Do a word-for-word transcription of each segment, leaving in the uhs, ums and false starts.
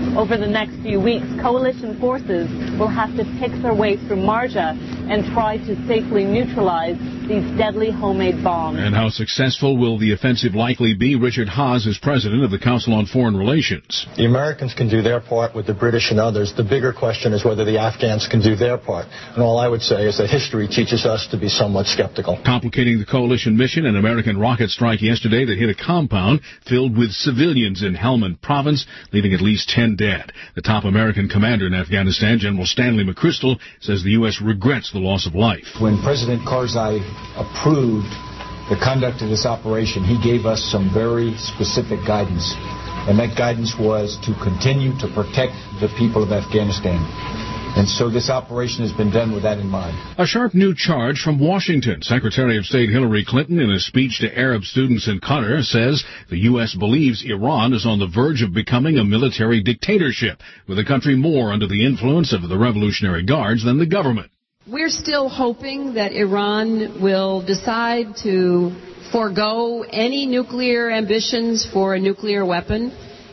Over the next few weeks, coalition forces will have to pick their way through Marja and try to safely neutralize these deadly homemade bombs. And how successful will the offensive likely be? Richard Haas is president of the Council on Foreign Relations. The Americans can do their part with the British and others. The bigger question is whether the Afghans can do their part. And all I would say is that history teaches us to be somewhat skeptical. Complicating the coalition mission, an American rocket strike yesterday that hit a compound filled with civilians in Helmand province, leaving at least ten dead. The top American commander in Afghanistan, General Stanley McChrystal, says the U S regrets the loss of life. When President Karzai approved the conduct of this operation, he gave us some very specific guidance. And that guidance was to continue to protect the people of Afghanistan. And so this operation has been done with that in mind. A sharp new charge from Washington. Secretary of State Hillary Clinton, in a speech to Arab students in Qatar, says the U S believes Iran is on the verge of becoming a military dictatorship, with the country more under the influence of the Revolutionary Guards than the government. We're still hoping that Iran will decide to forego any nuclear ambitions for a nuclear weapon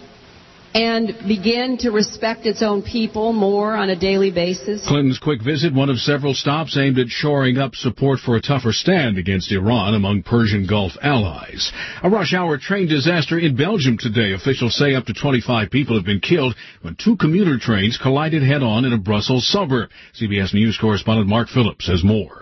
and begin to respect its own people more on a daily basis. Clinton's quick visit, one of several stops aimed at shoring up support for a tougher stand against Iran among Persian Gulf allies. A rush-hour train disaster in Belgium today. Officials say up to twenty-five people have been killed when two commuter trains collided head-on in a Brussels suburb. C B S News correspondent Mark Phillips has more.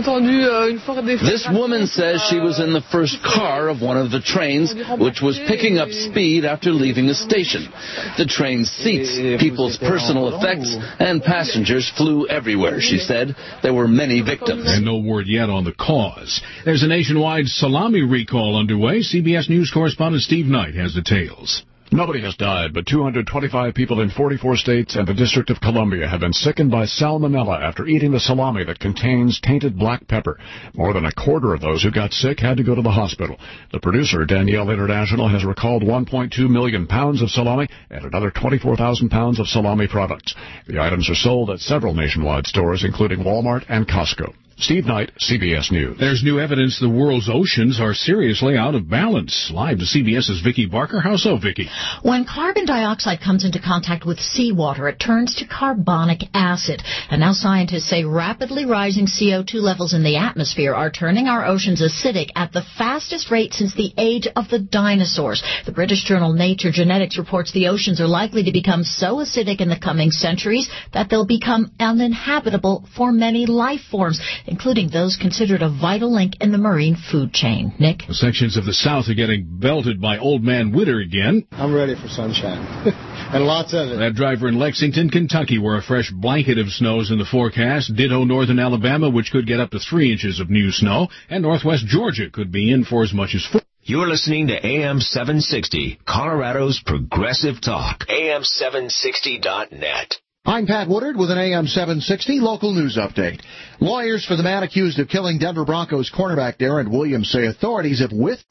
This woman says she was in the first car of one of the trains, which was picking up speed after leaving a station. The train's seats, people's personal effects, and passengers flew everywhere, she said. There were many victims. And no word yet on the cause. There's a nationwide salami recall underway. C B S News correspondent Steve Knight has details. Nobody has died, but two hundred twenty-five people in forty-four states and the District of Columbia have been sickened by salmonella after eating the salami that contains tainted black pepper. More than a quarter of those who got sick had to go to the hospital. The producer, Danielle International, has recalled one point two million pounds of salami and another twenty-four thousand pounds of salami products. The items are sold at several nationwide stores, including Walmart and Costco. Steve Knight, C B S News. There's new evidence the world's oceans are seriously out of balance. Live to CBS's Vicki Barker. How so, Vicki? When carbon dioxide comes into contact with seawater, it turns to carbonic acid. And now scientists say rapidly rising C O two levels in the atmosphere are turning our oceans acidic at the fastest rate since the age of the dinosaurs. The British journal Nature Genetics reports the oceans are likely to become so acidic in the coming centuries that they'll become uninhabitable for many life forms, including those considered a vital link in the marine food chain. Nick? Sections of the South are getting belted by old man winter again. I'm ready for sunshine. And lots of it. That driver in Lexington, Kentucky, where a fresh blanket of snow is in the forecast. Ditto northern Alabama, which could get up to three inches of new snow. And northwest Georgia could be in for as much as four. You're listening to A M seven sixty, Colorado's Progressive Talk. A M seven sixty dot net. I'm Pat Woodard with an A M seven sixty local news update. Lawyers for the man accused of killing Denver Broncos cornerback Darren Williams say authorities have with...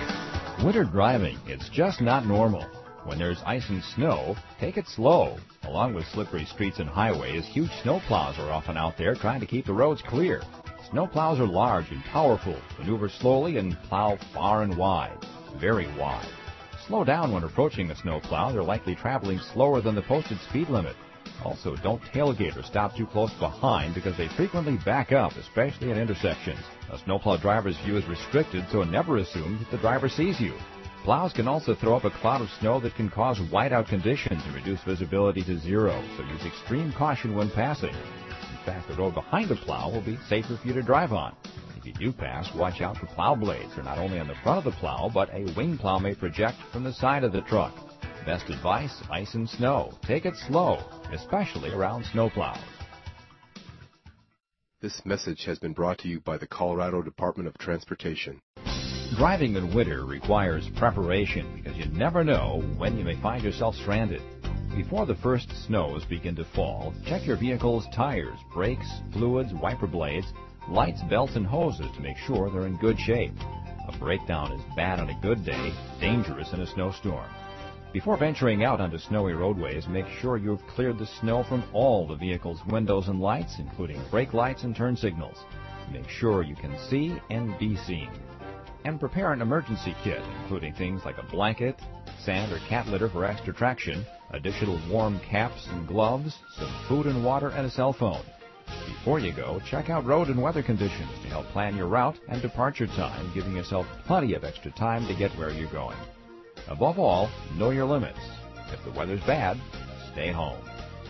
Winter driving, it's just not normal. When there's ice and snow, take it slow. Along with slippery streets and highways, huge snowplows are often out there trying to keep the roads clear. Snowplows are large and powerful, maneuver slowly and plow far and wide, very wide. Slow down when approaching the snowplow. They're likely traveling slower than the posted speed limit. Also, don't tailgate or stop too close behind because they frequently back up, especially at intersections. A snowplow driver's view is restricted, so never assume that the driver sees you. Plows can also throw up a cloud of snow that can cause whiteout conditions and reduce visibility to zero, so use extreme caution when passing. In fact, the road behind a plow will be safer for you to drive on. If you do pass, watch out for plow blades. They're not only on the front of the plow, but a wing plow may project from the side of the truck. Best advice, ice and snow. Take it slow, especially around snowplows. This message has been brought to you by the Colorado Department of Transportation. Driving in winter requires preparation because you never know when you may find yourself stranded. Before the first snows begin to fall, check your vehicle's tires, brakes, fluids, wiper blades, lights, belts, and hoses to make sure they're in good shape. A breakdown is bad on a good day, dangerous in a snowstorm. Before venturing out onto snowy roadways, make sure you've cleared the snow from all the vehicle's windows and lights, including brake lights and turn signals. Make sure you can see and be seen. And prepare an emergency kit, including things like a blanket, sand or cat litter for extra traction, additional warm caps and gloves, some food and water, and a cell phone. Before you go, check out road and weather conditions to help plan your route and departure time, giving yourself plenty of extra time to get where you're going. Above all, know your limits. If the weather's bad, stay home.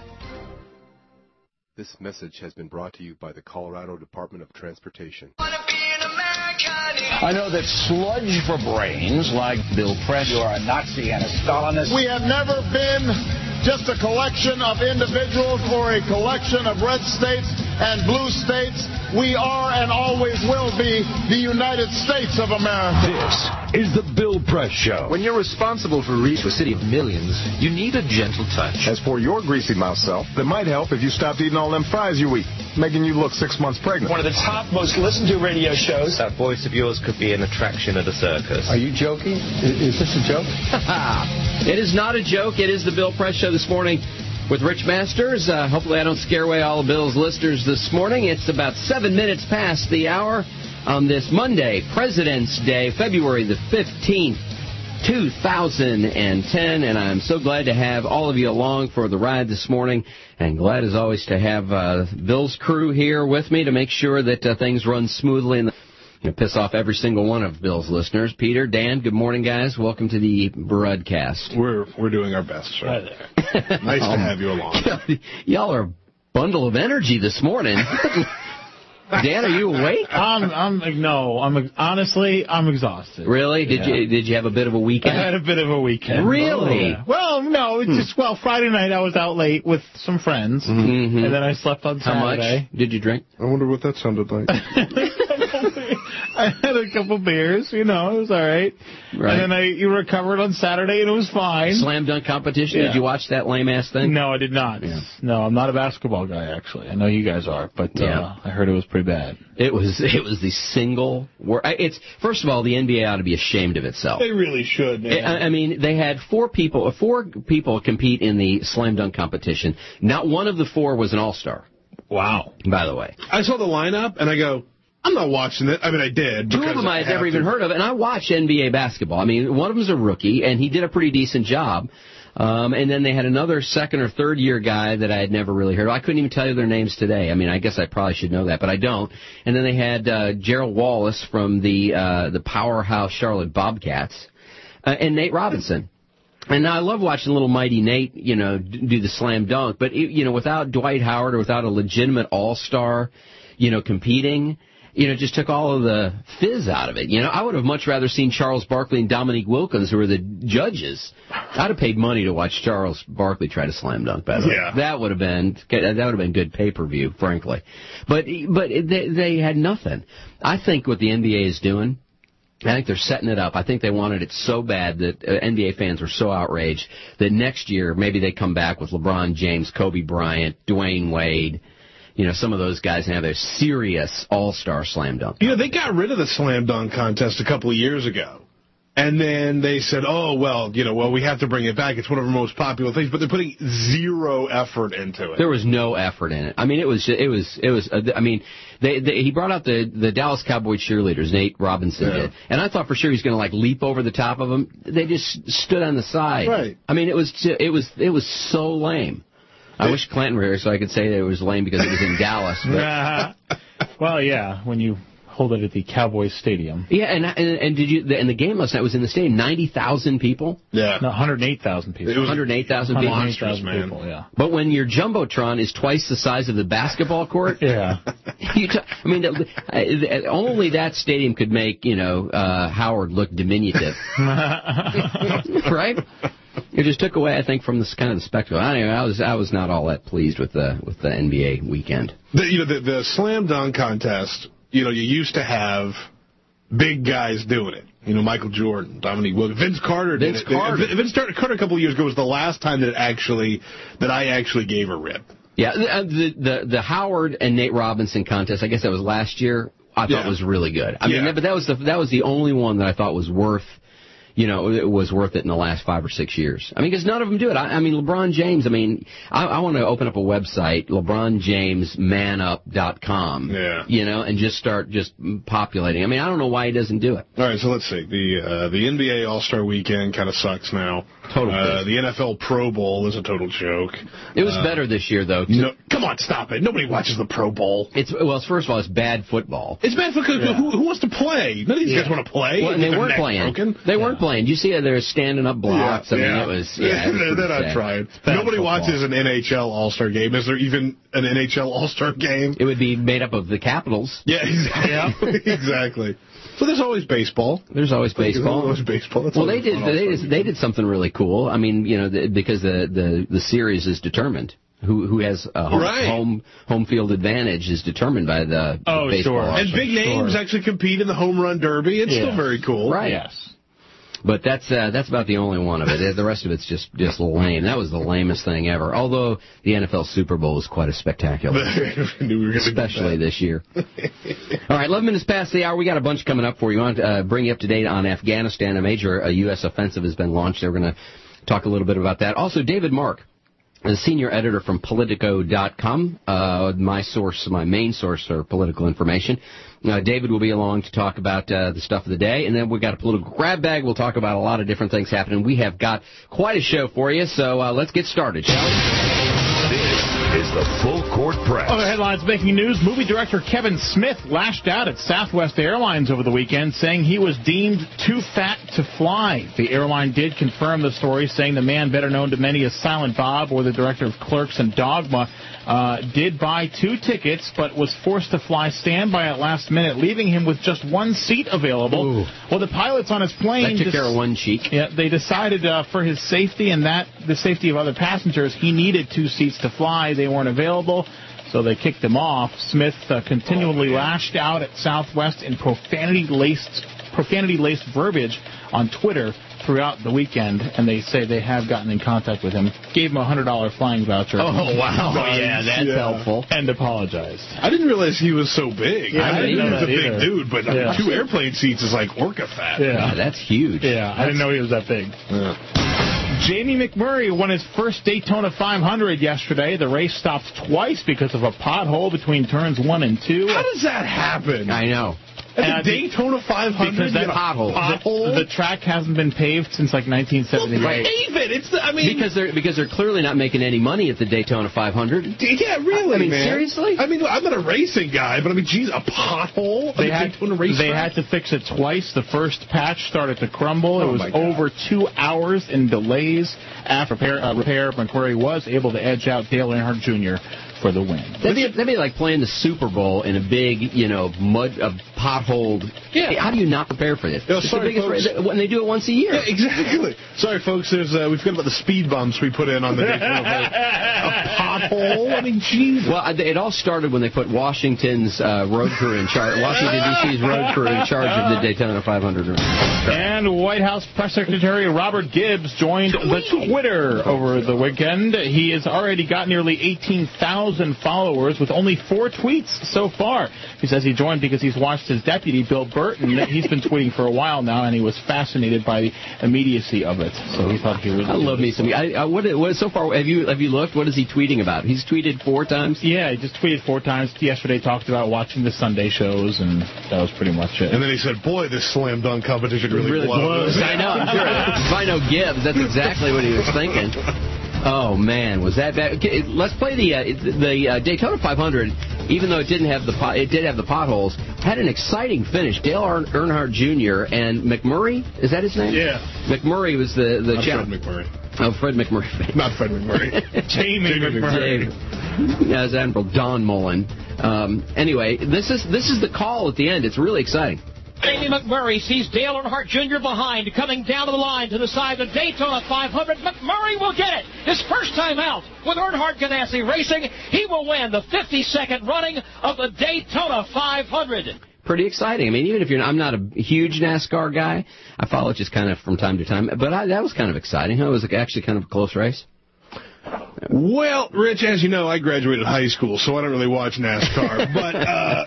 This message has been brought to you by the Colorado Department of Transportation. I know that sludge for brains, like Bill Press, you are a Nazi and a Stalinist. We have never been just a collection of individuals or a collection of red states and blue states. We are and always will be the United States of America. This is the Bill Press Show. When you're responsible for reach a city of millions, you need a gentle touch. As for your greasy mouth self, that might help if you stopped eating all them fries you eat, making you look six months pregnant. One of the top most listened to radio shows. That voice of yours could be an attraction at a circus. Are you joking? Is, is this a joke? It is not a joke. It is the Bill Press Show this morning with Rich Masters. Uh, hopefully I don't scare away all of Bill's listeners this morning. It's about seven minutes past the hour on this Monday, President's Day, February the fifteenth, two thousand ten, and I'm so glad to have all of you along for the ride this morning, and glad as always to have uh, Bill's crew here with me to make sure that uh, things run smoothly and you know, piss off every single one of Bill's listeners. Peter, Dan, good morning, guys. Welcome to the broadcast. We're we're doing our best, sir. Hi there. Nice um, to have you along. Y'all are a bundle of energy this morning. Dan, are you awake? I'm, I'm, no, I'm, honestly, I'm exhausted. Really? Did yeah. you, did you have a bit of a weekend? I had a bit of a weekend. Really? Oh, yeah. Well, no, it's hmm. just, well, Friday night I was out late with some friends, mm-hmm. and then I slept on Saturday. How much did you drink? I wonder what that sounded like. I had a couple beers, you know, it was all right. Right. And then I you recovered on Saturday, and it was fine. Slam dunk competition? Yeah. Did you watch that lame-ass thing? No, I did not. Yeah. No, I'm not a basketball guy, actually. I know you guys are, but uh, yeah. I heard it was pretty bad. It was it was the single word. It's First of all, the N B A ought to be ashamed of itself. They really should, man. I, I mean, they had four people, four people compete in the slam dunk competition. Not one of the four was an all-star. Wow. By the way. I saw the lineup, and I go, I'm not watching it. I mean, I did. Two of them I had never even heard of, and I watch N B A basketball. I mean, one of them's a rookie, and he did a pretty decent job. Um, and then they had another second or third year guy that I had never really heard of. I couldn't even tell you their names today. I mean, I guess I probably should know that, but I don't. And then they had uh, Gerald Wallace from the uh, the powerhouse Charlotte Bobcats, uh, and Nate Robinson. And now I love watching little mighty Nate, you know, do the slam dunk. But, you know, without Dwight Howard or without a legitimate all-star, you know, competing, you know, just took all of the fizz out of it. You know, I would have much rather seen Charles Barkley and Dominique Wilkins, who were the judges. I'd have paid money to watch Charles Barkley try to slam dunk, by the way. Yeah. That would have been that would have been good pay-per-view, frankly. But but they, they had nothing. I think what the N B A is doing, I think they're setting it up. I think they wanted it so bad that uh, N B A fans were so outraged that next year maybe they come back with LeBron James, Kobe Bryant, Dwayne Wade, you know, some of those guys and have a serious all-star slam dunk. You know, they got rid of the slam dunk contest a couple of years ago. And then they said, oh, well, you know, well, we have to bring it back. It's one of our most popular things. But they're putting zero effort into it. There was no effort in it. I mean, it was, it was, it was, uh, I mean, they, they, he brought out the, the Dallas Cowboy cheerleaders, Nate Robinson yeah. did. And I thought for sure he was going to, like, leap over the top of them. They just stood on the side. Right. I mean, it was, it was, it was so lame. I wish Clanton were here so I could say that it was lame because it was in Dallas. But. Well, yeah, when you hold it at the Cowboys Stadium. Yeah, and and, and did you? And the game last night was in the stadium. Ninety thousand people. Yeah, no, one hundred eight thousand people. one hundred eight thousand people. one hundred eight thousand people. Yeah. But when your jumbotron is twice the size of the basketball court. Yeah. You t- I mean, only that stadium could make you know uh, Howard look diminutive. Right. It just took away, I think, from this kind of the spectacle. Anyway, I was I was not all that pleased with the with the N B A weekend. The, you know, the, the slam dunk contest. You know, you used to have big guys doing it. You know, Michael Jordan, Dominique Wilkins, Vince Carter did Vince it. Carter. Vince Carter a couple of years ago was the last time that it actually that I actually gave a rip. Yeah, the the the Howard and Nate Robinson contest. I guess that was last year. I thought yeah. was really good. I yeah. mean, but that was the that was the only one that I thought was worth. You know, it was worth it in the last five or six years. I mean, because none of them do it. I, I mean, LeBron James, I mean, I, I want to open up a website, LeBron James Man Up dot com, yeah. you know, and just start just populating. I mean, I don't know why he doesn't do it. All right, so let's see. The uh, the N B A All-Star Weekend kind of sucks now. Total uh, the N F L Pro Bowl is a total joke. It was uh, better this year, though. To, no, come on, stop it. Nobody watches the Pro Bowl. It's well, first of all, it's bad football. It's bad football. Yeah. Who, who wants to play? None of these yeah. guys want to play. Well, and they weren't playing. Broken. They yeah. weren't playing. You see, they're standing up blocks. Yeah. I mean, yeah. it was. Yeah, it was they're, they're not trying. Nobody football. watches an N H L All-Star game. Is there even an N H L All-Star game? It would be made up of the Capitals. Yeah, exactly. exactly. So there's always baseball. There's always baseball. There's always baseball. That's well, they did. They did, they did something really cool. I mean, you know, the, because the, the the series is determined. Who who has a home, right. home home field advantage is determined by the, oh, the baseball. Sure. And big names sure. actually compete in the home run derby. It's yeah. still very cool. Right. Yes. But that's uh, that's about the only one of it. The rest of it's just, just lame. That was the lamest thing ever. Although the N F L Super Bowl was quite a spectacular, we especially this year. All right, eleven minutes past the hour. We got a bunch coming up for you. I want to uh, bring you up to date on Afghanistan. A major uh, U S offensive has been launched. We're going to talk a little bit about that. Also, David Mark, the senior editor from Politico dot com, uh, my source, my main source for political information. Uh, David will be along to talk about uh, the stuff of the day, and then we've got a political grab bag. We'll talk about a lot of different things happening. We have got quite a show for you, so uh, let's get started, shall we? This is the Full Court Press. Other headlines making news. Movie director Kevin Smith lashed out at Southwest Airlines over the weekend, saying he was deemed too fat to fly. The airline did confirm the story, saying the man better known to many as Silent Bob, or the director of Clerks and Dogma, uh, did buy two tickets, but was forced to fly standby at last minute, leaving him with just one seat available. Ooh. Well, the pilots on his plane... That took care of one cheek. Yeah, they decided uh, for his safety and that the safety of other passengers, he needed two seats to fly. They weren't available, so they kicked him off. Smith uh, continually oh, lashed out at Southwest in profanity-laced profanity-laced verbiage on Twitter throughout the weekend, and they say they have gotten in contact with him, gave him a one hundred dollars flying voucher. Oh, wow. Nice. Yeah, that's yeah. helpful. And apologized. I didn't realize he was so big. Yeah, I, I didn't knew know he was a either. big dude, but yeah. two airplane seats is like orca fat. Yeah, yeah that's huge. Yeah, that's... I didn't know he was that big. Yeah. Jamie McMurray won his first Daytona five hundred yesterday. The race stopped twice because of a pothole between turns one and two. How does that happen? I know. At the Daytona five hundred, because that pothole. pothole. The, the track hasn't been paved since like nineteen seventy-eight. Well, pave it. It's the, I mean, because they're because they're clearly not making any money at the Daytona five hundred. Yeah, really. I mean, man. seriously. I mean, I'm not a racing guy, but I mean, geez, a pothole. They had Daytona race they track? had to fix it twice. The first patch started to crumble. It oh was over two hours in delays. After repair, uh, repair, McQuarrie was able to edge out Dale Earnhardt Junior for the win. That'd be, that'd be like playing the Super Bowl in a big, you know, mud, a potholed. Yeah. How do you not prepare for this? No, it's sorry, the biggest folks. race, when they do it once a year. Yeah, exactly. Sorry, folks. There's uh, we forgot about the speed bumps we put in on the Daytona. A pothole. I mean, geez. Well, it all started when they put Washington's uh, road crew in charge. Washington D C's road crew in charge of the Daytona five hundred. And White House Press Secretary Robert Gibbs joined the Twitter over the weekend. He has already got nearly eighteen thousand followers with only four tweets so far. He says he joined because he's watched his deputy, Bill Burton. He's been tweeting for a while now, and he was fascinated by the immediacy of it. So he thought he really. I love me some. I, I, what, what so far? Have you have you looked? What is he tweeting about? He's tweeted four times. Yeah, he just tweeted four times. Yesterday talked about watching the Sunday shows, and that was pretty much it. And then he said, "Boy, this slam dunk competition really, really blows." blows. I know. I'm sure. If I know Gibbs, that's exactly what he was thinking. Oh man, was that bad? Okay, let's play the uh, the uh, Daytona five hundred. Even though it didn't have the pot, it did have the potholes. Had an exciting finish. Dale Earnhardt Junior and McMurray, is that his name? Yeah. McMurray was the the Not channel. Fred McMurray. Oh, Fred McMurray. Not Fred McMurray. Jamie McMurray. Yeah, his Admiral Don Mullen. Um, anyway, this is this is the call at the end. It's really exciting. Jamie McMurray sees Dale Earnhardt Junior behind, coming down to the line to the side of the Daytona five hundred. McMurray will get it. His first time out with Earnhardt Ganassi Racing. He will win the fifty-second running of the Daytona five hundred. Pretty exciting. I mean, even if you're, I'm not a huge NASCAR guy. I follow it just kind of from time to time. But I, that was kind of exciting. It was actually kind of a close race. Well, Rich, as you know, I graduated high school, so I don't really watch NASCAR. but uh,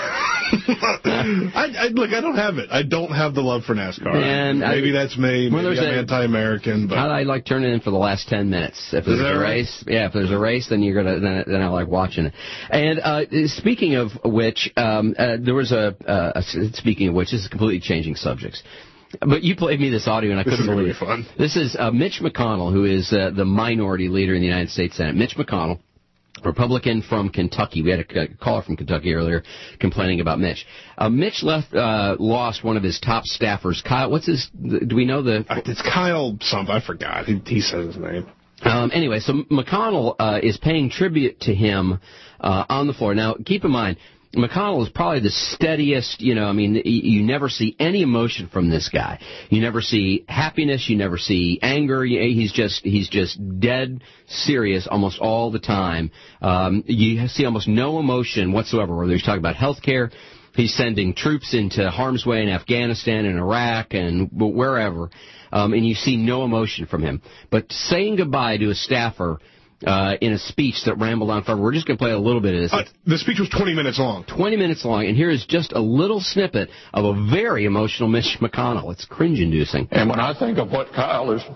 I, I, look, I don't have it. I don't have the love for NASCAR. And maybe I, that's me. Maybe I'm a, anti-American. But I, I like turning in for the last ten minutes. If there's a race, right? yeah, if there's a race, then you're gonna then, then I like watching it. And uh, speaking of which, um, uh, there was a, uh, a speaking of which, this is completely changing subjects. But you played me this audio, and I this couldn't believe it. This is going to be fun. This is uh, Mitch McConnell, who is uh, the minority leader in the United States Senate. Mitch McConnell, Republican from Kentucky. We had a, a caller from Kentucky earlier complaining about Mitch. Uh, Mitch left, uh, lost one of his top staffers. Kyle, what's his? Do we know the? It's Kyle something. I forgot. He, he said his name. Um, anyway, so McConnell uh, is paying tribute to him uh, on the floor. Now, keep in mind, McConnell is probably the steadiest, you know, I mean, you never see any emotion from this guy. You never see happiness, you never see anger. He's just he's just dead serious almost all the time. Um, you see almost no emotion whatsoever, whether he's talking about health care, he's sending troops into harm's way in Afghanistan and Iraq and wherever, um, and you see no emotion from him. But saying goodbye to a staffer Uh, in a speech that rambled on forever. We're just going to play a little bit of this. Uh, the speech was twenty minutes long. twenty minutes long, and here is just a little snippet of a very emotional Mitch McConnell. It's cringe-inducing. And when I think of what Kyle is...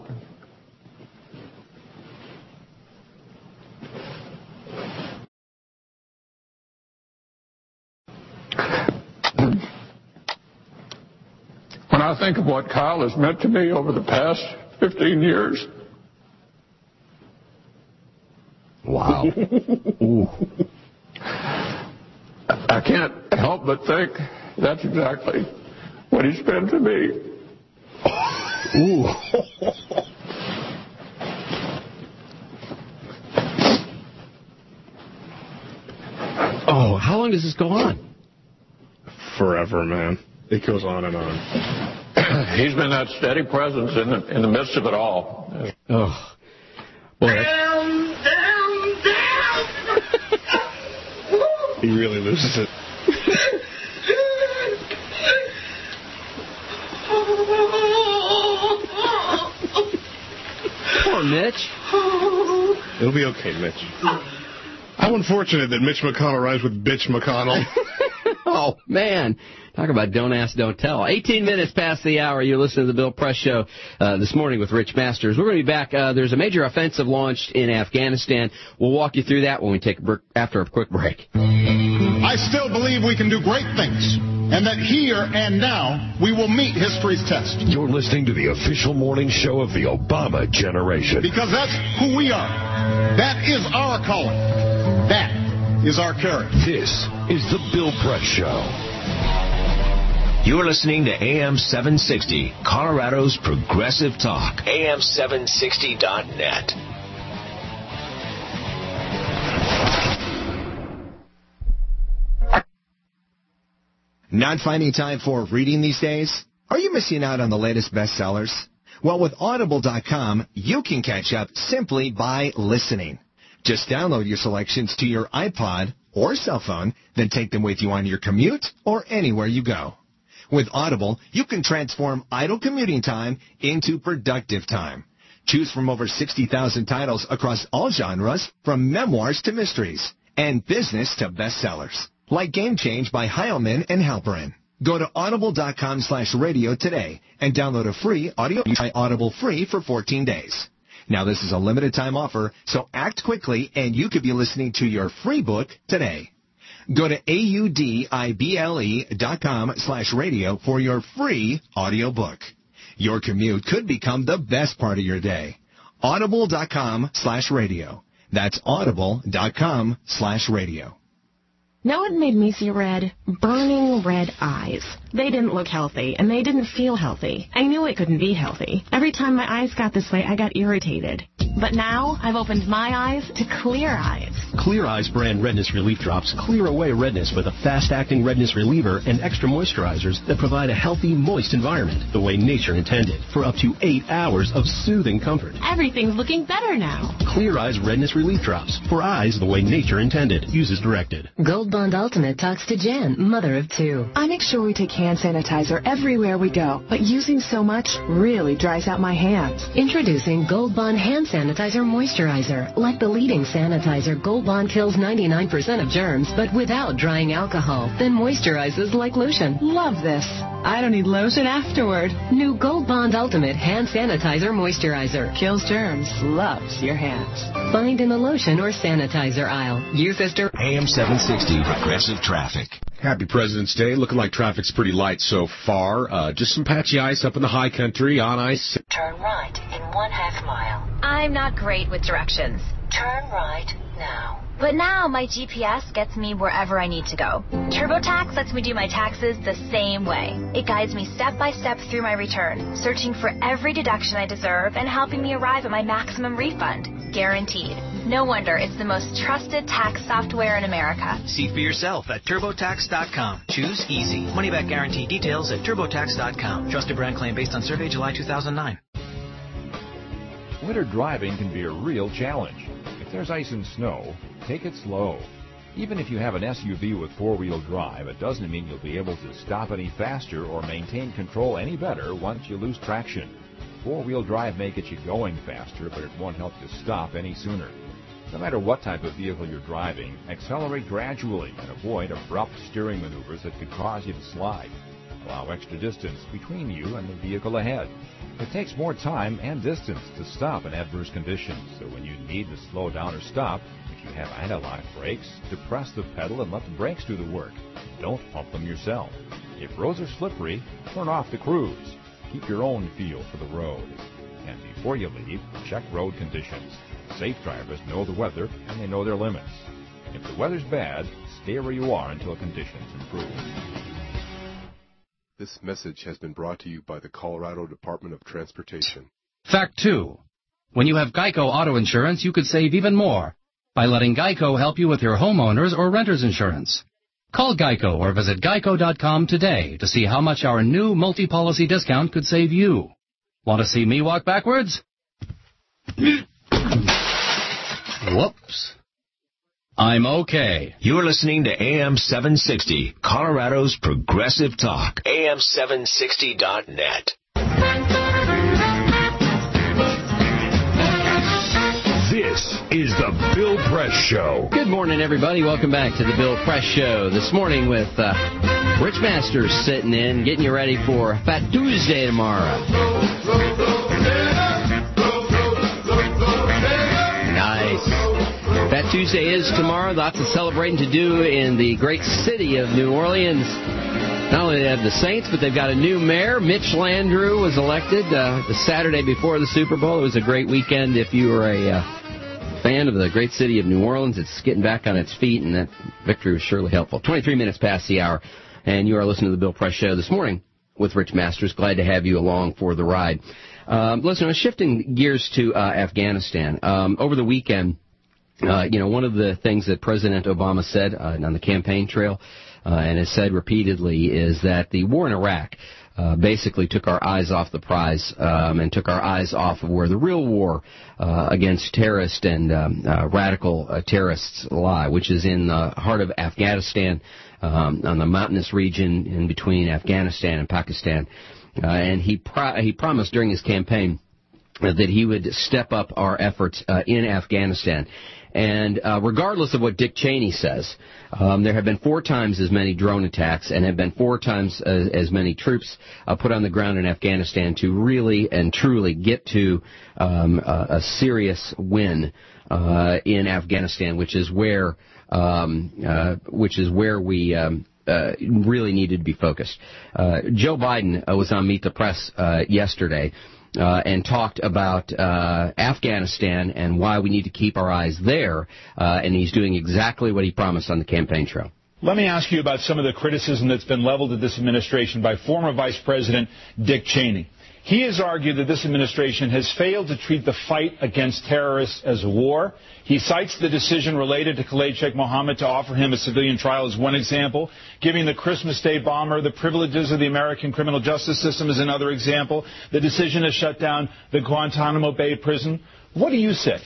When I think of what Kyle has meant to me over the past fifteen years... Wow. Ooh. I can't help but think that's exactly what he's been to me. Ooh. Oh, how long does this go on? Forever, man. It goes on and on. He's been that steady presence in the, in the midst of it all. Oh. Boy, he really loses it. Poor Mitch. It'll be okay, Mitch. How unfortunate that Mitch McConnell rhymes with Bitch McConnell. Oh, man. Talk about don't ask, don't tell. eighteen minutes past the hour. You're listening to the Bill Press Show uh, this morning with Rich Masters. We're going to be back. Uh, there's a major offensive launched in Afghanistan. We'll walk you through that when we take a break, after a quick break. I still believe we can do great things, and that here and now we will meet history's test. You're listening to the official morning show of the Obama generation. Because that's who we are. That is our calling. That is our character. This is the Bill Press Show. You're listening to A M seven sixty, Colorado's Progressive Talk. A M seven sixty dot net. Not finding time for reading these days? Are you missing out on the latest bestsellers? Well, with Audible dot com, you can catch up simply by listening. Just download your selections to your iPod or cell phone, then take them with you on your commute or anywhere you go. With Audible, you can transform idle commuting time into productive time. Choose from over sixty thousand titles across all genres, from memoirs to mysteries, and business to bestsellers, like Game Change by Heilman and Halperin. Go to audible dot com slash radio today and download a free audio. Try Audible free for fourteen days. Now, this is a limited time offer, so act quickly and you could be listening to your free book today. Go to audible dot com slash radio for your free audiobook. Your commute could become the best part of your day. audible dot com slash radio. That's audible dot com slash radio. Know what made me see red? Burning red eyes. They didn't look healthy, and they didn't feel healthy. I knew it couldn't be healthy. Every time my eyes got this way, I got irritated. But now, I've opened my eyes to Clear Eyes. Clear Eyes brand redness relief drops clear away redness with a fast-acting redness reliever and extra moisturizers that provide a healthy, moist environment, the way nature intended, for up to eight hours of soothing comfort. Everything's looking better now. Clear Eyes redness relief drops, for eyes the way nature intended. Use as directed. Gold Bond Ultimate talks to Jen, mother of two. I make sure we take hand sanitizer everywhere we go, but using so much really dries out my hands. Introducing Gold Bond Hand Sanitizer Moisturizer. Like the leading sanitizer, Gold Bond kills ninety-nine percent of germs, but without drying alcohol. Then moisturizes like lotion. Love this. I don't need lotion afterward. New Gold Bond Ultimate Hand Sanitizer Moisturizer. Kills germs. Loves your hands. Find in the lotion or sanitizer aisle. Use as dir- A M seven sixty, Progressive Traffic. Happy President's Day. Looking like traffic's pretty light so far. Uh, just some patchy ice up in the high country, on ice. Turn right in one half mile. I'm not great with directions. Turn right now. But now my G P S gets me wherever I need to go. TurboTax lets me do my taxes the same way. It guides me step by step through my return, searching for every deduction I deserve and helping me arrive at my maximum refund. Guaranteed. No wonder it's the most trusted tax software in America. See for yourself at TurboTax dot com. Choose easy. Money back guarantee details at TurboTax dot com. Trusted brand claim based on survey July two thousand nine. Winter driving can be a real challenge. If there's ice and snow, take it slow. Even if you have an S U V with four-wheel drive, it doesn't mean you'll be able to stop any faster or maintain control any better once you lose traction. Four-wheel drive may get you going faster, but it won't help you stop any sooner. No matter what type of vehicle you're driving, accelerate gradually and avoid abrupt steering maneuvers that could cause you to slide. Allow extra distance between you and the vehicle ahead. It takes more time and distance to stop in adverse conditions, so when you need to slow down or stop, if you have anti-lock brakes, depress the pedal and let the brakes do the work. Don't pump them yourself. If roads are slippery, turn off the cruise. Keep your own feel for the road. And before you leave, check road conditions. Safe drivers know the weather and they know their limits. If the weather's bad, stay where you are until conditions improve. This message has been brought to you by the Colorado Department of Transportation. Fact two. When you have Geico Auto Insurance, you could save even more by letting Geico help you with your homeowners or renters insurance. Call Geico or visit geico dot com today to see how much our new multi-policy discount could save you. Want to see me walk backwards? Whoops. I'm okay. You're listening to A M seven sixty, Colorado's Progressive Talk. A M seven sixty dot net. This is the Bill Press Show. Good morning, everybody. Welcome back to the Bill Press Show. This morning with uh, Rich Masters sitting in, getting you ready for Fat Tuesday tomorrow. Nice. Fat Tuesday is tomorrow. Lots of celebrating to do in the great city of New Orleans. Not only do they have the Saints, but they've got a new mayor. Mitch Landrieu was elected uh, the Saturday before the Super Bowl. It was a great weekend if you were a uh, fan of the great city of New Orleans. It's getting back on its feet, and that victory was surely helpful. twenty-three minutes past the hour, and you are listening to the Bill Press Show this morning with Rich Masters. Glad to have you along for the ride. Um, listen, I was shifting gears to uh, Afghanistan. Um, over the weekend, uh, you know, one of the things that President Obama said uh, on the campaign trail, uh, and has said repeatedly, is that the war in Iraq uh, basically took our eyes off the prize um, and took our eyes off of where the real war uh, against terrorists and um, uh, radical uh, terrorists lie, which is in the heart of Afghanistan, um, on the mountainous region in between Afghanistan and Pakistan. Uh, and he pro- he promised during his campaign uh, that he would step up our efforts uh, in Afghanistan. And uh, regardless of what Dick Cheney says, um, there have been four times as many drone attacks and have been four times as, as many troops uh, put on the ground in Afghanistan to really and truly get to um, a, a serious win uh, in Afghanistan, which is where um, uh, which is where we. Um, Uh, really needed to be focused. Uh, Joe Biden uh, was on Meet the Press uh, yesterday uh, and talked about uh, Afghanistan and why we need to keep our eyes there, uh, and he's doing exactly what he promised on the campaign trail. Let me ask you about some of the criticism that's been leveled at this administration by former Vice President Dick Cheney. He has argued that this administration has failed to treat the fight against terrorists as a war. He cites the decision related to Khalid Sheikh Mohammed to offer him a civilian trial as one example, giving the Christmas Day bomber the privileges of the American criminal justice system as another example, the decision to shut down the Guantanamo Bay prison. What do you say?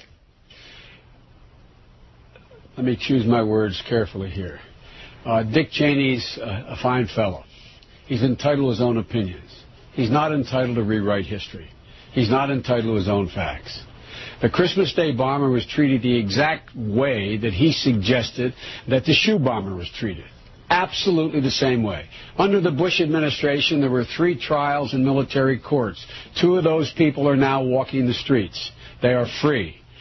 Let me choose my words carefully here. Uh, Dick Cheney's uh, a fine fellow. He's entitled to his own opinions. He's not entitled to rewrite history. He's not entitled to his own facts. The Christmas Day bomber was treated the exact way that he suggested that the shoe bomber was treated. Absolutely the same way. Under the Bush administration, there were three trials in military courts. Two of those people are now walking the streets. They are free.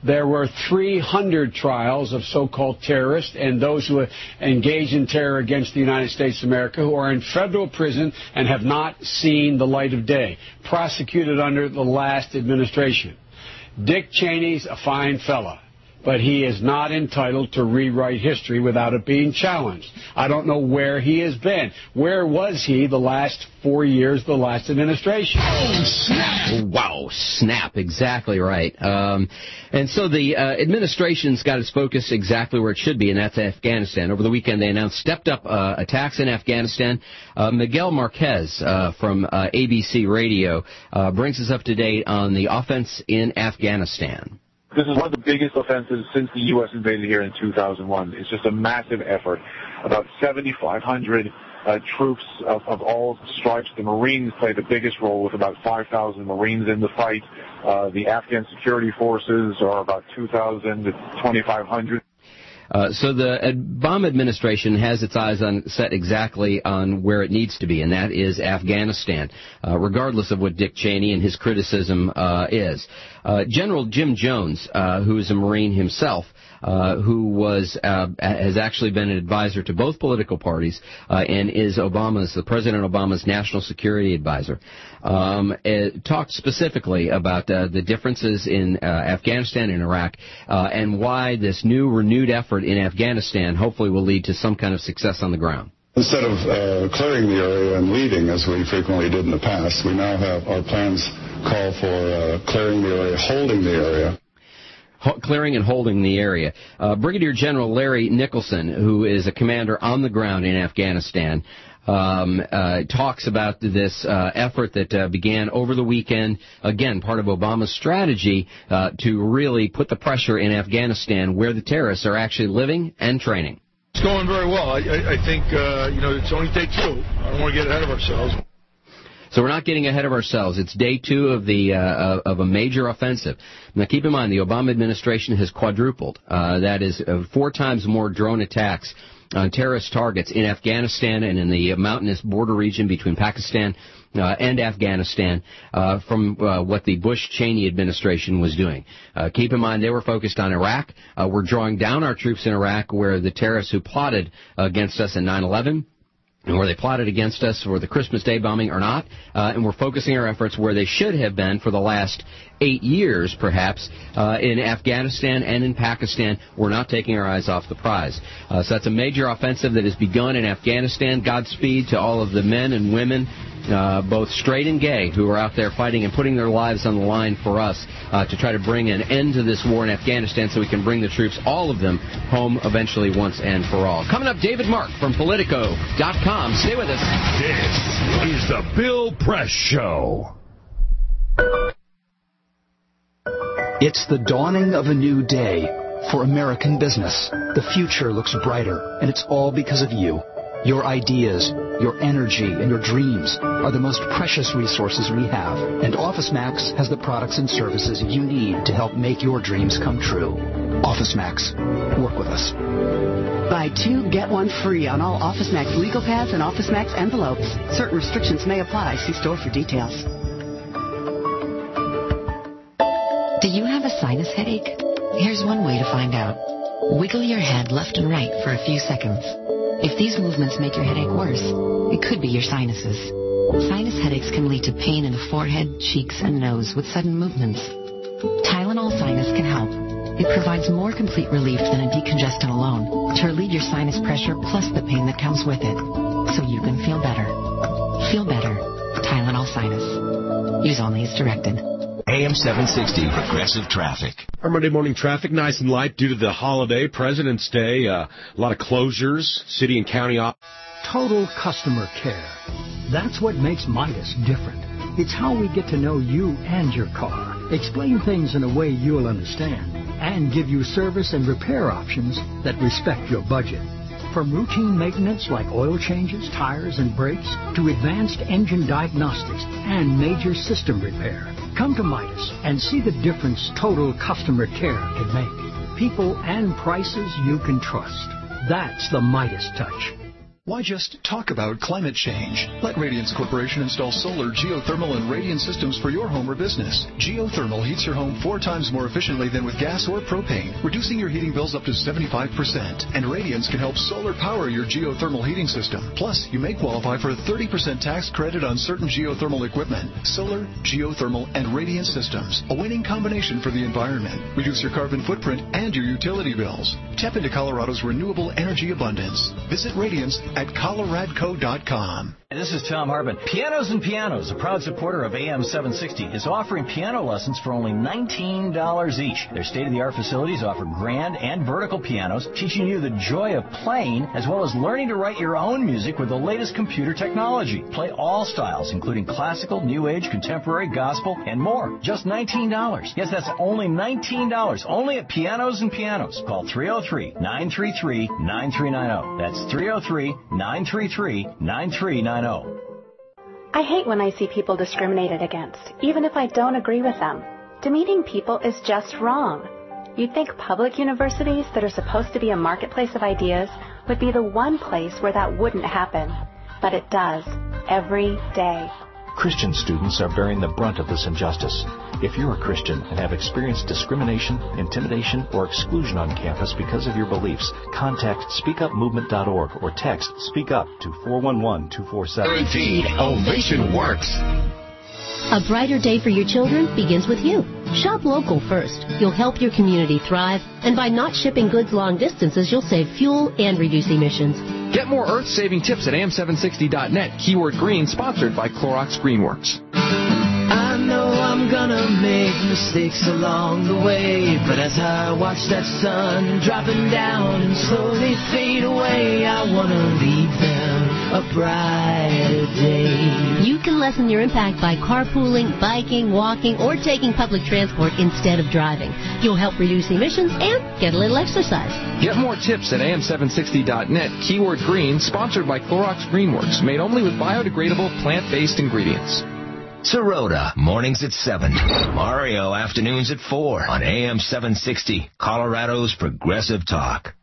There were three hundred trials of so-called terrorists and those who engage in terror against the United States of America who are in federal prison and have not seen the light of day, prosecuted under the last administration. Dick Cheney's a fine fella, but he is not entitled to rewrite history without it being challenged. I don't know where he has been. Where was he the last four years, the last administration? Oh, snap! Wow, snap, exactly right. Um, and so the uh, administration's got its focus exactly where it should be, and that's Afghanistan. Over the weekend, they announced stepped-up uh, attacks in Afghanistan. Uh, Miguel Marquez uh, from uh, A B C Radio uh, brings us up to date on the offense in Afghanistan. This is one of the biggest offensives since the U S invaded here in two thousand one. It's just a massive effort. About seventy-five hundred uh, troops of, of all stripes. The Marines play the biggest role with about five thousand Marines in the fight. Uh, the Afghan security forces are about two thousand to twenty-five hundred. Uh, so the Obama administration has its eyes on, set exactly on where it needs to be, and that is Afghanistan, uh, regardless of what Dick Cheney and his criticism uh, is. Uh, General Jim Jones, uh, who is a Marine himself, uh, who was uh, has actually been an advisor to both political parties uh, and is Obama's, the President Obama's national security advisor, um, uh, talked specifically about uh, the differences in uh, Afghanistan and Iraq uh, and why this new renewed effort in Afghanistan hopefully will lead to some kind of success on the ground. Instead of uh, clearing the area and leading, as we frequently did in the past, we now have our plans call for uh, clearing the area, holding the area. Clearing and holding the area. Uh, Brigadier General Larry Nicholson, who is a commander on the ground in Afghanistan, um, uh, talks about this uh, effort that uh, began over the weekend, again, part of Obama's strategy uh, to really put the pressure in Afghanistan where the terrorists are actually living and training. It's going very well. I, I, I think, uh, you know, it's only day two. I don't want to get ahead of ourselves. So we're not getting ahead of ourselves. It's day two of the uh, of a major offensive. Now, keep in mind, the Obama administration has quadrupled. Uh, that is uh, four times more drone attacks on terrorist targets in Afghanistan and in the mountainous border region between Pakistan uh, and Afghanistan uh, from uh, what the Bush-Cheney administration was doing. Uh, keep in mind, they were focused on Iraq. Uh, we're drawing down our troops in Iraq where the terrorists who plotted against us in nine eleven and where they plotted against us for the Christmas Day bombing or not, uh, and we're focusing our efforts where they should have been for the last eight years, perhaps, uh, in Afghanistan and in Pakistan. We're not taking our eyes off the prize. Uh, so that's a major offensive that has begun in Afghanistan. Godspeed to all of the men and women, uh, both straight and gay, who are out there fighting and putting their lives on the line for us uh, to try to bring an end to this war in Afghanistan so we can bring the troops, all of them, home eventually once and for all. Coming up, David Mark from Politico dot com. Stay with us. This is the Bill Press Show. It's the dawning of a new day for American business. The future looks brighter, and it's all because of you. Your ideas, your energy, and your dreams are the most precious resources we have, and OfficeMax has the products and services you need to help make your dreams come true. OfficeMax. Work with us. Buy two, get one free on all OfficeMax legal pads and OfficeMax envelopes. Certain restrictions may apply. See store for details. Do you have a sinus headache? Here's one way to find out. Wiggle your head left and right for a few seconds. If these movements make your headache worse, it could be your sinuses. Sinus headaches can lead to pain in the forehead, cheeks, and nose with sudden movements. Tylenol Sinus can help. It provides more complete relief than a decongestant alone to relieve your sinus pressure plus the pain that comes with it, so you can feel better. Feel better. Tylenol Sinus. Use only as directed. A M seven sixty, Progressive Traffic. Our Monday morning traffic, nice and light due to the holiday, President's Day. Uh, a lot of closures, city and county. Op- Total customer care. That's what makes Midas different. It's how we get to know you and your car, explain things in a way you'll understand, and give you service and repair options that respect your budget. From routine maintenance like oil changes, tires, and brakes, to advanced engine diagnostics and major system repair. Come to Midas and see the difference total customer care can make. People and prices you can trust. That's the Midas touch. Why just talk about climate change? Let Radiance Corporation install solar, geothermal, and radiant systems for your home or business. Geothermal heats your home four times more efficiently than with gas or propane, reducing your heating bills up to seventy-five percent. And Radiance can help solar power your geothermal heating system. Plus, you may qualify for a thirty percent tax credit on certain geothermal equipment. Solar, geothermal, and radiant systems. A winning combination for the environment. Reduce your carbon footprint and your utility bills. Tap into Colorado's renewable energy abundance. Visit Radiance at coloradco dot com. This is Tom Harbin. Pianos and Pianos, a proud supporter of A M seven sixty, is offering piano lessons for only nineteen dollars each. Their state-of-the-art facilities offer grand and vertical pianos, teaching you the joy of playing, as well as learning to write your own music with the latest computer technology. Play all styles, including classical, new age, contemporary, gospel, and more. Just nineteen dollars. Yes, that's only nineteen dollars. Only at Pianos and Pianos. Call three oh three, nine three three, nine three nine oh. That's three oh three, nine three three, nine three nine oh. I hate when I see people discriminated against, even if I don't agree with them. Demeaning people is just wrong. You'd think public universities that are supposed to be a marketplace of ideas would be the one place where that wouldn't happen. But it does, every day. Christian students are bearing the brunt of this injustice. If you're a Christian and have experienced discrimination, intimidation, or exclusion on campus because of your beliefs, contact speak up movement dot org or text SPEAK UP to four one one, two four seven. Guaranteed Ovation works. A brighter day for your children begins with you. Shop local first. You'll help your community thrive, and by not shipping goods long distances, you'll save fuel and reduce emissions. Get more earth-saving tips at A M seven sixty dot net. Keyword green, sponsored by Clorox Greenworks. I know I'm gonna make mistakes along the way, but as I watch that sun dropping down and slowly fade away, I wanna leave them a brighter day. You can lessen your impact by carpooling, biking, walking, or taking public transport instead of driving. You'll help reduce emissions and get a little exercise. Get more tips at A M seven sixty dot net. Keyword green, sponsored by Clorox Greenworks, made only with biodegradable plant-based ingredients. Sirota, mornings at seven. Mario, afternoons at four on A M seven sixty, Colorado's Progressive Talk.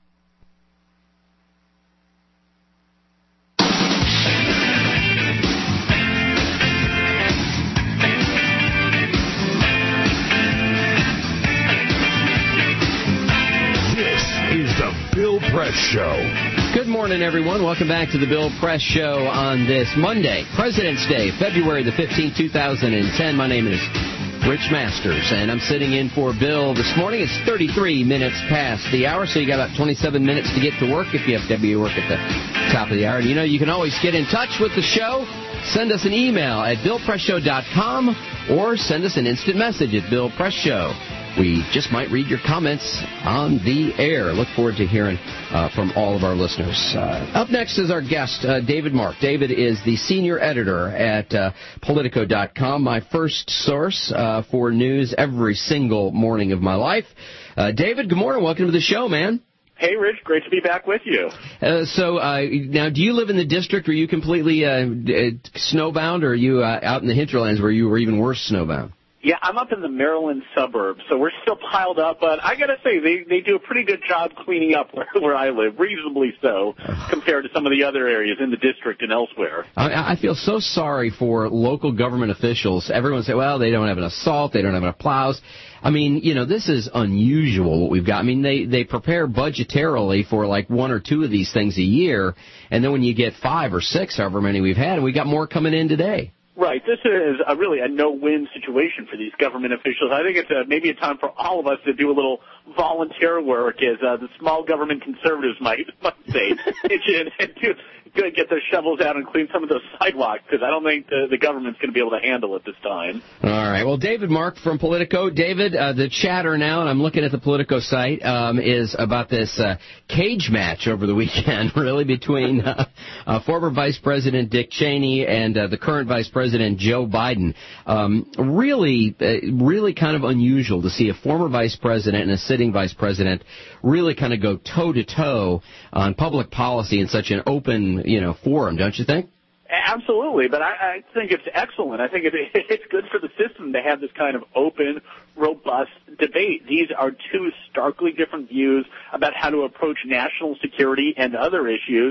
This is the Bill Press Show. Good morning, everyone. Welcome back to the Bill Press Show on this Monday, President's Day, February the fifteenth, two thousand ten. My name is Rich Masters, and I'm sitting in for Bill this morning. It's thirty-three minutes past the hour, so you got about twenty-seven minutes to get to work if you have to be work at the top of the hour. And you know, you can always get in touch with the show. Send us an email at bill press show dot com or send us an instant message at Bill Press Show. We just might read your comments on the air. Look forward to hearing uh, from all of our listeners. Uh, up next is our guest, uh, David Mark. David is the senior editor at uh, Politico dot com, my first source uh, for news every single morning of my life. Uh, David, good morning. Welcome to the show, man. Hey, Rich. Great to be back with you. Uh, so uh, now, do you live in the district? Are you completely uh, snowbound, or are you uh, out in the hinterlands where you were even worse snowbound? Yeah, I'm up in the Maryland suburbs, so we're still piled up, but I gotta say, they they do a pretty good job cleaning up where, where I live, reasonably so, compared to some of the other areas in the district and elsewhere. I, I feel so sorry for local government officials. Everyone say, well, they don't have enough salt, they don't have enough plows. I mean, you know, this is unusual what we've got. I mean, they, they prepare budgetarily for like one or two of these things a year, and then when you get five or six, however many we've had, and we got more coming in today. Right. This is a really a no-win situation for these government officials. I think it's a, maybe a time for all of us to do a little volunteer work, as uh, the small government conservatives might, might say, pitch in and do, get their shovels out and clean some of those sidewalks, because I don't think the, the government's going to be able to handle it this time. All right. Well, David Mark from Politico. David, uh, the chatter now, and I'm looking at the Politico site, um, is about this uh, cage match over the weekend, really, between uh, uh, former Vice President Dick Cheney and uh, the current Vice President Joe Biden. Um, really, uh, really kind of unusual to see a former Vice President and a sitting Vice President really kind of go toe-to-toe on public policy in such an open, you know, forum, don't you think? Absolutely, but I, I think it's excellent. I think it, it's good for the system to have this kind of open, robust debate. These are two starkly different views about how to approach national security and other issues,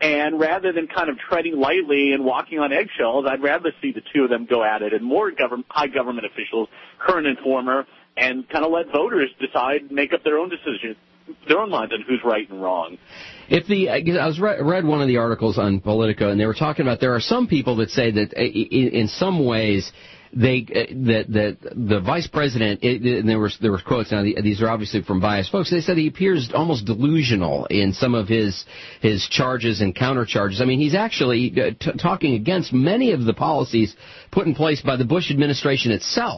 And rather than kind of treading lightly and walking on eggshells, I'd rather see the two of them go at it and more government, high government officials, current and former, and kind of let voters decide, make up their own decisions, their own minds on who's right and wrong. If the I was re- read one of the articles on Politico, and they were talking about there are some people that say that in, in some ways they uh, that that the vice president, it, and there was there were quotes. Now these are obviously from biased folks. They said he appears almost delusional in some of his his charges and counter charges. I mean, he's actually uh, t- talking against many of the policies put in place by the Bush administration itself.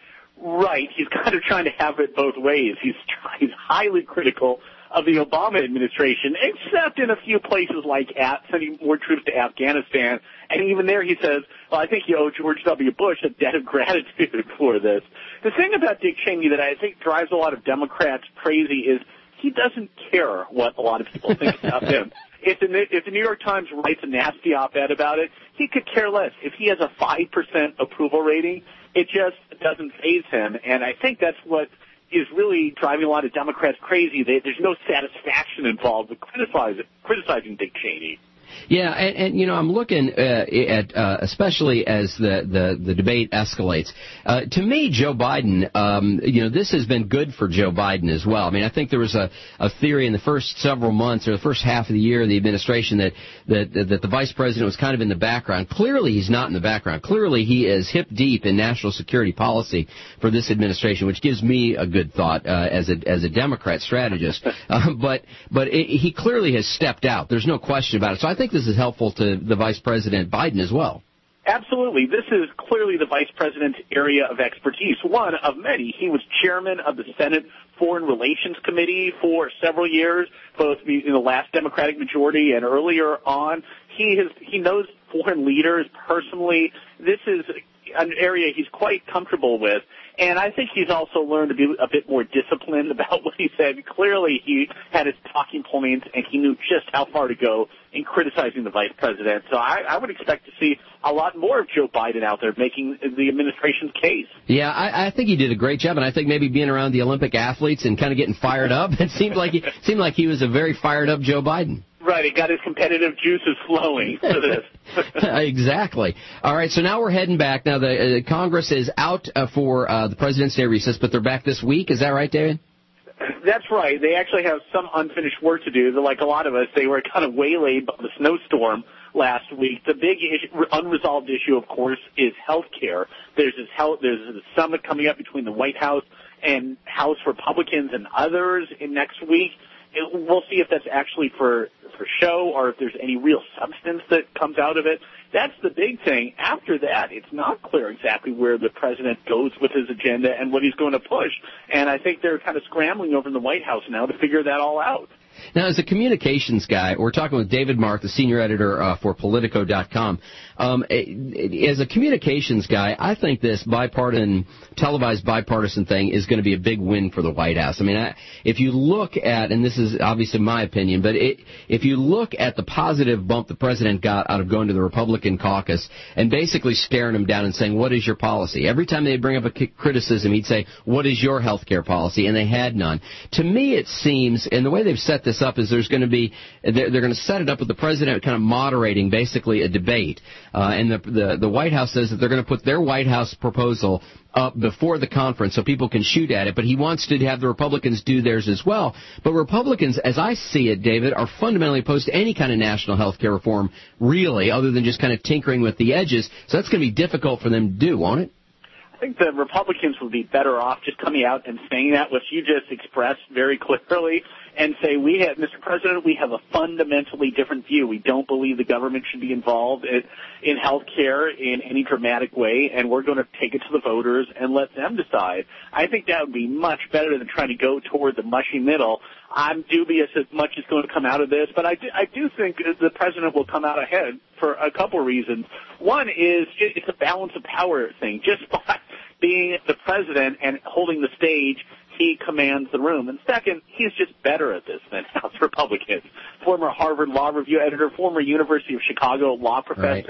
Right. He's kind of trying to have it both ways. He's he's highly critical of the Obama administration, except in a few places like at sending more troops to Afghanistan. And even there he says, well, I think you owe George W. Bush a debt of gratitude for this. The thing about Dick Cheney that I think drives a lot of Democrats crazy is he doesn't care what a lot of people think about him. If the, if the New York Times writes a nasty op-ed about it, he could care less. If he has a five percent approval rating, it just doesn't faze him. And I think that's what is really driving a lot of Democrats crazy. They, there's no satisfaction involved with criticizing, criticizing Dick Cheney. Yeah, and, and you know, I'm looking uh, at, uh, especially as the, the, the debate escalates. Uh, to me, Joe Biden, um, you know, this has been good for Joe Biden as well. I mean, I think there was a, a theory in the first several months or the first half of the year of the administration that, that, that the vice president was kind of in the background. Clearly, he's not in the background. Clearly, he is hip deep in national security policy for this administration, which gives me a good thought uh, as a as a Democrat strategist. uh, but but it, he clearly has stepped out. There's no question about it. So I think this is helpful to the Vice President Biden as well. Absolutely. This is clearly the Vice President's area of expertise, one of many. He was chairman of the Senate Foreign Relations Committee for several years, both in the last Democratic majority and earlier on. He has he knows foreign leaders personally. This is an area he's quite comfortable with. And I think he's also learned to be a bit more disciplined about what he said. Clearly, he had his talking points, and he knew just how far to go in criticizing the vice president. So I, I would expect to see a lot more of Joe Biden out there making the administration's case. Yeah, I, I think he did a great job, and I think maybe being around the Olympic athletes and kind of getting fired up, it seemed like he seemed like he was a very fired up Joe Biden. Right, he got his competitive juices flowing for this. Exactly. All right, so now we're heading back. Now, the uh, Congress is out uh, for uh, the President's Day recess, but they're back this week. Is that right, David? That's right. They actually have some unfinished work to do. They're like a lot of us, they were kind of waylaid by the snowstorm last week. The big issue, unresolved issue, of course, is health care. There's this health, there's a summit coming up between the White House and House Republicans and others in next week. It, we'll see if that's actually for for show or if there's any real substance that comes out of it. That's the big thing. After that, it's not clear exactly where the president goes with his agenda and what he's going to push. And I think they're kind of scrambling over in the White House now to figure that all out. Now, as a communications guy, we're talking with David Mark, the senior editor uh, for Politico dot com. Um, as a communications guy, I think this bipartisan, televised bipartisan thing is going to be a big win for the White House. I mean, I, if you look at, and this is obviously my opinion, but it, if you look at the positive bump the president got out of going to the Republican caucus and basically staring him down and saying, what is your policy? Every time they'd bring up a criticism, he'd say, what is your health care policy? And they had none. To me, it seems, and the way they've set this up is there's going to be, they're, they're going to set it up with the president kind of moderating basically a debate. Uh, and the, the the White House says that they're going to put their White House proposal up before the conference so people can shoot at it. But he wants to have the Republicans do theirs as well. But Republicans, as I see it, David, are fundamentally opposed to any kind of national health care reform, really, other than just kind of tinkering with the edges. So that's going to be difficult for them to do, won't it? I think the Republicans would be better off just coming out and saying that, which you just expressed very clearly, and say, we have, Mister President, we have a fundamentally different view. We don't believe the government should be involved in, in health care in any dramatic way, and we're going to take it to the voters and let them decide. I think that would be much better than trying to go toward the mushy middle. I'm dubious as much is going to come out of this, but I do, I do think the president will come out ahead for a couple reasons. One is it's a balance of power thing. Just by being the president and holding the stage, he commands the room. And second, he's just better at this than House Republicans. Former Harvard Law Review editor, former University of Chicago law professor. Right.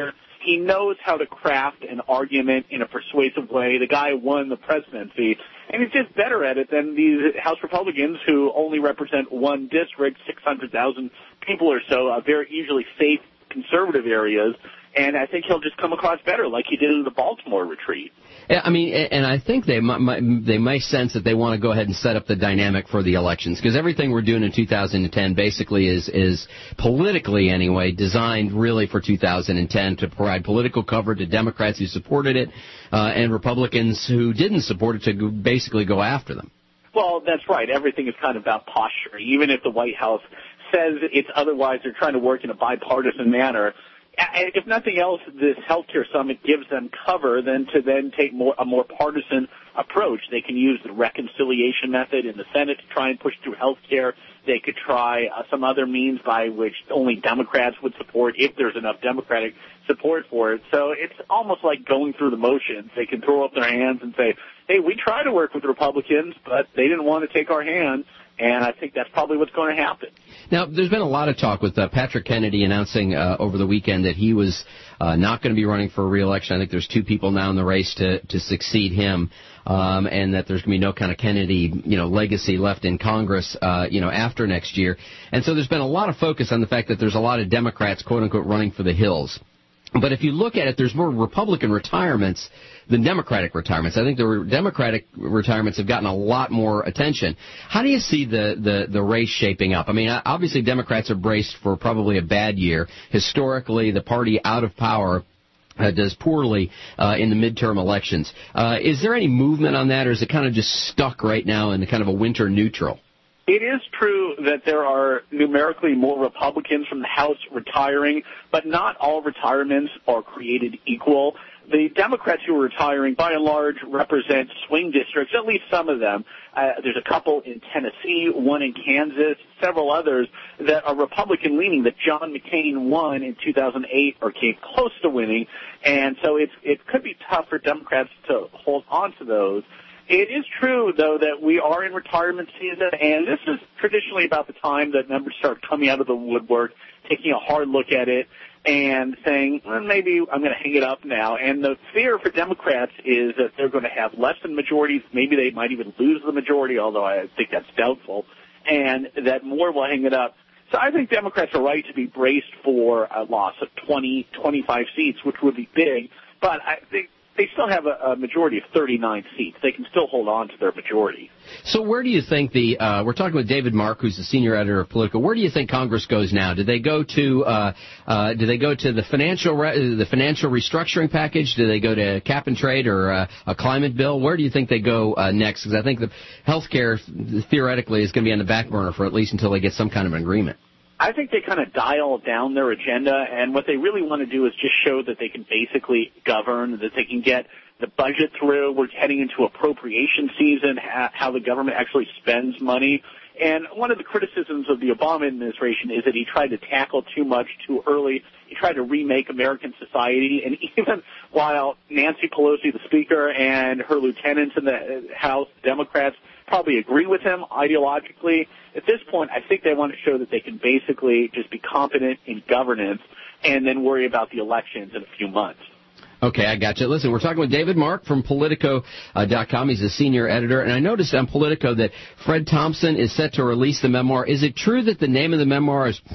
he knows how to craft an argument in a persuasive way. The guy won the presidency, and he's just better at it than these House Republicans who only represent one district, six hundred thousand people or so, uh, very usually safe conservative areas. And I think he'll just come across better, like he did in the Baltimore retreat. Yeah, I mean, and I think they might, they may sense that they want to go ahead and set up the dynamic for the elections, because everything we're doing in two thousand ten basically is, is politically anyway, designed really for two thousand ten to provide political cover to Democrats who supported it uh, and Republicans who didn't support it to go, basically go after them. Well, that's right. Everything is kind of about posture. Even if the White House says it's otherwise, they're trying to work in a bipartisan manner. If nothing else, this healthcare summit gives them cover then to then take more a more partisan approach. They can use the reconciliation method in the Senate to try and push through healthcare. They could try uh, some other means by which only Democrats would support if there's enough Democratic support for it. So it's almost like going through the motions. They can throw up their hands and say, hey, we try to work with Republicans, but they didn't want to take our hand. And I think that's probably what's going to happen. Now, there's been a lot of talk with uh, Patrick Kennedy announcing uh, over the weekend that he was uh, not going to be running for re-election. I think there's two people now in the race to, to succeed him, um, and that there's going to be no kind of Kennedy, you know, legacy left in Congress, uh, you know, after next year. And so there's been a lot of focus on the fact that there's a lot of Democrats, quote-unquote, running for the hills. But if you look at it, there's more Republican retirements than Democratic retirements. I think the Democratic retirements have gotten a lot more attention. How do you see the, the, the race shaping up? I mean, obviously Democrats are braced for probably a bad year. Historically, the party out of power uh, does poorly uh, in the midterm elections. Uh, is there any movement on that, or is it kind of just stuck right now in kind of a winter neutral? It is true that there are numerically more Republicans from the House retiring, but not all retirements are created equal. The Democrats who are retiring, by and large, represent swing districts, at least some of them. Uh, there's a couple in Tennessee, one in Kansas, several others that are Republican-leaning that John McCain won in two thousand eight or came close to winning. And so it's, it could be tough for Democrats to hold on to those. It is true, though, that we are in retirement season, and this is traditionally about the time that members start coming out of the woodwork, taking a hard look at it, and saying, well, maybe I'm going to hang it up now. And the fear for Democrats is that they're going to have less than majorities. Maybe they might even lose the majority, although I think that's doubtful, and that more will hang it up. So I think Democrats are right to be braced for a loss of twenty, twenty-five seats, which would be big, but I think they still have a, a majority of thirty-nine seats. They can still hold on to their majority. So where do you think the, uh, we're talking with David Mark, who's the senior editor of Politico. Where do you think Congress goes now? Do they go to, uh, uh, do they go to the financial, re- the financial restructuring package? Do they go to cap and trade or uh, a climate bill? Where do you think they go uh, next? Because I think the health care, theoretically, is going to be on the back burner for at least until they get some kind of an agreement. I think they kind of dial down their agenda, and what they really want to do is just show that they can basically govern, that they can get the budget through. We're heading into appropriation season, how the government actually spends money. And one of the criticisms of the Obama administration is that he tried to tackle too much too early. He tried to remake American society, and even while Nancy Pelosi, the Speaker, and her lieutenants in the House, Democrats, probably agree with him ideologically, at this point, I think they want to show that they can basically just be competent in governance and then worry about the elections in a few months. Okay, I got you. Listen, we're talking with David Mark from Politico dot com. He's a senior editor. And I noticed on Politico that Fred Thompson is set to release the memoir. Is it true that the name of the memoir is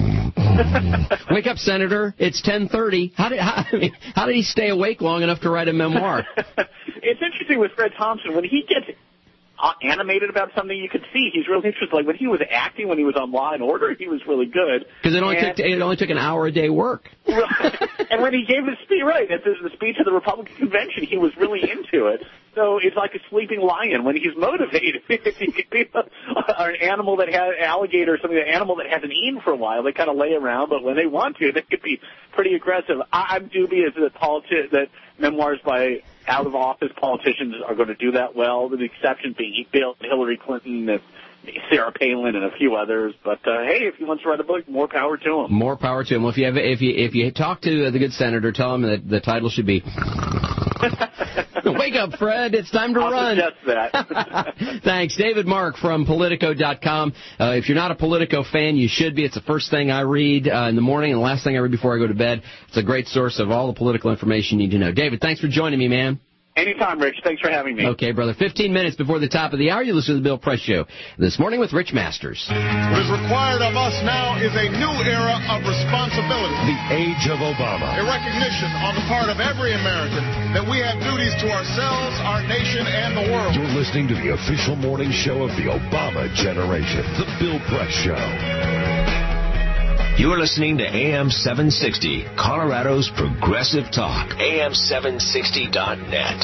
Wake Up, Senator? It's ten thirty. How did, how, I mean, how did he stay awake long enough to write a memoir? It's interesting with Fred Thompson. When he gets animated about something, you could see he's really interested. Like when he was acting, when he was on Law and Order, he was really good. Because it only and, took it only took an hour a day work. Right. And when he gave his speech, right, at the, the speech at the Republican convention, he was really into it. So it's like a sleeping lion when he's motivated. He could be a, an animal that has an alligator or something, an animal that hasn't eaten for a while. They kind of lay around, but when they want to, they could be pretty aggressive. I, I'm dubious that politi- that memoirs by out-of-office politicians are going to do that well, with the exception being Bill, Hillary Clinton, and Sarah Palin, and a few others. But uh, hey, if he wants to write a book, more power to him. More power to him. Well, if you have, if you if you talk to the good senator, tell him that the title should be. Wake up, Fred. It's time to I'll run. suggest that. Thanks. David Mark from Politico dot com. Uh, if you're not a Politico fan, you should be. It's the first thing I read uh, in the morning and the last thing I read before I go to bed. It's a great source of all the political information you need to know. David, thanks for joining me, man. Anytime, Rich. Thanks for having me. Okay, brother. fifteen minutes before the top of the hour, you listen to the Bill Press Show. This morning with Rich Masters. What is required of us now is a new era of responsibility. The age of Obama. A recognition on the part of every American that we have duties to ourselves, our nation, and the world. You're listening to the official morning show of the Obama generation, the Bill Press Show. You're listening to A M seven sixty, Colorado's Progressive Talk. A M seven sixty dot net.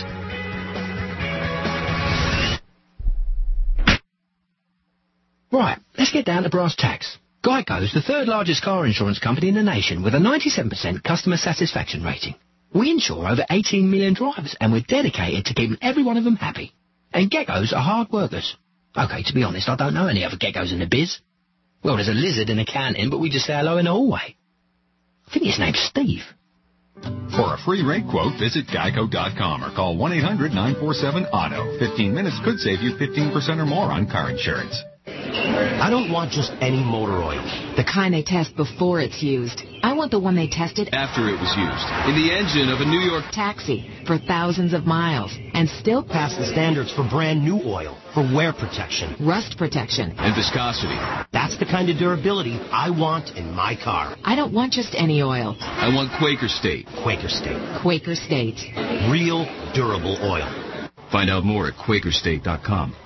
Right, let's get down to brass tacks. Geico is the third largest car insurance company in the nation with a ninety-seven percent customer satisfaction rating. We insure over eighteen million drivers, and we're dedicated to keeping every one of them happy. And geckos are hard workers. Okay, to be honest, I don't know any other geckos in the biz. Well, there's a lizard in accounting, but we just say hello in the hallway. I think his name's Steve. For a free rate quote, visit geico dot com or call one eight hundred nine four seven auto. fifteen minutes could save you fifteen percent or more on car insurance. I don't want just any motor oil. The kind they test before it's used. I want the one they tested after it was used. In the engine of a New York taxi for thousands of miles and still pass the standards for brand new oil, for wear protection, rust protection, and viscosity. That's the kind of durability I want in my car. I don't want just any oil. I want Quaker State. Quaker State. Quaker State. Real, durable oil. Find out more at quaker state dot com.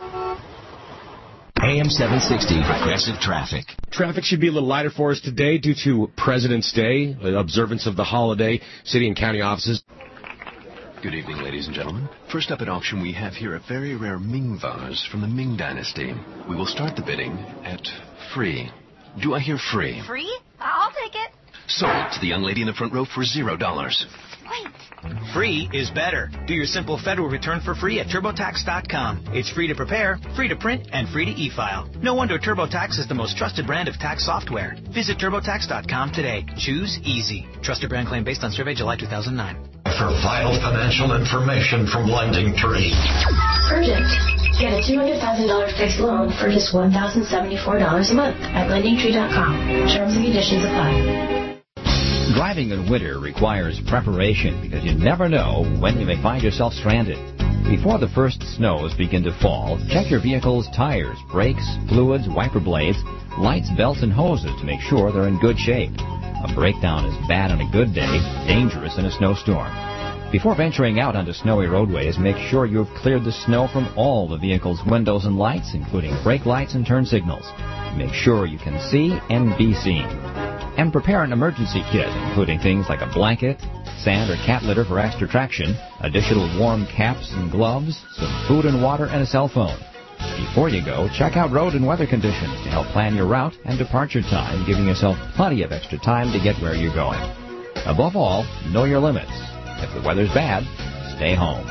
A M seven sixty, Progressive Traffic. Traffic should be a little lighter for us today due to President's Day, observance of the holiday. City and county offices. Good evening, ladies and gentlemen. First up at auction, we have here a very rare Ming vase from the Ming Dynasty. We will start the bidding at free. Do I hear free? Free? I'll take it. Sold to the young lady in the front row for zero dollars. Wait. Free is better. Do your simple federal return for free at TurboTax dot com. It's free to prepare, free to print, and free to e-file. No wonder TurboTax is the most trusted brand of tax software. Visit TurboTax dot com today. Choose easy. Trusted brand claim based on survey July two thousand nine. For vital financial information from Lending Tree. Urgent. Get a two hundred thousand dollars fixed loan for just one thousand seventy-four dollars a month at lending tree dot com. Terms and conditions apply. Driving in winter requires preparation because you never know when you may find yourself stranded. Before the first snows begin to fall, check your vehicle's tires, brakes, fluids, wiper blades, lights, belts, and hoses to make sure they're in good shape. A breakdown is bad on a good day, dangerous in a snowstorm. Before venturing out onto snowy roadways, make sure you have cleared the snow from all the vehicle's windows and lights, including brake lights and turn signals. Make sure you can see and be seen. And prepare an emergency kit, including things like a blanket, sand or cat litter for extra traction, additional warm caps and gloves, some food and water, and a cell phone. Before you go, check out road and weather conditions to help plan your route and departure time, giving yourself plenty of extra time to get where you're going. Above all, know your limits. If the weather's bad, stay home.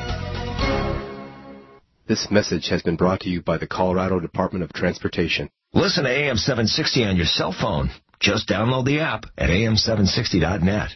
This message has been brought to you by the Colorado Department of Transportation. Listen to A M seven sixty on your cell phone. Just download the app at A M seven sixty dot net.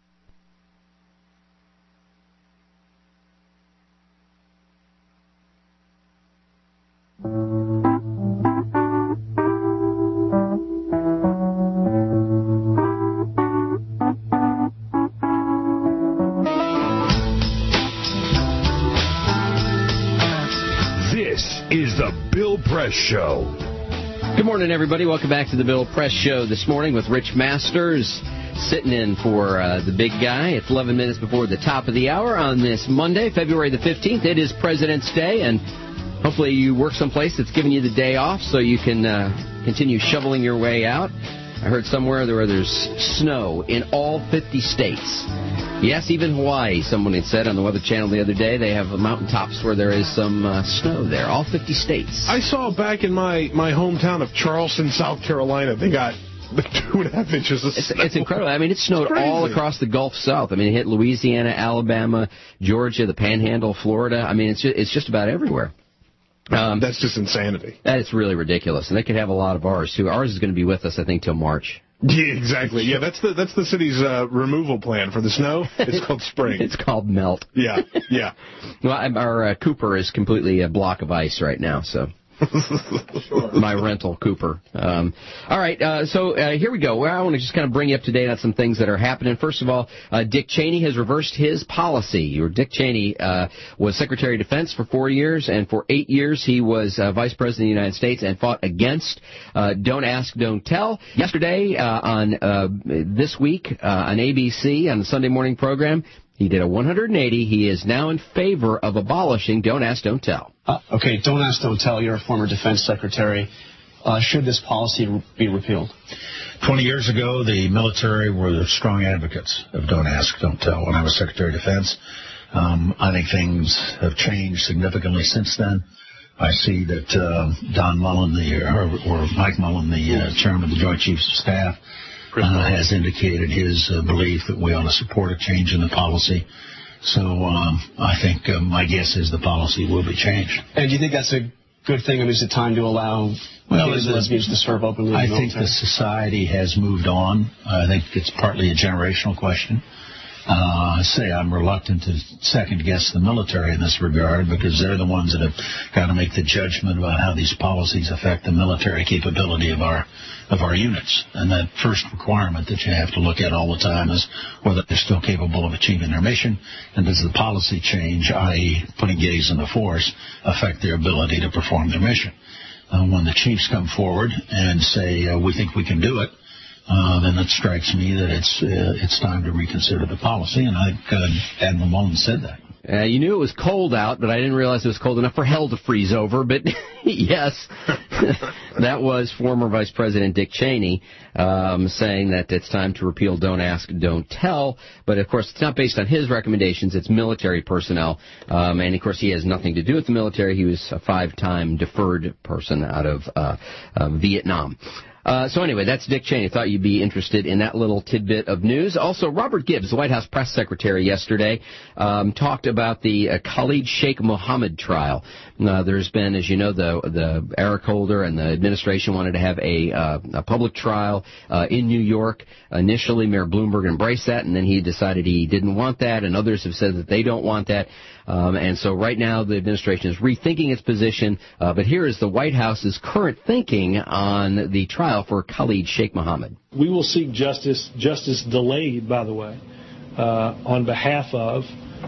This is the Bill Press Show. Good morning, everybody. Welcome back to the Bill Press Show this morning with Rich Masters, sitting in for uh, the big guy. It's eleven minutes before the top of the hour on this Monday, February the fifteenth. It is President's Day, and hopefully you work someplace that's giving you the day off so you can uh, continue shoveling your way out. I heard somewhere where there's snow in all fifty states. Yes, even Hawaii, someone had said on the Weather Channel the other day. They have mountaintops where there is some uh, snow there, all fifty states. I saw back in my, my hometown of Charleston, South Carolina, they got two and a half inches of it's, snow. It's incredible. I mean, it snowed all across the Gulf South. I mean, it hit Louisiana, Alabama, Georgia, the Panhandle, Florida. I mean, it's just, it's just about everywhere. Um, That's just insanity. That is really ridiculous. And they could have a lot of ours, too. Ours is going to be with us, I think, till March. Yeah, exactly. Yeah, that's the that's the city's uh, removal plan for the snow. It's called spring. It's called melt. Yeah, yeah. Well, our uh, Cooper is completely a block of ice right now, so... My rental Cooper. Um, all right, uh, so uh, here we go. Well, I want to just kind of bring you up to date on some things that are happening. First of all, uh, Dick Cheney has reversed his policy. Or Dick Cheney uh, was Secretary of Defense for four years, and for eight years he was uh, Vice President of the United States and fought against uh, Don't Ask, Don't Tell. Yesterday, uh, on uh, this week, uh, on A B C, on the Sunday morning program, he did a one hundred eighty. He is now in favor of abolishing Don't Ask, Don't Tell. Uh, okay, Don't Ask, Don't Tell. You're a former defense secretary. Uh, should this policy re- be repealed? Twenty years ago, the military were the strong advocates of Don't Ask, Don't Tell when I was Secretary of Defense. Um, I think things have changed significantly since then. I see that uh, Don Mullen, the, or, or Mike Mullen, the uh, chairman of the Joint Chiefs of Staff, Uh, has indicated his uh, belief that we ought to support a change in the policy. So um, I think uh, my guess is the policy will be changed. And do you think that's a good thing? I mean, is it time to allow well, gays and lesbians to serve openly? I think the society has moved on. I think it's partly a generational question. Uh, I say I'm reluctant to second-guess the military in this regard because they're the ones that have got to make the judgment about how these policies affect the military capability of our of our units. And that first requirement that you have to look at all the time is whether they're still capable of achieving their mission, and does the policy change, that is putting gays in the force, affect their ability to perform their mission. Uh, when the chiefs come forward and say, uh, we think we can do it, Uh, then it strikes me that it's uh, it's time to reconsider the policy, and I think uh, Admiral Mullen said that. Uh, you knew it was cold out, but I didn't realize it was cold enough for hell to freeze over. But yes, that was former Vice President Dick Cheney um, saying that it's time to repeal Don't Ask, Don't Tell. But, of course, it's not based on his recommendations. It's military personnel. Um, and, of course, he has nothing to do with the military. He was a five-time deferred person out of uh, uh, Vietnam. Uh, so anyway, that's Dick Cheney. I thought you'd be interested in that little tidbit of news. Also, Robert Gibbs, the White House press secretary yesterday, um, talked about the uh, Khalid Sheikh Mohammed trial. Uh, there's been, as you know, the the Eric Holder and the administration wanted to have a, uh, a public trial uh, in New York. Initially, Mayor Bloomberg embraced that, and then he decided he didn't want that, and others have said that they don't want that. Um, and so right now the administration is rethinking its position, uh, but here is the White House's current thinking on the trial for Khalid Sheikh Mohammed. We will seek justice, justice delayed, by the way, uh, on behalf of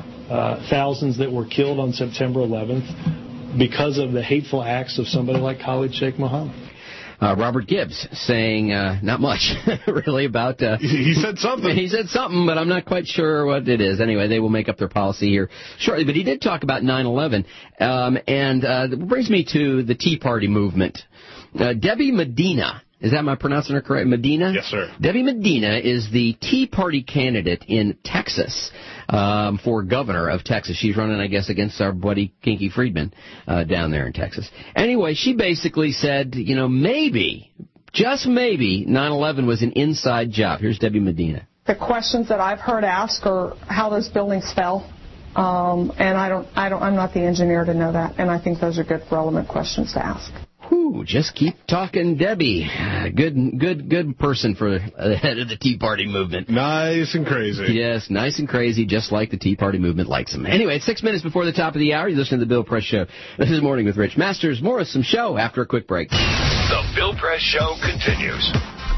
uh, thousands that were killed on September eleventh because of the hateful acts of somebody like Khalid Sheikh Mohammed. Uh, Robert Gibbs saying uh, not much, really, about... Uh, he said something. He said something, but I'm not quite sure what it is. Anyway, they will make up their policy here shortly. But he did talk about nine eleven, um, and uh, that brings me to the Tea Party movement. Uh, Debbie Medina, is that my pronouncing her correct? Medina? Yes, sir. Debbie Medina is the Tea Party candidate in Texas um, for governor of Texas. She's running, I guess, against our buddy Kinky Friedman uh, down there in Texas. Anyway, she basically said, you know, maybe, just maybe, nine eleven was an inside job. Here's Debbie Medina. The questions that I've heard asked are how those buildings fell. Um, and I don't, I don't, I'm not the engineer to know that. And I think those are good, relevant questions to ask. Whew, just keep talking, Debbie. Good, good, good person for the head of the Tea Party movement. Nice and crazy. Yes, nice and crazy, just like the Tea Party movement likes them. Anyway, it's six minutes before the top of the hour. You're listening to the Bill Press Show. This is Morning with Rich Masters. More of some show after a quick break. The Bill Press Show continues.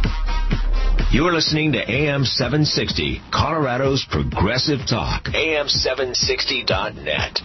You're listening to A M seven sixty, Colorado's Progressive Talk. A M seven sixty dot net.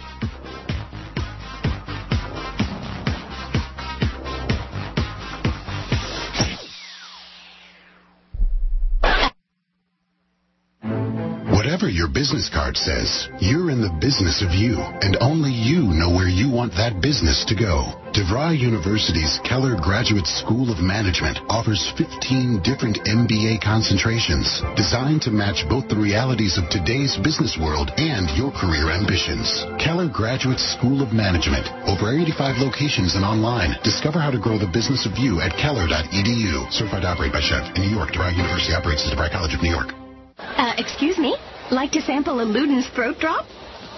Whatever your business card says, you're in the business of you, and only you know where you want that business to go. DeVry University's Keller Graduate School of Management offers fifteen different M B A concentrations designed to match both the realities of today's business world and your career ambitions. Keller Graduate School of Management. Over eighty-five locations and online. Discover how to grow the business of you at keller dot e d u. Certified to operate by Chev. In New York, DeVry University operates as DeVry College of New York. Uh, excuse me? Like to sample a Luden's throat drop?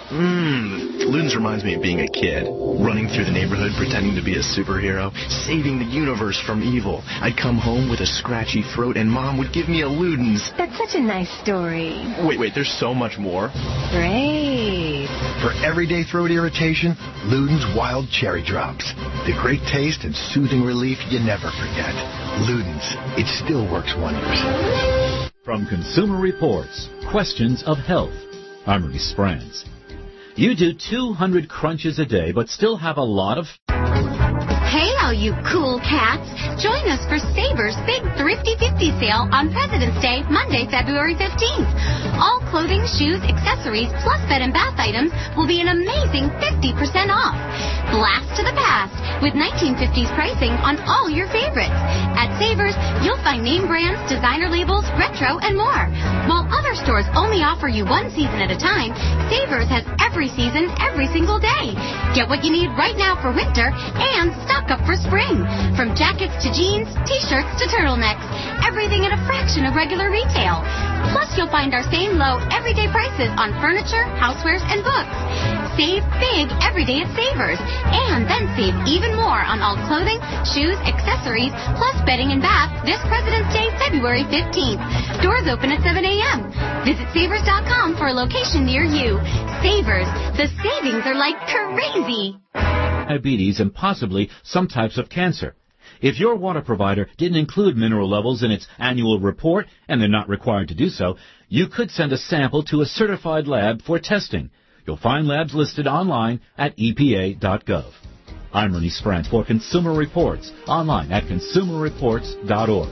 Mmm, Luden's reminds me of being a kid, running through the neighborhood pretending to be a superhero, saving the universe from evil. I'd come home with a scratchy throat and Mom would give me a Luden's. That's such a nice story. Wait, wait, there's so much more. Great. For everyday throat irritation, Luden's Wild Cherry Drops. The great taste and soothing relief you never forget. Luden's, it still works wonders. From Consumer Reports, Questions of Health. I'm Rudy Sprans. You do two hundred crunches a day, but still have a lot of... Hey, all you cool cats. Join us for Savers' big Thrifty fifty sale on President's Day, Monday, February fifteenth. All clothing, shoes, accessories, plus bed and bath items will be an amazing fifty percent off. Blast to the past with nineteen fifties pricing on all your favorites. At Savers, you'll find name brands, designer labels, retro, and more. While other stores only offer you one season at a time, Savers has every season, every single day. Get what you need right now for winter and stock up for spring. From jackets to jeans, t-shirts to turtlenecks. Everything at a fraction of regular retail. Plus, you'll find our same low everyday prices on furniture, housewares, and books. Save big every day at Savers. And then save even more on all clothing, shoes, accessories, plus bedding and bath this President's Day, February fifteenth. Doors open at seven a.m. Visit Savers dot com for a location near you. Savers. The savings are like crazy. Diabetes and possibly some types of cancer. If your water provider didn't include mineral levels in its annual report, and they're not required to do so, you could send a sample to a certified lab for testing. You'll find labs listed online at E P A dot gov. I'm Ernie Sprant for Consumer Reports, online at consumer reports dot org.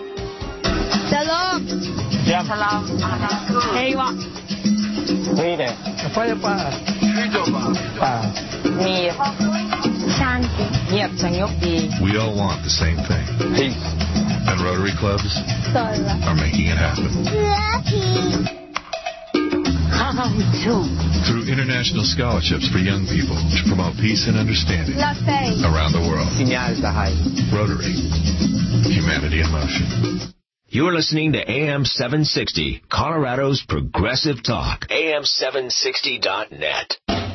Salam. Yeah. Salam. Hey, what? Hey there. Apa ya, Pak? Pak. Mir. Shanti. Yep, sangok di. We all want the same thing. Peace. And Rotary clubs Sola. are making it happen. Lucky. Through international scholarships for young people to promote peace and understanding around the world. Rotary. Humanity in motion. You're listening to A M seven sixty, Colorado's Progressive Talk. A M seven sixty dot net.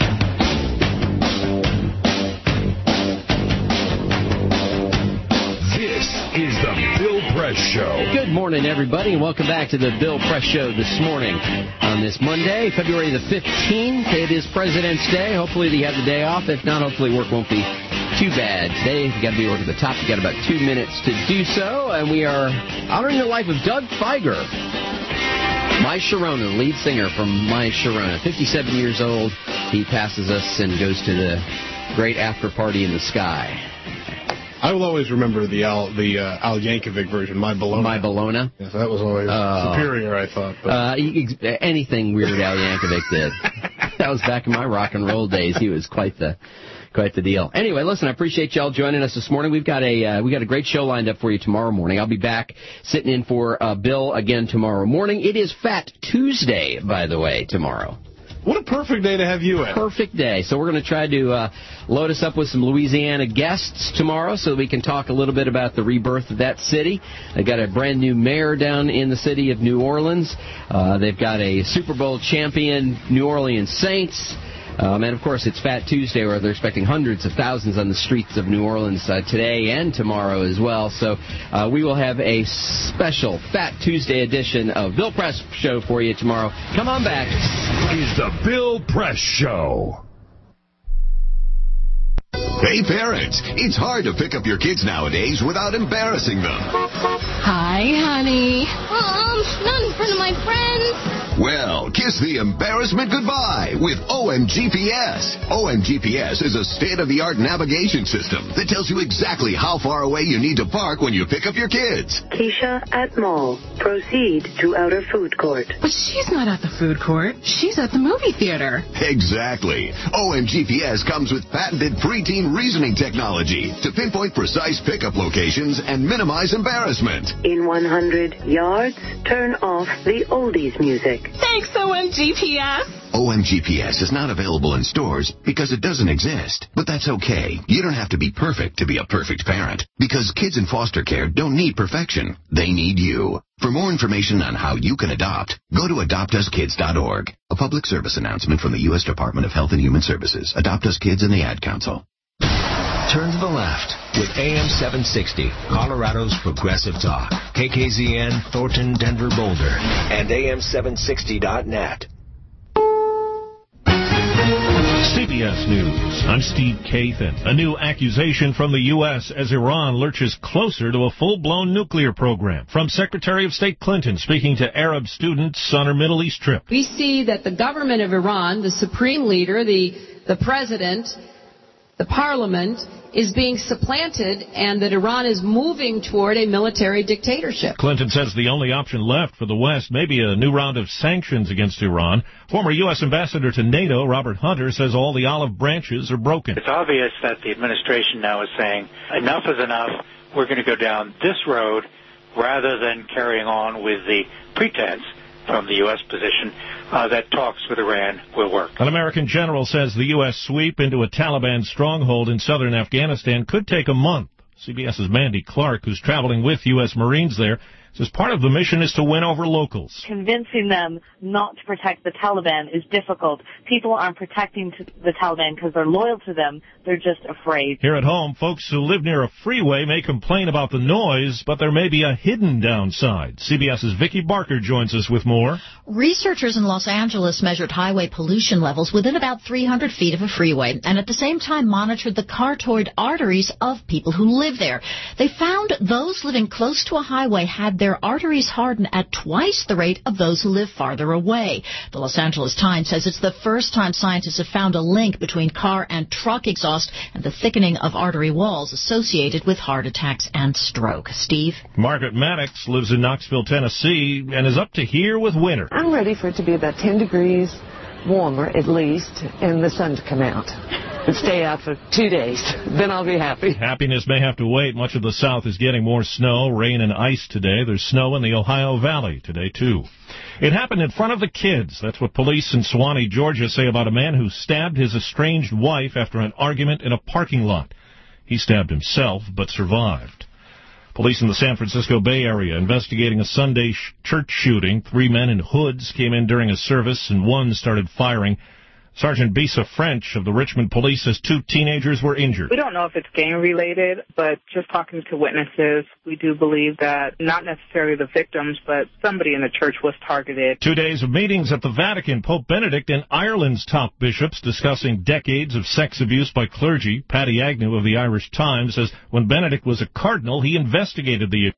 This is the Bill Press Show. Good morning, everybody, and welcome back to the Bill Press Show this morning. On this Monday, February the fifteenth, it is President's Day. Hopefully you have the day off. If not, hopefully work won't be too bad today. If you got to be over to the top, you got about two minutes to do so. And we are honoring the life of Doug Fieger. My Sharona, lead singer from My Sharona, fifty-seven years old. He passes us and goes to the great after party in the sky. I will always remember the Al the uh, Al Yankovic version, My Bologna. My Bologna? Yes, that was always uh, superior, I thought. But. Uh, anything Weird Al Yankovic did. That was back in my rock and roll days. He was quite the quite the deal. Anyway, listen, I appreciate y'all joining us this morning. We've got a uh, we got a great show lined up for you tomorrow morning. I'll be back sitting in for uh, Bill again tomorrow morning. It is Fat Tuesday, by the way, tomorrow. What a perfect day to have you in. Perfect day. So we're going to try to uh, load us up with some Louisiana guests tomorrow so that we can talk a little bit about the rebirth of that city. They've got a brand new mayor down in the city of New Orleans. Uh, they've got a Super Bowl champion New Orleans Saints. Um, and, of course, it's Fat Tuesday, where they're expecting hundreds of thousands on the streets of New Orleans uh, today and tomorrow as well. So uh, we will have a special Fat Tuesday edition of Bill Press Show for you tomorrow. Come on back. This is the Bill Press Show. Hey, parents, it's hard to pick up your kids nowadays without embarrassing them. Hi, honey. Um, not in front of my friends. Well, kiss the embarrassment goodbye with O M G P S. O M G P S is a state-of-the-art navigation system that tells you exactly how far away you need to park when you pick up your kids. Keisha at mall. Proceed to outer food court. But she's not at the food court. She's at the movie theater. Exactly. O M G P S comes with patented preteen reasoning technology to pinpoint precise pickup locations and minimize embarrassment. In one hundred yards, turn off the oldies music. Thanks, O M G P S. O M G P S is not available in stores because it doesn't exist. But that's okay. You don't have to be perfect to be a perfect parent. Because kids in foster care don't need perfection. They need you. For more information on how you can adopt, go to adopt us kids dot org. A A public service announcement from the U S Department of Health and Human Services. Adopt Us Kids and the Ad Council. Turn to the left with A M seven sixty, Colorado's Progressive Talk. K K Z N, Thornton, Denver, Boulder, and A M seven sixty dot net. C B S News. I'm Steve Kathan. A new accusation from the U S as Iran lurches closer to a full-blown nuclear program. From Secretary of State Clinton speaking to Arab students on her Middle East trip. We see that the government of Iran, the supreme leader, the, the president, the parliament, is being supplanted, and that Iran is moving toward a military dictatorship. Clinton says the only option left for the West may be a new round of sanctions against Iran. Former U S Ambassador to NATO, Robert Hunter, says all the olive branches are broken. It's obvious that the administration now is saying, enough is enough, we're going to go down this road rather than carrying on with the pretense from the U S position uh, that talks with Iran will work. An American general says the U S sweep into a Taliban stronghold in southern Afghanistan could take a month. CBS's Mandy Clark, who's traveling with U S Marines there, says part of the mission is to win over locals. Convincing them not to protect the Taliban is difficult. People aren't protecting the Taliban because they're loyal to them. They're just afraid. Here at home, folks who live near a freeway may complain about the noise, but there may be a hidden downside. CBS's Vicki Barker joins us with more. Researchers in Los Angeles measured highway pollution levels within about three hundred feet of a freeway and at the same time monitored the carotid arteries of people who live there. They found those living close to a highway had their arteries harden at twice the rate of those who live farther away. The Los Angeles Times says it's the first time scientists have found a link between car and truck exhaust and the thickening of artery walls associated with heart attacks and stroke. Steve? Margaret Maddox lives in Knoxville, Tennessee, and is up to here with winter. I'm ready for it to be about ten degrees warmer at least, and the sun to come out and stay out for two days. Then I'll be happy. Happiness may have to wait. Much of the South is getting more snow, rain, and ice today. There's snow in the Ohio Valley today, too. It happened in front of the kids. That's what police in Suwanee, Georgia, say about a man who stabbed his estranged wife after an argument in a parking lot. He stabbed himself, but survived. Police in the San Francisco Bay Area investigating a Sunday sh- church shooting. Three men in hoods came in during a service, and one started firing. Sergeant Bisa French of the Richmond Police says two teenagers were injured. We don't know if it's gang-related, but just talking to witnesses, we do believe that not necessarily the victims, but somebody in the church was targeted. Two days of meetings at the Vatican. Pope Benedict and Ireland's top bishops discussing decades of sex abuse by clergy. Paddy Agnew of the Irish Times says when Benedict was a cardinal, he investigated the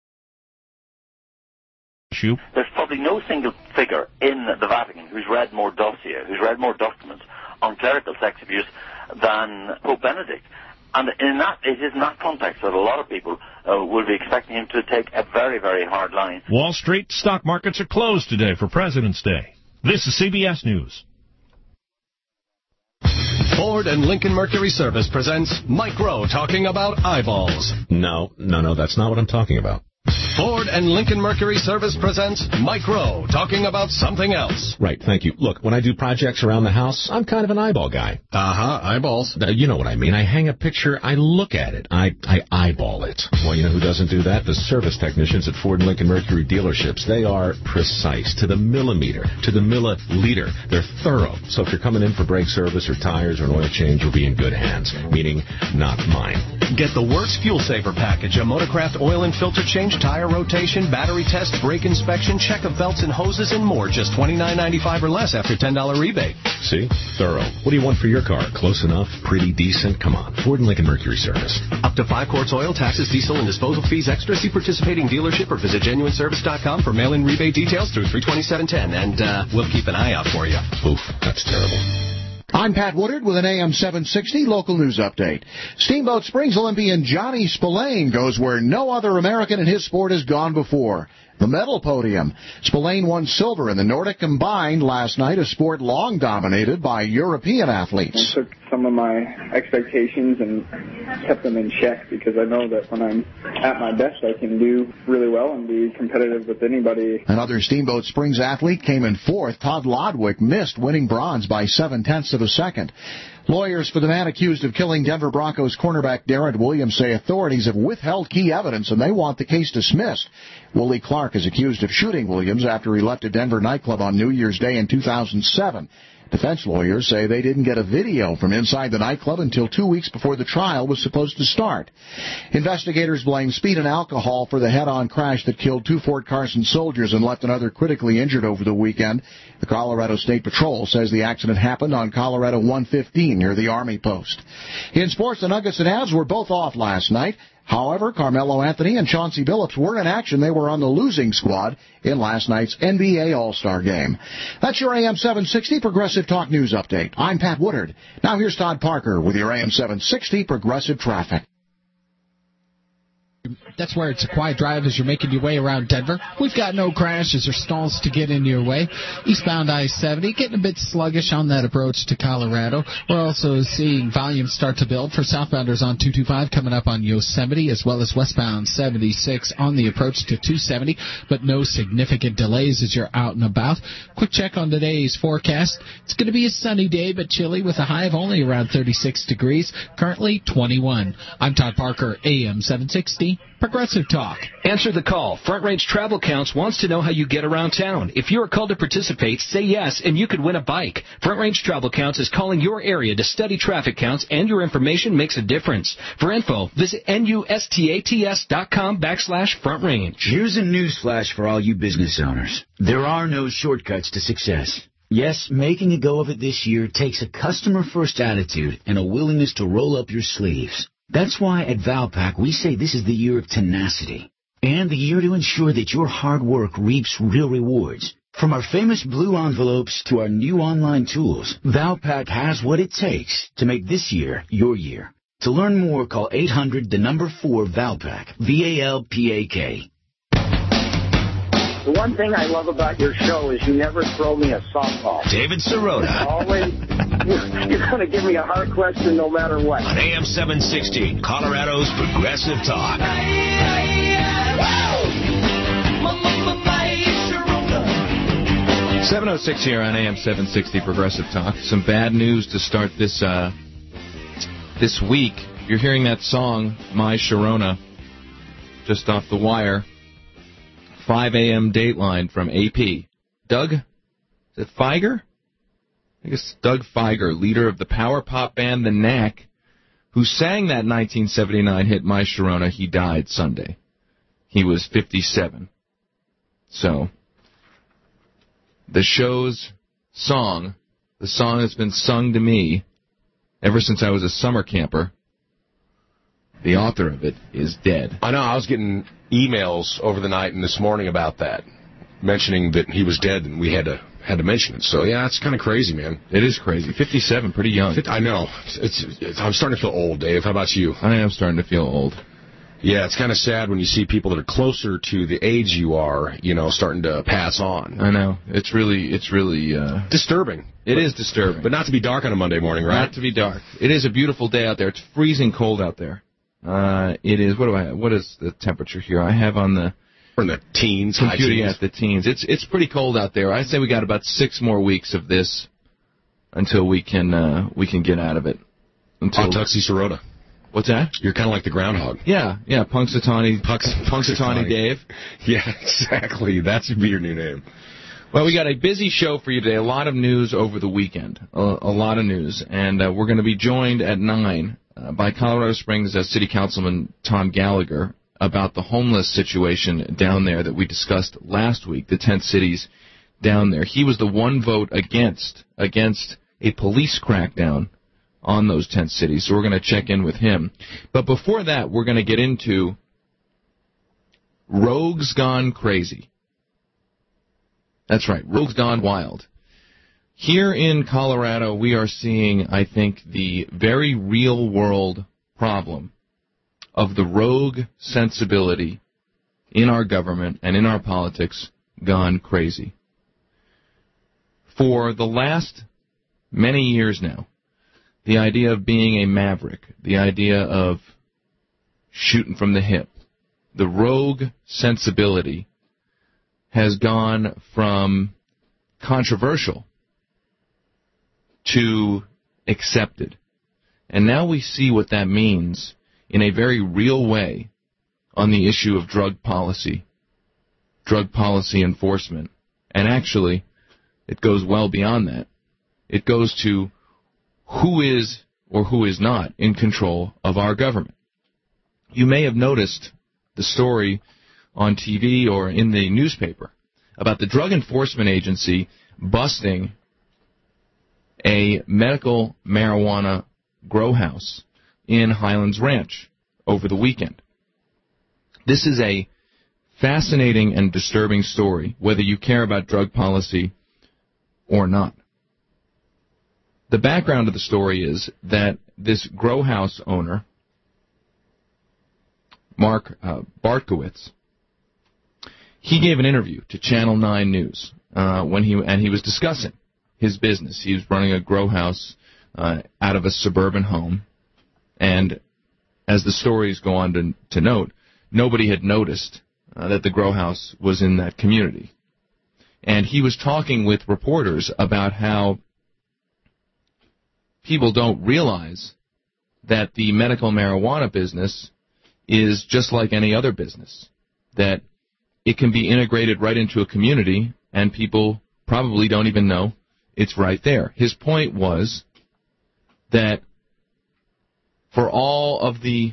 issue. There's probably no single figure in the Vatican who's read more dossier, who's read more documents on clerical sex abuse than Pope Benedict. And in that, it is in that context that a lot of people uh, will be expecting him to take a very, very hard line. Wall Street stock markets are closed today for President's Day. This is C B S News. Ford and Lincoln Mercury Service presents Mike Rowe talking about eyeballs. No, no, no, that's not what I'm talking about. Ford and Lincoln Mercury Service presents Mike Rowe talking about something else. Right, thank you. Look, when I do projects around the house, I'm kind of an eyeball guy. Uh-huh, eyeballs. Uh, you know what I mean. I hang a picture, I look at it, I, I eyeball it. Well, you know who doesn't do that? The service technicians at Ford and Lincoln Mercury dealerships. They are precise, to the millimeter, to the milliliter. They're thorough. So if you're coming in for brake service or tires or an oil change, you'll be in good hands, meaning not mine. Get the Works Fuel Saver Package, a Motorcraft oil and filter change, tire rotation, battery test, brake inspection, check of belts and hoses, and more. Just twenty-nine ninety-five or less after ten dollars rebate. See? Thorough. What do you want for your car? Close enough? Pretty decent? Come on. Ford and Lincoln Mercury Service. Up to five quarts oil, taxes, diesel, and disposal fees extra. See participating dealership or visit genuine service dot com for mail-in rebate details through three twenty-seven ten, and uh, we'll keep an eye out for you. Oof, that's terrible. I'm Pat Woodard with an A M seven sixty local news update. Steamboat Springs Olympian Johnny Spillane goes where no other American in his sport has gone before. The medal podium. Spillane won silver in the Nordic combined last night, a sport long dominated by European athletes. I took some of my expectations and kept them in check because I know that when I'm at my best, I can do really well and be competitive with anybody. Another Steamboat Springs athlete came in fourth. Todd Lodwick missed, winning bronze by seven-tenths of a second. Lawyers for the man accused of killing Denver Broncos cornerback Darren Williams say authorities have withheld key evidence and they want the case dismissed. Willie Clark is accused of shooting Williams after he left a Denver nightclub on New Year's Day in two thousand seven. Defense lawyers say they didn't get a video from inside the nightclub until two weeks before the trial was supposed to start. Investigators blame speed and alcohol for the head-on crash that killed two Fort Carson soldiers and left another critically injured over the weekend. The Colorado State Patrol says the accident happened on Colorado one fifteen near the Army post. In sports, the Nuggets and Avs were both off last night. However, Carmelo Anthony and Chauncey Billups were in action. They were on the losing squad in last night's N B A All-Star Game. That's your A M seven sixty Progressive Talk News Update. I'm Pat Woodard. Now here's Todd Parker with your A M seven sixty Progressive Traffic. That's where it's a quiet drive as you're making your way around Denver. We've got no crashes or stalls to get into your way. Eastbound I seventy getting a bit sluggish on that approach to Colorado. We're also seeing volume start to build for southbounders on two twenty-five coming up on Yosemite, as well as westbound seventy-six on the approach to two seventy, but no significant delays as you're out and about. Quick check on today's forecast. It's going to be a sunny day, but chilly with a high of only around thirty-six degrees, currently twenty-one. I'm Todd Parker, A M seven sixty. Progressive Talk. Answer the call. Front Range Travel Counts wants to know how you get around town. If you are called to participate, say yes, and you could win a bike. Front Range Travel Counts is calling your area to study traffic counts, and your information makes a difference. For info, visit nustatats.com backslash Front Range. Here's a newsflash for all you business owners. There are no shortcuts to success. Yes, making a go of it this year takes a customer-first attitude and a willingness to roll up your sleeves. That's why at Valpak we say this is the year of tenacity and the year to ensure that your hard work reaps real rewards. From our famous blue envelopes to our new online tools, Valpak has what it takes to make this year your year. To learn more, call eight hundred, the number four, Valpak, V A L P A K. The one thing I love about your show is you never throw me a softball. David Sirota. Always, you're going to give me a hard question no matter what. On A M seven sixty, Colorado's Progressive Talk. seven oh six here on A M seven sixty Progressive Talk. Some bad news to start this uh, this week. You're hearing that song, My Sharona, just off the wire. five a.m. Dateline from A P. Doug, is it Fieger? I think it's Doug Fieger, leader of the power pop band The Knack, who sang that nineteen seventy-nine hit My Sharona. He died Sunday. He was fifty-seven. So, the show's song, the song that's been sung to me ever since I was a summer camper, the author of it is dead. I know. I was getting emails over the night and this morning about that, mentioning that he was dead, and we had to had to mention it. So yeah, it's kind of crazy, man. It is crazy. fifty-seven, pretty young. I know. It's, it's. I'm starting to feel old, Dave. How about you? I am starting to feel old. Yeah, it's kind of sad when you see people that are closer to the age you are, you know, starting to pass on. I know. It's really, it's really uh, disturbing. It but, is disturbing, but not to be dark on a Monday morning, right? Not to be dark. It is a beautiful day out there. It's freezing cold out there. Uh, it is. What do I have? What is the temperature here? I have on the We're in the teens, computer high teens. at the teens. It's it's pretty cold out there. I say we got about six more weeks of this until we can uh, we can get out of it. Until Tuxie Sirota. What's that? You're kind of like the groundhog. Yeah, yeah. Punxsutawney, Punx, Punxsutawney Dave. Yeah, exactly. That should be your new name. Well, we got a busy show for you today. A lot of news over the weekend. A, a lot of news, and uh, we're going to be joined at nine. Uh, by Colorado Springs uh, City Councilman Tom Gallagher about the homeless situation down there that we discussed last week, the tent cities down there. He was the one vote against against a police crackdown on those tent cities, so we're going to check in with him. But before that, we're going to get into Rogues Gone Crazy. That's right, Rogues Gone Wild. Here in Colorado, we are seeing, I think, the very real-world problem of the rogue sensibility in our government and in our politics gone crazy. For the last many years now, the idea of being a maverick, the idea of shooting from the hip, the rogue sensibility has gone from controversial to accepted. And now we see what that means in a very real way on the issue of drug policy, drug policy enforcement. And actually, it goes well beyond that. It goes to who is or who is not in control of our government. You may have noticed the story on T V or in the newspaper about the Drug Enforcement Agency busting a medical marijuana grow house in Highlands Ranch over the weekend. This is a fascinating and disturbing story, whether you care about drug policy or not. The background of the story is that this grow house owner, Mark uh, Bartkowitz, he gave an interview to Channel nine News uh, when he and he was discussing his business. He was running a grow house uh, out of a suburban home, and as the stories go on to, to note, nobody had noticed uh, that the grow house was in that community. And he was talking with reporters about how people don't realize that the medical marijuana business is just like any other business, that it can be integrated right into a community, and people probably don't even know it's right there. His point was that for all of the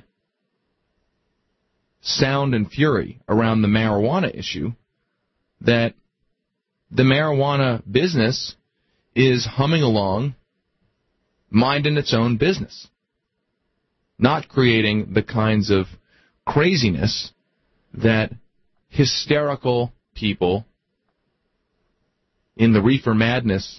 sound and fury around the marijuana issue, that the marijuana business is humming along, minding its own business, not creating the kinds of craziness that hysterical people in the reefer madness,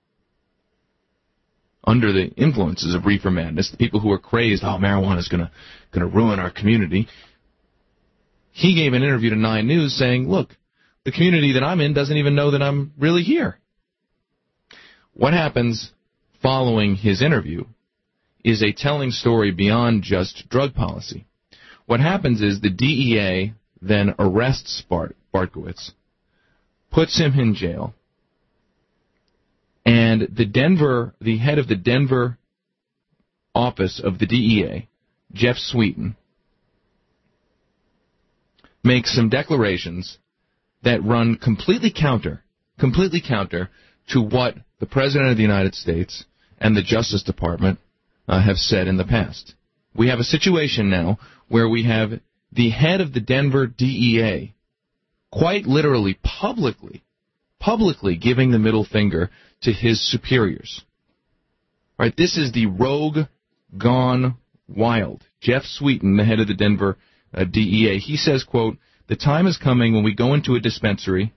under the influences of reefer madness, the people who are crazed, oh, marijuana is going to going to ruin our community. He gave an interview to Nine News saying, look, the community that I'm in doesn't even know that I'm really here. What happens following his interview is a telling story beyond just drug policy. What happens is the D E A then arrests Bart, Bartkowitz, puts him in jail, and the Denver, the head of the Denver office of the D E A, Jeff Sweeten, makes some declarations that run completely counter, completely counter to what the President of the United States and the Justice Department uh, have said in the past. We have a situation now where we have the head of the Denver D E A quite literally publicly, publicly giving the middle finger to his superiors. Right? This is the rogue gone wild. Jeff Sweeten, the head of the Denver uh, D E A, he says, quote, the time is coming when we go into a dispensary,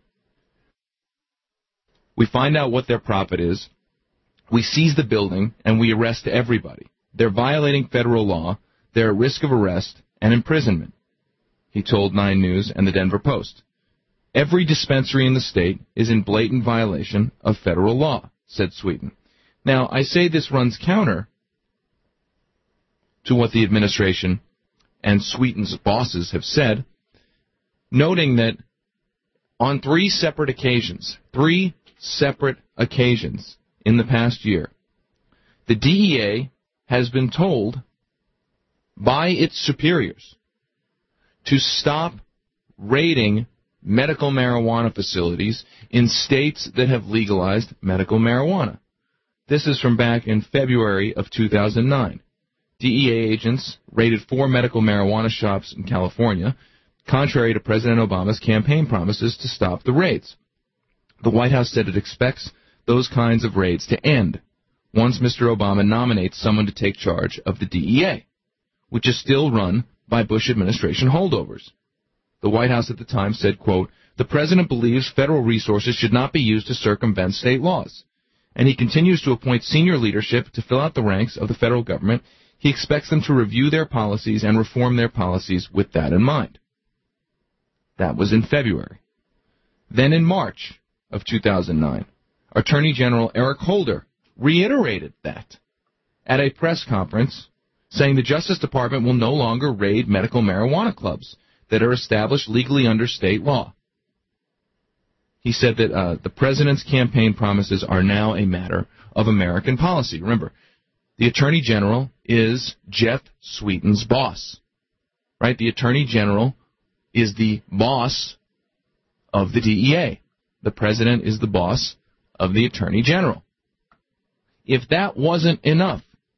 we find out what their profit is, we seize the building, and we arrest everybody. They're violating federal law, they're at risk of arrest and imprisonment, he told Nine News and the Denver Post. Every dispensary in the state is in blatant violation of federal law, said Sweeten. Now, I say this runs counter to what the administration and Sweeten's bosses have said, noting that on three separate occasions, three separate occasions in the past year, the D E A has been told by its superiors to stop raiding medical marijuana facilities in states that have legalized medical marijuana. This is from back in February of two thousand nine. D E A agents raided four medical marijuana shops in California, contrary to President Obama's campaign promises to stop the raids. The White House said it expects those kinds of raids to end once Mister Obama nominates someone to take charge of the D E A, which is still run by Bush administration holdovers. The White House at the time said, quote, the president believes federal resources should not be used to circumvent state laws, and he continues to appoint senior leadership to fill out the ranks of the federal government. He expects them to review their policies and reform their policies with that in mind. That was in February. Then in March of two thousand nine, Attorney General Eric Holder reiterated that at a press conference, saying the Justice Department will no longer raid medical marijuana clubs that are established legally under state law. He said that uh, the president's campaign promises are now a matter of American policy. Remember, the Attorney General is Jeff Sweeten's boss, right? The Attorney General is the boss of the D E A. The President is the boss of the Attorney General. If that wasn't enough,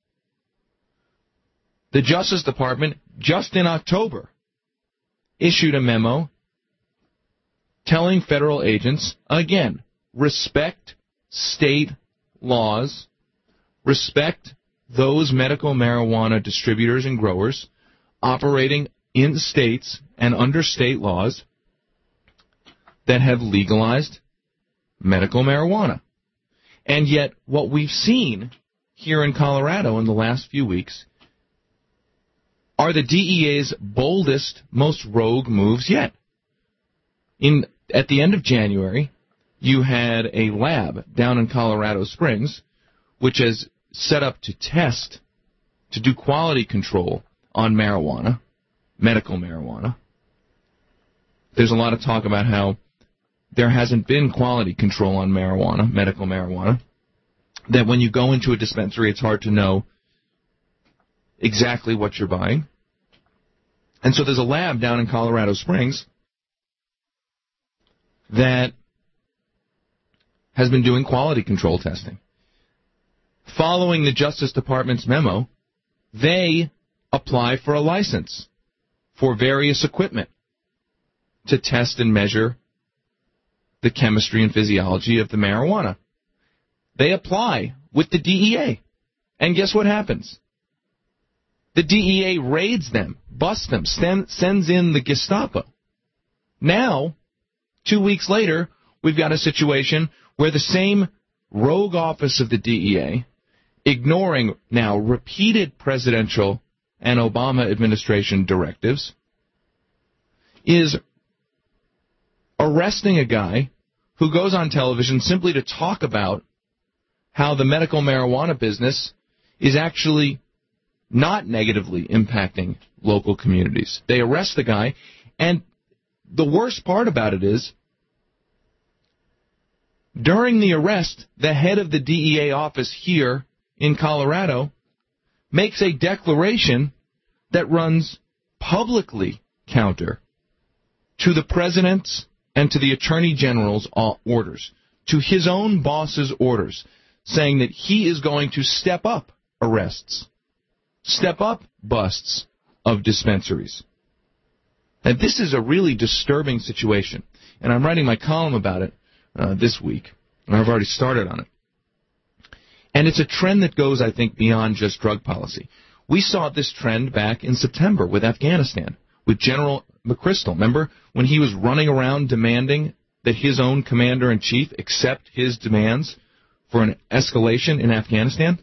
the Justice Department, just in October, issued a memo telling federal agents, again, respect state laws, respect those medical marijuana distributors and growers operating in states and under state laws that have legalized medical marijuana. And yet, what we've seen here in Colorado in the last few weeks are the D E A's boldest, most rogue moves yet. In at the end of January, you had a lab down in Colorado Springs which has set up to test, to do quality control on marijuana, medical marijuana. There's a lot of talk about how there hasn't been quality control on marijuana, medical marijuana, that when you go into a dispensary, it's hard to know exactly what you're buying. And so there's a lab down in Colorado Springs that has been doing quality control testing. Following the Justice Department's memo, they apply for a license for various equipment to test and measure the chemistry and physiology of the marijuana. They apply with the D E A. And guess what happens? The D E A raids them, busts them, send, sends in the Gestapo. Now, two weeks later, we've got a situation where the same rogue office of the D E A, ignoring now repeated presidential and Obama administration directives, is arresting a guy who goes on television simply to talk about how the medical marijuana business is actually not negatively impacting local communities. They arrest the guy, and the worst part about it is, during the arrest, the head of the D E A office here in Colorado makes a declaration that runs publicly counter to the president's and to the Attorney General's orders, to his own boss's orders, saying that he is going to step up arrests, step up busts of dispensaries. And this is a really disturbing situation. And I'm writing my column about it uh, this week, and I've already started on it. And it's a trend that goes, I think, beyond just drug policy. We saw this trend back in September with Afghanistan, with General McChrystal. Remember when he was running around demanding that his own commander-in-chief accept his demands for an escalation in Afghanistan?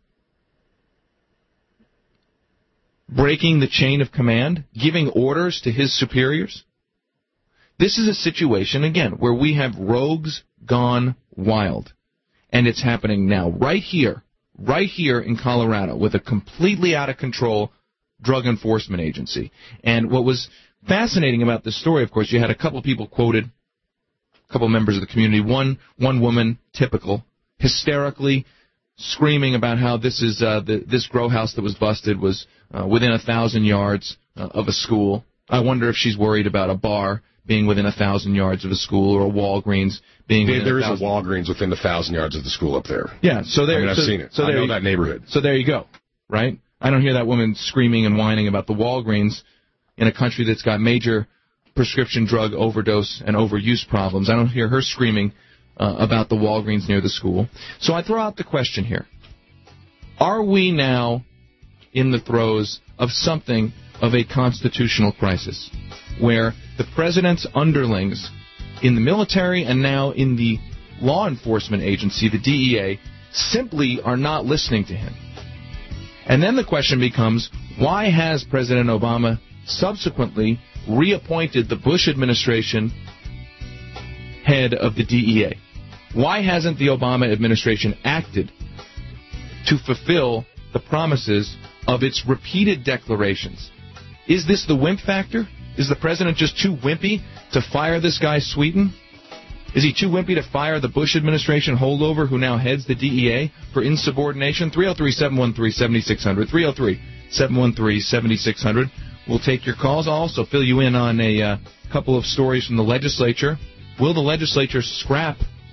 Breaking the chain of command, giving orders to his superiors? This is a situation, again, where we have rogues gone wild. And it's happening now, right here, right here in Colorado, with a completely out-of-control drug enforcement agency. And what was fascinating about this story, of course, you had a couple people quoted, a couple members of the community, one one woman, typical, hysterically screaming about how this is uh, the, this grow house that was busted was uh, within a thousand yards uh, of a school. I wonder if she's worried about a bar being within a thousand yards of a school, or a Walgreens being there, within there a is thousand. a Walgreens within a thousand yards of the school up there. Yeah, so there. I mean, I've so, seen it. So I there know you, that neighborhood. So there you go, right? I don't hear that woman screaming and whining about the Walgreens in a country that's got major prescription drug overdose and overuse problems. I don't hear her screaming uh, about the Walgreens near the school. So I throw out the question here. Are we now in the throes of something of a constitutional crisis, where the president's underlings in the military and now in the law enforcement agency, the D E A, simply are not listening to him? And then the question becomes, why has President Obama subsequently reappointed the Bush administration head of the D E A? Why hasn't the Obama administration acted to fulfill the promises of its repeated declarations? Is this the wimp factor? Is the president just too wimpy to fire this guy Sweeten? Is he too wimpy to fire the Bush administration holdover who now heads the D E A for insubordination? three oh three, seven one three, seven six zero zero, three oh three, seven one three, seven six zero zero. We'll take your calls. I'll also fill you in on a uh, couple of stories from the legislature. Will the legislature scrap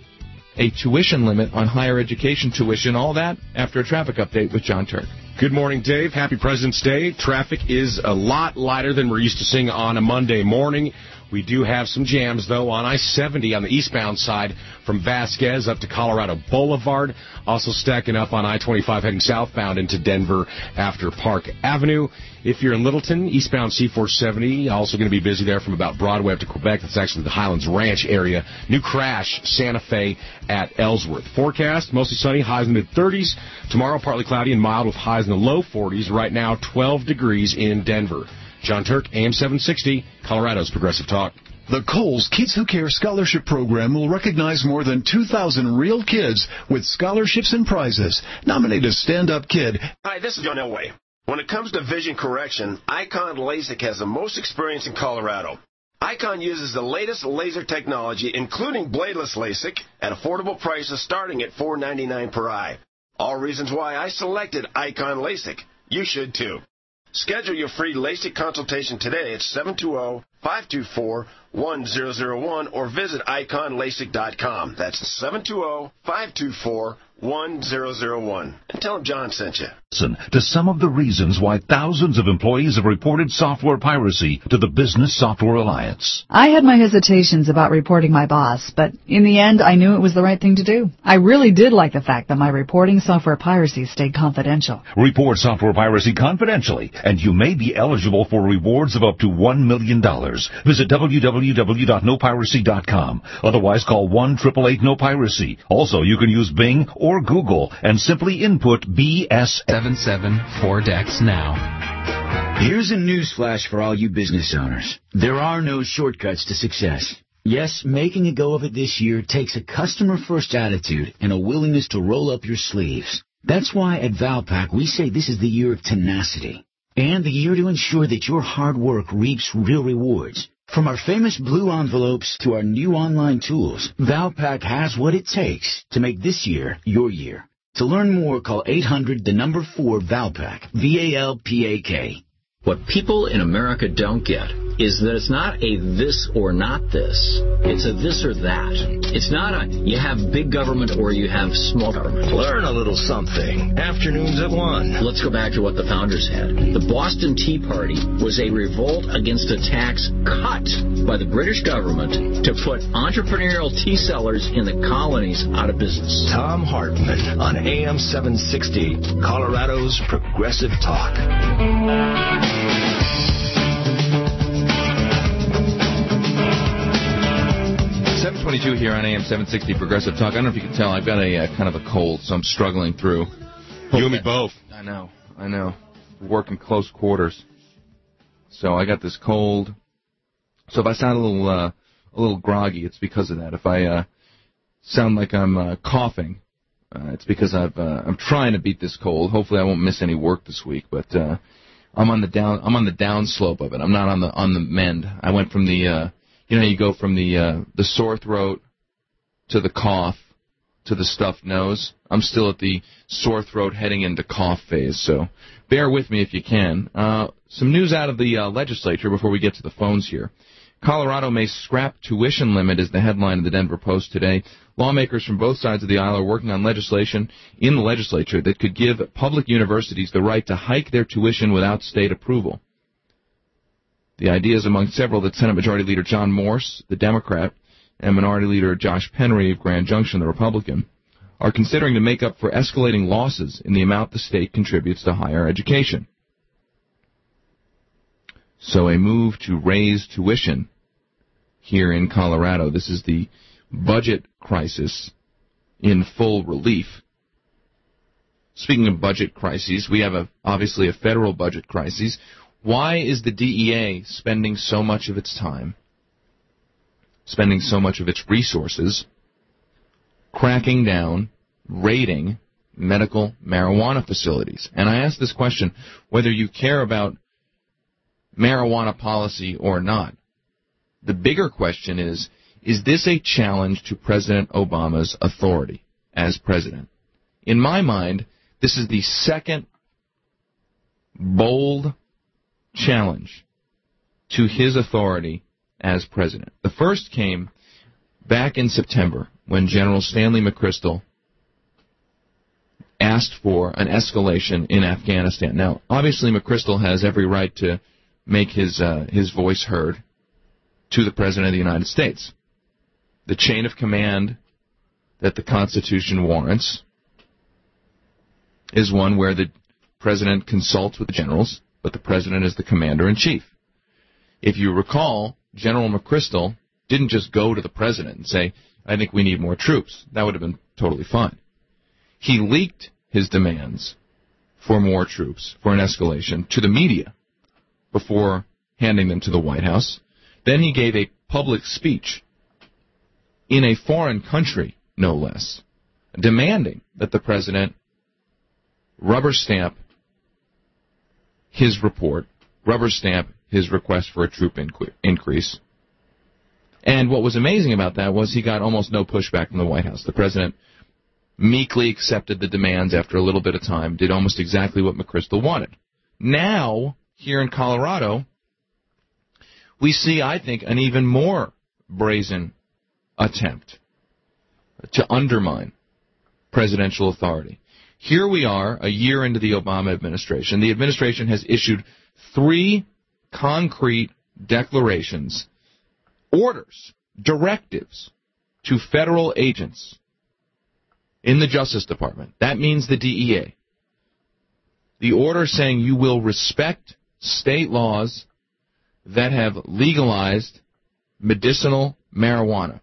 a tuition limit on higher education tuition? All that after a traffic update with John Turk. Good morning, Dave. Happy President's Day. Traffic is a lot lighter than we're used to seeing on a Monday morning. We do have some jams, though, on I seventy on the eastbound side from Vasquez up to Colorado Boulevard. Also stacking up on I twenty-five heading southbound into Denver after Park Avenue. If you're in Littleton, eastbound C four seventy, also going to be busy there from about Broadway up to Quebec. That's actually the Highlands Ranch area. New crash, Santa Fe at Ellsworth. Forecast, mostly sunny, highs in the mid-thirties. Tomorrow, partly cloudy and mild with highs in the low forties. Right now, twelve degrees in Denver. John Turk, A M seven sixty, Colorado's Progressive Talk. The Kohl's Kids Who Care Scholarship Program will recognize more than two thousand real kids with scholarships and prizes. Nominate a stand-up kid. Hi, this is John Elway. When it comes to vision correction, Icon LASIK has the most experience in Colorado. Icon uses the latest laser technology, including bladeless LASIK, at affordable prices starting at four ninety-nine per eye. All reasons why I selected Icon LASIK. You should too. Schedule your free LASIK consultation today at seven two zero, five two four, one zero zero one or visit icon lasik dot com. That's seven two zero, five two four, one zero zero one. And tell them John sent you. Listen to some of the reasons why thousands of employees have reported software piracy to the Business Software Alliance. I had my hesitations about reporting my boss, but in the end, I knew it was the right thing to do. I really did like the fact that my reporting software piracy stayed confidential. Report software piracy confidentially, and you may be eligible for rewards of up to one million dollars. Visit w w w dot no piracy dot com. Otherwise, call one eight eight eight, no piracy. Also, you can use Bing or Google and simply input B S seven seven four D E X now. Here's a news flash for all you business owners. There are no shortcuts to success. Yes, making a go of it this year takes a customer-first attitude and a willingness to roll up your sleeves. That's why at Valpak we say this is the year of tenacity and the year to ensure that your hard work reaps real rewards. From our famous blue envelopes to our new online tools, Valpak has what it takes to make this year your year. To learn more, call eight hundred, the number four, Valpak, V A L P A K. What people in America don't get is that it's not a this or not this. It's a this or that. It's not a you have big government or you have small government. Learn a little something. Afternoons at one. Let's go back to what the founders had. The Boston Tea Party was a revolt against a tax cut by the British government to put entrepreneurial tea sellers in the colonies out of business. Tom Hartman on A M seven sixty, Colorado's Progressive Talk. seven twenty-two here on A M seven sixty Progressive Talk. I don't know if you can tell, I've got a uh, kind of a cold, so I'm struggling through. You and me both. I know, I know. Work in close quarters. So I got this cold. So if I sound a little uh, a little groggy, it's because of that. If I uh, sound like I'm uh, coughing, uh, it's because I've uh, I'm trying to beat this cold. Hopefully I won't miss any work this week, but uh, I'm on the down I'm on the down slope of it. I'm not on the on the mend. I went from the uh, you know, you go from the uh, the sore throat to the cough to the stuffed nose. I'm still at the sore throat heading into cough phase, so bear with me if you can. Uh, some news out of the uh, legislature before we get to the phones here. Colorado may scrap tuition limit is the headline of the Denver Post today. Lawmakers from both sides of the aisle are working on legislation in the legislature that could give public universities the right to hike their tuition without state approval. The idea is among several that Senate Majority Leader John Morse, the Democrat, and Minority Leader Josh Penry of Grand Junction, the Republican, are considering to make up for escalating losses in the amount the state contributes to higher education. So a move to raise tuition here in Colorado. This is the budget crisis in full relief. Speaking of budget crises, we have a, obviously a federal budget crisis. Why is the D E A spending so much of its time, spending so much of its resources, cracking down, raiding medical marijuana facilities? And I ask this question whether you care about marijuana policy or not. The bigger question is, is this a challenge to President Obama's authority as president? In my mind, this is the second bold challenge to his authority as president. The first came back in September when General Stanley McChrystal asked for an escalation in Afghanistan. Now, obviously, McChrystal has every right to make his uh, his voice heard to the President of the United States. The chain of command that the Constitution warrants is one where the President consults with the generals, but the President is the commander-in-chief. If you recall, General McChrystal didn't just go to the President and say, I think we need more troops. That would have been totally fine. He leaked his demands for more troops, for an escalation, to the media before handing them to the White House. Then he gave a public speech in a foreign country, no less, demanding that the President rubber stamp his report, rubber stamp his request for a troop inqu- increase. And what was amazing about that was he got almost no pushback from the White House. The President meekly accepted the demands after a little bit of time, did almost exactly what McChrystal wanted. Now, here in Colorado, we see, I think, an even more brazen attempt to undermine presidential authority. Here we are, a year into the Obama administration. The administration has issued three concrete declarations, orders, directives to federal agents in the Justice Department. That means the D E A. The order saying you will respect state laws that have legalized medicinal marijuana.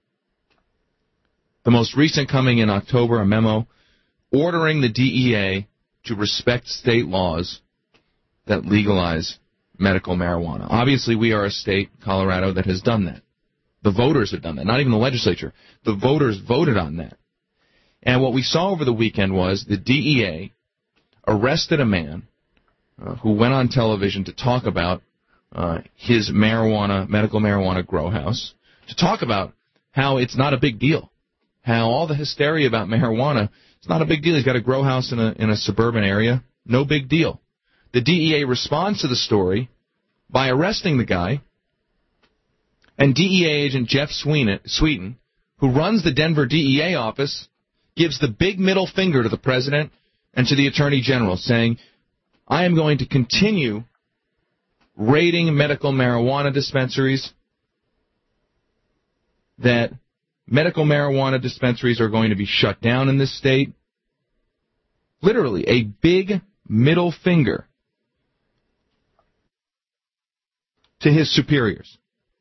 The most recent coming in October, a memo ordering the D E A to respect state laws that legalize medical marijuana. Obviously, we are a state, Colorado, that has done that. The voters have done that, not even the legislature. The voters voted on that. And what we saw over the weekend was the D E A arrested a man uh, who went on television to talk about uh, his marijuana, medical marijuana grow house, to talk about how it's not a big deal, how all the hysteria about marijuana, it's not a big deal. He's got a grow house in a, in a suburban area, no big deal. The D E A responds to the story by arresting the guy, and D E A agent Jeff Sweeten, who runs the Denver D E A office, gives the big middle finger to the President and to the Attorney General, saying, I am going to continue raiding medical marijuana dispensaries, that medical marijuana dispensaries are going to be shut down in this state. Literally, a big middle finger to his superiors.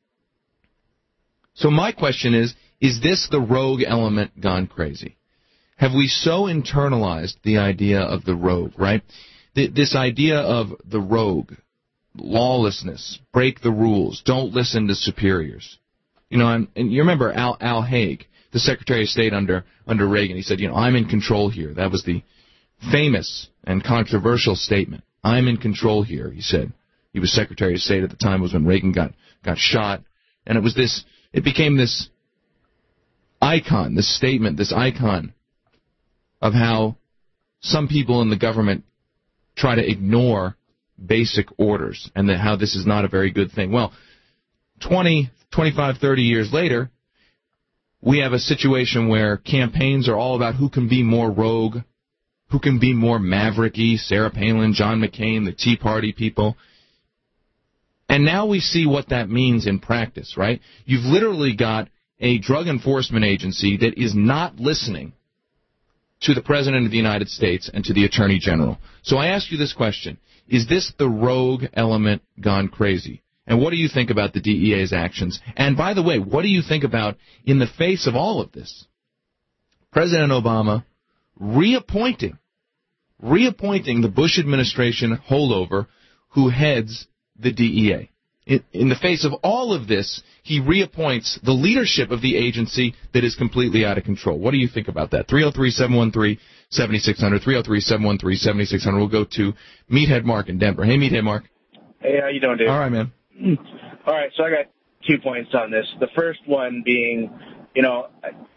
So my question is, is this the rogue element gone crazy? Have we so internalized the idea of the rogue, right? This idea of the rogue, lawlessness, break the rules, don't listen to superiors. You know, I'm, and you remember Al, Al Haig, the Secretary of State under under Reagan. He said, you know, I'm in control here. That was the famous and controversial statement. I'm in control here, he said. He was Secretary of State at the time. It was when Reagan got, got shot. And it was this, it became this icon, this statement, this icon of how some people in the government try to ignore basic orders and that how this is not a very good thing. Well, twenty, twenty-five, thirty years later, we have a situation where campaigns are all about who can be more rogue, who can be more mavericky, Sarah Palin, John McCain, the Tea Party people. And now we see what that means in practice, right? You've literally got a drug enforcement agency that is not listening to the President of the United States and to the Attorney General. So I ask you this question. Is this the rogue element gone crazy? And what do you think about the D E A's actions? And by the way, what do you think about, in the face of all of this, President Obama reappointing, reappointing the Bush administration holdover who heads the D E A? In, in the face of all of this, he reappoints the leadership of the agency that is completely out of control. What do you think about that? three oh three, seven one three, seven six zero zero, three oh three, seven one three, seven six zero zero. We'll go to Meathead Mark in Denver. Hey, Meathead Mark. Hey, how you doing, Dave? All right, man. All right, so I got two points on this. The first one being, you know,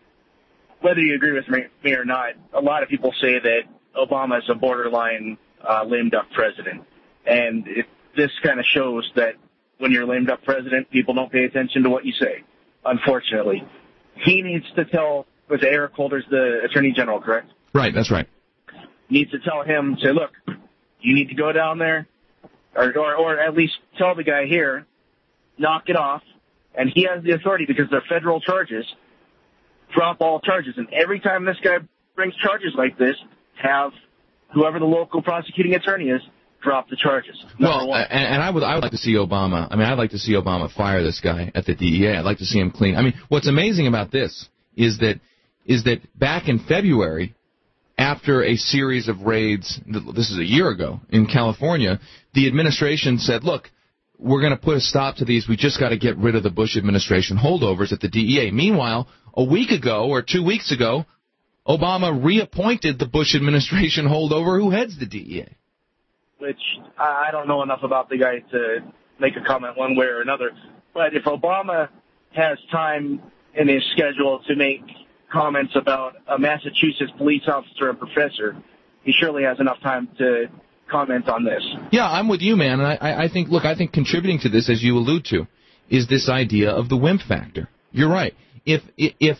whether you agree with me or not, a lot of people say that Obama is a borderline uh, lame duck president. And it, this kind of shows that when you're a lame duck president, people don't pay attention to what you say, unfortunately. He needs to tell, was Eric Holder's the Attorney General, correct? Right, that's right. Needs to tell him, say, look, you need to go down there, or, or, or at least tell the guy here, knock it off. And he has the authority, because they're federal charges, drop all charges. And every time this guy brings charges like this, have whoever the local prosecuting attorney is drop the charges. Well, and, and I would I would like to see Obama. I mean, I'd like to see Obama fire this guy at the D E A. I'd like to see him clean. I mean, what's amazing about this is that is that back in February, after a series of raids, this is a year ago, in California, the administration said, look, we're going to put a stop to these. We just got to get rid of the Bush administration holdovers at the D E A. Meanwhile, a week ago or two weeks ago, Obama reappointed the Bush administration holdover who heads the D E A. Which I don't know enough about the guy to make a comment one way or another. But if Obama has time in his schedule to make comments about a Massachusetts police officer and professor, he surely has enough time to comment on this. Yeah, I'm with you, man. And I, I think, look, I think contributing to this, as you allude to, is this idea of the wimp factor. You're right. If if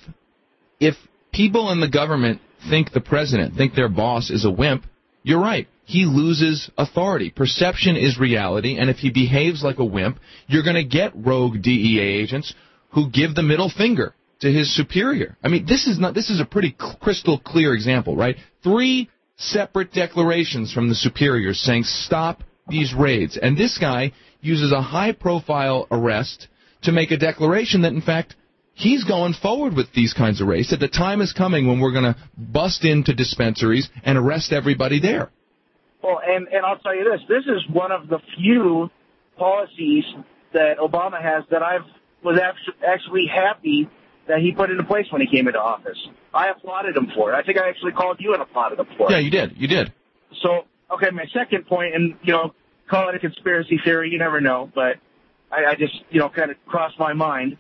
if people in the government think the president, think their boss is a wimp, you're right. He loses authority. Perception is reality, and if he behaves like a wimp, you're going to get rogue D E A agents who give the middle finger to his superior. I mean, this is not. This is a pretty crystal clear example, right? Three separate declarations from the superiors saying stop these raids, and this guy uses a high-profile arrest to make a declaration that, in fact, he's going forward with these kinds of raids. That the time is coming when we're going to bust into dispensaries and arrest everybody there. Well, and, and I'll tell you this, this is one of the few policies that Obama has that I was actually happy that he put into place when he came into office. I applauded him for it. I think I actually called you and applauded him for it. Yeah, you did. You did. So, okay, my second point, and, you know, call it a conspiracy theory, you never know, but I, I just, you know, kind of crossed my mind.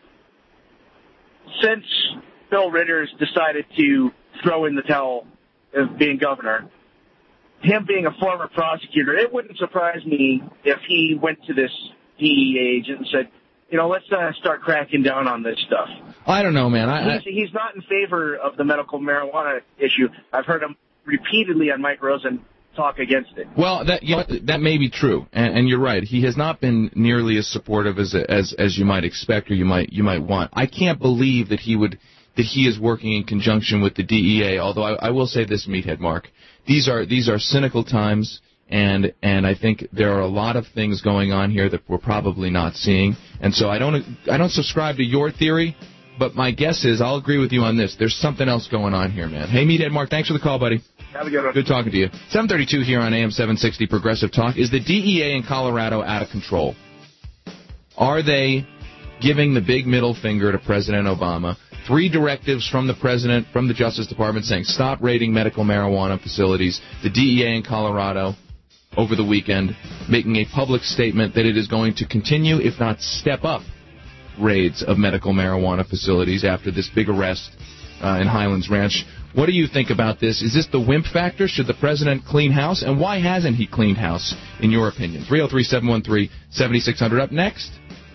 Since Bill Ritter's decided to throw in the towel of being governor, him being a former prosecutor, it wouldn't surprise me if he went to this D E A agent and said, you know, let's uh, start cracking down on this stuff. I don't know, man. I, he's, he's not in favor of the medical marijuana issue. I've heard him repeatedly on Mike Rosen talk against it. Well, that you know, that may be true, and, and you're right. He has not been nearly as supportive as as as you might expect or you might you might want. I can't believe that he would that he is working in conjunction with the D E A. Although I, I will say this, Meathead Mark. These are these are cynical times, and and I think there are a lot of things going on here that we're probably not seeing. And so I don't I don't subscribe to your theory, but my guess is I'll agree with you on this. There's something else going on here, man. Hey, Meathead Mark, thanks for the call, buddy. Have a good one. Good talking to you. seven thirty-two here on A M seven sixty Progressive Talk. Is the D E A in Colorado out of control? Are they giving the big middle finger to President Obama? Three directives from the President, from the Justice Department, saying stop raiding medical marijuana facilities. The D E A in Colorado over the weekend making a public statement that it is going to continue, if not step up, raids of medical marijuana facilities after this big arrest uh, in Highlands Ranch. What do you think about this? Is this the wimp factor? Should the President clean house? And why hasn't he cleaned house, in your opinion? three oh three, seven one three, seven six zero zero. Up next,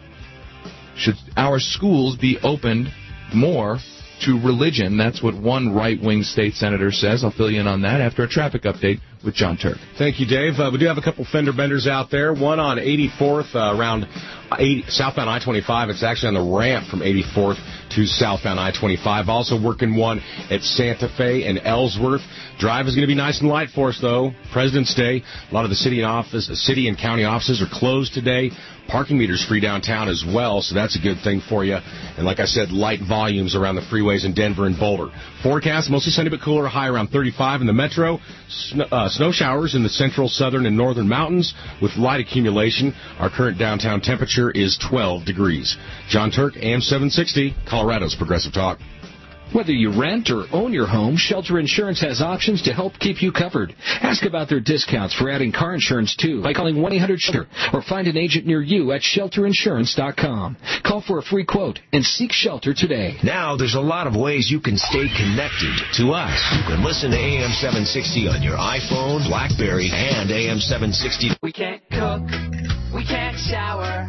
should our schools be opened more to religion? That's what one right-wing state senator says. I'll fill you in on that after a traffic update with John Turk. Thank you, Dave. Uh, we do have a couple fender benders out there. One on eighty-fourth uh, around eighty, southbound I twenty-five. It's actually on the ramp from eighty-fourth to southbound I twenty-five. Also working one at Santa Fe and Ellsworth. Drive is going to be nice and light for us, though. President's Day. A lot of the city and office, the city and county offices are closed today. Parking meters free downtown as well, so that's a good thing for you. And like I said, light volumes around the freeways in Denver and Boulder. Forecast, mostly sunny but cooler, high around thirty-five in the metro. Snow, uh, snow showers in the central, southern, and northern mountains with light accumulation. Our current downtown temperature is twelve degrees. John Turk, A M seven sixty, Colorado's Progressive Talk. Whether you rent or own your home, Shelter Insurance has options to help keep you covered. Ask about their discounts for adding car insurance too by calling one eight hundred shelter or find an agent near you at shelter insurance dot com. Call for a free quote and seek shelter today. Now there's a lot of ways you can stay connected to us. You can listen to A M seven sixty on your iPhone, BlackBerry, and A M seven sixty. We can't cook, we can't shower,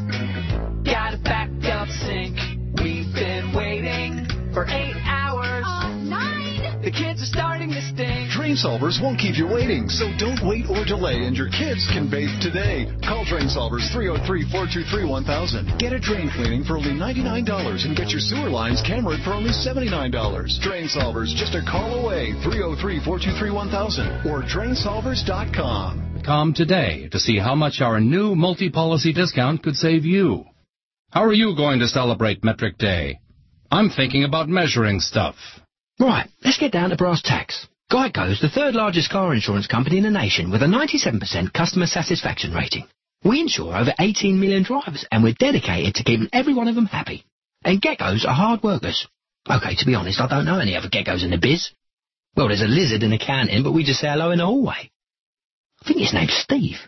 got a backed up sink. We've been waiting for eight hours. Oh, nine. The kids are starting to stink. Drain Solvers won't keep you waiting, so don't wait or delay, and your kids can bathe today. Call Drain Solvers three oh three, four two three, one thousand. Get a drain cleaning for only ninety-nine dollars and get your sewer lines cameraed for only seventy-nine dollars. Drain Solvers, just a call away, three oh three, four two three, one thousand or drain solvers dot com. Come today to see how much our new multi-policy discount could save you. How are you going to celebrate Metric Day? I'm thinking about measuring stuff. Right, let's get down to brass tacks. Geico's the third largest car insurance company in the nation with a ninety-seven percent customer satisfaction rating. We insure over eighteen million drivers and we're dedicated to keeping every one of them happy. And geckos are hard workers. Okay, to be honest, I don't know any other geckos in the biz. Well, there's a lizard in accounting, but we just say hello in the hallway. I think his name's Steve.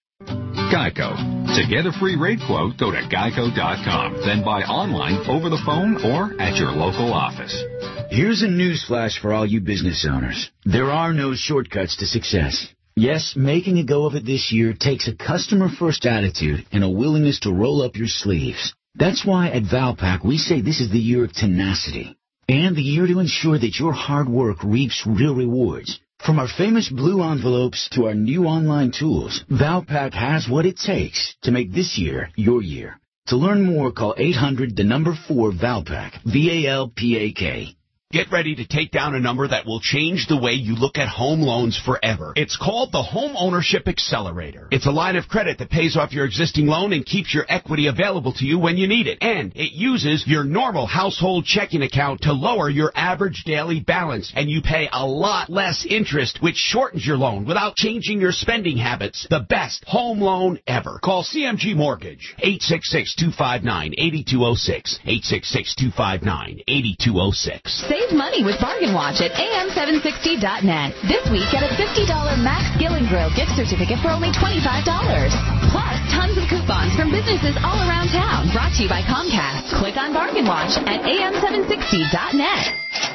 Geico. To get a free rate quote, go to geico dot com. Then buy online, over the phone, or at your local office. Here's a newsflash for all you business owners. There are no shortcuts to success. Yes, making a go of it this year takes a customer-first attitude and a willingness to roll up your sleeves. That's why at Valpak we say this is the year of tenacity and the year to ensure that your hard work reaps real rewards. From our famous blue envelopes to our new online tools, Valpak has what it takes to make this year your year. To learn more, call eight hundred, the number four, Valpak, V A L P A K. Get ready to take down a number that will change the way you look at home loans forever. It's called the Home Ownership Accelerator. It's a line of credit that pays off your existing loan and keeps your equity available to you when you need it. And it uses your normal household checking account to lower your average daily balance. And you pay a lot less interest, which shortens your loan without changing your spending habits. The best home loan ever. Call C M G Mortgage, eight six six, two five nine, eight two zero six, eight six six, two five nine, eight two zero six. Save money with Bargain Watch at A M seven sixty dot net. This week, get a fifty dollars Max Grilling Grill gift certificate for only twenty-five dollars. Plus, tons of coupons from businesses all around town. Brought to you by Comcast. Click on Bargain Watch at A M seven sixty dot net.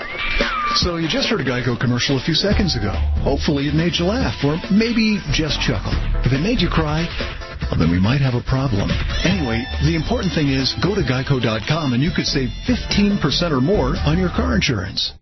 So you just heard a Geico commercial a few seconds ago. Hopefully it made you laugh, or maybe just chuckle. If it made you cry, well, then we might have a problem. Anyway, the important thing is go to geico dot com and you could save fifteen percent or more on your car insurance.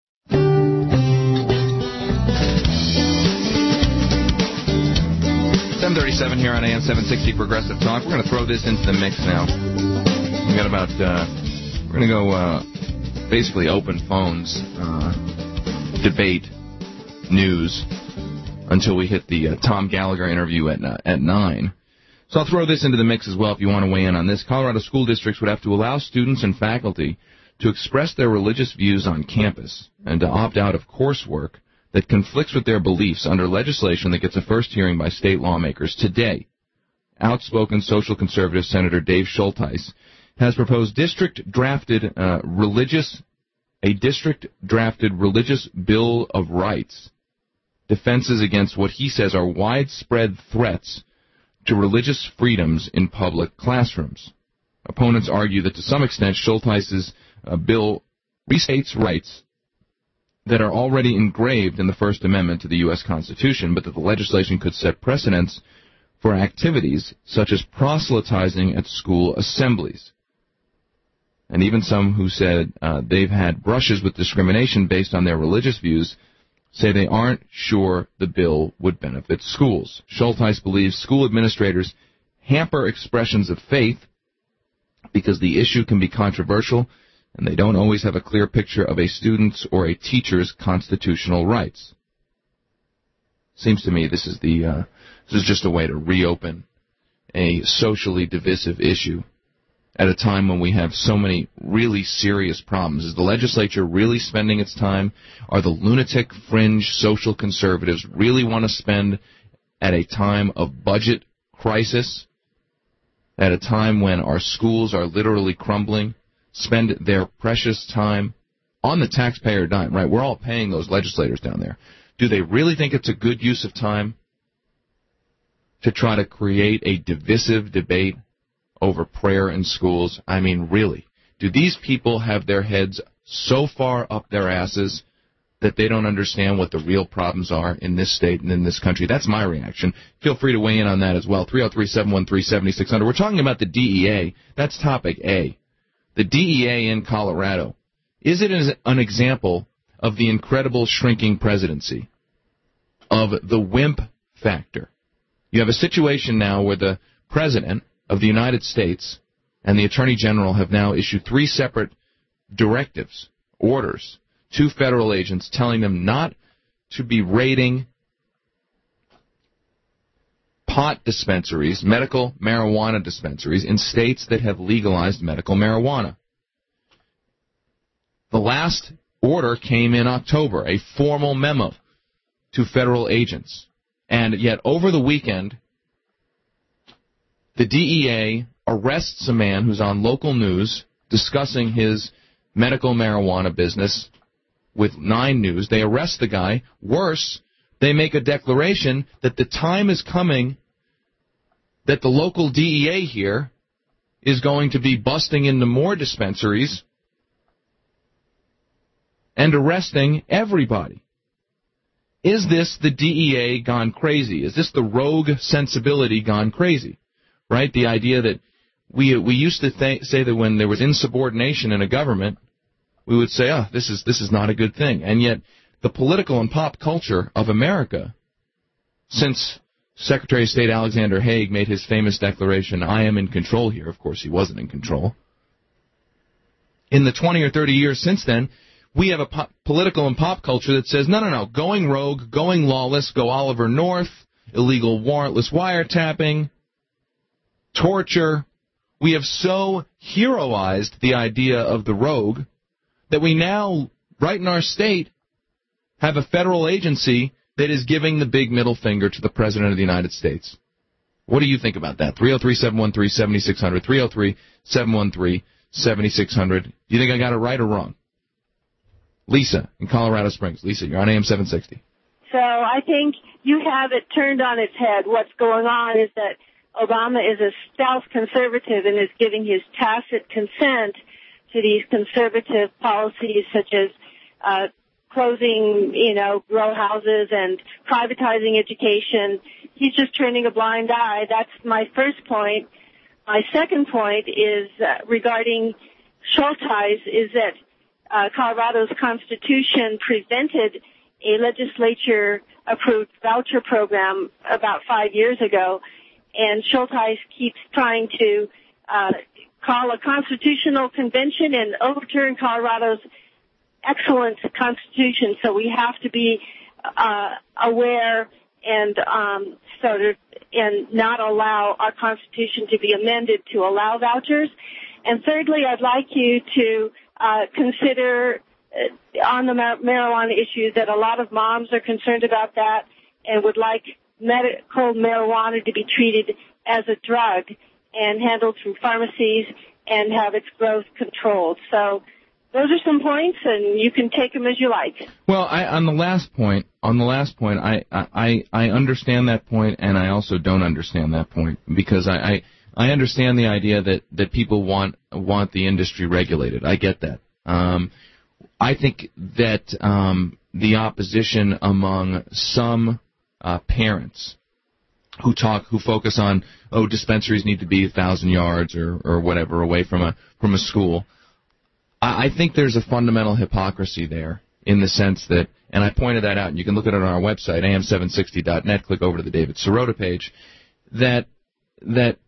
seven thirty-seven here on A M seven sixty Progressive Talk. We're going to throw this into the mix now. We got about, uh, we're going to go uh, basically open phones, uh, debate, news, until we hit the uh, Tom Gallagher interview at uh, at nine. So I'll throw this into the mix as well if you want to weigh in on this. Colorado school districts would have to allow students and faculty to express their religious views on campus and to opt out of coursework that conflicts with their beliefs under legislation that gets a first hearing by state lawmakers today. Outspoken social conservative Senator Dave Schultheis has proposed district-drafted uh, religious, a district-drafted religious bill of rights, defenses against what he says are widespread threats to religious freedoms in public classrooms. Opponents argue that to some extent Schultheis's uh, bill restates rights that are already engraved in the First Amendment to the U S Constitution, but that the legislation could set precedents for activities such as proselytizing at school assemblies. And even some who said uh, they've had brushes with discrimination based on their religious views say they aren't sure the bill would benefit schools. Schultheis believes school administrators hamper expressions of faith because the issue can be controversial and they don't always have a clear picture of a student's or a teacher's constitutional rights. Seems to me this is the uh, this is just a way to reopen a socially divisive issue at a time when we have so many really serious problems. Is the legislature really spending its time? Are the lunatic fringe social conservatives really want to spend at a time of budget crisis, at a time when our schools are literally crumbling, spend their precious time on the taxpayer dime, right? We're all paying those legislators down there. Do they really think it's a good use of time to try to create a divisive debate over prayer in schools? I mean, really, do these people have their heads so far up their asses that they don't understand what the real problems are in this state and in this country? That's my reaction. Feel free to weigh in on that as well. three oh three, seven one three, seven six zero zero. We're talking about the D E A. That's topic A. The D E A in Colorado. Is it an example of the incredible shrinking presidency, of the wimp factor? You have a situation now where the President of the United States and the Attorney General have now issued three separate directives, orders, to federal agents telling them not to be raiding pot dispensaries, medical marijuana dispensaries, in states that have legalized medical marijuana. The last order came in October, a formal memo to federal agents. And yet over the weekend, the D E A arrests a man who's on local news discussing his medical marijuana business with Nine News. They arrest the guy. Worse, they make a declaration that the time is coming that the local D E A here is going to be busting into more dispensaries and arresting everybody. Is this the D E A gone crazy? Is this the rogue sensibility gone crazy? Right? The idea that we we used to th- say that when there was insubordination in a government, we would say, oh, this is this is not a good thing. And yet the political and pop culture of America, since Secretary of State Alexander Haig made his famous declaration, I am in control here. Of course, he wasn't in control. In the twenty or thirty years since then, we have a po- political and pop culture that says, no, no, no, going rogue, going lawless, go Oliver North, illegal warrantless wiretapping, torture. We have so heroized the idea of the rogue that we now, right in our state, have a federal agency that is giving the big middle finger to the President of the United States. What do you think about that? three oh three, seven one three, seven six zero zero, three oh three, seven one three, seven six zero zero. Do you think I got it right or wrong? Lisa in Colorado Springs. Lisa, you're on A M seven sixty. So I think you have it turned on its head. What's going on is that Obama is a stealth conservative and is giving his tacit consent to these conservative policies such as uh, closing, you know, grow houses and privatizing education. He's just turning a blind eye. That's my first point. My second point is uh, regarding Schulteis, is that uh, Colorado's Constitution prevented a legislature-approved voucher program about five years ago, and Schulteis keeps trying to uh, call a constitutional convention and overturn Colorado's excellent Constitution. So we have to be uh, aware and um, sort of and not allow our Constitution to be amended to allow vouchers. And thirdly, I'd like you to uh, consider uh, on the mar- marijuana issue that a lot of moms are concerned about that and would like medical marijuana to be treated as a drug and handled through pharmacies and have its growth controlled. So those are some points, and you can take them as you like. Well, I, on the last point, on the last point, I, I, I understand that point, and I also don't understand that point because I, I, I understand the idea that, that people want want the industry regulated. I get that. Um, I think that um, the opposition among some uh, parents who talk, who focus on, oh, dispensaries need to be a thousand yards or, or whatever away from a from a school. I, I think there's a fundamental hypocrisy there in the sense that, and I pointed that out, and you can look at it on our website, A M seven sixty dot net. Click over to the David Sirota page. That that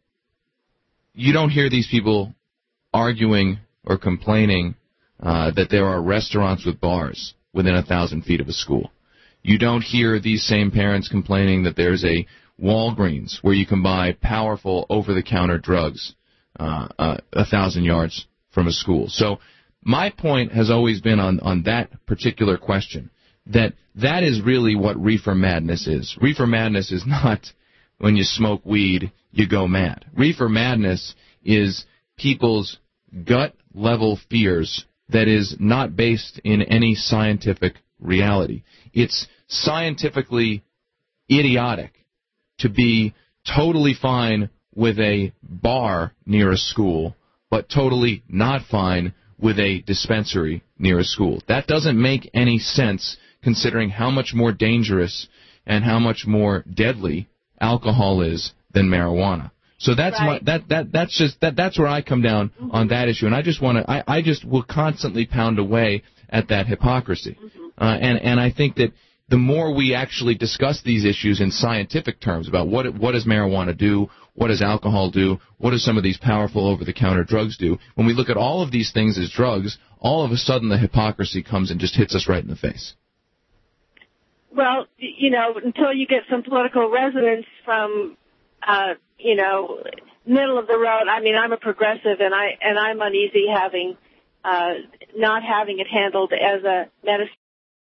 you don't hear these people arguing or complaining uh, that there are restaurants with bars within a thousand feet of a school. You don't hear these same parents complaining that there's a Walgreens where you can buy powerful over-the-counter drugs uh, uh, a thousand yards from a school. So my point has always been on, on that particular question, that that is really what reefer madness is. Reefer madness is not when you smoke weed, you go mad. Reefer madness is people's gut-level fears that is not based in any scientific reality. It's scientifically idiotic to be totally fine with a bar near a school, but totally not fine with a dispensary near a school. That doesn't make any sense considering how much more dangerous and how much more deadly alcohol is than marijuana. So that's right. my, that that that's just that that's where I come down mm-hmm. on that issue, and I just want to I, I just will constantly pound away at that hypocrisy, mm-hmm. uh, and and I think that the more we actually discuss these issues in scientific terms about what what does marijuana do, what does alcohol do, what do some of these powerful over-the-counter drugs do, when we look at all of these things as drugs, all of a sudden the hypocrisy comes and just hits us right in the face. Well, you know, until you get some political resonance from, uh, you know, middle of the road. I mean, I'm a progressive, and I and I'm uneasy having uh, not having it handled as a medicine.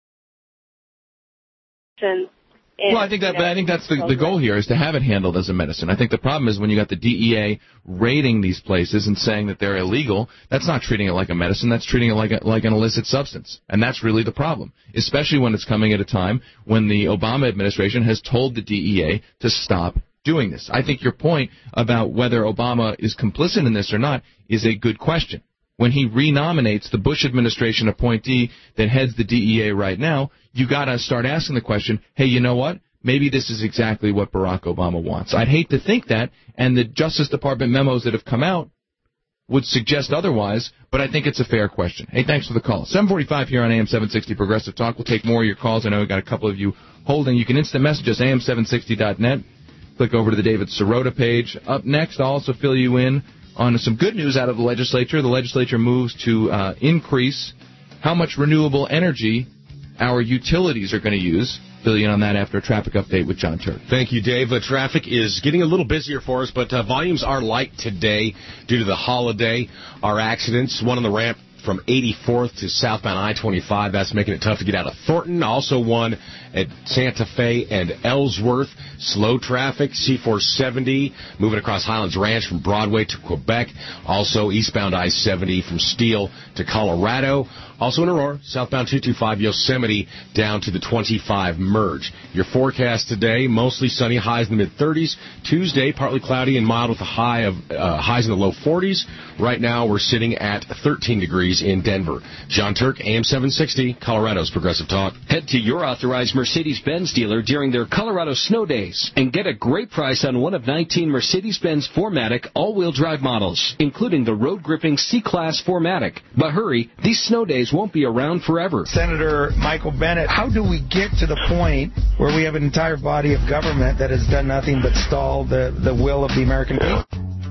And, well, I think that, but I think that's the, the goal here, is to have it handled as a medicine. I think the problem is when you got the D E A raiding these places and saying that they're illegal, that's not treating it like a medicine, that's treating it like a, like an illicit substance. And that's really the problem, especially when it's coming at a time when the Obama administration has told the D E A to stop doing this. I think your point about whether Obama is complicit in this or not is a good question. When he renominates the Bush administration appointee that heads the D E A right now, you got to start asking the question, hey, you know what? Maybe this is exactly what Barack Obama wants. I'd hate to think that, and the Justice Department memos that have come out would suggest otherwise, but I think it's a fair question. Hey, thanks for the call. seven forty-five here on A M seven sixty Progressive Talk. We'll take more of your calls. I know we've got a couple of you holding. You can instant message us, A M seven sixty dot net. Click over to the David Sirota page. Up next, I'll also fill you in on some good news out of the legislature. The legislature moves to uh, increase how much renewable energy our utilities are going to use. Fill you in on that after a traffic update with John Turk. Thank you, Dave. Uh, traffic is getting a little busier for us, but uh, volumes are light today due to the holiday. Our accidents, one on the ramp from eighty-fourth to southbound I twenty-five. That's making it tough to get out of Thornton. Also one at Santa Fe and Ellsworth. Slow traffic, C four seventy, moving across Highlands Ranch from Broadway to Quebec. Also eastbound I seventy from Steele to Colorado. Also in Aurora, southbound two twenty-five Yosemite down to the twenty-five merge. Your forecast today, mostly sunny, highs in the mid-thirties. Tuesday, partly cloudy and mild with a high of uh, highs in the low forties. Right now, we're sitting at thirteen degrees in Denver. John Turk, A M seven sixty, Colorado's Progressive Talk. Head to your authorized Mercedes-Benz dealer during their Colorado Snow Days and get a great price on one of nineteen Mercedes-Benz four matic all-wheel drive models, including the road-gripping C-Class four matic. But hurry, these snow days won't be around forever. Senator Michael Bennet, how do we get to the point where we have an entire body of government that has done nothing but stall the, the will of the American people?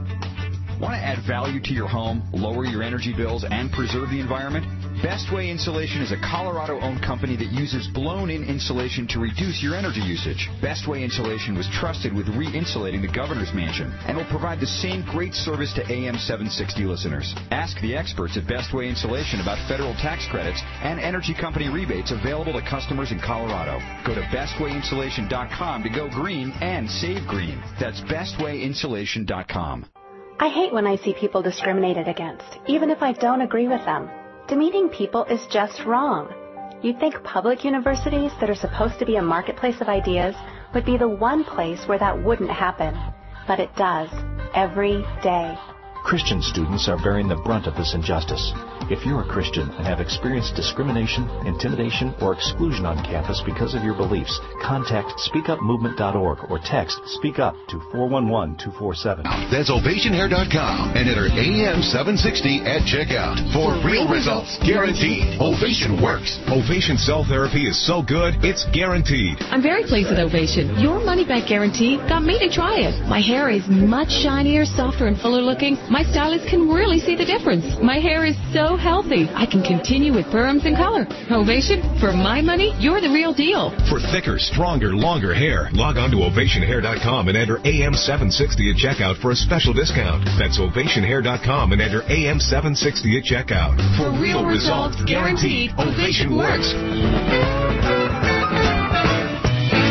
Want to add value to your home, lower your energy bills, and preserve the environment? Bestway Insulation is a Colorado-owned company that uses blown-in insulation to reduce your energy usage. Bestway Insulation was trusted with re-insulating the governor's mansion and will provide the same great service to A M seven sixty listeners. Ask the experts at Bestway Insulation about federal tax credits and energy company rebates available to customers in Colorado. Go to bestway insulation dot com to go green and save green. That's bestway insulation dot com. I hate when I see people discriminated against, even if I don't agree with them. Demeaning people is just wrong. You'd think public universities that are supposed to be a marketplace of ideas would be the one place where that wouldn't happen. But it does, every day. Christian students are bearing the brunt of this injustice. If you're a Christian and have experienced discrimination, intimidation, or exclusion on campus because of your beliefs, contact speak up movement dot org or text SPEAK UP to four one one, two four seven. That's ovation hair dot com and enter A M seven sixty at checkout for real results guaranteed. Ovation works. Ovation Cell Therapy is so good, it's guaranteed. I'm very pleased with Ovation. Your money-back guarantee got me to try it. My hair is much shinier, softer, and fuller looking. My stylist can really see the difference. My hair is so healthy. I can continue with perms and color. Ovation, for my money, you're the real deal. For thicker, stronger, longer hair, log on to ovation hair dot com and enter A M seven sixty at checkout for a special discount. That's ovation hair dot com and enter A M seven sixty at checkout. For, for real, real results, guaranteed, Ovation works.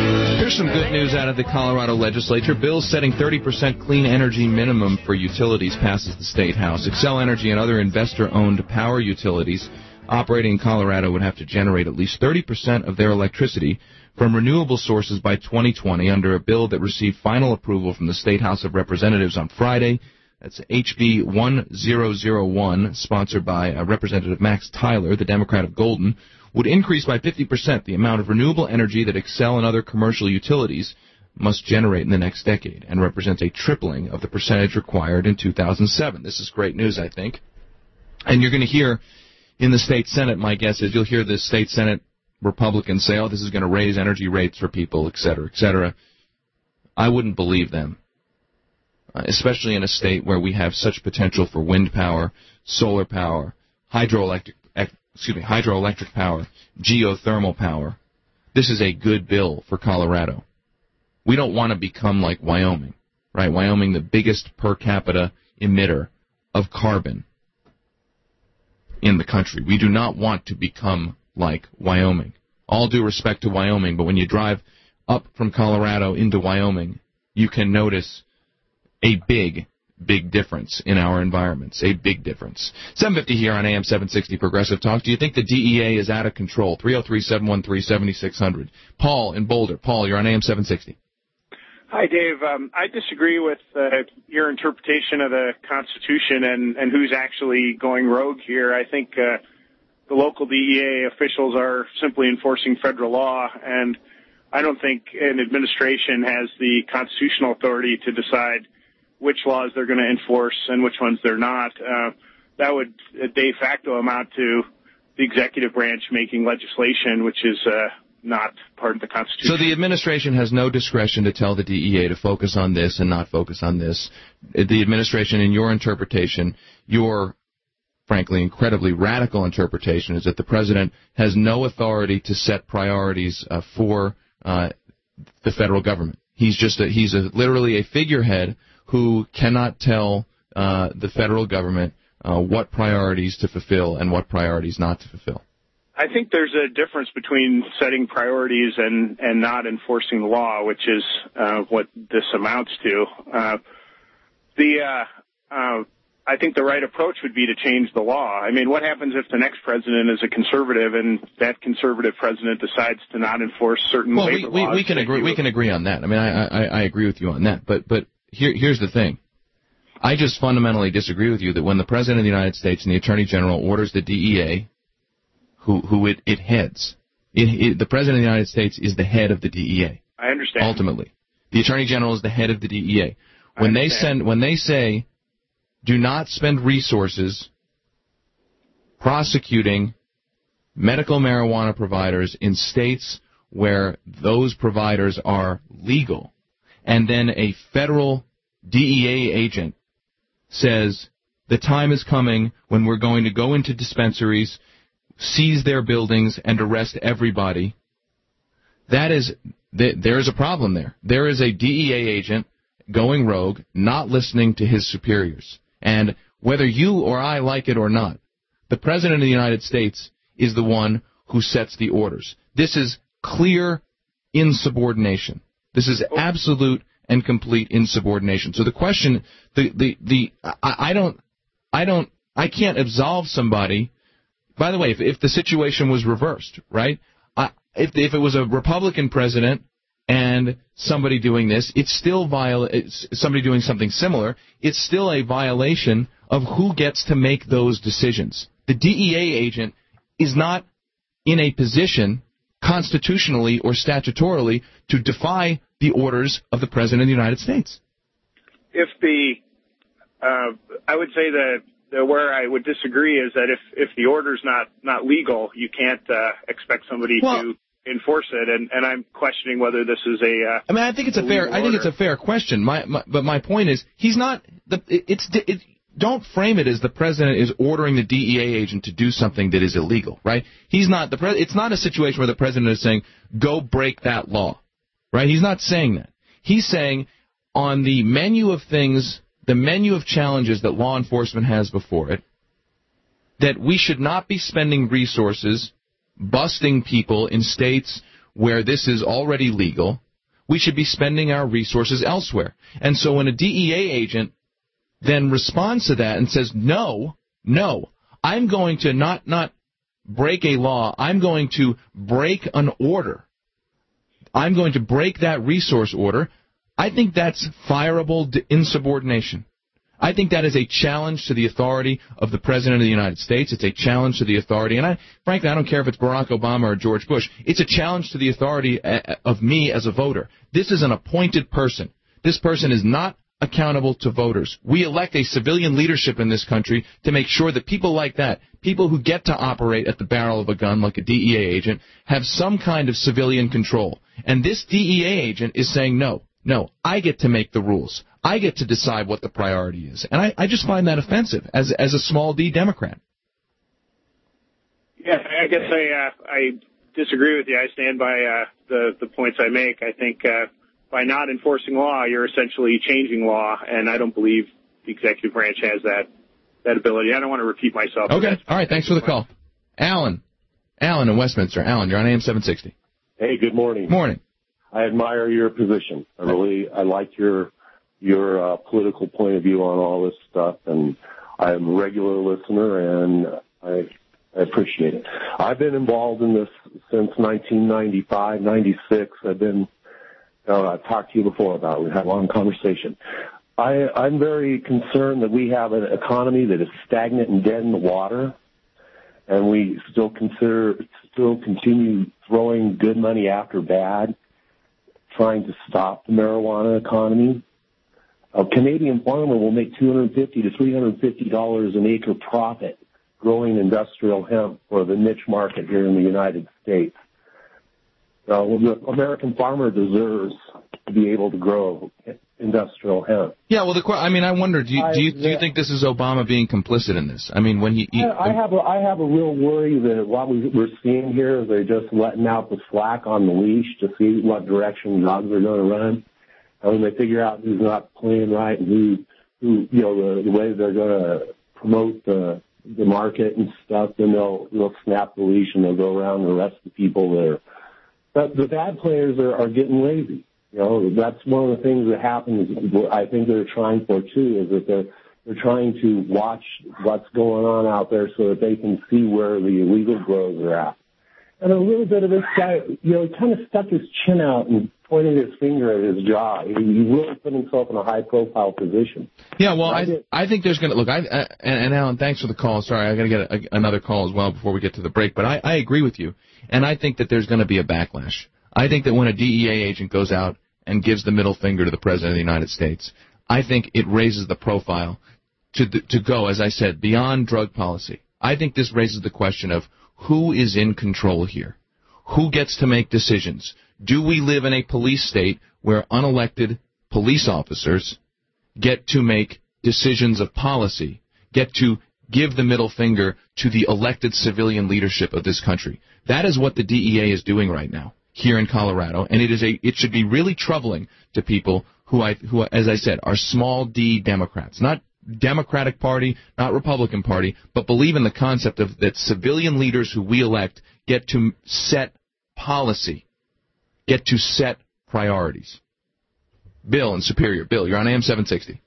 Here's some good news out of the Colorado legislature. Bills setting thirty percent clean energy minimum for utilities passes the State House. Xcel Energy and other investor-owned power utilities operating in Colorado would have to generate at least thirty percent of their electricity from renewable sources by twenty twenty under a bill that received final approval from the State House of Representatives on Friday. That's H B one thousand one, sponsored by uh, Representative Max Tyler, the Democrat of Golden, would increase by fifty percent the amount of renewable energy that Xcel and other commercial utilities must generate in the next decade, and represents a tripling of the percentage required in two thousand seven. This is great news, I think. And you're going to hear in the state Senate, my guess is you'll hear the state Senate Republicans say, oh, this is going to raise energy rates for people, et cetera, et cetera. I wouldn't believe them. Especially in a state where we have such potential for wind power, solar power, hydroelectric, excuse me, hydroelectric power, geothermal power. This is a good bill for Colorado. We don't want to become like Wyoming, right? Wyoming, the biggest per capita emitter of carbon in the country. We do not want to become like Wyoming. All due respect to Wyoming, but when you drive up from Colorado into Wyoming, you can notice a big, big difference in our environments. A big difference. seven fifty here on A M seven sixty Progressive Talk. Do you think the D E A is out of control? three oh three, seven one three, seven six zero zero. Paul in Boulder. Paul, you're on A M seven sixty. Hi, Dave. Um, I disagree with uh, your interpretation of the Constitution and, and who's actually going rogue here. I think uh, the local D E A officials are simply enforcing federal law, and I don't think an administration has the constitutional authority to decide which laws they're going to enforce and which ones they're not. Uh, that would de facto amount to the executive branch making legislation, which is uh, not part of the Constitution. So the administration has no discretion to tell the D E A to focus on this and not focus on this. The administration, in your interpretation, your, frankly, incredibly radical interpretation, is that the president has no authority to set priorities uh, for uh, the federal government. He's just a, he's a, literally a figurehead who cannot tell uh, the federal government uh, what priorities to fulfill and what priorities not to fulfill. I think there's a difference between setting priorities and, and not enforcing the law, which is uh, what this amounts to. Uh, the uh, uh, I think the right approach would be to change the law. I mean, what happens if the next president is a conservative and that conservative president decides to not enforce certain well, labor we, laws? We, we can agree. We can agree on that. I mean, I, I, I agree with you on that. But but here, here's the thing. I just fundamentally disagree with you that when the president of the United States and the attorney general orders the D E A, who who it, it heads, it, it, the president of the United States is the head of the D E A. I understand. Ultimately, the attorney general is the head of the D E A. When they send, when they say, do not spend resources prosecuting medical marijuana providers in states where those providers are legal, and then a federal D E A agent says the time is coming when we're going to go into dispensaries, seize their buildings, and arrest everybody, that is, there's a problem there. There is a D E A agent going rogue, not listening to his superiors. And whether you or I like it or not, the President of the United States is the one who sets the orders. This is clear insubordination. This is absolute and complete insubordination. So the question, the the the I, I don't, I don't, I can't absolve somebody. By the way, if if the situation was reversed, right? I, if if it was a Republican president and somebody doing this, it's still viola- it's somebody doing something similar, it's still a violation of who gets to make those decisions. The D E A agent is not in a position constitutionally or statutorily to defy the orders of the President of the United States. If the, uh, I would say that the, where I would disagree is that if, if the order's not, not legal, you can't uh, expect somebody well, to enforce it, and, and I'm questioning whether this is a. Uh, I mean, I think it's a fair. I think it's a fair question. My, my but my point is, he's not. The, it's it, don't frame it as the president is ordering the D E A agent to do something that is illegal, right? He's not the. Pre- it's not a situation where the president is saying, "Go break that law," right? He's not saying that. He's saying, on the menu of things, the menu of challenges that law enforcement has before it, that we should not be spending resources busting people in states where this is already legal. We should be spending our resources elsewhere. And so when a D E A agent then responds to that and says, no, no, I'm going to not, not break a law, I'm going to break an order, I'm going to break that resource order, I think that's fireable insubordination. I think that is a challenge to the authority of the President of the United States. It's a challenge to the authority, and I, frankly, I don't care if it's Barack Obama or George Bush. It's a challenge to the authority of me as a voter. This is an appointed person. This person is not accountable to voters. We elect a civilian leadership in this country to make sure that people like that, people who get to operate at the barrel of a gun like a D E A agent, have some kind of civilian control. And this D E A agent is saying, no, no, I get to make the rules. I get to decide what the priority is. And I, I just find that offensive as as a small D Democrat. Yeah, I guess I uh, I disagree with you. I stand by uh, the, the points I make. I think uh, by not enforcing law, you're essentially changing law, and I don't believe the executive branch has that, that ability. I don't want to repeat myself. Okay. All right. Thanks for the call. Alan. Alan in Westminster. Alan, you're on A M seven sixty. Hey, good morning. Morning. I admire your position. I really, I like your your uh, political point of view on all this stuff, and I'm a regular listener, and I, I appreciate it. I've been involved in this since nineteen ninety-five, ninety-six. I've been, uh, I've talked to you before about it. We had a long conversation. I, I'm very concerned that we have an economy that is stagnant and dead in the water, and we still consider, still continue throwing good money after bad, trying to stop the marijuana economy. A Canadian farmer will make two hundred fifty to three hundred fifty dollars an acre profit growing industrial hemp for the niche market here in the United States. Uh, well, the American farmer deserves to be able to grow industrial hemp. Yeah, well, the I mean, I wonder, do you, do you, do you think this is Obama being complicit in this? I mean, when he... he I, I have a, I have a real worry that what we, we're seeing here is they're just letting out the slack on the leash to see what direction jobs are going to run. And when they figure out who's not playing right and who, who you know, the, the way they're going to promote the the market and stuff, then they'll they'll snap the leash and they'll go around and arrest the people there. But the bad players are, are getting lazy. You know, that's one of the things that happens. I think they're trying for too is that they're they're trying to watch what's going on out there so that they can see where the illegal grows are at. And a little bit of this guy, you know, he kind of stuck his chin out and pointed his finger at his jaw. He, he really put himself in a high-profile position. Yeah, well, I I, I think there's going to look. I, I and, and Alan, thanks for the call. Sorry, I got to get a, another call as well before we get to the break. But I, I agree with you, and I think that there's going to be a backlash. I think that when a D E A agent goes out and gives the middle finger to the President of the United States, I think it raises the profile to to go, as I said, beyond drug policy. I think this raises the question of who is in control here? Who gets to make decisions? Do we live in a police state where unelected police officers get to make decisions of policy, get to give the middle finger to the elected civilian leadership of this country? That is what the D E A is doing right now here in Colorado, and it is a it should be really troubling to people who I who as I said are small D Democrats, not Democratic Party, not Republican Party, but believe in the concept of that civilian leaders who we elect get to set policy, get to set priorities. Bill in Superior. Bill, you're on A M seven sixty.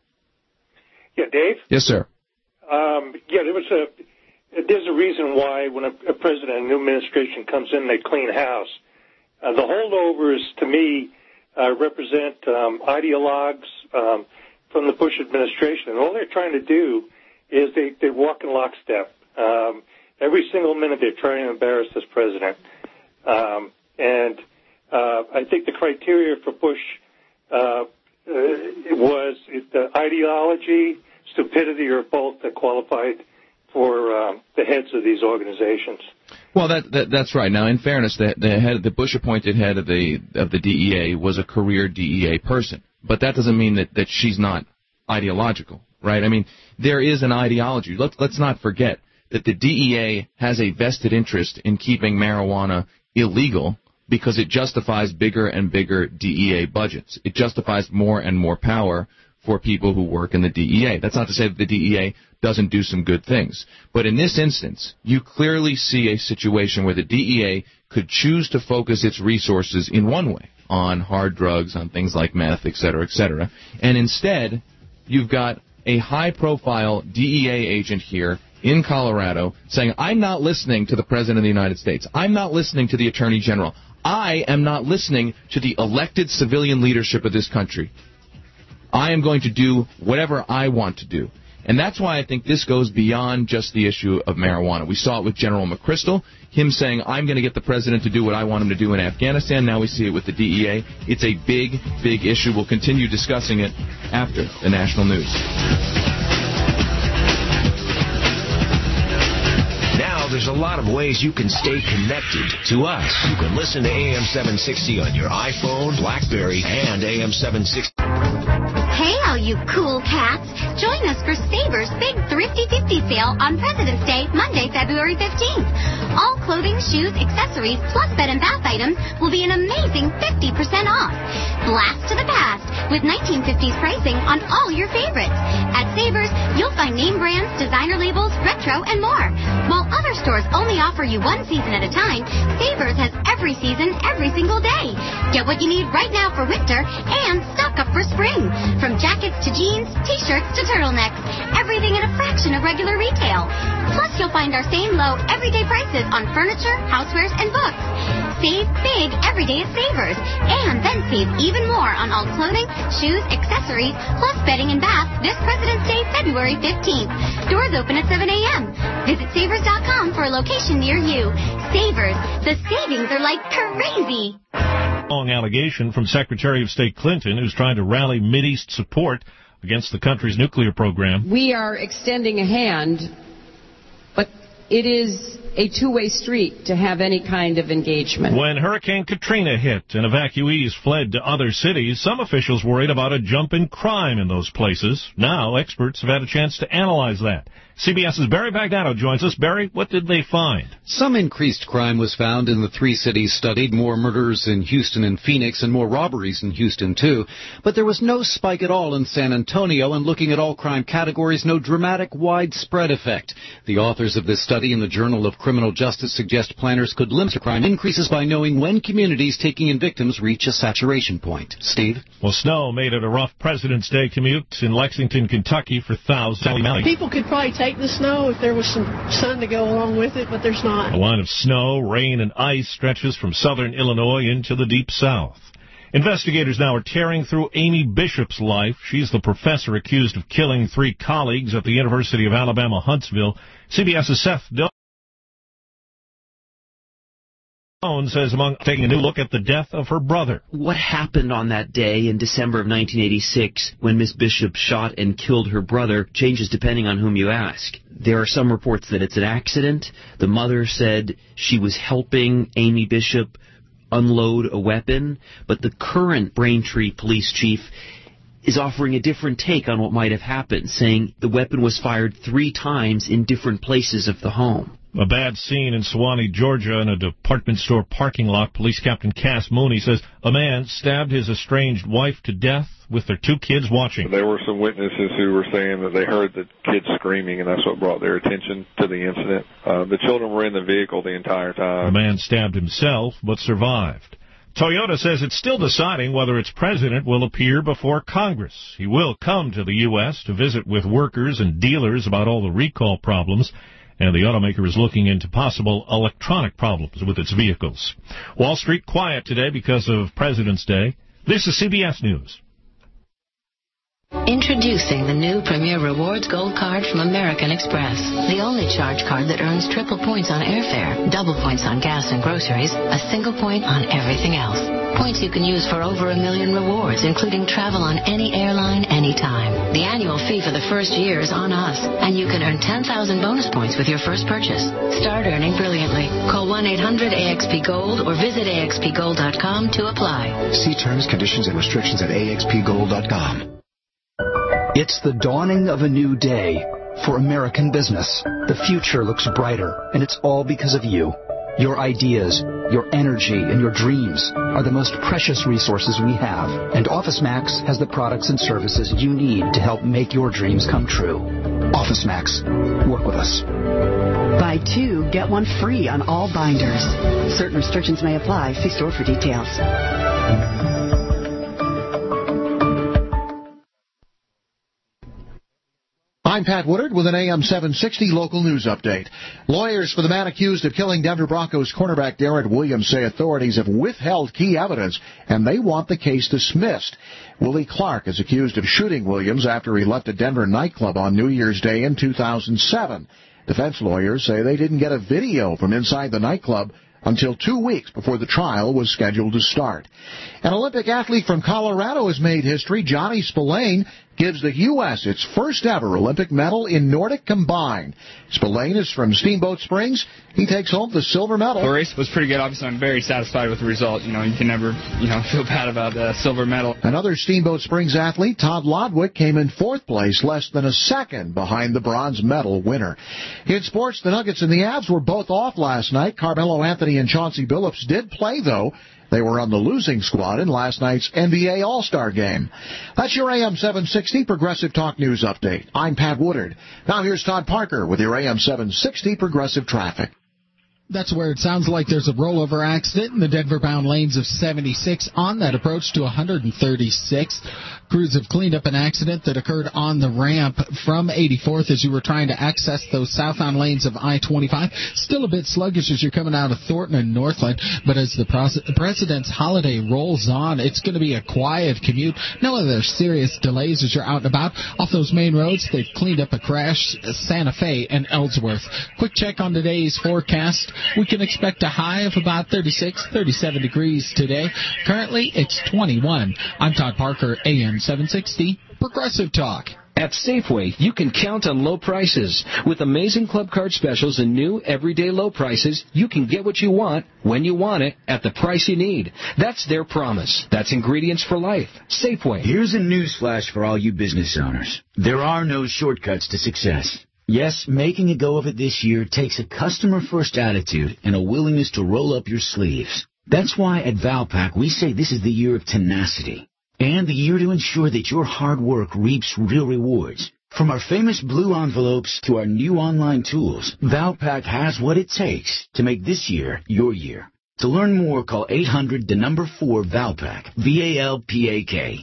Yeah, Dave? Yes, sir. Um, yeah, there was a, there's a reason why when a, a president and a new administration comes in, they clean house. Uh, the holdovers, to me, uh, represent um, ideologues um, from the Bush administration, and all they're trying to do is they, they walk in lockstep. Um, every single minute they're trying to embarrass this president. Um, and uh, I think the criteria for Bush uh, it was the ideology, stupidity, or both that qualified for um, the heads of these organizations. Well, that, that that's right. Now, in fairness, the, the head, the Bush-appointed head of the of the D E A was a career D E A person, but that doesn't mean that, that she's not ideological, right? I mean, there is an ideology. Let's let's not forget that the D E A has a vested interest in keeping marijuana illegal because it justifies bigger and bigger D E A budgets. It justifies more and more power for people who work in the D E A. That's not to say that the D E A doesn't do some good things. But in this instance, you clearly see a situation where the D E A could choose to focus its resources in one way, on hard drugs, on things like meth, et cetera, et cetera. And instead, you've got a high-profile D E A agent here in Colorado saying, I'm not listening to the President of the United States. I'm not listening to the Attorney General. I am not listening to the elected civilian leadership of this country. I am going to do whatever I want to do. And that's why I think this goes beyond just the issue of marijuana. We saw it with General McChrystal, him saying, I'm going to get the president to do what I want him to do in Afghanistan. Now we see it with the D E A. It's a big, big issue. We'll continue discussing it after the national news. There's a lot of ways you can stay connected to us. You can listen to A M seven sixty on your iPhone, BlackBerry, and A M seven sixty. Hey, all you cool cats. Join us for Savers' big Thrifty fifty sale on President's Day, Monday, February fifteenth. All clothing, shoes, accessories, plus bed and bath items will be an amazing fifty percent off. Blast to the past with nineteen fifties pricing on all your favorites. At Savers, you'll find name brands, designer labels, retro, and more. While other stores only offer you one season at a time, Savers has every season, every single day. Get what you need right now for winter and stock up for spring. From jackets to jeans, t-shirts to turtlenecks, everything at a fraction of regular retail. Plus, you'll find our same low everyday prices on furniture, housewares, and books. Save big every day at Savers, and then save even more on all clothing, shoes, accessories, plus bedding and bath this President's Day, February fifteenth. Doors open at seven a.m. Visit Savers dot com for a location near you. Savers, the savings are like crazy. Long allegation from Secretary of State Clinton, who's trying to rally Mideast support against the country's nuclear program. We are extending a hand, but it is a two-way street to have any kind of engagement. When Hurricane Katrina hit and evacuees fled to other cities, some officials worried about a jump in crime in those places. Now, experts have had a chance to analyze that. CBS's Barry Bagnato joins us. Barry, what did they find? Some increased crime was found in the three cities studied, more murders in Houston and Phoenix, and more robberies in Houston, too. But there was no spike at all in San Antonio, and looking at all crime categories, no dramatic widespread effect. The authors of this study in the Journal of Criminal Justice suggest planners could limit crime increases by knowing when communities taking in victims reach a saturation point. Steve? Well, snow made it a rough President's Day commute in Lexington, Kentucky for thousands. People could probably take the snow if there was some sun to go along with it, but there's not. A line of snow, rain, and ice stretches from southern Illinois into the deep south. Investigators now are tearing through Amy Bishop's life. She's the professor accused of killing three colleagues at the University of Alabama, Huntsville. CBS's Seth Doane says among taking a new look at the death of her brother. What happened on that day in December of nineteen eighty-six when Miss Bishop shot and killed her brother changes depending on whom you ask. There are some reports that it's an accident. The mother said she was helping Amy Bishop unload a weapon, but the current Braintree police chief is offering a different take on what might have happened, saying the weapon was fired three times in different places of the home. A bad scene in Suwanee, Georgia, in a department store parking lot. Police Captain Cass Mooney says a man stabbed his estranged wife to death with their two kids watching. There were some witnesses who were saying that they heard the kids screaming, and that's what brought their attention to the incident. Uh, the children were in the vehicle the entire time. The man stabbed himself, but survived. Toyota says it's still deciding whether its president will appear before Congress. He will come to the U S to visit with workers and dealers about all the recall problems, and the automaker is looking into possible electronic problems with its vehicles. Wall Street quiet today because of President's Day. This is C B S News. Introducing the new Premier Rewards Gold Card from American Express. The only charge card that earns triple points on airfare, double points on gas and groceries, a single point on everything else. Points you can use for over a million rewards, including travel on any airline, anytime. The annual fee for the first year is on us, and you can earn ten thousand bonus points with your first purchase. Start earning brilliantly. Call one eight hundred A X P Gold or visit A X P gold dot com to apply. See terms, conditions, and restrictions at A X P gold dot com. It's the dawning of a new day for American business. The future looks brighter, and it's all because of you. Your ideas, your energy, and your dreams are the most precious resources we have, and OfficeMax has the products and services you need to help make your dreams come true. OfficeMax. Work with us. Buy two, get one free on all binders. Certain restrictions may apply. See store for details. I'm Pat Woodard with an A M seven sixty local news update. Lawyers for the man accused of killing Denver Broncos cornerback Darren Williams say authorities have withheld key evidence, and they want the case dismissed. Willie Clark is accused of shooting Williams after he left a Denver nightclub on New Year's Day in two thousand seven. Defense lawyers say they didn't get a video from inside the nightclub until two weeks before the trial was scheduled to start. An Olympic athlete from Colorado has made history. Johnny Spillane gives the U S its first ever Olympic medal in Nordic combined. Spillane is from Steamboat Springs. He takes home the silver medal. The race was pretty good. Obviously, I'm very satisfied with the result. You know, you can never, you know, feel bad about the silver medal. Another Steamboat Springs athlete, Todd Lodwick, came in fourth place, less than a second behind the bronze medal winner. In sports, the Nuggets and the Avs were both off last night. Carmelo Anthony and Chauncey Billups did play, though. They were on the losing squad in last night's N B A All-Star game. That's your A M seven sixty Progressive Talk News Update. I'm Pat Woodard. Now here's Todd Parker with your A M seven sixty Progressive Traffic. That's where it sounds like there's a rollover accident in the Denver-bound lanes of seventy-six on that approach to one thirty-six. Crews have cleaned up an accident that occurred on the ramp from eighty-fourth as you were trying to access those southbound lanes of I twenty-five. Still a bit sluggish as you're coming out of Thornton and Northland, but as the President's holiday rolls on, it's going to be a quiet commute. No other serious delays as you're out and about. Off those main roads, they've cleaned up a crash, Santa Fe and Ellsworth. Quick check on today's forecast. We can expect a high of about thirty-six, thirty-seven degrees today. Currently, it's twenty-one. I'm Todd Parker, A M seven sixty, Progressive Talk. At Safeway, you can count on low prices. With amazing club card specials and new everyday low prices, you can get what you want, when you want it, at the price you need. That's their promise. That's ingredients for life. Safeway. Here's a news flash for all you business owners. There are no shortcuts to success. Yes, making a go of it this year takes a customer-first attitude and a willingness to roll up your sleeves. That's why at Valpak we say this is the year of tenacity and the year to ensure that your hard work reaps real rewards. From our famous blue envelopes to our new online tools, Valpak has what it takes to make this year your year. To learn more, call eight hundred, the number four, Valpak, V A L P A K.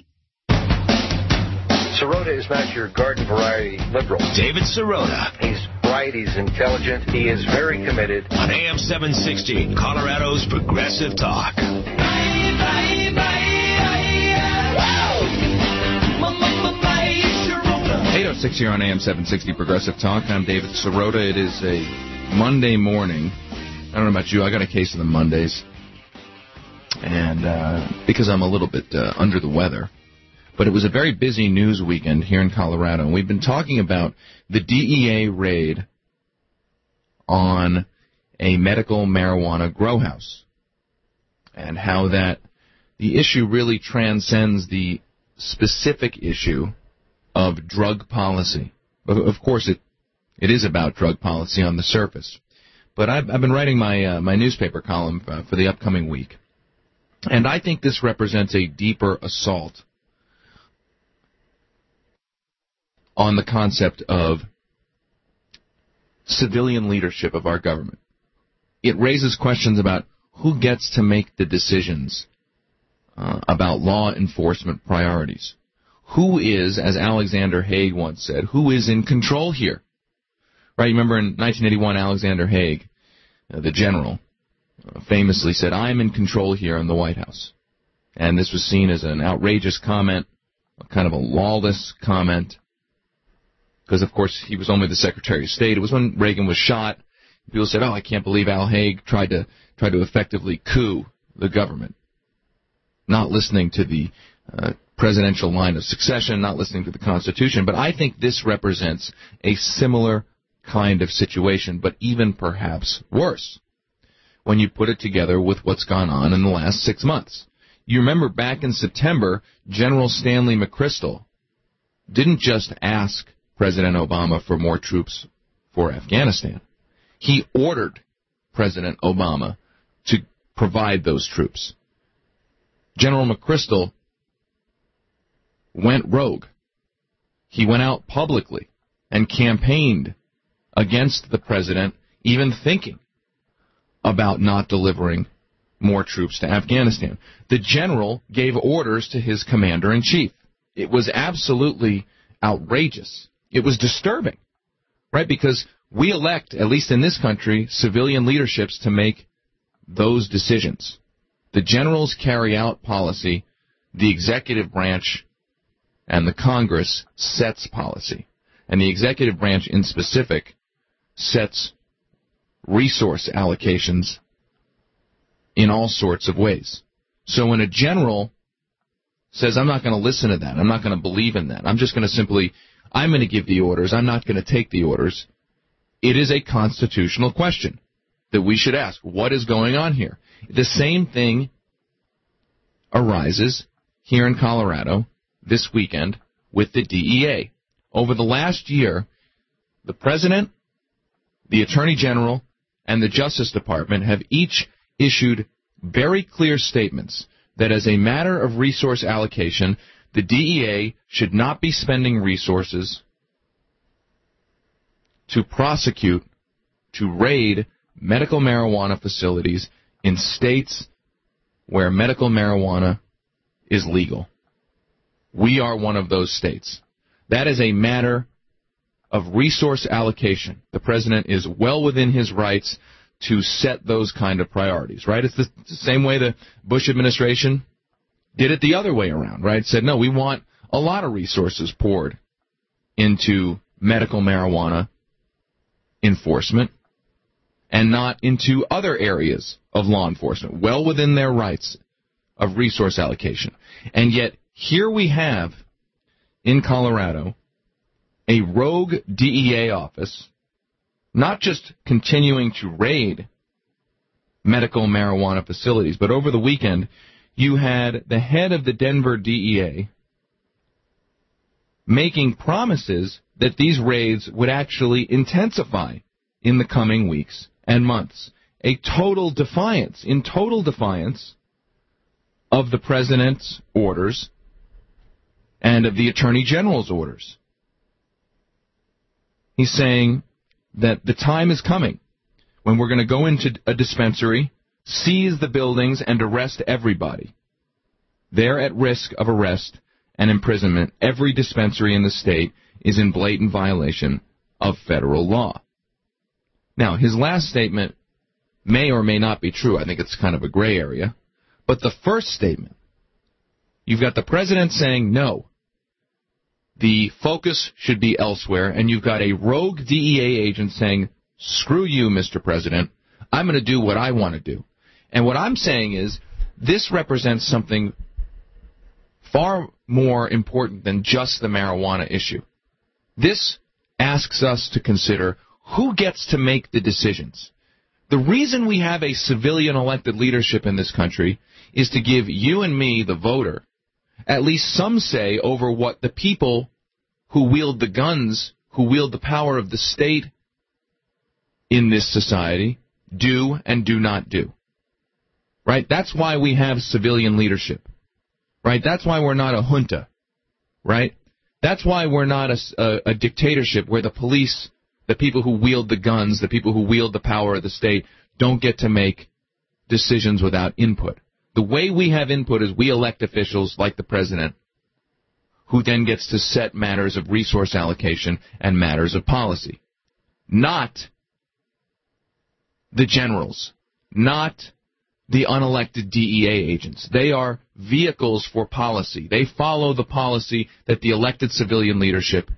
Sirota is not your garden variety liberal. David Sirota. He's bright, he's intelligent, he is very committed. On A M seven sixty, Colorado's Progressive Talk. eight oh six here on A M seven sixty Progressive Talk. I'm David Sirota. It is a Monday morning. I don't know about you, I got a case of the Mondays. And uh, because I'm a little bit uh, under the weather. But it was a very busy news weekend here in Colorado. And we've been talking about the D E A raid on a medical marijuana grow house and how that the issue really transcends the specific issue of drug policy. Of course, it it is about drug policy on the surface. But I've, I've been writing my uh, my newspaper column uh, for the upcoming week. And I think this represents a deeper assault on the concept of civilian leadership of our government. It raises questions about who gets to make the decisions uh, about law enforcement priorities. Who is, as Alexander Haig once said, who is in control here? Right, remember in nineteen eighty-one, Alexander Haig, uh, the general, uh, famously said, "I'm in control here in the White House." And this was seen as an outrageous comment, a kind of a lawless comment, because, of course, he was only the Secretary of State. It was when Reagan was shot. People said, oh, I can't believe Al Haig tried to tried to effectively coup the government, not listening to the uh, presidential line of succession, not listening to the Constitution. But I think this represents a similar kind of situation, but even perhaps worse, when you put it together with what's gone on in the last six months. You remember back in September, General Stanley McChrystal didn't just ask President Obama for more troops for Afghanistan. He ordered President Obama to provide those troops. General McChrystal went rogue. He went out publicly and campaigned against the president, even thinking about not delivering more troops to Afghanistan. The general gave orders to his commander-in-chief. It was absolutely outrageous. It was disturbing, right? Because we elect, at least in this country, civilian leaderships to make those decisions. The generals carry out policy. The executive branch and the Congress sets policy. And the executive branch in specific sets resource allocations in all sorts of ways. So when a general says, I'm not going to listen to that, I'm not going to believe in that, I'm just going to simply, I'm going to give the orders, I'm not going to take the orders, it is a constitutional question that we should ask. What is going on here? The same thing arises here in Colorado this weekend with the D E A. Over the last year, the President, the Attorney General, and the Justice Department have each issued very clear statements that as a matter of resource allocation, the D E A should not be spending resources to prosecute, to raid medical marijuana facilities in states where medical marijuana is legal. We are one of those states. That is a matter of resource allocation. The president is well within his rights to set those kind of priorities, right? It's the, it's the same way the Bush administration did it the other way around, right? Said, no, we want a lot of resources poured into medical marijuana enforcement and not into other areas of law enforcement, well within their rights of resource allocation. And yet, here we have, in Colorado, a rogue D E A office, not just continuing to raid medical marijuana facilities, but over the weekend, you had the head of the Denver D E A making promises that these raids would actually intensify in the coming weeks and months. A total defiance, in total defiance of the president's orders and of the attorney general's orders. He's saying that the time is coming when we're going to go into a dispensary, seize the buildings, and arrest everybody. They're at risk of arrest and imprisonment. Every dispensary in the state is in blatant violation of federal law. Now, his last statement may or may not be true. I think it's kind of a gray area. But the first statement, you've got the president saying no, the focus should be elsewhere, and you've got a rogue D E A agent saying, screw you, Mister President, I'm going to do what I want to do. And what I'm saying is, this represents something far more important than just the marijuana issue. This asks us to consider who gets to make the decisions. The reason we have a civilian elected leadership in this country is to give you and me, the voter, at least some say over what the people who wield the guns, who wield the power of the state in this society, do and do not do. Right? That's why we have civilian leadership. Right? That's why we're not a junta. Right? That's why we're not a, a, a dictatorship where the police, the people who wield the guns, the people who wield the power of the state, don't get to make decisions without input. The way we have input is we elect officials like the president, who then gets to set matters of resource allocation and matters of policy. Not the generals, not the unelected D E A agents. They are vehicles for policy. They follow the policy that the elected civilian leadership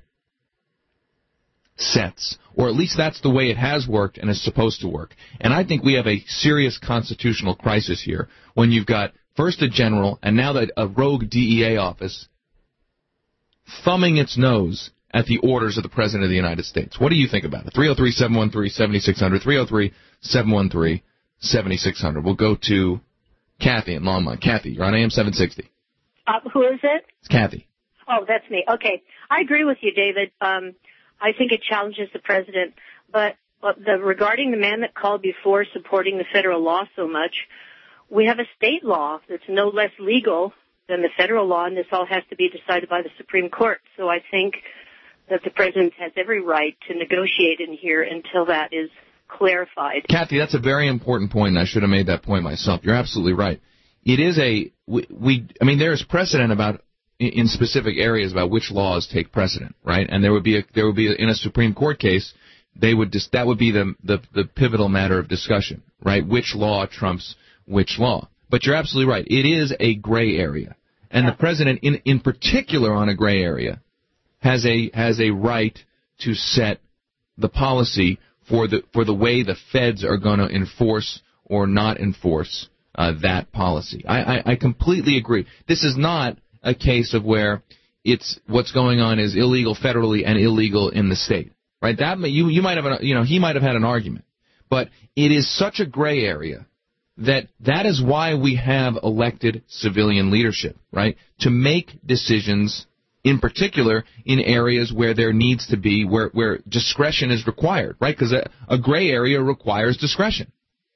sets. Or at least that's the way it has worked and is supposed to work. And I think we have a serious constitutional crisis here when you've got first a general and now that a rogue D E A office thumbing its nose at the orders of the President of the United States. What do you think about it? three oh three, seven one three, seven six zero zero, three oh three, seven one three, seven six zero zero. We'll go to Kathy in Longmont. Kathy, you're on A M seven sixty. Uh, who is it? It's Kathy. Oh, that's me. Okay. I agree with you, David. Um, I think it challenges the president. But uh, the, regarding the man that called before supporting the federal law so much, we have a state law that's no less legal than the federal law, and this all has to be decided by the Supreme Court. So I think that the president has every right to negotiate in here until that is clarified. Kathy, that's a very important point, and I should have made that point myself. You're absolutely right. It is a we, we I mean, there is precedent about in specific areas about which laws take precedent, right? And there would be a, there would be a, in a Supreme Court case, they would dis, that would be the, the the pivotal matter of discussion, right? Which law trumps which law? But you're absolutely right. It is a gray area, and yeah. the president, in in particular, on a gray area, has a has a right to set the policy for the for the way the feds are going to enforce or not enforce uh, that policy. I, I, I completely agree. This is not a case of where it's what's going on is illegal federally and illegal in the state, right? That you you might have an, you know he might have had an argument, but it is such a gray area that that is why we have elected civilian leadership, right? To make decisions, in particular, in areas where there needs to be, where, where discretion is required, right? Because a, a gray area requires discretion.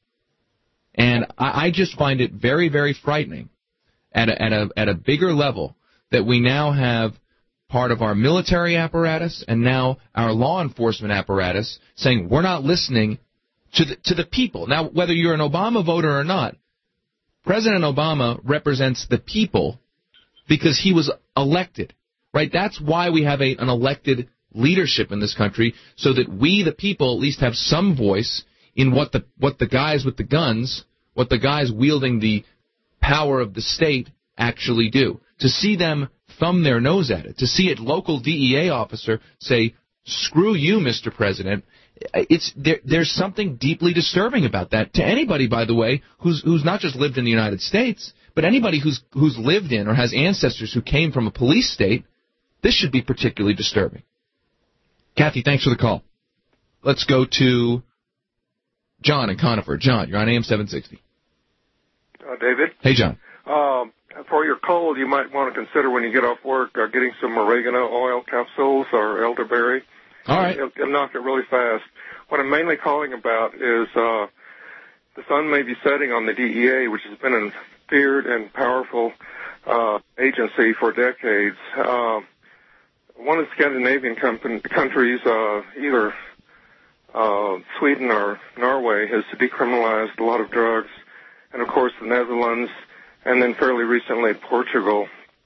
And I, I just find it very, very frightening at a, at a, at a bigger level that we now have part of our military apparatus and now our law enforcement apparatus saying we're not listening to the, to the people. Now, whether you're an Obama voter or not, President Obama represents the people because he was elected. Right, that's why we have a, an elected leadership in this country, so that we, the people, at least have some voice in what the what the guys with the guns, what the guys wielding the power of the state actually do. To see them thumb their nose at it, to see a local D E A officer say, "Screw you, Mister President," it's there, there's something deeply disturbing about that to anybody, by the way, who's who's not just lived in the United States, but anybody who's who's lived in or has ancestors who came from a police state. This should be particularly disturbing. Kathy, thanks for the call. Let's go to John in Conifer. John, you're on A M seven sixty. Uh, David? Hey, John. Um, for your cold, you might want to consider when you get off work uh, getting some oregano oil capsules or elderberry. All right. It'll, it'll knock it really fast. What I'm mainly calling about is uh, the sun may be setting on the D E A, which has been a feared and powerful uh, agency for decades. Uh, One of the Scandinavian com- countries, uh, either uh, Sweden or Norway, has decriminalized a lot of drugs, and of course the Netherlands, and then fairly recently Portugal.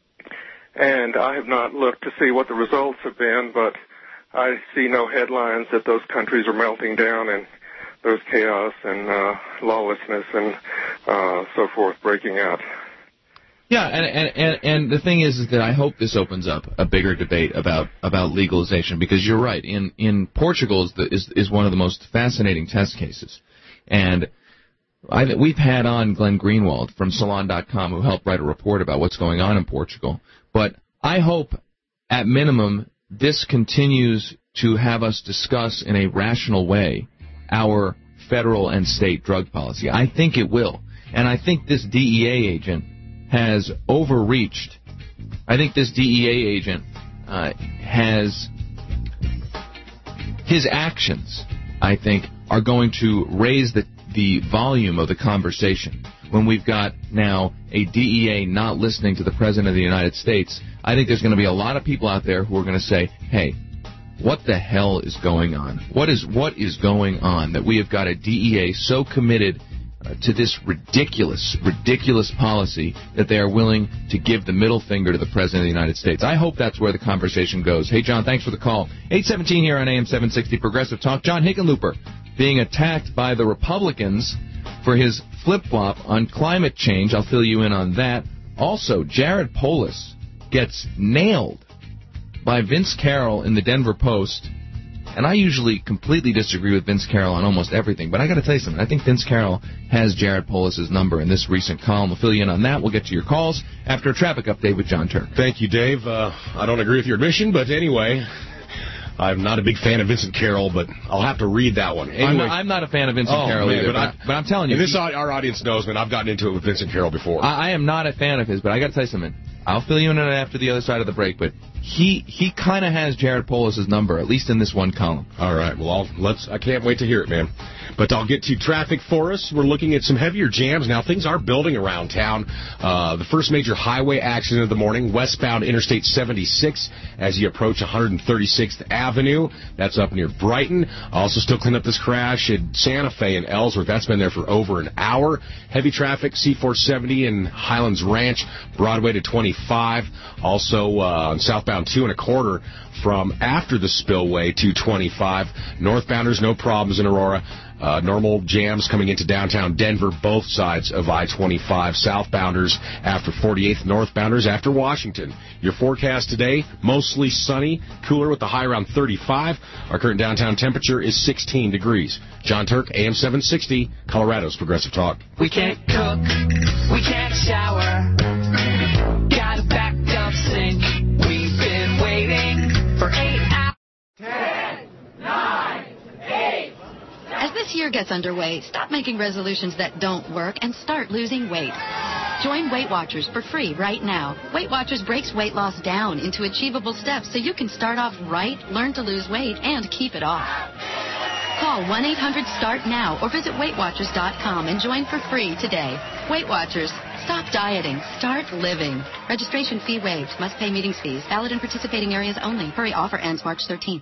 And I have not looked to see what the results have been, but I see no headlines that those countries are melting down and there's chaos and uh, lawlessness and uh, so forth breaking out. Yeah, and, and and and the thing is, is that I hope this opens up a bigger debate about, about legalization, because you're right. In in Portugal is, the, is is one of the most fascinating test cases, and I, we've had on Glenn Greenwald from Salon dot com who helped write a report about what's going on in Portugal. But I hope, at minimum, this continues to have us discuss in a rational way our federal and state drug policy. I think it will, and I think this D E A agent has overreached. I think this D E A agent uh, has, his actions, I think, are going to raise the, the volume of the conversation. When we've got now a D E A not listening to the President of the United States, I think there's going to be a lot of people out there who are going to say, hey, what the hell is going on? What is what is going on that we have got a D E A so committed Uh, to this ridiculous, ridiculous policy that they are willing to give the middle finger to the President of the United States. I hope that's where the conversation goes. Hey, John, thanks for the call. eight seventeen here on A M seven sixty Progressive Talk. John Hickenlooper being attacked by the Republicans for his flip-flop on climate change. I'll fill you in on that. Also, Jared Polis gets nailed by Vince Carroll in the Denver Post. And I usually completely disagree with Vince Carroll on almost everything, but I got to tell you something. I think Vince Carroll has Jared Polis' number in this recent column. We'll fill you in on that. We'll get to your calls after a traffic update with John Turner. Thank you, Dave. Uh, I don't agree with your admission, but anyway, I'm not a big fan of Vincent Carroll, but I'll have to read that one. Anyway, I'm, not, I'm not a fan of Vincent oh, Carroll man, either, but, but, I, but I'm telling you. This he, our audience knows, man. I've gotten into it with Vincent Carroll before. I, I am not a fan of his, but I got to tell you something. I'll fill you in on it after the other side of the break, but he he kind of has Jared Polis's number, at least in this one column. All right. Well, I'll, let's. I can't wait to hear it, man. But I'll get to traffic for us. We're looking at some heavier jams now. Things are building around town. Uh, the first major highway accident of the morning, westbound Interstate seventy-six, as you approach one hundred thirty-sixth Avenue. That's up near Brighton. Also, still cleaning up this crash at Santa Fe and Ellsworth. That's been there for over an hour. Heavy traffic, C four seventy in Highlands Ranch, Broadway to twenty-five. Also uh, on southbound two and a quarter from after the spillway to twenty-five. Northbounders, no problems in Aurora. Uh, normal jams coming into downtown Denver, both sides of I twenty-five. Southbounders after forty-eighth, northbounders after Washington. Your forecast today, mostly sunny, cooler with the high around thirty-five. Our current downtown temperature is sixteen degrees. John Turk, A M seven sixty, Colorado's Progressive Talk. We can't cook, we can't shower, got a backed up sink. We've been waiting for eight hours. Ten, nine, eight. As this year gets underway, stop making resolutions that don't work and start losing weight. Join Weight Watchers for free right now. Weight Watchers breaks weight loss down into achievable steps so you can start off right, learn to lose weight, and keep it off. Call one eight hundred start now or visit weight watchers dot com and join for free today. Weight Watchers. Stop dieting. Start living. Registration fee waived. Must pay meetings fees. Valid in participating areas only. Hurry, offer ends March thirteenth.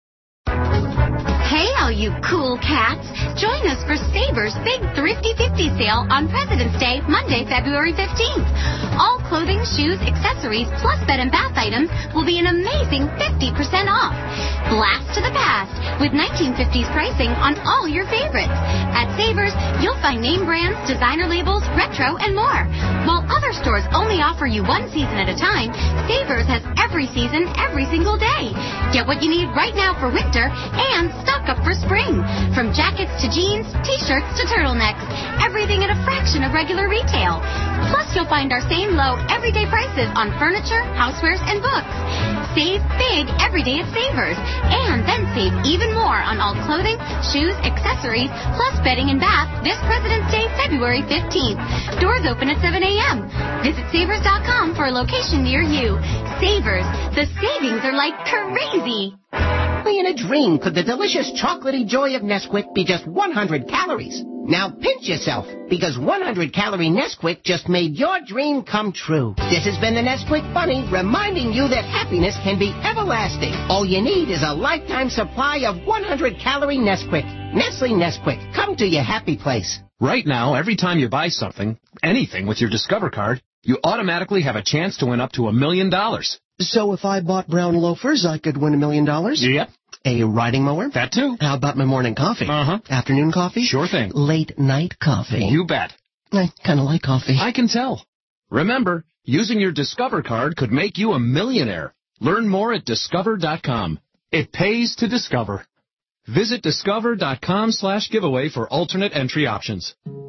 Hey, all you cool cats. Join us for Savers' big Thrifty fifty sale on President's Day, Monday, February fifteenth. All clothing, shoes, accessories, plus bed and bath items will be an amazing fifty percent off. Blast to the past with nineteen fifties pricing on all your favorites. At Savers, you'll find name brands, designer labels, retro, and more. While other stores only offer you one season at a time, Savers has every season, every single day. Get what you need right now for winter and stock up for spring. From jackets to jeans, t-shirts to turtlenecks, everything at a fraction of regular retail. Plus, you'll find our same low everyday prices on furniture, housewares, and books. Save big every day at Savers, and then save even more on all clothing, shoes, accessories, plus bedding and bath this President's Day, February fifteenth. Doors open at seven a.m. Visit Savers dot com for a location near you. Savers, the savings are like crazy. Only in a dream could the delicious chocolatey joy of Nesquik be just one hundred calories. Now pinch yourself, because one hundred calorie Nesquik just made your dream come true. This has been the Nesquik Bunny, reminding you that happiness can be everlasting. All you need is a lifetime supply of one hundred calorie Nesquik. Nestle Nesquik, come to your happy place. Right now, every time you buy something, anything with your Discover card, you automatically have a chance to win up to a million dollars. So if I bought brown loafers, I could win a million dollars? Yep. A riding mower? That too. How about my morning coffee? Uh-huh. Afternoon coffee? Sure thing. Late night coffee? You bet. I kind of like coffee. I can tell. Remember, using your Discover card could make you a millionaire. Learn more at discover dot com. It pays to discover. Visit discover dot com slash giveaway for alternate entry options.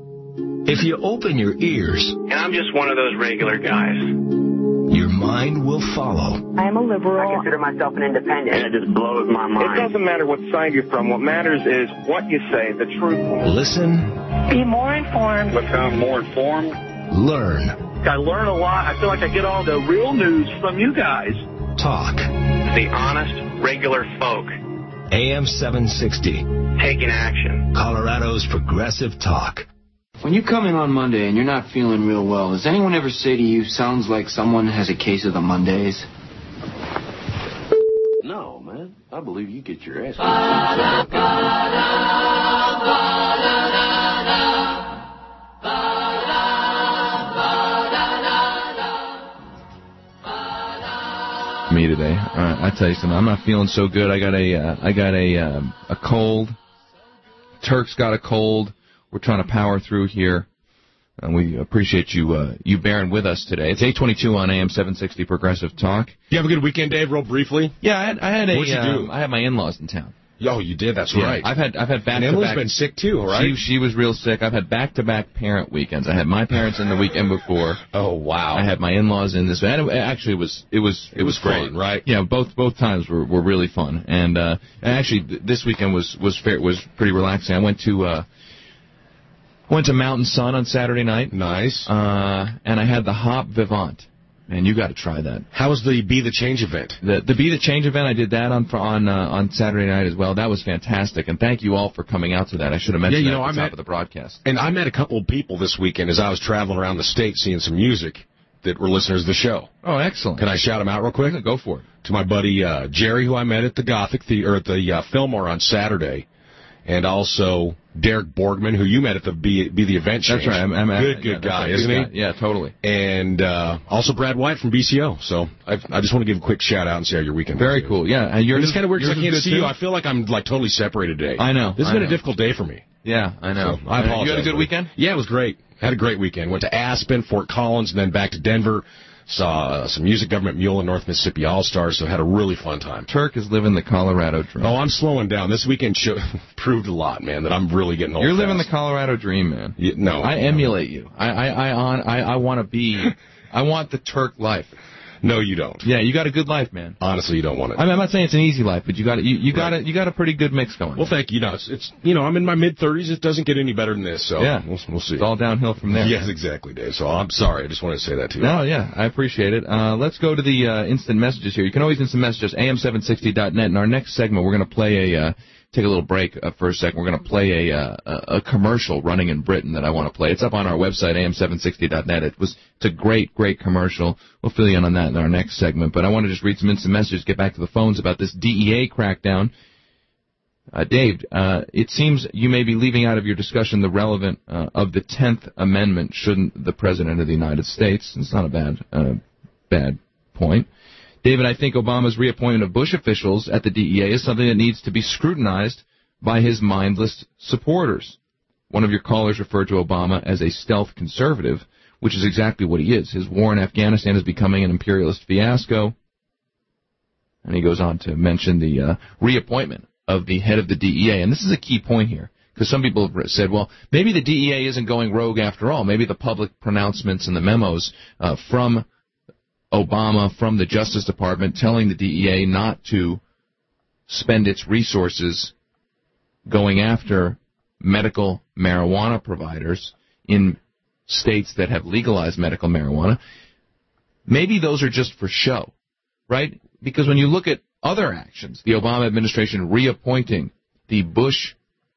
If you open your ears, and I'm just one of those regular guys, your mind will follow. I'm a liberal. I consider myself an independent, and it just blows my mind. It doesn't matter what side you're from. What matters is what you say, the truth. Listen. Be more informed. Become more informed. Learn. I learn a lot. I feel like I get all the real news from you guys. Talk. The honest, regular folk. A M seven sixty. Taking action. Colorado's Progressive Talk. When you come in on Monday and you're not feeling real well, does anyone ever say to you, sounds like someone has a case of the Mondays? No, man. I believe you get your ass. Me today. Uh, I tell you something. I'm not feeling so good. I got a, uh, I got a, uh, a cold. Turk's got a cold. We're trying to power through here, and we appreciate you uh, you bearing with us today. It's eight twenty-two on A M seven sixty Progressive Talk. You have a good weekend, Dave, real briefly? Yeah, I had, I had a, What'd you do? Um, I had my in-laws in town. Oh, you did? That's yeah, right. I've had I've had back and to Emily's back. been sick too, all right? She, she was real sick. I've had back-to-back parent weekends. I had my parents in the weekend before. Oh wow! I had my in-laws in this. And it, actually, it was it was it, it was, was great, fun, right? Yeah, both both times were, were really fun. And uh, and actually, th- this weekend was was fair, was pretty relaxing. I went to. Uh, Went to Mountain Sun on Saturday night. Nice. Uh, and I had the Hop Vivant. Man, you got to try that. How was the Be the Change event? The the Be the Change event, I did that on on uh, on Saturday night as well. That was fantastic, and thank you all for coming out to that. I should have mentioned yeah, you that know, at the I top met, of the broadcast. And I met a couple of people this weekend as I was traveling around the state seeing some music that were listeners of the show. Oh, excellent. Can I shout them out real quick? Go for it. To my buddy uh, Jerry, who I met at the Gothic Theater, or at the uh, Fillmore on Saturday, and also Derek Borgman, who you met at the Be, Be the Event Change. That's right. I'm, I'm, good, good yeah, guy, right. isn't good he? Guy. Yeah, totally. And uh, also Brad White from B C O. So I, I just want to give a quick shout out and see how your weekend was. Very cool. Yeah, and yours it's kind of weird because I can't see too? you. I feel like I'm like totally separated today. I know. This has I been know. a difficult day for me. Yeah, I know. So I apologize. You had a good weekend? Yeah, it was great. Had a great weekend. Went to Aspen, Fort Collins, and then back to Denver. Saw uh, some Music Government Mule and North Mississippi All-Stars, so had a really fun time. Turk is living the Colorado dream. Oh, I'm slowing down. This weekend show, proved a lot, man, that I'm really getting old. You're fast. living the Colorado dream, man. Yeah, no. I no. emulate you. I I I on I, I want to be. I want the Turk life. No, you don't. Yeah, you got a good life, man. Honestly, you don't want it. I mean, I'm not saying it's an easy life, but you got you, you got right. a, you got a pretty good mix going. Well, thank you. No, it's, it's you know I'm in my mid thirties. It doesn't get any better than this. So yeah, we'll, we'll see. It's all downhill from there. Yes, exactly, Dave. So I'm sorry. I just wanted to say that to you. No, yeah, I appreciate it. Uh, let's go to the uh, instant messages here. You can always instant message us A M seven sixty dot net. In our next segment, we're going to play a. Uh, Take a little break uh, for a second. We're going to play a, uh, a commercial running in Britain that I want to play. It's up on our website, A M seven sixty dot net. It was it's a great, great commercial. We'll fill you in on that in our next segment. But I want to just read some instant messages, get back to the phones about this D E A crackdown. Uh, Dave, uh, it seems you may be leaving out of your discussion the relevant uh, of the tenth Amendment. Shouldn't the President of the United States? It's not a bad, uh, bad point. David, I think Obama's reappointment of Bush officials at the D E A is something that needs to be scrutinized by his mindless supporters. One of your callers referred to Obama as a stealth conservative, which is exactly what he is. His war in Afghanistan is becoming an imperialist fiasco. And he goes on to mention the uh, reappointment of the head of the D E A. And this is a key point here, because some people have said, well, maybe the D E A isn't going rogue after all. Maybe the public pronouncements and the memos uh, from Obama, from the Justice Department, telling the D E A not to spend its resources going after medical marijuana providers in states that have legalized medical marijuana, maybe those are just for show, right? Because when you look at other actions, the Obama administration reappointing the Bush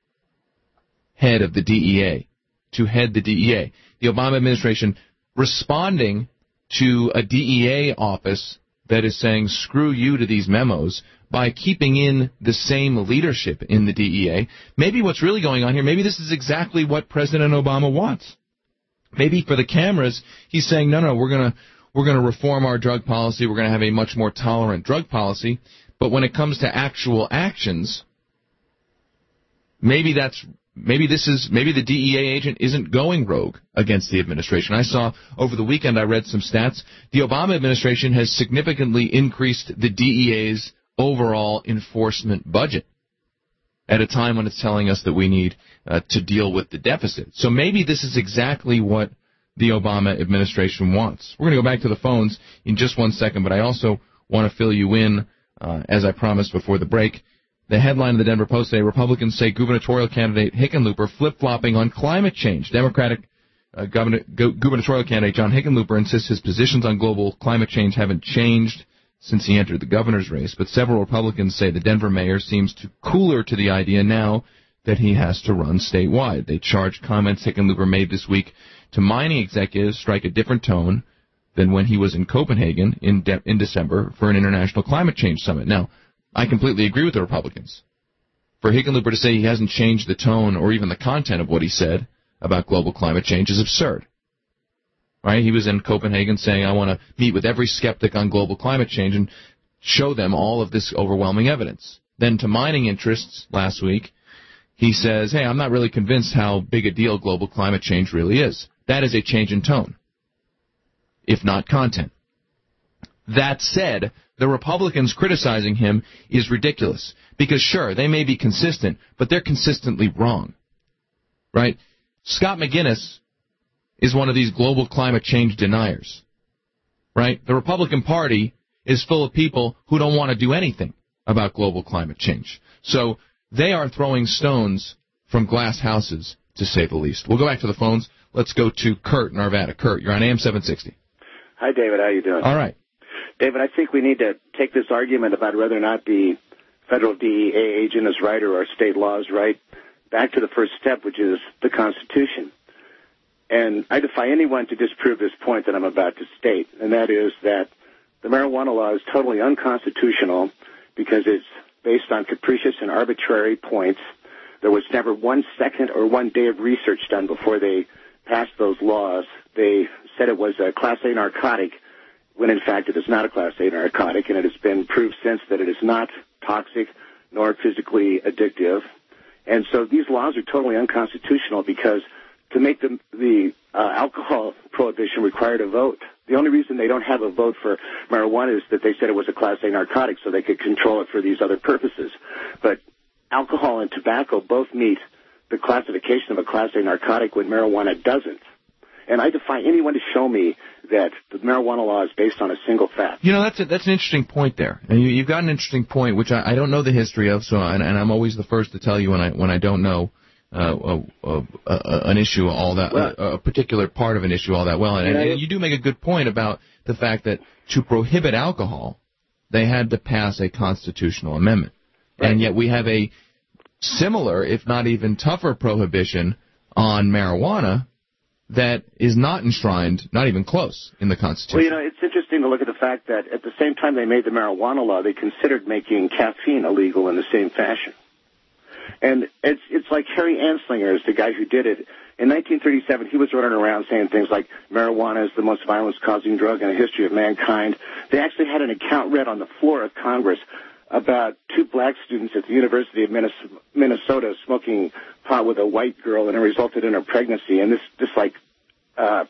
head of the D E A to head the D E A, the Obama administration responding to a D E A office that is saying screw you to these memos by keeping in the same leadership in the D E A. Maybe what's really going on here, maybe this is exactly what President Obama wants. Maybe for the cameras, he's saying, no, no, we're going to we're going to reform our drug policy. We're going to have a much more tolerant drug policy. But when it comes to actual actions, maybe that's Maybe this is maybe the D E A agent isn't going rogue against the administration. I saw over the weekend, I read some stats. The Obama administration has significantly increased the D E A's overall enforcement budget at a time when it's telling us that we need uh, to deal with the deficit. So maybe this is exactly what the Obama administration wants. We're going to go back to the phones in just one second, but I also want to fill you in, uh, as I promised before the break. The headline of the Denver Post today, Republicans say gubernatorial candidate Hickenlooper flip-flopping on climate change. Democratic uh, governor, gu- gubernatorial candidate John Hickenlooper insists his positions on global climate change haven't changed since he entered the governor's race. But several Republicans say the Denver mayor seems to cooler to the idea now that he has to run statewide. They charge comments Hickenlooper made this week to mining executives strike a different tone than when he was in Copenhagen in, de- in December for an international climate change summit. Now, I completely agree with the Republicans. For Hickenlooper to say he hasn't changed the tone or even the content of what he said about global climate change is absurd. Right? He was in Copenhagen saying, I want to meet with every skeptic on global climate change and show them all of this overwhelming evidence. Then to mining interests last week, he says, hey, I'm not really convinced how big a deal global climate change really is. That is a change in tone, if not content. That said, the Republicans criticizing him is ridiculous. Because, sure, they may be consistent, but they're consistently wrong. Right? Scott McGinnis is one of these global climate change deniers. Right? The Republican Party is full of people who don't want to do anything about global climate change. So they are throwing stones from glass houses, to say the least. We'll go back to the phones. Let's go to Kurt in Arvada. Kurt, you're on A M seven sixty. Hi, David. How you doing? All right. David, I think we need to take this argument about whether or not the federal D E A agent is right or our state law is right back to the first step, which is the Constitution. And I defy anyone to disprove this point that I'm about to state, and that is that the marijuana law is totally unconstitutional because it's based on capricious and arbitrary points. There was never one second or one day of research done before they passed those laws. They said it was a Class A narcotic, when in fact it is not a Class A narcotic, and it has been proved since that it is not toxic nor physically addictive. And so these laws are totally unconstitutional because to make the, the uh, alcohol prohibition required a vote. The only reason they don't have a vote for marijuana is that they said it was a Class A narcotic so they could control it for these other purposes. But alcohol and tobacco both meet the classification of a Class A narcotic when marijuana doesn't. And I defy anyone to show me that the marijuana law is based on a single fact. You know, that's a, that's an interesting point there. And you, you've got an interesting point, which I, I don't know the history of, so and, and I'm always the first to tell you when I when I don't know uh, uh, uh, uh, an issue all that well, uh, a particular part of an issue all that well. And, and, and you do make a good point about the fact that to prohibit alcohol, they had to pass a constitutional amendment, right. And yet we have a similar, if not even tougher, prohibition on marijuana that is not enshrined, not even close, in the Constitution. Well, you know, it's interesting to look at the fact that at the same time they made the marijuana law, they considered making caffeine illegal in the same fashion. And it's it's like Harry Anslinger is the guy who did it. In nineteen thirty-seven, he was running around saying things like marijuana is the most violence-causing drug in the history of mankind. They actually had an account read on the floor of Congress about two black students at the University of Minnesota smoking pot with a white girl, and it resulted in her pregnancy. And this, this like, uh,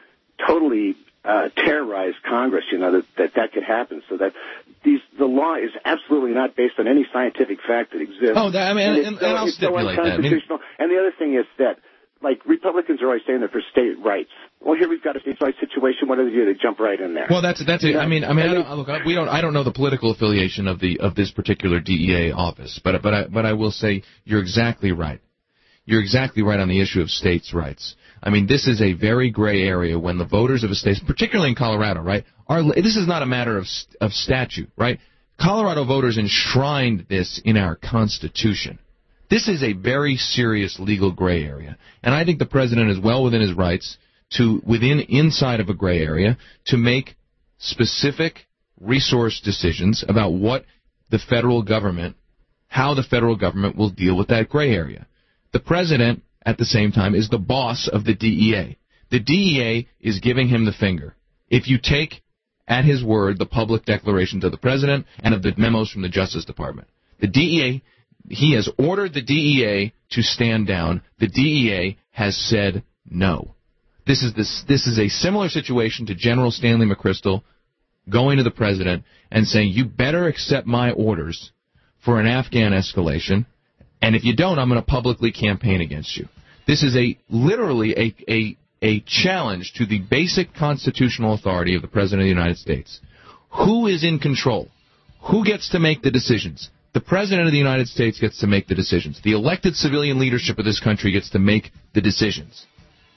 totally uh, terrorized Congress, you know, that, that that could happen. So that these the law is absolutely not based on any scientific fact that exists. Oh, that, I mean, and, and, and, so, and I'll stipulate so that. I mean, and the other thing is that, like, Republicans are always saying they're for state rights. Well, here we've got a state rights situation. What do they do? They jump right in there. Well, that's that's it. I mean, I mean, I don't, look, we don't. I don't know the political affiliation of the of this particular D E A office, but but I but I will say you're exactly right. You're exactly right on the issue of states' rights. I mean, this is a very gray area when the voters of a state, particularly in Colorado, right, are this is not a matter of of statute, right? Colorado voters enshrined this in our Constitution. This is a very serious legal gray area, and I think the president is well within his rights to, within inside of a gray area, to make specific resource decisions about what the federal government, how the federal government will deal with that gray area. The president, at the same time, is the boss of the D E A. The D E A is giving him the finger. If you take at his word the public declarations of the president and of the memos from the Justice Department, the D E A, he has ordered the D E A to stand down. The D E A has said no. This is this this is a similar situation to General Stanley McChrystal going to the president and saying, you better accept my orders for an Afghan escalation, and if you don't, I'm going to publicly campaign against you. This is a literally a, a, a challenge to the basic constitutional authority of the President of the United States. Who is in control? Who gets to make the decisions? The President of the United States gets to make the decisions. The elected civilian leadership of this country gets to make the decisions.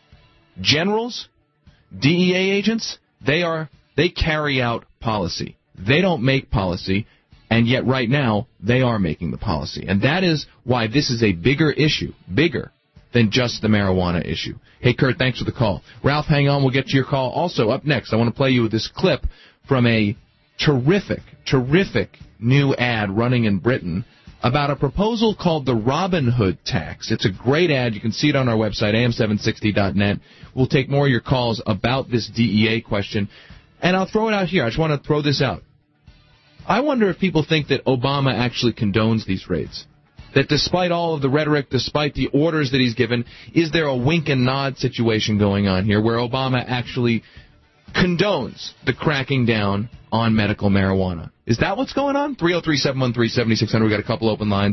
Generals, D E A agents, they are they carry out policy. They don't make policy, and yet right now they are making the policy. And that is why this is a bigger issue, bigger than just the marijuana issue. Hey, Kurt, thanks for the call. Ralph, hang on, we'll get to your call. Also, up next, I want to play you with this clip from a terrific, terrific new ad running in Britain about a proposal called the Robin Hood tax. It's a great ad. You can see it on our website, A M seven sixty dot net. We'll take more of your calls about this D E A question. And I'll throw it out here. I just want to throw this out. I wonder if people think that Obama actually condones these raids. That despite all of the rhetoric, despite the orders that he's given, is there a wink and nod situation going on here where Obama actually condones the cracking down on medical marijuana? Is that what's going on? three oh three, seven one three, seven six zero zero. We've got a couple open lines.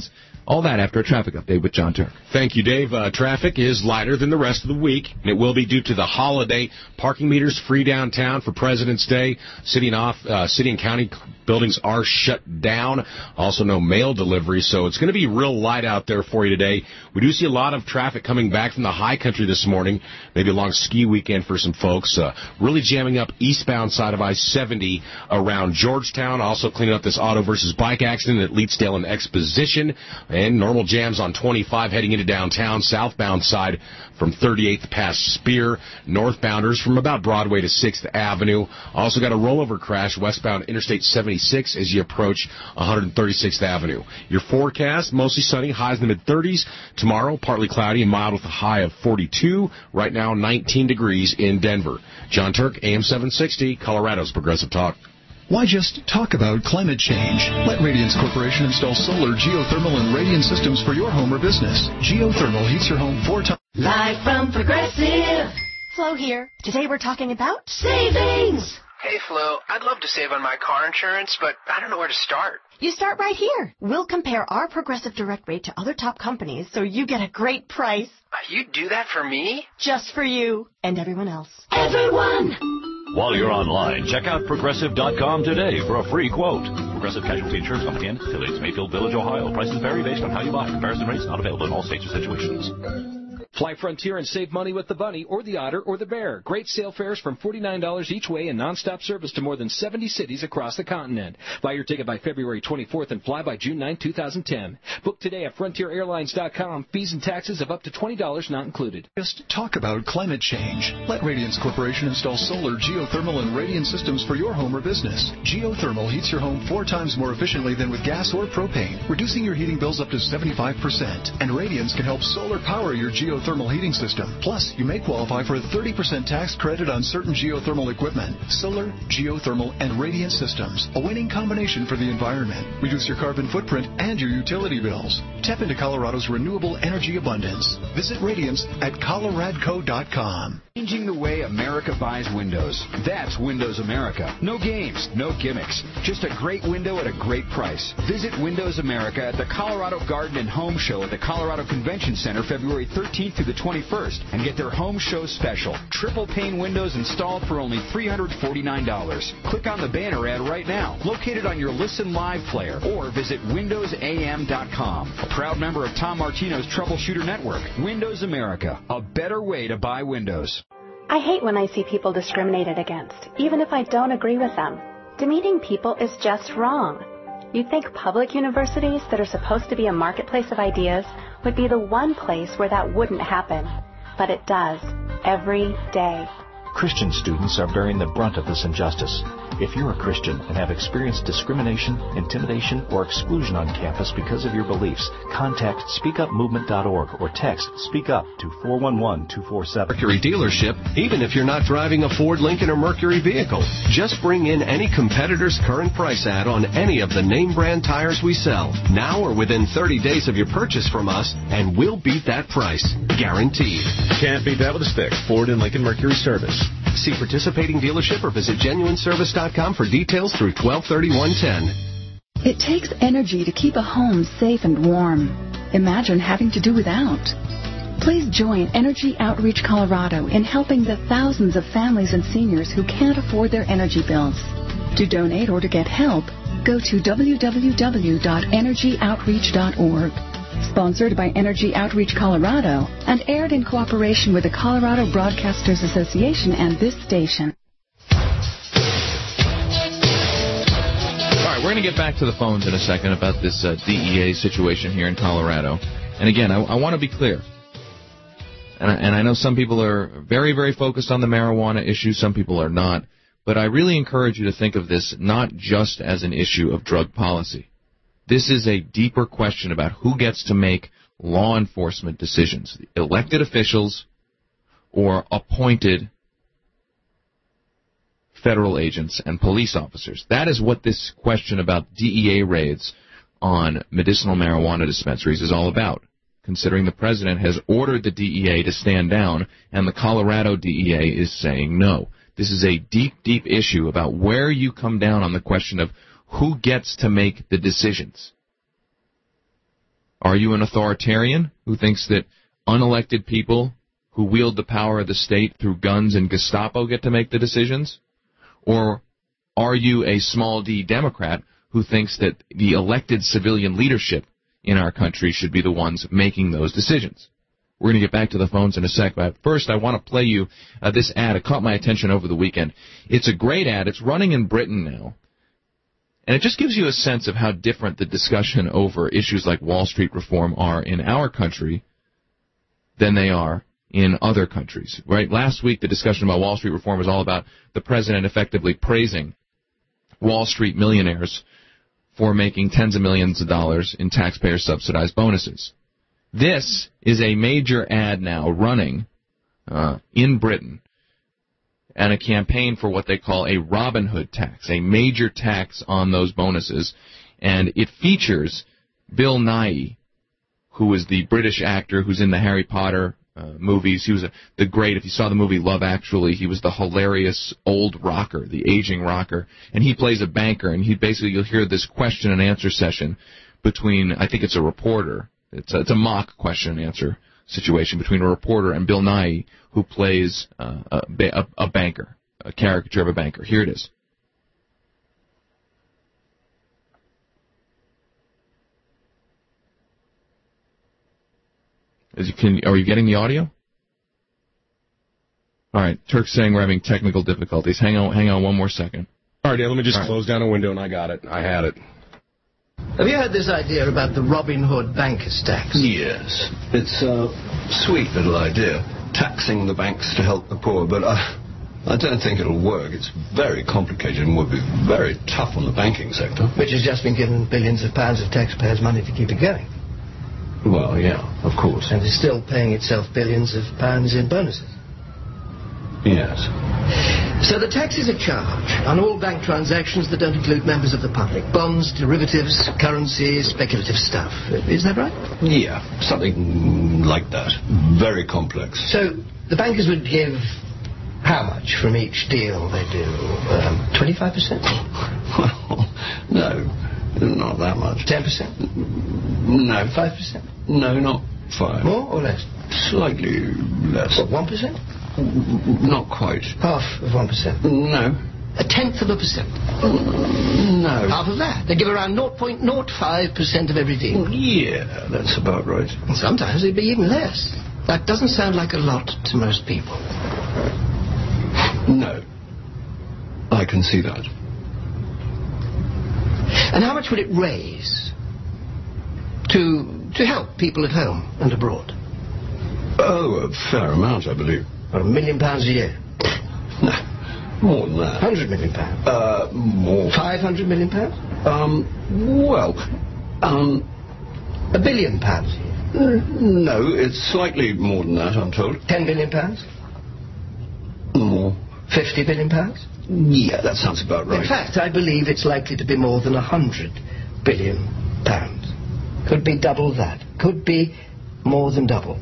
All that after a traffic update with John Turk. Thank you, Dave. Uh, traffic is lighter than the rest of the week, and it will be due to the holiday. Parking meters free downtown for President's Day. City and, off, uh, city and county buildings are shut down. Also, no mail delivery, so it's going to be real light out there for you today. We do see a lot of traffic coming back from the high country this morning, maybe a long ski weekend for some folks. Uh, really jamming up eastbound side of I seventy around Georgetown. Also cleaning up this auto versus bike accident at Leetsdale and Exposition. And normal jams on twenty-five heading into downtown, southbound side from thirty-eighth past Spear, northbounders from about Broadway to sixth Avenue. Also got a rollover crash westbound Interstate seventy-six as you approach one hundred thirty-sixth Avenue. Your forecast, mostly sunny, highs in the mid-thirties. Tomorrow, partly cloudy and mild with a high of forty-two. Right now, nineteen degrees in Denver. John Turk, A M seven sixty, Colorado's Progressive Talk. Why just talk about climate change? Let Radiance Corporation install solar, geothermal, and radiant systems for your home or business. Geothermal heats your home four times. Live from Progressive. Flo here. Today we're talking about savings. Hey, Flo, I'd love to save on my car insurance, but I don't know where to start. You start right here. We'll compare our Progressive Direct rate to other top companies so you get a great price. Uh, you do that for me? Just for you and everyone else. Everyone! While you're online, check out Progressive dot com today for a free quote. Progressive Casualty Insurance Company and affiliates, Mayfield Village, Ohio. Prices vary based on how you buy. Comparison rates not available in all states or situations. Fly Frontier and save money with the Bunny or the Otter or the Bear. Great sale fares from forty-nine dollars each way and nonstop service to more than seventy cities across the continent. Buy your ticket by February twenty-fourth and fly by June ninth, twenty ten. Book today at Frontier Airlines dot com. Fees and taxes of up to twenty dollars not included. Just talk about climate change. Let Radiance Corporation install solar, geothermal, and radiant systems for your home or business. Geothermal heats your home four times more efficiently than with gas or propane, reducing your heating bills up to seventy-five percent. And Radiance can help solar power your geothermal thermal heating system. Plus, you may qualify for a thirty percent tax credit on certain geothermal equipment. Solar, geothermal, and radiant systems. A winning combination for the environment. Reduce your carbon footprint and your utility bills. Tap into Colorado's renewable energy abundance. Visit Radiance at coloradco dot com. Changing the way America buys windows. That's Windows America. No games, no gimmicks. Just a great window at a great price. Visit Windows America at the Colorado Garden and Home Show at the Colorado Convention Center February thirteenth through the twenty-first and get their Home Show special. Triple pane windows installed for only three hundred forty-nine dollars. Click on the banner ad right now, located on your Listen Live player, or visit windows a m dot com. A proud member of Tom Martino's Troubleshooter Network. Windows America, a better way to buy windows. I hate when I see people discriminated against, even if I don't agree with them. Demeaning people is just wrong. You'd think public universities that are supposed to be a marketplace of ideas would be the one place where that wouldn't happen. But it does, every day. Christian students are bearing the brunt of this injustice. If you're a Christian and have experienced discrimination, intimidation, or exclusion on campus because of your beliefs, contact speak up movement dot org or text SPEAK UP to four one one, two four seven. Mercury dealership, even if you're not driving a Ford, Lincoln, or Mercury vehicle. Just bring in any competitor's current price ad on any of the name brand tires we sell, now or within thirty days of your purchase from us, and we'll beat that price. Guaranteed. Can't beat that with a stick. Ford and Lincoln Mercury service. See participating dealership or visit genuine service dot com for details through twelve thirty-one ten. It takes energy to keep a home safe and warm. Imagine having to do without. Please join Energy Outreach Colorado in helping the thousands of families and seniors who can't afford their energy bills. To donate or to get help, go to w w w dot energy outreach dot org. Sponsored by Energy Outreach Colorado and aired in cooperation with the Colorado Broadcasters Association and this station. All right, we're going to get back to the phones in a second about this uh, D E A situation here in Colorado. And again, I, I want to be clear. And I, and I know some people are very, very focused on the marijuana issue. Some people are not. But I really encourage you to think of this not just as an issue of drug policy. This is a deeper question about who gets to make law enforcement decisions, elected officials or appointed federal agents and police officers. That is what this question about D E A raids on medicinal marijuana dispensaries is all about, considering the president has ordered the D E A to stand down and the Colorado D E A is saying no. This is a deep, deep issue about where you come down on the question of who gets to make the decisions. Are you an authoritarian who thinks that unelected people who wield the power of the state through guns and Gestapo get to make the decisions? Or are you a small d Democrat who thinks that the elected civilian leadership in our country should be the ones making those decisions? We're going to get back to the phones in a sec, but first I want to play you uh, this ad. It caught my attention over the weekend. It's a great ad. It's running in Britain now. And it just gives you a sense of how different the discussion over issues like Wall Street reform are in our country than they are in other countries. Right? Last week, the discussion about Wall Street reform was all about the president effectively praising Wall Street millionaires for making tens of millions of dollars in taxpayer-subsidized bonuses. This is a major ad now running uh, in Britain and a campaign for what they call a Robin Hood tax, a major tax on those bonuses. And it features Bill Nighy, who is the British actor who's in the Harry Potter uh, movies. He was a, the great, if you saw the movie Love Actually, he was the hilarious old rocker, the aging rocker. And he plays a banker, and he basically, you'll hear this question and answer session between, I think it's a reporter. It's a, it's a mock question and answer situation between a reporter and Bill Nighy, who plays uh, a, a, a banker, a caricature of a banker. Here it is. As you can, are you getting the audio? All right, Turk's saying we're having technical difficulties. Hang on, hang on one more second. All right, Dan, let me just All right. close down a window, and I got it. I had it. Have you heard this idea about the Robin Hood banker's tax? Yes. It's a sweet little idea, taxing the banks to help the poor, but I, I don't think it'll work. It's very complicated and would be very tough on the banking sector. Which has just been given billions of pounds of taxpayers' money to keep it going. Well, yeah, of course. And is still paying itself billions of pounds in bonuses. Yes. So the tax is a charge on all bank transactions that don't include members of the public. Bonds, derivatives, currency, speculative stuff. Is that right? Yeah, something like that. Very complex. So the bankers would give how much from each deal they do? Um, twenty-five percent? Well, no, not that much. ten percent? No. five percent? No, not five. More or less? Slightly less. What, one percent? Not quite. Half of one percent? No. A tenth of a percent? No. Half of that? They give around zero point zero five percent of every deal? Yeah, that's about right. And sometimes it'd be even less. That doesn't sound like a lot to most people. No. I can see that. And how much would it raise to to help people at home and abroad? Oh, a fair amount, I believe. Or a million pounds a year? No, more than that. Hundred million pounds? Uh, more. Five hundred million pounds? Um, well, um... A billion pounds a year? No, it's slightly more than that, I'm told. Ten billion pounds? More. Fifty billion pounds? Yeah, that sounds about right. In fact, I believe it's likely to be more than a hundred billion pounds. Could be double that. Could be more than double.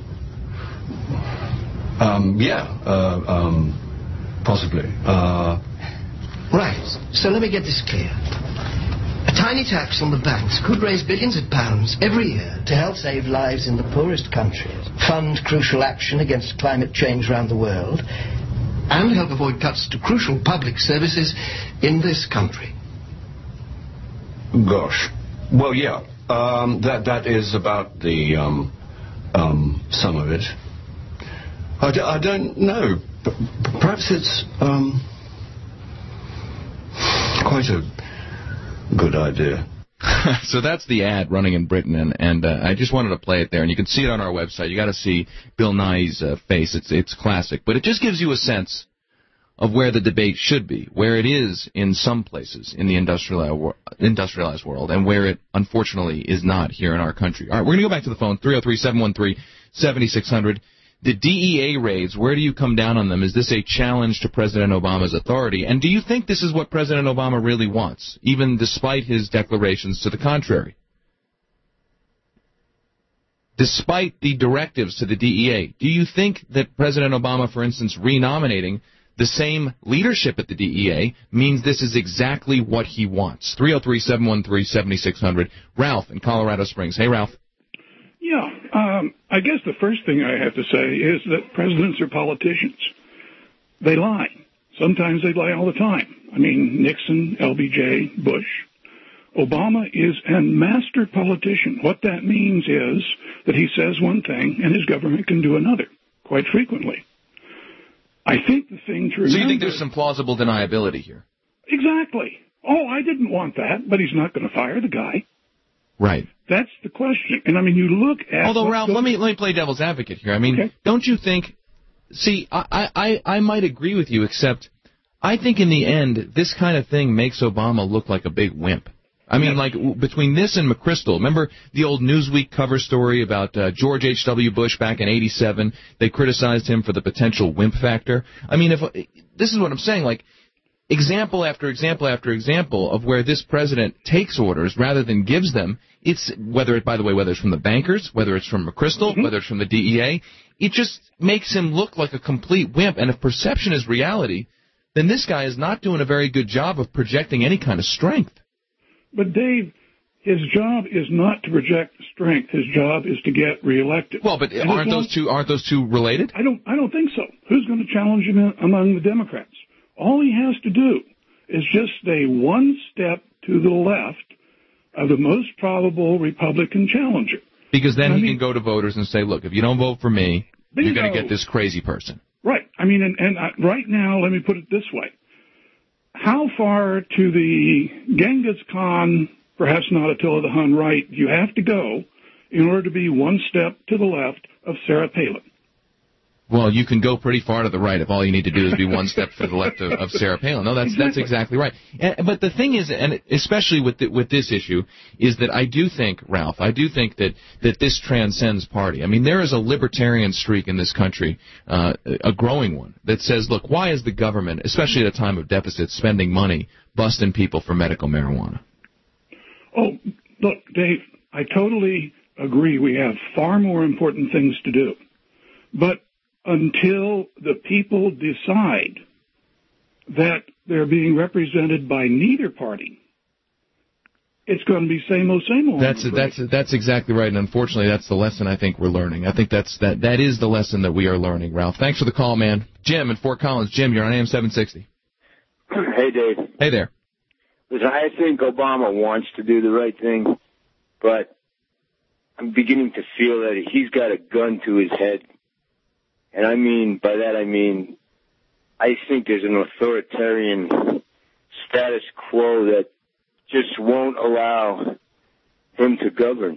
Um, yeah, uh, um, possibly. Uh... Right, so let me get this clear. A tiny tax on the banks could raise billions of pounds every year to help save lives in the poorest countries, fund crucial action against climate change around the world, and help avoid cuts to crucial public services in this country. Gosh. Well, yeah, um, that, that is about the, um, um, some of it. I, d- I don't know. P- perhaps it's um, quite a good idea. So that's the ad running in Britain, and, and uh, I just wanted to play it there. And you can see it on our website. You got to see Bill Nighy's uh, face. It's it's classic, but it just gives you a sense of where the debate should be, where it is in some places in the industrialized industrialized world, and where it unfortunately is not here in our country. All right, we're going to go back to the phone. three oh three, seven one three, seven six zero zero. The D E A raids, where do you come down on them? Is this a challenge to President Obama's authority? And do you think this is what President Obama really wants, even despite his declarations to the contrary? Despite the directives to the D E A, do you think that President Obama, for instance, renominating the same leadership at the D E A means this is exactly what he wants? three oh three, seven one three, seven six zero zero. Ralph in Colorado Springs. Hey, Ralph. Yeah, um, I guess the first thing I have to say is that presidents are politicians. They lie. Sometimes they lie all the time. I mean, Nixon, L B J, Bush. Obama is a master politician. What that means is that he says one thing and his government can do another, quite frequently. I think the thing to remember... So you think there's some plausible deniability here? Exactly. Oh, I didn't want that, but he's not going to fire the guy. Right. That's the question. And, I mean, you look at... Although, Ralph, let me let me play devil's advocate here. I mean, okay. Don't you think... See, I, I, I might agree with you, except I think in the end, this kind of thing makes Obama look like a big wimp. I mean, like, between this and McChrystal, remember the old Newsweek cover story about uh, George H W. Bush back in eighty-seven? They criticized him for the potential wimp factor. I mean, if this is what I'm saying, like, example after example after example of where this president takes orders rather than gives them. It's whether it, by the way, whether it's from the bankers, whether it's from McChrystal, mm-hmm. whether it's from the D E A, it just makes him look like a complete wimp. And if perception is reality, then this guy is not doing a very good job of projecting any kind of strength. But Dave, his job is not to project strength. His job is to get reelected. Well, but and aren't those two aren't those two related? I don't I don't think so. Who's going to challenge him among the Democrats? All he has to do is just stay one step to the left of the most probable Republican challenger. Because then I he mean, can go to voters and say, look, if you don't vote for me, bingo. You're going to get this crazy person. Right. I mean, and, and uh, right now, let me put it this way. How far to the Genghis Khan, perhaps not Attila the Hun right, you have to go in order to be one step to the left of Sarah Palin? Well, you can go pretty far to the right if all you need to do is be one step to the left of, of Sarah Palin. No, that's exactly. that's exactly right. And, but the thing is, and especially with the, with this issue, is that I do think, Ralph, I do think that, that this transcends party. I mean, there is a libertarian streak in this country, uh, a growing one, that says, look, why is the government, especially at a time of deficit, spending money busting people for medical marijuana? Oh, look, Dave, I totally agree. We have far more important things to do. But until the people decide that they're being represented by neither party, it's going to be same old, same old. That's that's that's exactly right, and unfortunately, that's the lesson I think we're learning. I think that's that that is the lesson that we are learning. Ralph, thanks for the call, man. Jim in Fort Collins. Jim, you're on A M seven sixty. Hey, Dave. Hey there. Listen, I think Obama wants to do the right thing, but I'm beginning to feel that he's got a gun to his head. And I mean, by that I mean, I think there's an authoritarian status quo that just won't allow him to govern.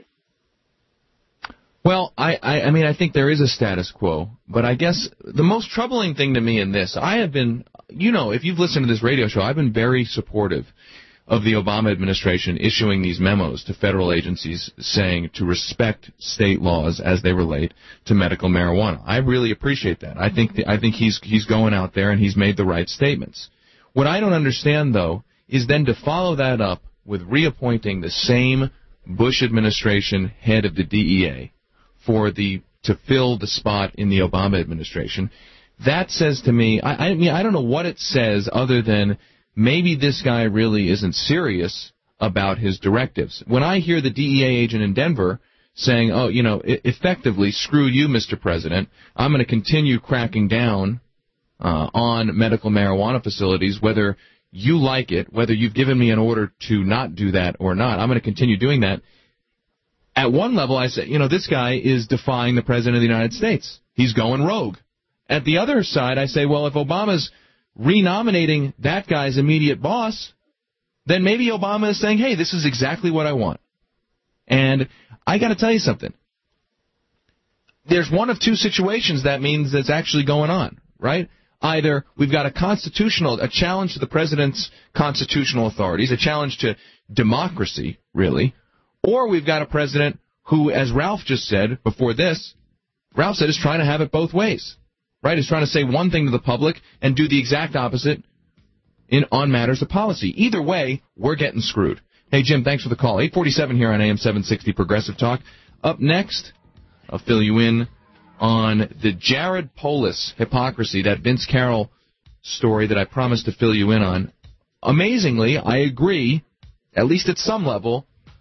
Well, I, I, I mean, I think there is a status quo, but I guess the most troubling thing to me in this, I have been, you know, if you've listened to this radio show, I've been very supportive of the Obama administration issuing these memos to federal agencies saying to respect state laws as they relate to medical marijuana. I really appreciate that. I think the, I think he's he's going out there and he's made the right statements. What I don't understand, though, is then to follow that up with reappointing the same Bush administration head of the D E A for the to fill the spot in the Obama administration. That says to me, I, I mean, I don't know what it says other than maybe this guy really isn't serious about his directives. When I hear the D E A agent in Denver saying, oh, you know, effectively, screw you, Mister President, I'm going to continue cracking down uh, on medical marijuana facilities, whether you like it, whether you've given me an order to not do that or not, I'm going to continue doing that. At one level, I say, you know, this guy is defying the President of the United States. He's going rogue. At the other side, I say, well, if Obama's renominating that guy's immediate boss, then maybe Obama is saying, hey, this is exactly what I want. And I got to tell you something. There's one of two situations that means that's actually going on, right? Either we've got a constitutional, a challenge to the president's constitutional authorities, a challenge to democracy, really, or we've got a president who, as Ralph just said before this, Ralph said is trying to have it both ways. Right, is trying to say one thing to the public and do the exact opposite in on matters of policy. Either way, we're getting screwed. Hey, Jim, thanks for the call. eight forty-seven here on A M seven sixty Progressive Talk. Up next, I'll fill you in on the Jared Polis hypocrisy, that Vince Carroll story that I promised to fill you in on. Amazingly, I agree, at least at some level,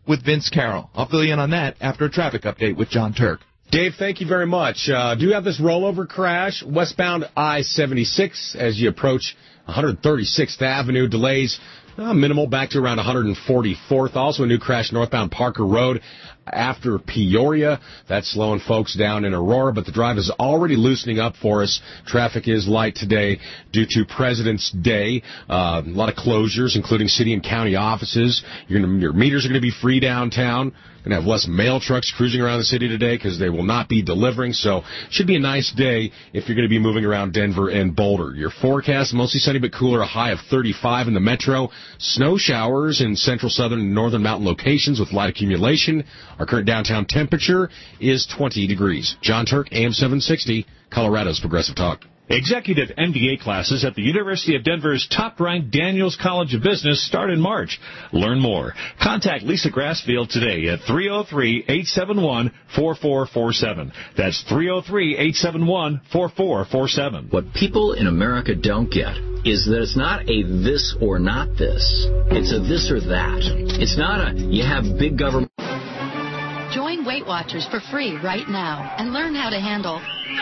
with Vince Carroll. I'll fill you in on that after a traffic update with John Turk. Dave, thank you very much. Uh, do you have this rollover crash westbound I seventy-six as you approach one thirty-sixth Avenue? Delays uh, minimal back to around one forty-fourth. Also a new crash northbound Parker Road after Peoria. That's slowing folks down in Aurora, but the drive is already loosening up for us. Traffic is light today due to President's Day. Uh, a lot of closures, including city and county offices. You're gonna, your meters are going to be free downtown. Going to have less mail trucks cruising around the city today because they will not be delivering. So should be a nice day if you're going to be moving around Denver and Boulder. Your forecast, mostly sunny but cooler, a high of thirty-five in the metro. Snow showers in central, southern, and northern mountain locations with light accumulation. Our current downtown temperature is twenty degrees. John Turk, A M seven sixty, Colorado's Progressive Talk. Executive M B A classes at the University of Denver's top-ranked Daniels College of Business start in March. Learn more. Contact Lisa Grassfield today at three oh three, eight seven one, four four four seven. That's three oh three, eight seven one, four four four seven. What people in America don't get is that it's not a this or not this. It's a this or that. It's not a you have big government. Join Weight Watchers for free right now and learn how to handle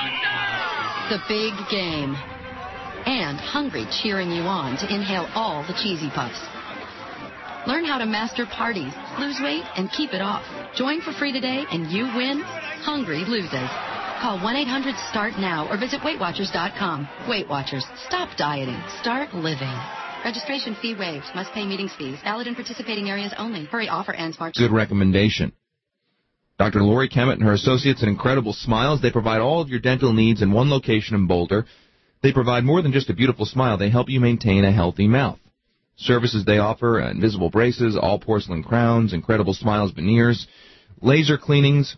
the big game. And Hungry cheering you on to inhale all the cheesy puffs. Learn how to master parties, lose weight, and keep it off. Join for free today and you win. Hungry loses. Call one eight hundred start now or visit Weight Watchers dot com. Weight Watchers. Stop dieting. Start living. Registration fee waived. Must pay meetings fees. Valid in participating areas only. Hurry, offer ends March. Good recommendation. Doctor Lori Kemet and her associates at Incredible Smiles, they provide all of your dental needs in one location in Boulder. They provide more than just a beautiful smile. They help you maintain a healthy mouth. Services they offer, uh, invisible braces, all porcelain crowns, Incredible Smiles veneers, laser cleanings,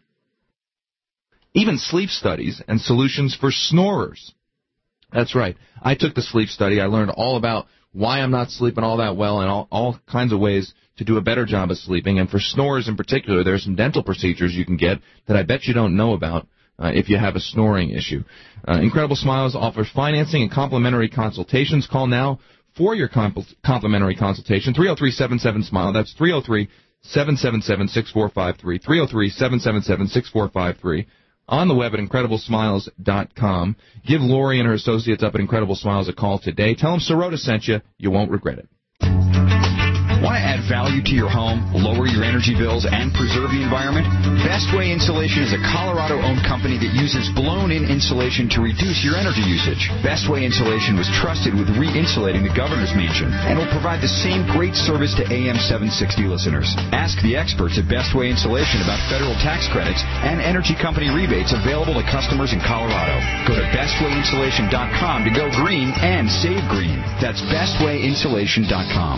even sleep studies and solutions for snorers. That's right. I took the sleep study. I learned all about why I'm not sleeping all that well and all, all kinds of ways to do a better job of sleeping. And for snorers in particular, there are some dental procedures you can get that I bet you don't know about uh, if you have a snoring issue. Uh, Incredible Smiles offers financing and complimentary consultations. Call now for your compl- complimentary consultation, three oh three, seven seven, SMILE. That's three oh three, seven seven seven, six four five three, three oh three, seven seven seven, six four five three. On the web at Incredible Smiles dot com. Give Lori and her associates up at Incredible Smiles a call today. Tell them Sirota sent you. You won't regret it. Want to add value to your home, lower your energy bills, and preserve the environment? Bestway Insulation is a Colorado-owned company that uses blown-in insulation to reduce your energy usage. Bestway Insulation was trusted with re-insulating the governor's mansion and will provide the same great service to A M seven sixty listeners. Ask the experts at Bestway Insulation about federal tax credits and energy company rebates available to customers in Colorado. Go to bestway insulation dot com to go green and save green. That's bestway insulation dot com.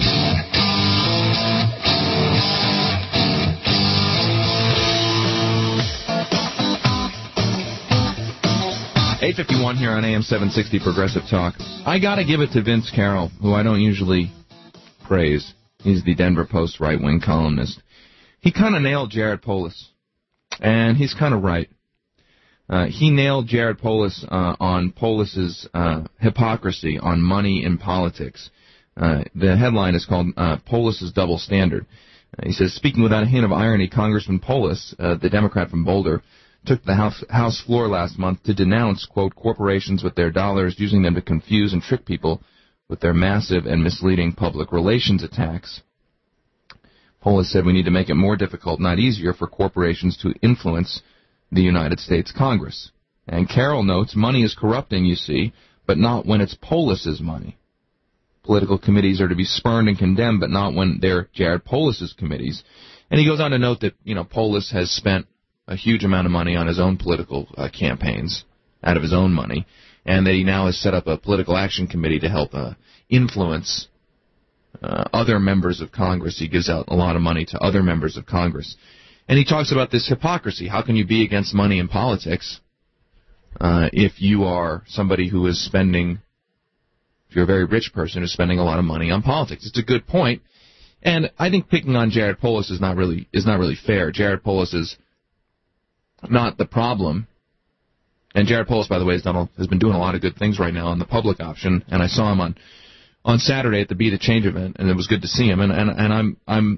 eight fifty-one here on A M seven sixty Progressive Talk. I got to give it to Vince Carroll, who I don't usually praise. He's the Denver Post right-wing columnist. He kind of nailed Jared Polis, and he's kind of right. Uh, he nailed Jared Polis uh, on Polis's uh, hypocrisy on money in politics. Uh, the headline is called uh, Polis's Double Standard. Uh, he says, speaking without a hint of irony, Congressman Polis, uh, the Democrat from Boulder, took the House, House floor last month to denounce, quote, corporations with their dollars, using them to confuse and trick people with their massive and misleading public relations attacks. Polis said we need to make it more difficult, not easier, for corporations to influence the United States Congress. And Carroll notes, money is corrupting, you see, but not when it's Polis's money. Political committees are to be spurned and condemned, but not when they're Jared Polis's committees. And he goes on to note that, you know, Polis has spent a huge amount of money on his own political uh, campaigns out of his own money, and that he now has set up a political action committee to help uh, influence uh, other members of Congress. He gives out a lot of money to other members of Congress. And he talks about this hypocrisy. How can you be against money in politics uh, if you are somebody who is spending, if you're a very rich person who's spending a lot of money on politics? It's a good point. And I think picking on Jared Polis is not really is not really fair. Jared Polis is not the problem. And Jared Polis, by the way, has, done a, has been doing a lot of good things right now on the public option. And I saw him on on Saturday at the Be the Change event, and it was good to see him. And and, and I'm I'm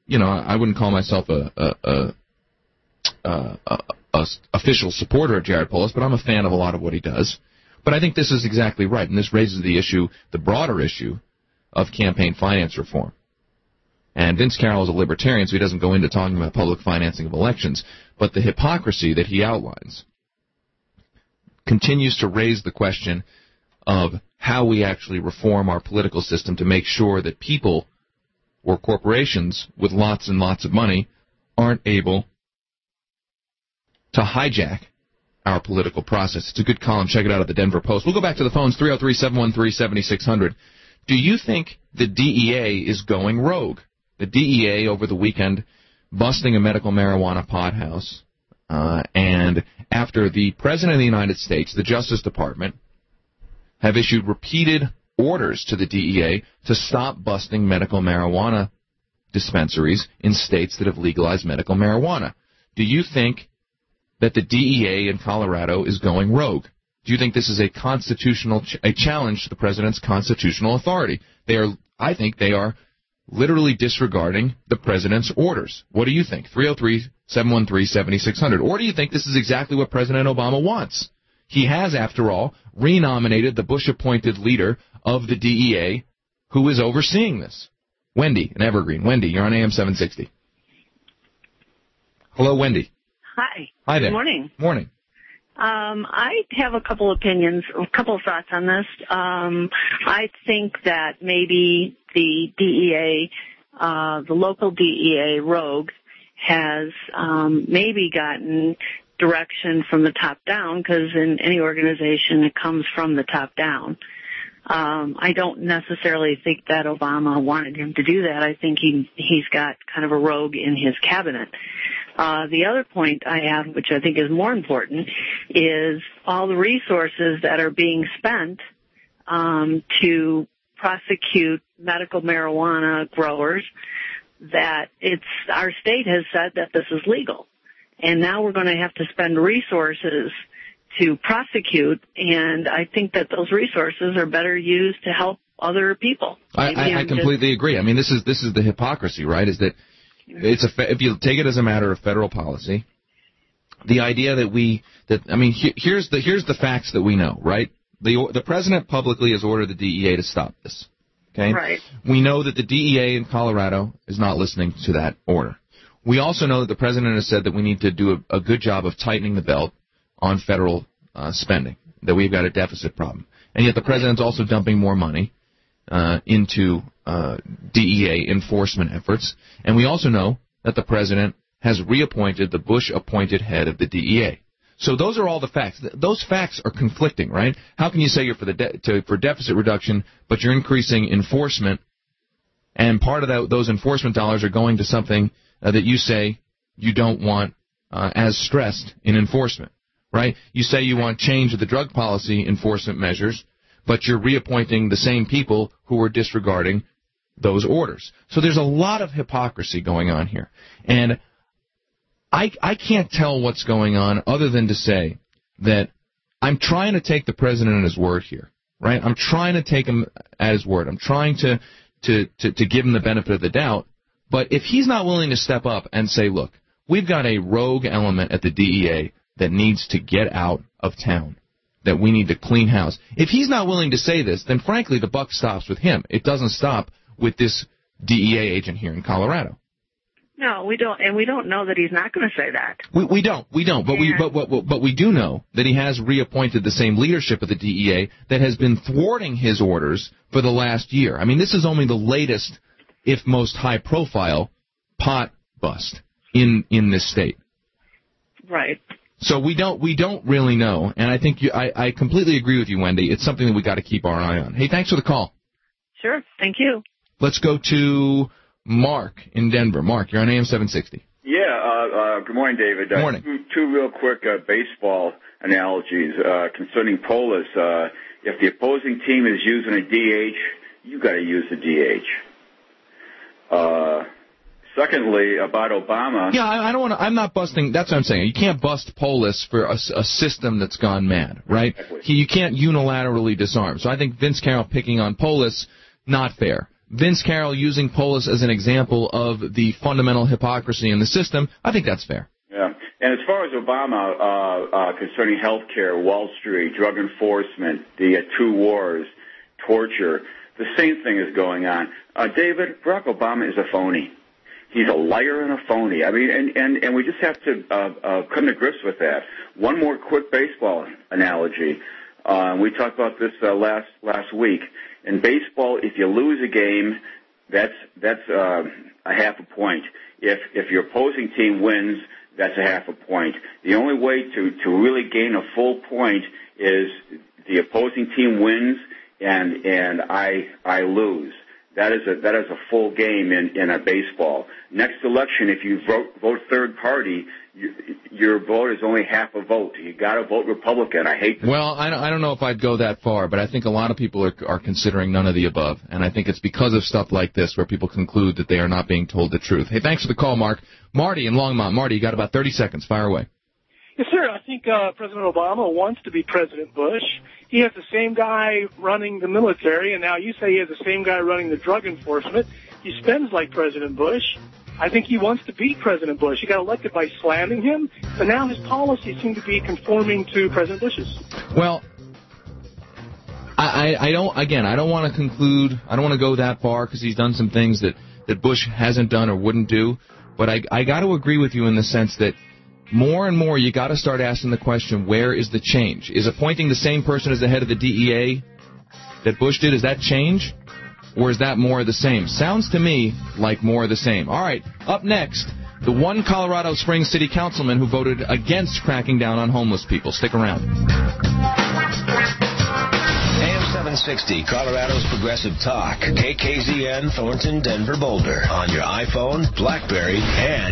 you know, I wouldn't call myself a a, a, a, a, a official supporter of Jared Polis, but I'm a fan of a lot of what he does. But I think this is exactly right, and this raises the issue, the broader issue, of campaign finance reform. And Vince Carroll is a libertarian, so he doesn't go into talking about public financing of elections. But the hypocrisy that he outlines continues to raise the question of how we actually reform our political system to make sure that people or corporations with lots and lots of money aren't able to hijack our political process. It's a good column. Check it out at the Denver Post. We'll go back to the phones, three oh three, seven one three, seven six zero zero. Do you think the D E A is going rogue? The D E A over the weekend busting a medical marijuana pot house, uh, and after the President of the United States, the Justice Department, have issued repeated orders to the D E A to stop busting medical marijuana dispensaries in states that have legalized medical marijuana. Do you think that the D E A in Colorado is going rogue? Do you think this is a constitutional ch- a challenge to the president's constitutional authority? They are, I think they are literally disregarding the president's orders. What do you think? three oh three, seven one three, seven six zero zero. Or do you think this is exactly what President Obama wants? He has, after all, renominated the Bush-appointed leader of the D E A who is overseeing this. Wendy in Evergreen. Wendy, you're on A M seven sixty. Hello, Wendy. Hi. Hi there. Good morning. Morning. Um, I have a couple opinions, a couple of thoughts on this. Um, I think that maybe the D E A, uh, the local D E A rogue has um, maybe gotten direction from the top down, because in any organization it comes from the top down. Um, I don't necessarily think that Obama wanted him to do that. I think he he's got kind of a rogue in his cabinet. Uh, the other point I have, which I think is more important, is all the resources that are being spent um, to prosecute medical marijuana growers, that it's our state has said that this is legal. And now we're going to have to spend resources to prosecute, and I think that those resources are better used to help other people. I, I, I completely agree. I mean, this is this is the hypocrisy, right? Is that it's a if you take it as a matter of federal policy, the idea that we that I mean, he, here's the here's the facts that we know, right? The the president publicly has ordered the D E A to stop this. Okay, right. We know that the D E A in Colorado is not listening to that order. We also know that the president has said that we need to do a, a good job of tightening the belt on federal uh, spending, that we've got a deficit problem. And yet the president's also dumping more money uh, into uh, D E A enforcement efforts. And we also know that the president has reappointed the Bush-appointed head of the D E A. So those are all the facts. Those facts are conflicting, right? How can you say you're for the de- to, for deficit reduction, but you're increasing enforcement, and part of that, those enforcement dollars are going to something uh, that you say you don't want uh, as stressed in enforcement? Right? You say you want change of the drug policy enforcement measures, but you're reappointing the same people who are disregarding those orders. So there's a lot of hypocrisy going on here. And I, I can't tell what's going on other than to say that I'm trying to take the president at his word here. Right? I'm trying to take him at his word. I'm trying to, to, to, to give him the benefit of the doubt. But if he's not willing to step up and say, look, we've got a rogue element at the D E A that needs to get out of town, that we need to clean house. If he's not willing to say this, then frankly the buck stops with him. It doesn't stop with this D E A agent here in Colorado. No, we don't, and we don't know that he's not going to say that. We we don't, we don't, but we but, but but we do know that he has reappointed the same leadership of the D E A that has been thwarting his orders for the last year. I mean, this is only the latest, if most high-profile, pot bust in in this state. Right. So we don't we don't really know, and I think you, I, I completely agree with you, Wendy. It's something that we got to keep our eye on. Hey, thanks for the call. Sure, thank you. Let's go to Mark in Denver. Mark, you're on A M seven sixty. Yeah, uh, uh, good morning, David. Good morning. Uh, two, two real quick uh, baseball analogies uh, concerning Polis. Uh, if the opposing team is using a D H, you got to use the D H. Uh Secondly, about Obama. Yeah, I, I don't want to. I'm not busting. That's what I'm saying. You can't bust Polis for a, a system that's gone mad, right? Exactly. He, you can't unilaterally disarm. So I think Vince Carroll picking on Polis, not fair. Vince Carroll using Polis as an example of the fundamental hypocrisy in the system, I think that's fair. Yeah. And as far as Obama uh, uh, concerning health care, Wall Street, drug enforcement, the uh, two wars, torture, the same thing is going on. Uh, David, Barack Obama is a phony. He's a liar and a phony. I mean, and, and, and we just have to uh, uh, come to grips with that. One more quick baseball analogy. Uh, we talked about this uh, last last week. In baseball, if you lose a game, that's that's uh, a half a point. If if your opposing team wins, that's a half a point. The only way to, to really gain a full point is the opposing team wins and and I I lose. That is a that is a full game in, in a baseball. Next election, if you vote vote third party, you, your vote is only half a vote. You got to vote Republican. I hate this. Well, I don't, I don't know if I'd go that far, but I think a lot of people are are considering none of the above, and I think it's because of stuff like this where people conclude that they are not being told the truth. Hey, thanks for the call, Mark. Marty in Longmont. Marty, you got about thirty seconds. Fire away. Yes, sir. I think uh, President Obama wants to be President Bush. He has the same guy running the military, and now you say he has the same guy running the drug enforcement. He spends like President Bush. I think he wants to beat President Bush. He got elected by slamming him, but now his policies seem to be conforming to President Bush's. Well, I, I, I don't, again, I don't want to conclude, I don't want to go that far because he's done some things that, that Bush hasn't done or wouldn't do, but I, I got to agree with you in the sense that more and more you got to start asking the question, where is the change? Is appointing the same person as the head of the D E A that Bush did, is that change? Or is that more of the same? Sounds to me like more of the same. All right, up next, the one Colorado Springs city councilman who voted against cracking down on homeless people. Stick around. A M seven sixty, Colorado's Progressive Talk. K K Z N, Thornton, Denver, Boulder. On your iPhone, BlackBerry, and...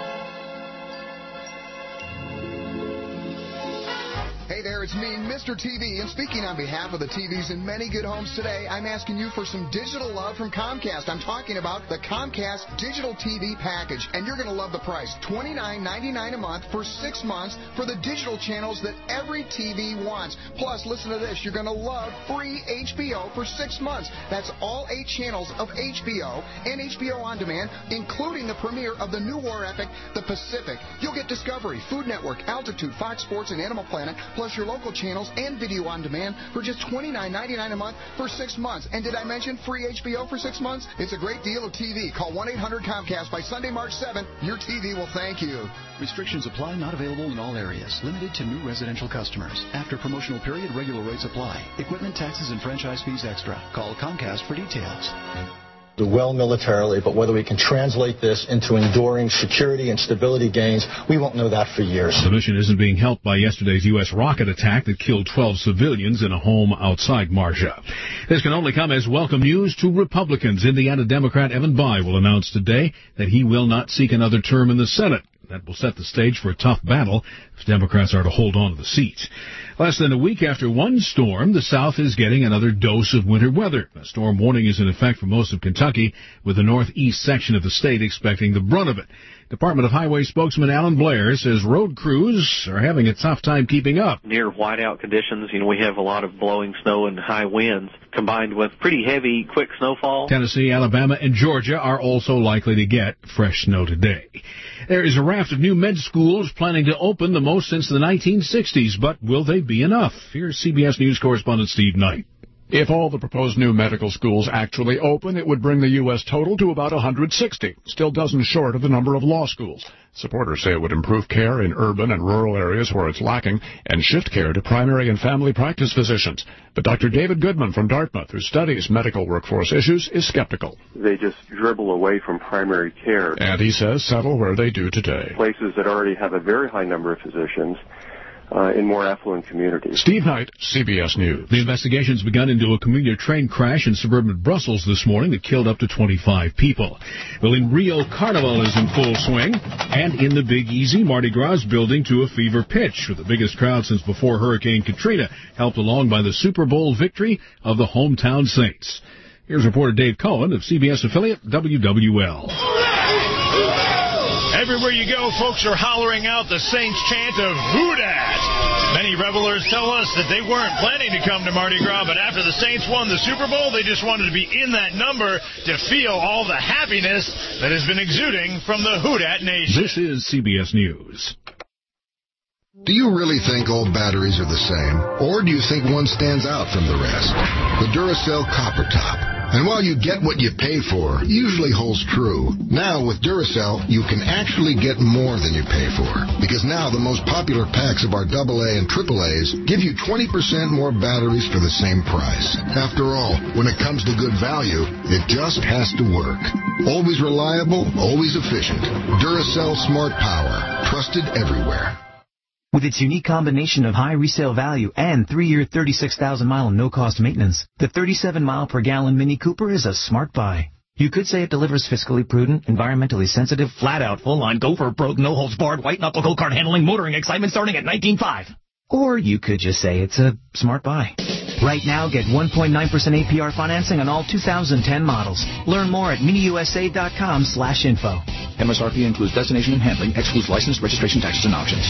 Hey there, it's me, Mister T V, and speaking on behalf of the T Vs in many good homes today, I'm asking you for some digital love from Comcast. I'm talking about the Comcast Digital T V Package, and you're going to love the price. twenty-nine ninety-nine a month for six months for the digital channels that every T V wants. Plus, listen to this, you're going to love free H B O for six months. That's all eight channels of H B O and H B O On Demand, including the premiere of the new war epic, The Pacific. You'll get Discovery, Food Network, Altitude, Fox Sports, and Animal Planet, plus your local channels and video on demand for just twenty-nine ninety-nine a month for six months. And did I mention free H B O for six months? It's a great deal of T V. Call one eight hundred Comcast by Sunday, March seventh. Your T V will thank you. Restrictions apply, not available in all areas. Limited to new residential customers. After promotional period, regular rates apply. Equipment, taxes, and franchise fees extra. Call Comcast for details. Do well militarily, but whether we can translate this into enduring security and stability gains, we won't know that for years. The mission isn't being helped by yesterday's U S rocket attack that killed twelve civilians in a home outside Marcia. This can only come as welcome news to Republicans. Indiana Democrat Evan Bayh will announce today that he will not seek another term in the Senate. That will set the stage for a tough battle if Democrats are to hold on to the seat. Less than a week after one storm, the South is getting another dose of winter weather. A storm warning is in effect for most of Kentucky, with the northeast section of the state expecting the brunt of it. Department of Highway spokesman Alan Blair says road crews are having a tough time keeping up. Near whiteout conditions, you know, we have a lot of blowing snow and high winds combined with pretty heavy, quick snowfall. Tennessee, Alabama, and Georgia are also likely to get fresh snow today. There is a raft of new med schools planning to open, the most since the nineteen sixties, but will they be enough? Here's C B S News correspondent Steve Knight. If all the proposed new medical schools actually open, it would bring the U S total to about one hundred sixty, still dozens short of the number of law schools. Supporters say it would improve care in urban and rural areas where it's lacking and shift care to primary and family practice physicians. But Doctor David Goodman from Dartmouth, who studies medical workforce issues, is skeptical. They just dribble away from primary care. And he says settle where they do today. Places that already have a very high number of physicians. Uh, in more affluent communities. Steve Knight, C B S News. The investigation's begun into a commuter train crash in suburban Brussels this morning that killed up to twenty-five people. Well, in Rio, Carnival is in full swing, and in the Big Easy, Mardi Gras building to a fever pitch, with the biggest crowd since before Hurricane Katrina, helped along by the Super Bowl victory of the hometown Saints. Here's reporter Dave Cohen of C B S affiliate W W L. Everywhere you go, folks are hollering out the Saints chant of "Who Dat?" Many revelers tell us that they weren't planning to come to Mardi Gras, but after the Saints won the Super Bowl, they just wanted to be in that number to feel all the happiness that has been exuding from the Houdat Nation. This is C B S News. Do you really think all batteries are the same? Or do you think one stands out from the rest? The Duracell Copper Top. And while you get what you pay for, usually holds true. Now with Duracell, you can actually get more than you pay for. Because now the most popular packs of our double A and triple A's give you twenty percent more batteries for the same price. After all, when it comes to good value, it just has to work. Always reliable, always efficient. Duracell Smart Power. Trusted everywhere. With its unique combination of high resale value and three-year thirty-six thousand mile no-cost maintenance, the thirty-seven mile per gallon Mini Cooper is a smart buy. You could say it delivers fiscally prudent, environmentally sensitive, flat-out, full-line, gopher-broke, no-holds-barred, white-knuckle go-kart handling, motoring excitement starting at nineteen five. Or you could just say it's a smart buy. Right now, get one point nine percent A P R financing on all two thousand ten models. Learn more at mini U S A dot com slash info. M S R P includes destination and handling, excludes license, registration, taxes, and options.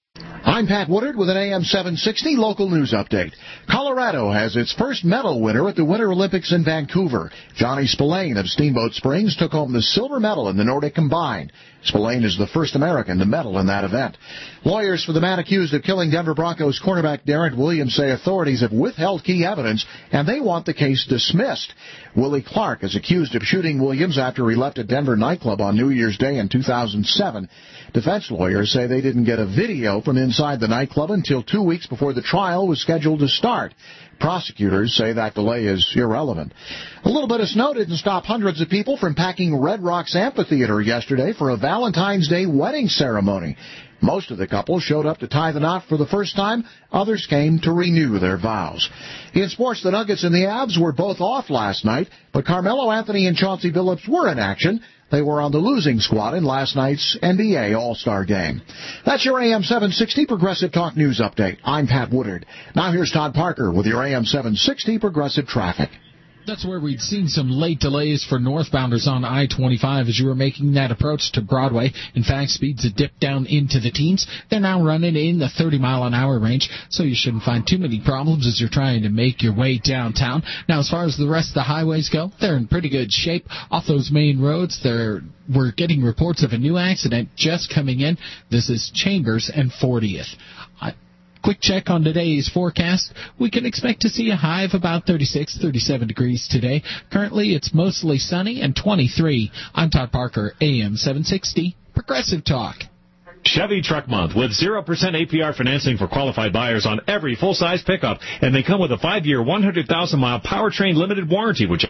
I'm Pat Woodard with an A M seven sixty local news update. Colorado has its first medal winner at the Winter Olympics in Vancouver. Johnny Spillane of Steamboat Springs took home the silver medal in the Nordic combined. Spillane is the first American to medal in that event. Lawyers for the man accused of killing Denver Broncos cornerback Darren Williams say authorities have withheld key evidence, and they want the case dismissed. Willie Clark is accused of shooting Williams after he left a Denver nightclub on New Year's Day in two thousand seven. Defense lawyers say they didn't get a video from inside the nightclub until two weeks before the trial was scheduled to start. Prosecutors say that delay is irrelevant. A little bit of snow didn't stop hundreds of people from packing Red Rocks Amphitheater yesterday for a Valentine's Day wedding ceremony. Most of the couple showed up to tie the knot for the first time. Others came to renew their vows. In sports, the Nuggets and the Avs were both off last night, but Carmelo Anthony and Chauncey Billups were in action. They were on the losing squad in last night's N B A All-Star Game. That's your A M seven sixty Progressive Talk News Update. I'm Pat Woodard. Now here's Todd Parker with your A M seven sixty Progressive Traffic. That's where we'd seen some late delays for northbounders on I twenty-five as you were making that approach to Broadway. In fact, speeds had dipped down into the teens. They're now running in the thirty mile an hour range, so you shouldn't find too many problems as you're trying to make your way downtown. Now, as far as the rest of the highways go, they're in pretty good shape. Off those main roads, they're we're getting reports of a new accident just coming in. This is Chambers and fortieth. I, Quick check on today's forecast. We can expect to see a high of about thirty-six, thirty-seven degrees today. Currently, it's mostly sunny and twenty-three. I'm Todd Parker, A M seven sixty, Progressive Talk. Chevy Truck Month with zero percent A P R financing for qualified buyers on every full-size pickup. And they come with a five-year, one hundred thousand mile powertrain limited warranty. Which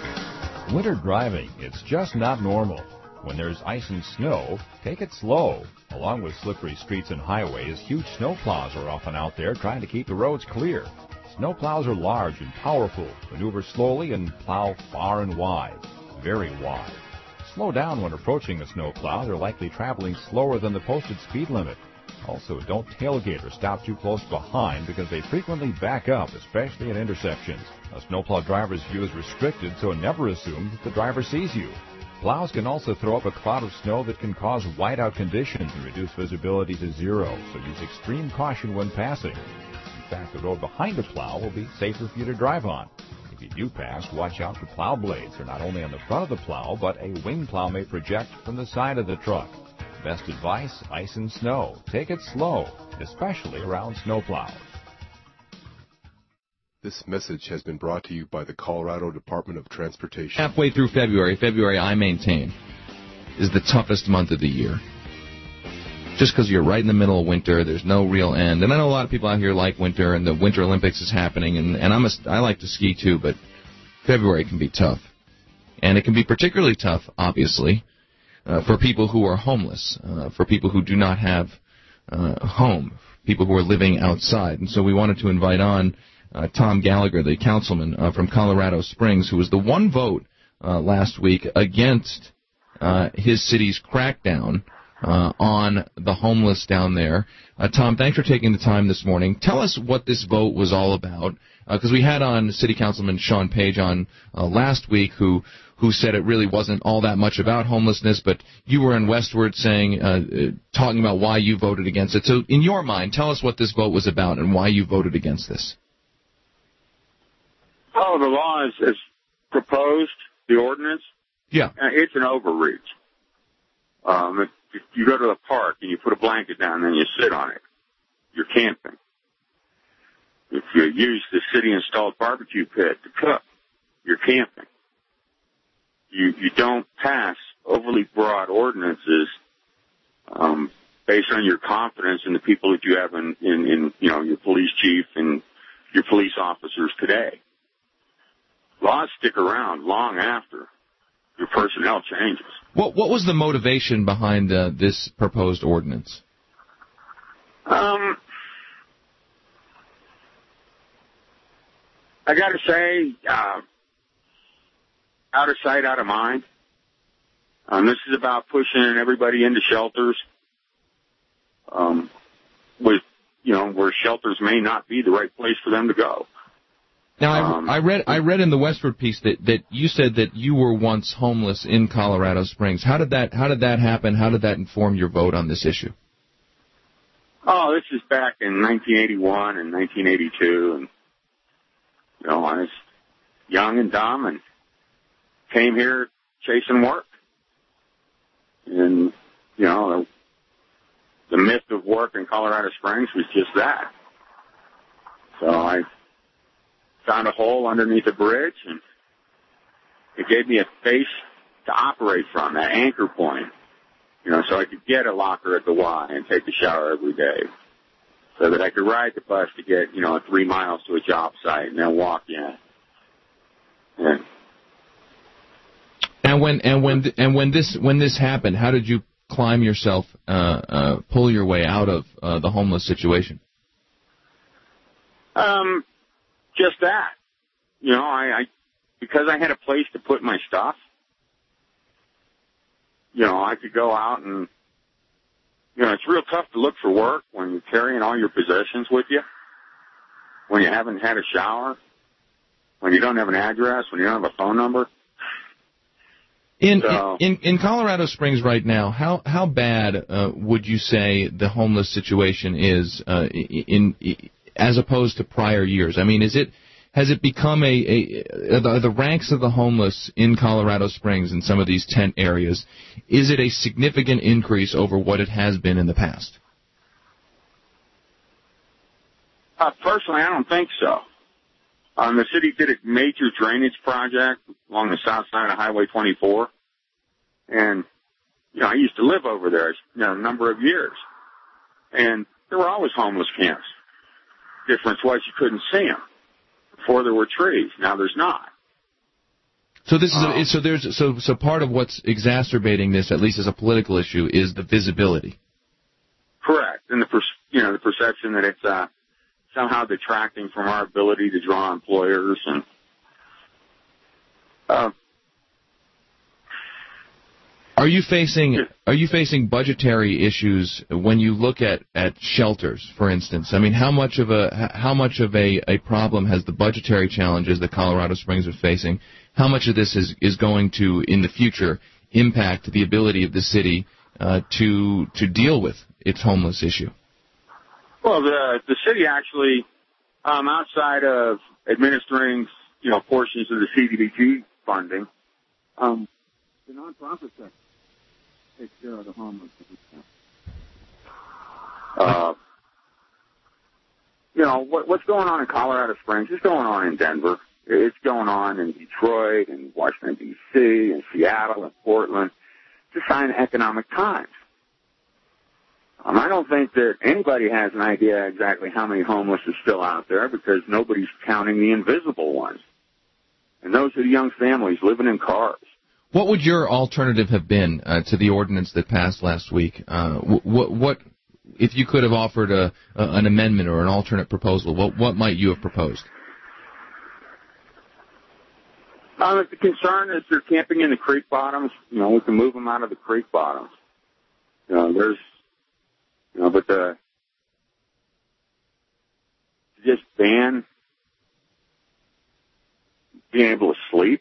Winter driving, it's just not normal. When there's ice and snow, take it slow. Along with slippery streets and highways, huge snowplows are often out there trying to keep the roads clear. Snowplows are large and powerful, maneuver slowly, and plow far and wide, very wide. Slow down when approaching a snowplow. They're likely traveling slower than the posted speed limit. Also, don't tailgate or stop too close behind because they frequently back up, especially at intersections. A snowplow driver's view is restricted, so never assume that the driver sees you. Plows can also throw up a cloud of snow that can cause whiteout conditions and reduce visibility to zero, so use extreme caution when passing. In fact, the road behind a plow will be safer for you to drive on. If you do pass, watch out for plow blades. They're not only on the front of the plow, but a wing plow may project from the side of the truck. Best advice, ice and snow. Take it slow, especially around snowplows. This message has been brought to you by the Colorado Department of Transportation. Halfway through February, February, I maintain, is the toughest month of the year. Just because you're right in the middle of winter, there's no real end. And I know a lot of people out here like winter, and the Winter Olympics is happening, and, and I'm a, I like to ski too, but February can be tough. And it can be particularly tough, obviously, uh, for people who are homeless, uh, for people who do not have uh, a home, people who are living outside. And so we wanted to invite on Uh, Tom Gallagher, the councilman uh, from Colorado Springs, who was the one vote uh, last week against uh, his city's crackdown uh, on the homeless down there. Uh, Tom, thanks for taking the time this morning. Tell us what this vote was all about, because uh, we had on City Councilman Sean Page on uh, last week who who said it really wasn't all that much about homelessness, but you were in Westward saying, uh, uh, talking about why you voted against it. So in your mind, tell us what this vote was about and why you voted against this. Oh, the law is, is proposed, the ordinance. Yeah. Uh, it's an overreach. Um, if, if you go to the park and you put a blanket down and you sit on it, you're camping. If you use the city-installed barbecue pit to cook, you're camping. You you don't pass overly broad ordinances um, based on your confidence in the people that you have in, in, in you know your police chief and your police officers today. Laws stick around long after your personnel changes. What what was the motivation behind uh, this proposed ordinance? Um, I got to say, uh, out of sight, out of mind. Um, this is about pushing everybody into shelters, um, with you know where shelters may not be the right place for them to go. Now, I, Um, I read I read in the Westward piece that, that you said that you were once homeless in Colorado Springs. How did that How did that happen? How did that inform your vote on this issue? Oh, this is back in nineteen eighty-one and nineteen eighty-two, and you know I was young and dumb and came here chasing work, and you know the, the myth of work in Colorado Springs was just that. So I found a hole underneath a bridge, and it gave me a base to operate from, that anchor point, you know, so I could get a locker at the Y and take a shower every day, so that I could ride the bus to get, you know, three miles to a job site and then walk in. And, and when and when and when this when this happened, how did you climb yourself, uh, uh, pull your way out of uh, the homeless situation? Um. Just that, you know, I, I, because I had a place to put my stuff, you know, I could go out and, you know, it's real tough to look for work when you're carrying all your possessions with you, when you haven't had a shower, when you don't have an address, when you don't have a phone number. In so, in, in Colorado Springs right now, how how bad uh, would you say the homeless situation is uh, in, in as opposed to prior years? I mean, is it has it become a, a are the, the ranks of the homeless in Colorado Springs in some of these tent areas, is it a significant increase over what it has been in the past? Uh, personally, I don't think so. Um, the city did a major drainage project along the south side of Highway twenty-four, and you know I used to live over there, you know, a number of years, and there were always homeless camps. Difference was you couldn't see them. Before there were trees. Now there's not. So this is a, so there's so so part of what's exacerbating this, at least as a political issue, is the visibility. Correct, and the per, you know the perception that it's uh, somehow detracting from our ability to draw employers and. Uh, Are you facing are you facing budgetary issues when you look at, at shelters, for instance? I mean, how much of a how much of a, a problem has the budgetary challenges that Colorado Springs is facing? How much of this is, is going to in the future impact the ability of the city uh, to to deal with its homeless issue? Well, the the city actually, um, outside of administering you know portions of the C D B G funding, um, the nonprofit sector takes care of the homeless. Uh, you know, what, what's going on in Colorado Springs is going on in Denver. It's going on in Detroit and Washington, D C and Seattle and Portland. It's a sign of economic times. Um, I don't think that anybody has an idea exactly how many homeless are still out there because nobody's counting the invisible ones. And those are the young families living in cars. What would your alternative have been uh, to the ordinance that passed last week? Uh, what, what, if you could have offered a, a, an amendment or an alternate proposal, what, what might you have proposed? Um, if the concern is they're camping in the creek bottoms, you know, we can move them out of the creek bottoms. You know, there's, you know, but the, to just ban being able to sleep,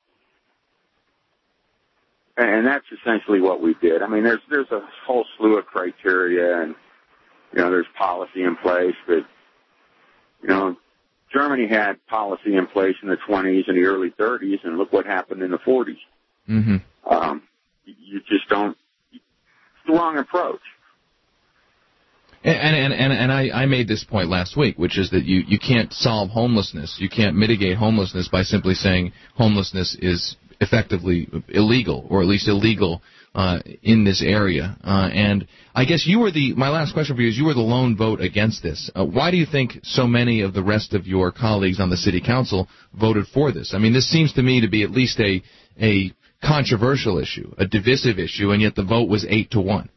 and that's essentially what we did. I mean, there's there's a whole slew of criteria, and you know, there's policy in place, but you know, Germany had policy in place in the twenties and the early thirties, and look what happened in the forties. Mm-hmm. Um, you just don't. It's the wrong approach. And and and, and I, I made this point last week, which is that you, you can't solve homelessness, you can't mitigate homelessness by simply saying homelessness is effectively illegal, or at least illegal uh, in this area. Uh, and I guess you were the my last question for you is you were the lone vote against this. Uh, why do you think so many of the rest of your colleagues on the city council voted for this? I mean, this seems to me to be at least a a controversial issue, a divisive issue, and yet the vote was eight to one.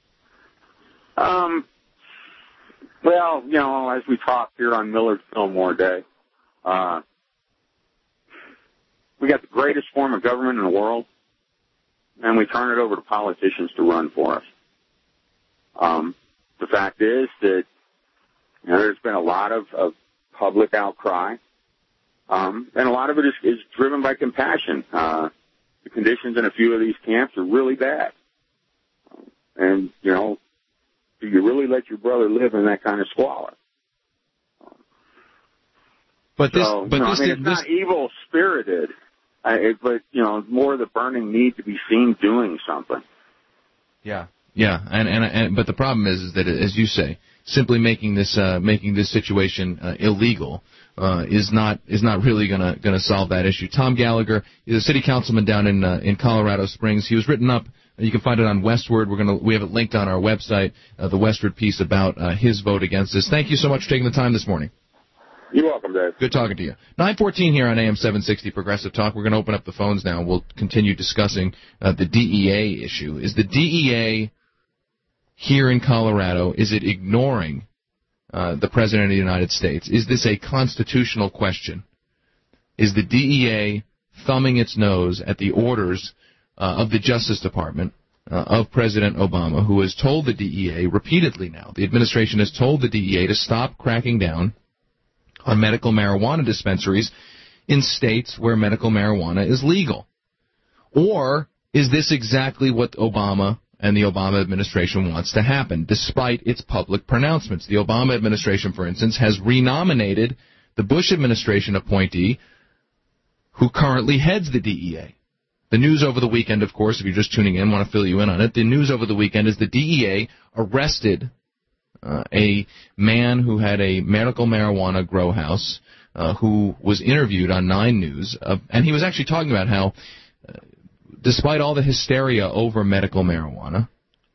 Um. Well, you know, as we talked here on Millard Fillmore Day, uh, we got the greatest form of government in the world, and we turn it over to politicians to run for us. Um, the fact is that you know, there's been a lot of, of public outcry, um, and a lot of it is, is driven by compassion. Uh, the conditions in a few of these camps are really bad, and you know. Do you really let your brother live in that kind of squalor? But this, so, but no, this, I mean, it's this, not evil spirited, uh, it, but you know, more the burning need to be seen doing something. Yeah, yeah, and and, and but the problem is, is that, as you say, simply making this uh, making this situation uh, illegal uh, is not is not really gonna gonna solve that issue. Tom Gallagher is a city councilman down in uh, in Colorado Springs. He was written up. You can find it on Westward. We're gonna we have it linked on our website, uh, the Westward piece about uh, his vote against this. Thank you so much for taking the time this morning. You're welcome, Dave. Good talking to you. nine fourteen here on A M seven sixty Progressive Talk. We're going to open up the phones now. We'll continue discussing uh, the D E A issue. Is the D E A here in Colorado, is it ignoring uh, the President of the United States? Is this a constitutional question? Is the D E A thumbing its nose at the orders Uh, of the Justice Department, uh, of President Obama, who has told the D E A repeatedly now, the administration has told the D E A to stop cracking down on medical marijuana dispensaries in states where medical marijuana is legal? Or is this exactly what Obama and the Obama administration wants to happen, despite its public pronouncements? The Obama administration, for instance, has renominated the Bush administration appointee who currently heads the D E A. The news over the weekend, of course, if you're just tuning in, want to fill you in on it, the news over the weekend is the D E A arrested uh, a man who had a medical marijuana grow house uh, who was interviewed on Nine News, uh, and he was actually talking about how, uh, despite all the hysteria over medical marijuana,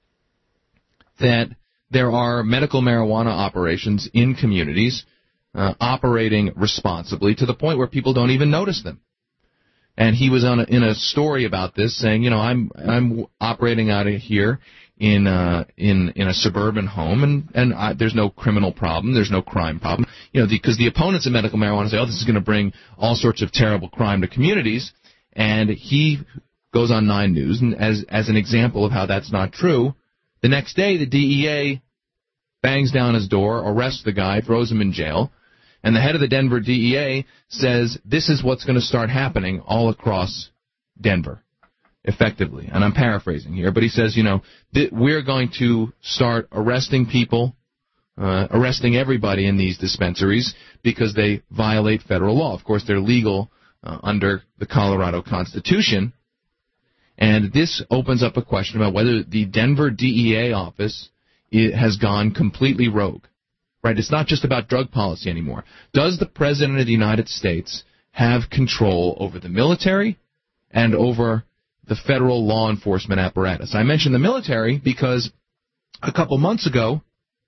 that there are medical marijuana operations in communities uh, operating responsibly to the point where people don't even notice them. And he was on a, in a story about this, saying, you know, I'm I'm operating out of here in uh, in in a suburban home, and and I, there's no criminal problem, there's no crime problem, you know, because the, the opponents of medical marijuana say, oh, this is going to bring all sorts of terrible crime to communities, and he goes on Nine News, and as as an example of how that's not true, the next day the D E A bangs down his door, arrests the guy, throws him in jail. And the head of the Denver D E A says this is what's going to start happening all across Denver, effectively. And I'm paraphrasing here, but he says, you know, th- we're going to start arresting people, uh, arresting everybody in these dispensaries because they violate federal law. Of course, they're legal uh, under the Colorado Constitution. And this opens up a question about whether the Denver D E A office it has gone completely rogue. Right, it's not just about drug policy anymore. Does the President of the United States have control over the military and over the federal law enforcement apparatus? I mention the military because a couple months ago,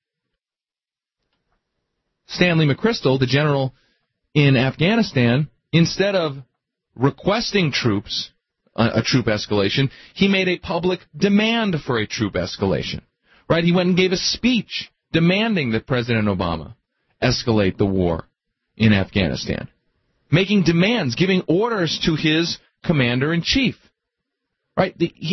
Stanley McChrystal, the general in Afghanistan, instead of requesting troops, a, a troop escalation, he made a public demand for a troop escalation. Right, he went and gave a speech demanding that President Obama escalate the war in Afghanistan, making demands, giving orders to his commander-in-chief. Right? The, he,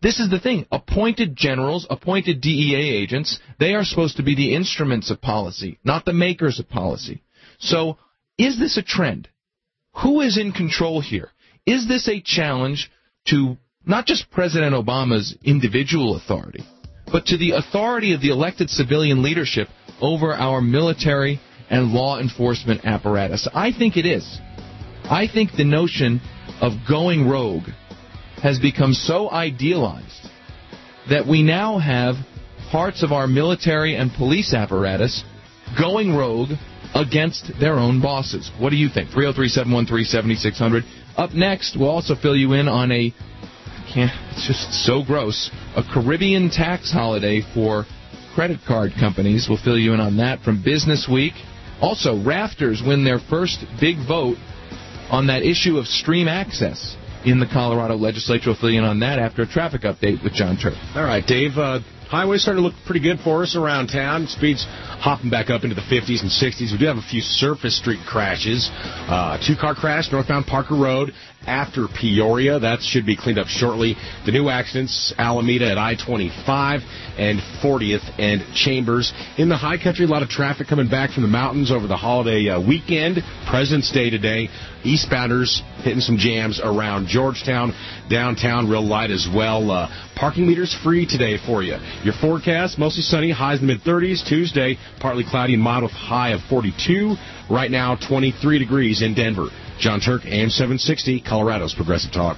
This is the thing. Appointed generals, appointed D E A agents, they are supposed to be the instruments of policy, not the makers of policy. So is this a trend? Who is in control here? Is this a challenge to not just President Obama's individual authority, but to the authority of the elected civilian leadership over our military and law enforcement apparatus? I think it is. I think the notion of going rogue has become so idealized that we now have parts of our military and police apparatus going rogue against their own bosses. What do you think? three oh three, seven one three, seven six zero zero. Up next, we'll also fill you in on a, can't, it's just so gross, a Caribbean tax holiday for credit card companies. We'll fill you in on that from Business Week. Also, Rafters win their first big vote on that issue of stream access in the Colorado legislature. We'll fill you in on that after a traffic update with John Turk. All right, Dave. Uh, highways starting to look pretty good for us around town. Speeds hopping back up into the fifties and sixties. We do have a few surface street crashes. Uh, two-car crash northbound Parker Road after Peoria. That should be cleaned up shortly. The new accidents, Alameda at I twenty-five and fortieth and Chambers. In the high country, a lot of traffic coming back from the mountains over the holiday uh, weekend. President's Day today. Eastbounders hitting some jams around Georgetown. Downtown, real light as well. Uh, parking meters free today for you. Your forecast, mostly sunny, highs in the mid-thirties. Tuesday, partly cloudy and mild with a high of forty-two. Right now, twenty-three degrees in Denver. John Turk, A M seven sixty, Colorado's Progressive Talk.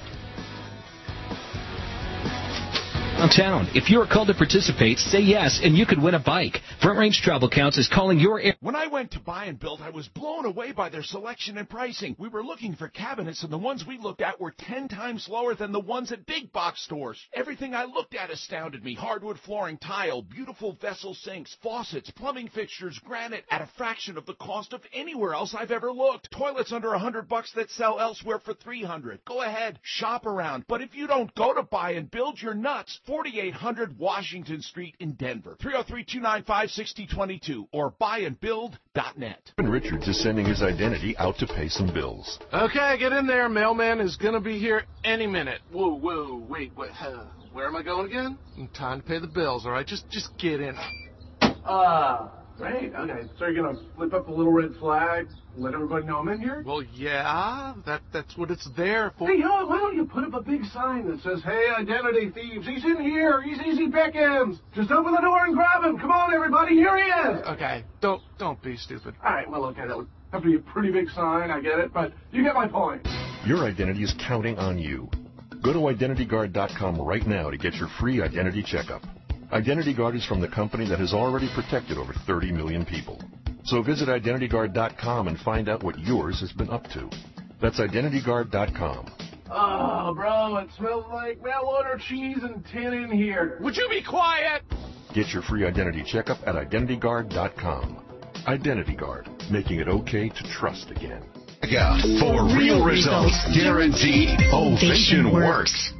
Downtown. If you are called to participate, say yes, and you could win a bike. Front Range Travel Counts is calling your area. When I went to buy and build, I was blown away by their selection and pricing. We were looking for cabinets, and the ones we looked at were ten times lower than the ones at big box stores. Everything I looked at astounded me. Hardwood flooring, tile, beautiful vessel sinks, faucets, plumbing fixtures, granite, at a fraction of the cost of anywhere else I've ever looked. Toilets under a hundred bucks that sell elsewhere for three hundred. Go ahead, shop around. But if you don't go to buy and build, you're nuts. forty-eight hundred Washington Street in Denver. three oh three, two nine five, six oh two two or buy and build dot net. Ben Richards is sending his identity out to pay some bills. Okay, get in there. Mailman is going to be here any minute. Whoa, whoa, wait, wait. Uh, where am I going again? Time to pay the bills, all right? Just just get in. Ah, uh, great. Okay, so you're going to flip up a little red flag, let everybody know I'm in here? Well, yeah, that that's what it's there for. Hey, you know, why don't you put up a big sign that says, hey, identity thieves, he's in here, he's easy pickings. Just open the door and grab him. Come on, everybody, here he is. Okay, don't don't be stupid. All right, well, okay, that would have to be a pretty big sign, I get it, but you get my point. Your identity is counting on you. Go to identity guard dot com right now to get your free identity checkup. Identity Guard is from the company that has already protected over thirty million people. So visit identity guard dot com and find out what yours has been up to. That's identity guard dot com. Oh, bro, it smells like mail order cheese and tin in here. Would you be quiet? Get your free identity checkup at identity guard dot com. Identity Guard, making it okay to trust again. Yeah, for real results, guaranteed. Ovation works.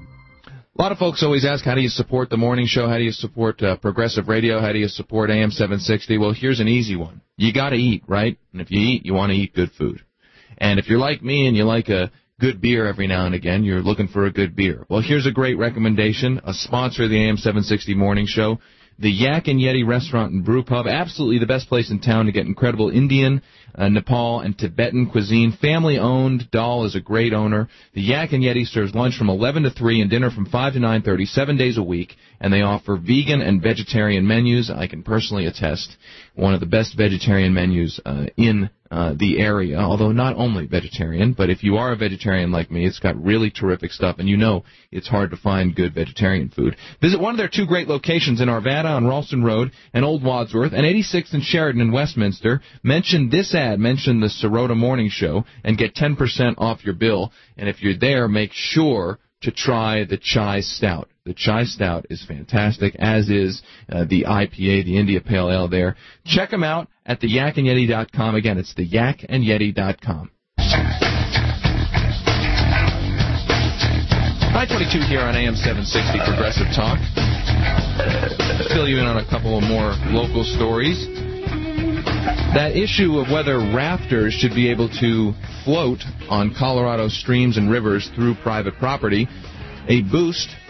A lot of folks always ask, how do you support the morning show? How do you support uh, progressive radio? How do you support A M seven sixty? Well, here's an easy one. You got to eat, right? And if you eat, you want to eat good food. And if you're like me and you like a good beer every now and again, you're looking for a good beer. Well, here's a great recommendation, a sponsor of the A M seven sixty morning show. The Yak and Yeti Restaurant and Brew Pub, absolutely the best place in town to get incredible Indian, uh, Nepal, and Tibetan cuisine. Family-owned. Dahl is a great owner. The Yak and Yeti serves lunch from eleven to three and dinner from five to nine thirty, seven days a week, and they offer vegan and vegetarian menus. I can personally attest one of the best vegetarian menus uh, in uh, the area, although not only vegetarian, but if you are a vegetarian like me, it's got really terrific stuff, and you know it's hard to find good vegetarian food. Visit one of their two great locations in Arvada on Ralston Road and Old Wadsworth, and eighty-sixth and Sheridan in Westminster. Mention this ad, mention the Sirota Morning Show, and get ten percent off your bill. And if you're there, make sure to try the Chai Stout. The Chai Stout is fantastic, as is uh, the I P A, the India Pale Ale there. Check them out at the yak and yeti dot com. Again, it's the yak and yeti dot com. nine twenty-two here on A M seven sixty Progressive Talk. Fill you in on a couple of more local stories. That issue of whether rafters should be able to float on Colorado streams and rivers through private property, a boost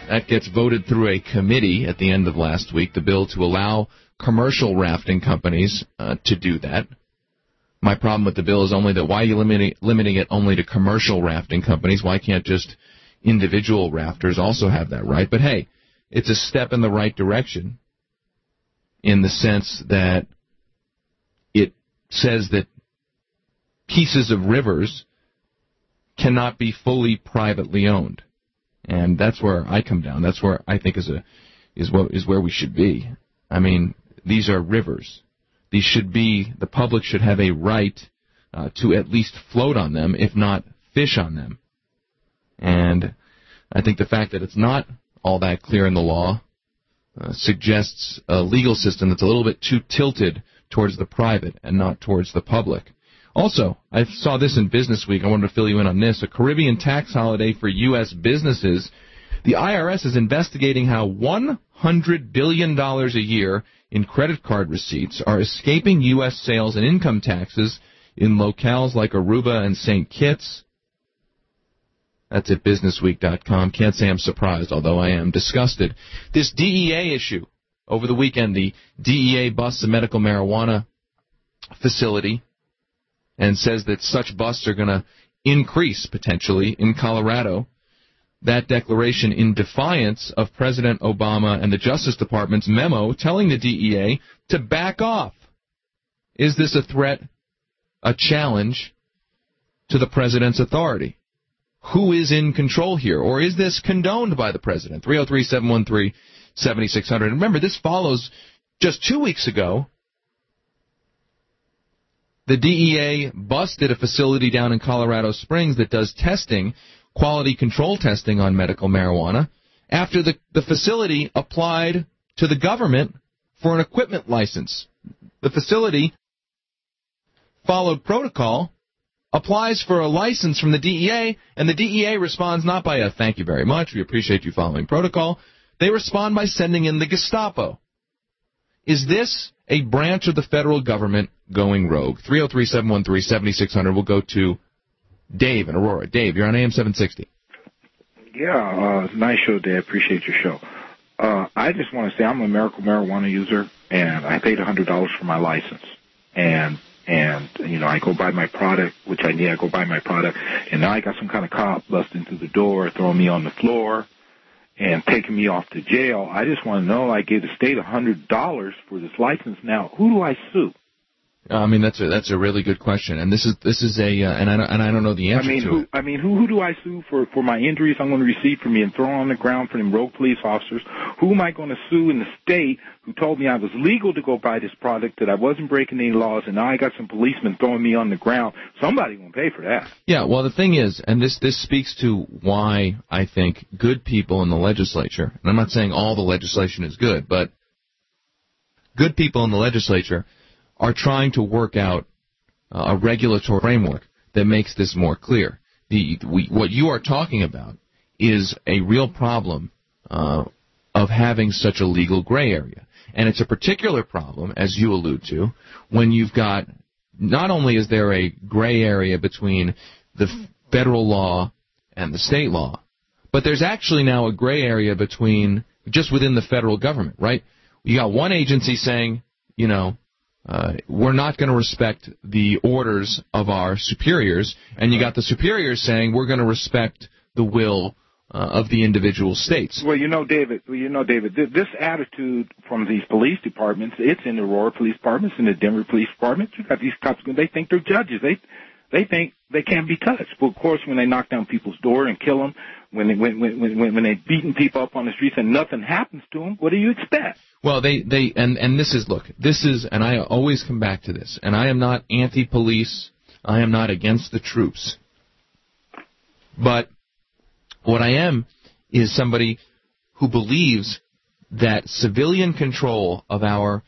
That gets voted through a committee at the end of last week, the bill to allow commercial rafting companies uh, to do that. My problem with the bill is only that why are you limiting, limiting it only to commercial rafting companies? Why can't just individual rafters also have that right? But hey, it's a step in the right direction in the sense that it says that pieces of rivers cannot be fully privately owned. And that's where I come down. That's where I think is a is what is where we should be. I mean, these are rivers. These should be, the public should have a right uh, to at least float on them, if not fish on them. And I think the fact that it's not all that clear in the law uh, suggests a legal system that's a little bit too tilted towards the private and not towards the public. Also, I saw this in Business Week. I wanted to fill you in on this. A Caribbean tax holiday for U S businesses. The I R S is investigating how one hundred billion dollars a year in credit card receipts are escaping U S sales and income taxes in locales like Aruba and Saint Kitts. That's at business week dot com. Can't say I'm surprised, although I am disgusted. This D E A issue. Over the weekend, the D E A busts a medical marijuana facility and says that such busts are going to increase, potentially, in Colorado. That declaration in defiance of President Obama and the Justice Department's memo telling the D E A to back off. Is this a threat, a challenge to the president's authority? Who is in control here? Or is this condoned by the president? three oh three, seven one three, seven six zero zero. Remember, this follows just two weeks ago. The D E A busted a facility down in Colorado Springs that does testing, quality control testing on medical marijuana, after the, the facility applied to the government for an equipment license. The facility followed protocol, applies for a license from the D E A, and the D E A responds not by a thank you very much, we appreciate you following protocol. They respond by sending in the Gestapo. Is this a branch of the federal government going rogue? three oh three, seven one three, seven six zero zero. We'll go to Dave in Aurora. Dave, you're on A M seven sixty. Yeah, uh, nice show, Dave. Appreciate your show. Uh, I just want to say I'm a medical marijuana user, and I paid one hundred dollars for my license. And, and you know, I go buy my product, which I need. I go buy my product, and now I got some kind of cop busting through the door, throwing me on the floor, and taking me off to jail. I just want to know, I gave the state one hundred dollars for this license. Now, who do I sue? I mean, that's a that's a really good question, and this is this is a uh, and I don't, and I don't know the answer I mean, to who, it. I mean, who who do I sue for for my injuries I'm going to receive from being thrown on the ground for them rogue police officers? Who am I going to sue in the state who told me I was legal to go buy this product, that I wasn't breaking any laws, and now I got some policemen throwing me on the ground? Somebody going to pay for that. Yeah, well, the thing is, and this this speaks to why I think good people in the legislature, and I'm not saying all the legislation is good, but good people in the legislature are trying to work out uh, a regulatory framework that makes this more clear. The, we, what you are talking about is a real problem uh, of having such a legal gray area. And it's a particular problem, as you allude to, when you've got, not only is there a gray area between the federal law and the state law, but there's actually now a gray area between, just within the federal government, right? You got one agency saying, you know, Uh, we're not going to respect the orders of our superiors, and you got the superiors saying we're going to respect the will uh, of the individual states. Well, you know, David, well, you know, David, th- this attitude from these police departments, it's in the Aurora Police Department, it's in the Denver Police Department. You got these cops, they think they're judges. They they think they can't be touched. But, of course, when they knock down people's door and kill them, when they when when when, when they're beating people up on the streets and nothing happens to them, what do you expect? Well, they, they and, and this is, look, this is, and I always come back to this, and I am not anti-police, I am not against the troops. But what I am is somebody who believes that civilian control of our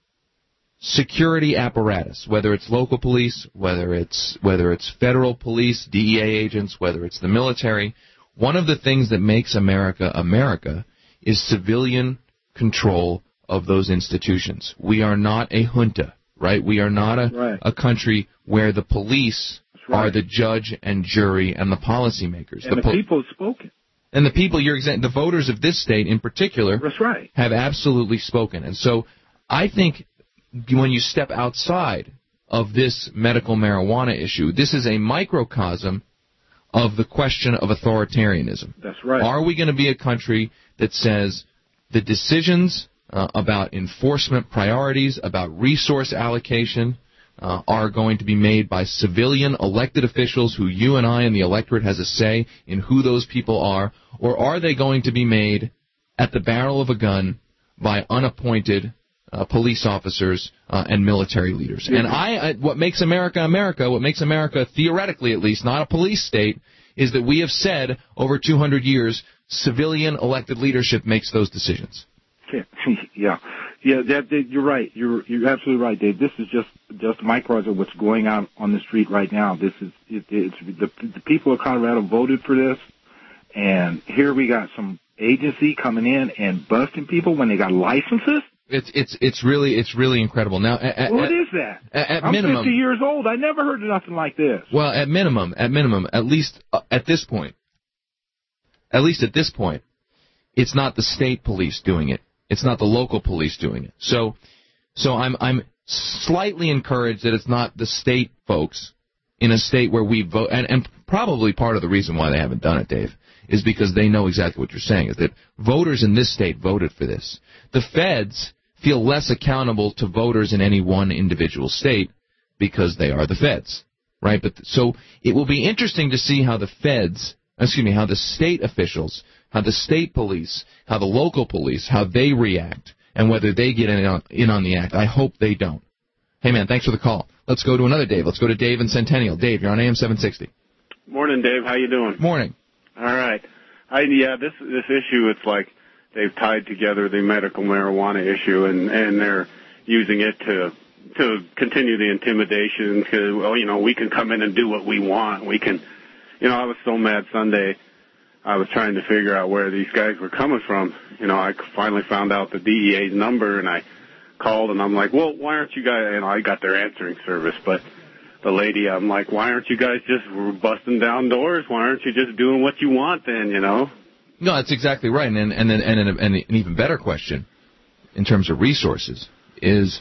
security apparatus, whether it's local police, whether it's whether it's federal police, D E A agents, whether it's the military, one of the things that makes America America is civilian control of those institutions. We are not a junta, right? We are not a, right. a country where the police right. are the judge and jury and the policymakers. And the, the po- people have spoken. And the people you're exa- the voters of this state in particular That's right. have absolutely spoken. And so I think when you step outside of this medical marijuana issue, this is a microcosm of the question of authoritarianism. That's right. Are we going to be a country that says the decisions uh, about enforcement priorities, about resource allocation, uh, are going to be made by civilian elected officials who you and I and the electorate has a say in who those people are, or are they going to be made at the barrel of a gun by unappointed uh, police officers uh, and military leaders? And I, I, what makes America America, what makes America, theoretically at least, not a police state, is that we have said over two hundred years, civilian elected leadership makes those decisions. Yeah, yeah, that, that you're right. You're you're absolutely right, Dave. This is just just a microcosm of what's going on on the street right now. This is it, it's the the people of Colorado voted for this, and here we got some agency coming in and busting people when they got licenses. It's it's it's really it's really incredible. Now, at, what at, is that? At, at I'm minimum, fifty years old. I never heard of nothing like this. Well, at minimum, at minimum, at least uh, at this point, at least at this point, it's not the state police doing it. It's not the local police doing it. So, so I'm I'm slightly encouraged that it's not the state folks in a state where we vote, and, and probably part of the reason why they haven't done it, Dave, is because they know exactly what you're saying, is that voters in this state voted for this. The feds feel less accountable to voters in any one individual state because they are the feds, right? But so it will be interesting to see how the feds, excuse me, how the state officials, how the state police, how the local police, how they react, and whether they get in on, in on the act. I hope they don't. Hey, man, thanks for the call. Let's go to another Dave. Let's go to Dave in Centennial. Dave, you're on A M seven sixty. Morning, Dave. How you doing? Morning. All right. I, yeah, this this issue, it's like they've tied together the medical marijuana issue, and, and they're using it to to continue the intimidation because, well, you know, we can come in and do what we want. We can, you know, I was so mad Sunday. I was trying to figure out where these guys were coming from. You know, I finally found out the D E A's number, and I called, and I'm like, well, why aren't you guys, you know, I got their answering service, but the lady, I'm like, why aren't you guys just busting down doors? Why aren't you just doing what you want then, you know? No, that's exactly right. And and and, and, and an even better question in terms of resources is,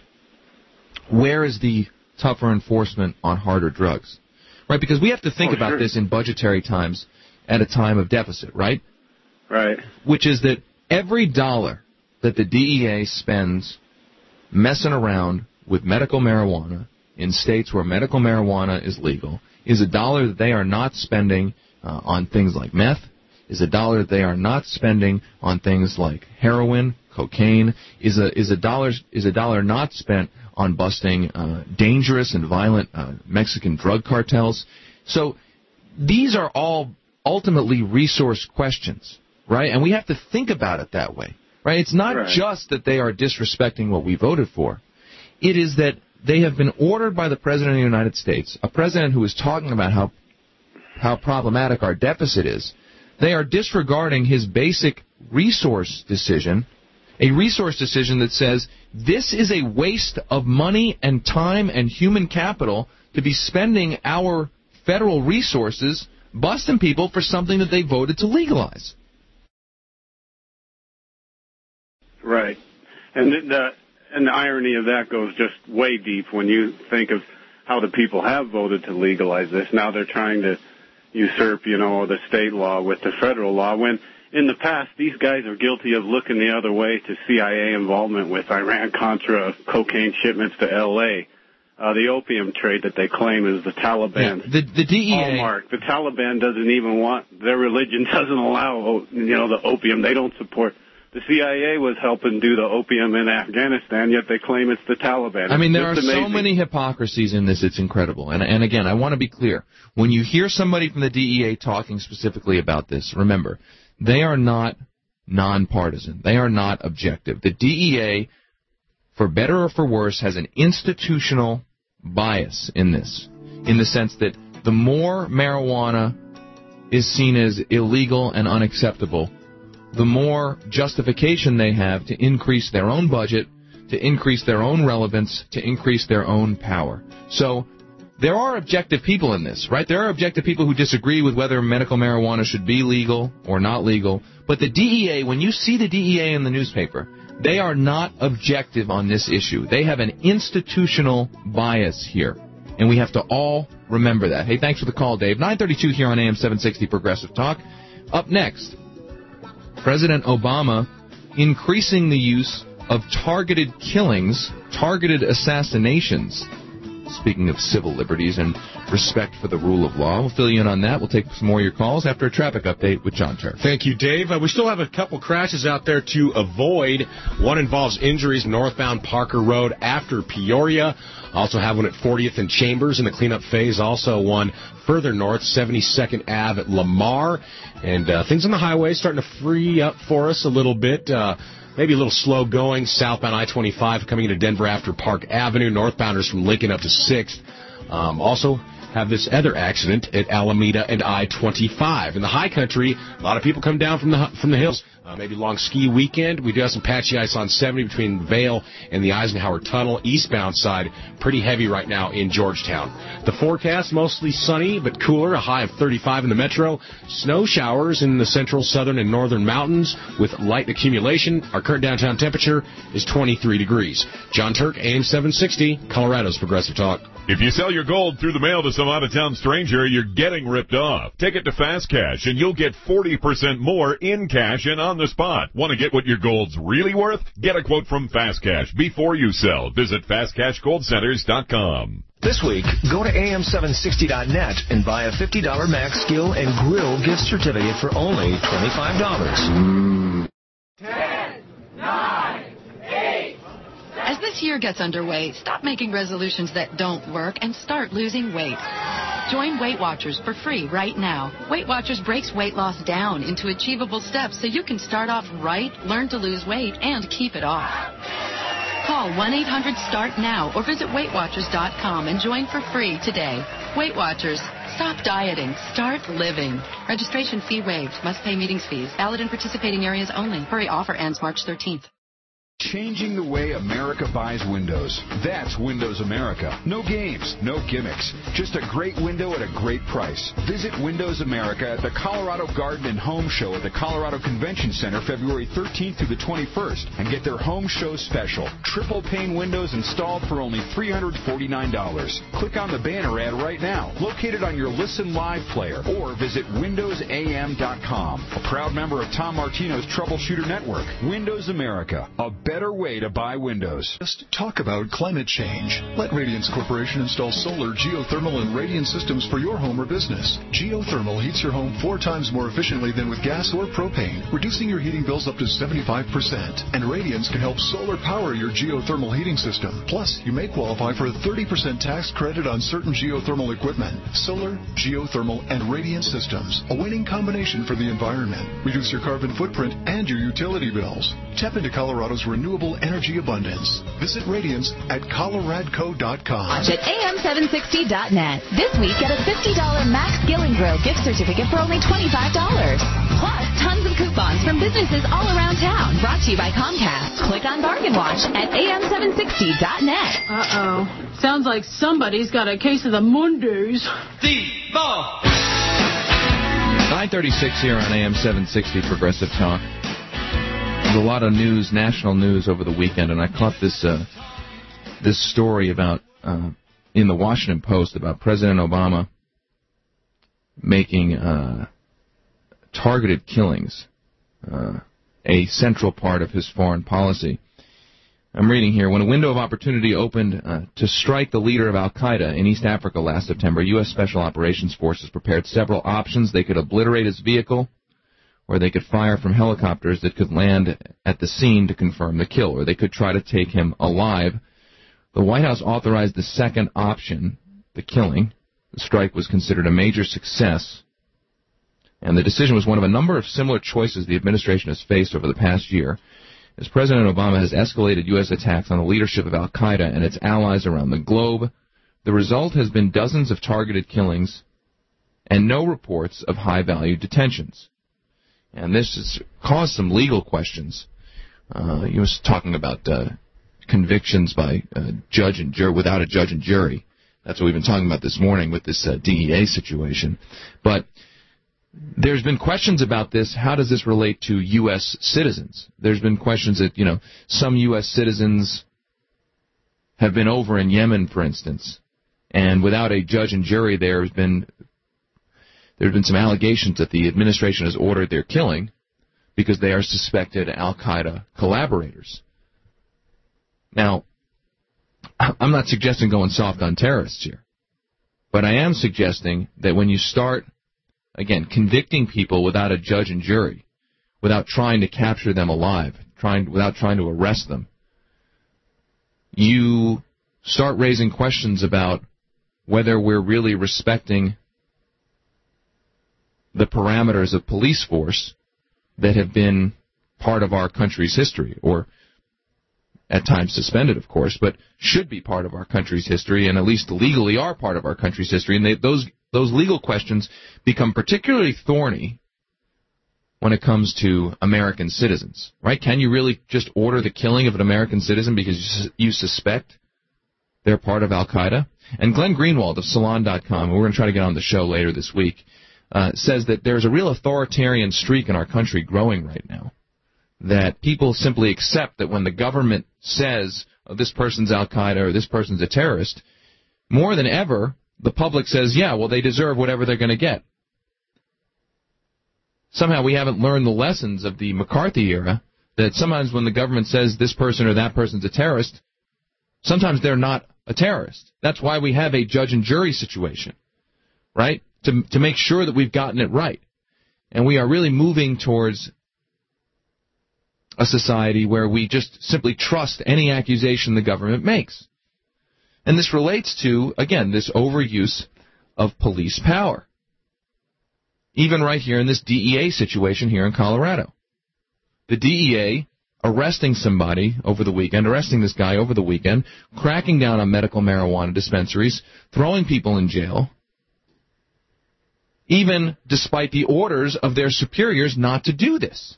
where is the tougher enforcement on harder drugs? Right, because we have to think oh, about sure. this in budgetary times at a time of deficit, right? Right. Which is that every dollar that the D E A spends messing around with medical marijuana in states where medical marijuana is legal is a dollar that they are not spending uh, on things like meth, is a dollar that they are not spending on things like heroin, cocaine, is a is a dollar is a dollar not spent on busting uh, dangerous and violent uh, Mexican drug cartels. So these are all ultimately resource questions, right? And we have to think about it that way, right? It's not right. just that they are disrespecting what we voted for. It is that they have been ordered by the President of the United States, a president who is talking about how how problematic our deficit is. They are disregarding his basic resource decision, a resource decision that says this is a waste of money and time and human capital to be spending our federal resources busting people for something that they voted to legalize. Right. And the and the irony of that goes just way deep when you think of how the people have voted to legalize this. Now they're trying to usurp, you know, the state law with the federal law, when in the past these guys are guilty of looking the other way to C I A involvement with Iran-Contra cocaine shipments to L A Uh, the opium trade that they claim is the Taliban's yeah, the, the D E A hallmark. The Taliban doesn't even want, their religion doesn't allow, you know, the opium. They don't support. The C I A was helping do the opium in Afghanistan, yet they claim it's the Taliban. It's I mean, there are amazing. so many hypocrisies in this, it's incredible. And, and again, I want to be clear. When you hear somebody from the D E A talking specifically about this, remember, they are not nonpartisan. They are not objective. The D E A, for better or for worse, has an institutional bias in this, in the sense that the more marijuana is seen as illegal and unacceptable, the more justification they have to increase their own budget, to increase their own relevance, to increase their own power. So there are objective people in this, right? There are objective people who disagree with whether medical marijuana should be legal or not legal. But the D E A, when you see the D E A in the newspaper, they are not objective on this issue. They have an institutional bias here. And we have to all remember that. Hey, thanks for the call, Dave. nine thirty-two here on A M seven sixty Progressive Talk. Up next, President Obama increasing the use of targeted killings, targeted assassinations. Speaking of civil liberties and respect for the rule of law. We'll fill you in on that. We'll take some more of your calls after a traffic update with John Turk. Thank you, Dave. Uh, we still have a couple crashes out there to avoid. One involves injuries northbound Parker Road after Peoria. Also have one at fortieth and Chambers in the cleanup phase. Also one further north, seventy-second Avenue at Lamar. And uh, things on the highway starting to free up for us a little bit. Uh, Maybe a little slow going, southbound I twenty-five coming into Denver after Park Avenue, northbounders from Lincoln up to sixth. Um, also have this other accident at Alameda and I twenty-five. In the high country, a lot of people come down from the from the hills. Uh, maybe long ski weekend. We do have some patchy ice on seventy between Vail and the Eisenhower Tunnel. Eastbound side, pretty heavy right now in Georgetown. The forecast, mostly sunny but cooler, a high of thirty-five in the metro. Snow showers in the central, southern, and northern mountains with light accumulation. Our current downtown temperature is twenty-three degrees. John Turk, A M seven sixty, Colorado's Progressive Talk. If you sell your gold through the mail to some out-of-town stranger, you're getting ripped off. Take it to Fast Cash, and you'll get forty percent more in cash and on the spot. Want to get what your gold's really worth? Get a quote from Fast Cash before you sell. Visit fast cash gold centers dot com. This week, go to A M seven sixty dot net and buy a fifty dollars Max Grill and Grill gift certificate for only twenty-five dollars. Mm. Ten, nine, eight. As this year gets underway, stop making resolutions that don't work and start losing weight. Join Weight Watchers for free right now. Weight Watchers breaks weight loss down into achievable steps so you can start off right, learn to lose weight, and keep it off. Call one eight hundred start now or visit weight watchers dot com and join for free today. Weight Watchers. Stop dieting. Start living. Registration fee waived. Must pay meetings fees. Valid in participating areas only. Hurry, offer ends March thirteenth. Changing the way America buys windows. That's Windows America. No games, no gimmicks. Just a great window at a great price. Visit Windows America at the Colorado Garden and Home Show at the Colorado Convention Center February thirteenth through the twenty-first and get their Home Show special. Triple pane windows installed for only three hundred forty-nine dollars. Click on the banner ad right now, located on your Listen Live player, or visit windows a m dot com. A proud member of Tom Martino's Troubleshooter Network. Windows America. A better way to buy windows. Just talk about climate change. Let Radiance Corporation install solar, geothermal, and radiant systems for your home or business. Geothermal heats your home four times more efficiently than with gas or propane, reducing your heating bills up to seventy-five percent. And Radiance can help solar power your geothermal heating system. Plus, you may qualify for a thirty percent tax credit on certain geothermal equipment. Solar, geothermal, and radiant systems. A winning combination for the environment. Reduce your carbon footprint and your utility bills. Tap into Colorado's renewable energy abundance. Visit Radiance at coloradco dot com. Watch at A M seven sixty dot net. This week, get a fifty dollars Max Grill and Grill gift certificate for only twenty-five dollars. Plus, tons of coupons from businesses all around town. Brought to you by Comcast. Click on Bargain Watch at A M seven sixty dot net. Uh-oh. Sounds like somebody's got a case of the Mondays. nine thirty-six here on A M seven sixty Progressive Talk. There's a lot of news, national news over the weekend, and I caught this uh, this story about uh, in the Washington Post about President Obama making uh, targeted killings uh, a central part of his foreign policy. I'm reading here. When a window of opportunity opened uh, to strike the leader of al-Qaeda in East Africa last September, U S Special Operations Forces prepared several options. They could obliterate his vehicle, or they could fire from helicopters that could land at the scene to confirm the kill, or they could try to take him alive. The White House authorized the second option, the killing. The strike was considered a major success, and the decision was one of a number of similar choices the administration has faced over the past year, as President Obama has escalated U S attacks on the leadership of al-Qaeda and its allies around the globe. The result has been dozens of targeted killings and no reports of high-value detentions. And this has caused some legal questions. Uh, he was talking about uh, convictions by uh, judge and jury without a judge and jury. That's what we've been talking about this morning with this uh, D E A situation. But there's been questions about this. How does this relate to U S citizens? There's been questions that, you know, some U S citizens have been over in Yemen, for instance, and without a judge and jury, there's been there have been some allegations that the administration has ordered their killing because they are suspected al-Qaeda collaborators. Now, I'm not suggesting going soft on terrorists here, but I am suggesting that when you start, again, convicting people without a judge and jury, without trying to capture them alive, trying without trying to arrest them, you start raising questions about whether we're really respecting the parameters of police force that have been part of our country's history, or at times suspended, of course, but should be part of our country's history, and at least legally are part of our country's history. And they, those those legal questions become particularly thorny when it comes to American citizens, right? Can you really just order the killing of an American citizen because you suspect they're part of al-Qaeda? And Glenn Greenwald of Salon dot com, who we're going to try to get on the show later this week, uh, says that there's a real authoritarian streak in our country growing right now, that people simply accept that when the government says, oh, this person's al-Qaeda or this person's a terrorist, more than ever, the public says, yeah, well, they deserve whatever they're going to get. Somehow we haven't learned the lessons of the McCarthy era, that sometimes when the government says this person or that person's a terrorist, sometimes they're not a terrorist. That's why we have a judge and jury situation, right? To, to make sure that we've gotten it right. And we are really moving towards a society where we just simply trust any accusation the government makes. And this relates to, again, this overuse of police power. Even right here in this D E A situation here in Colorado. The D E A arresting somebody over the weekend, arresting this guy over the weekend, cracking down on medical marijuana dispensaries, throwing people in jail, even despite the orders of their superiors not to do this.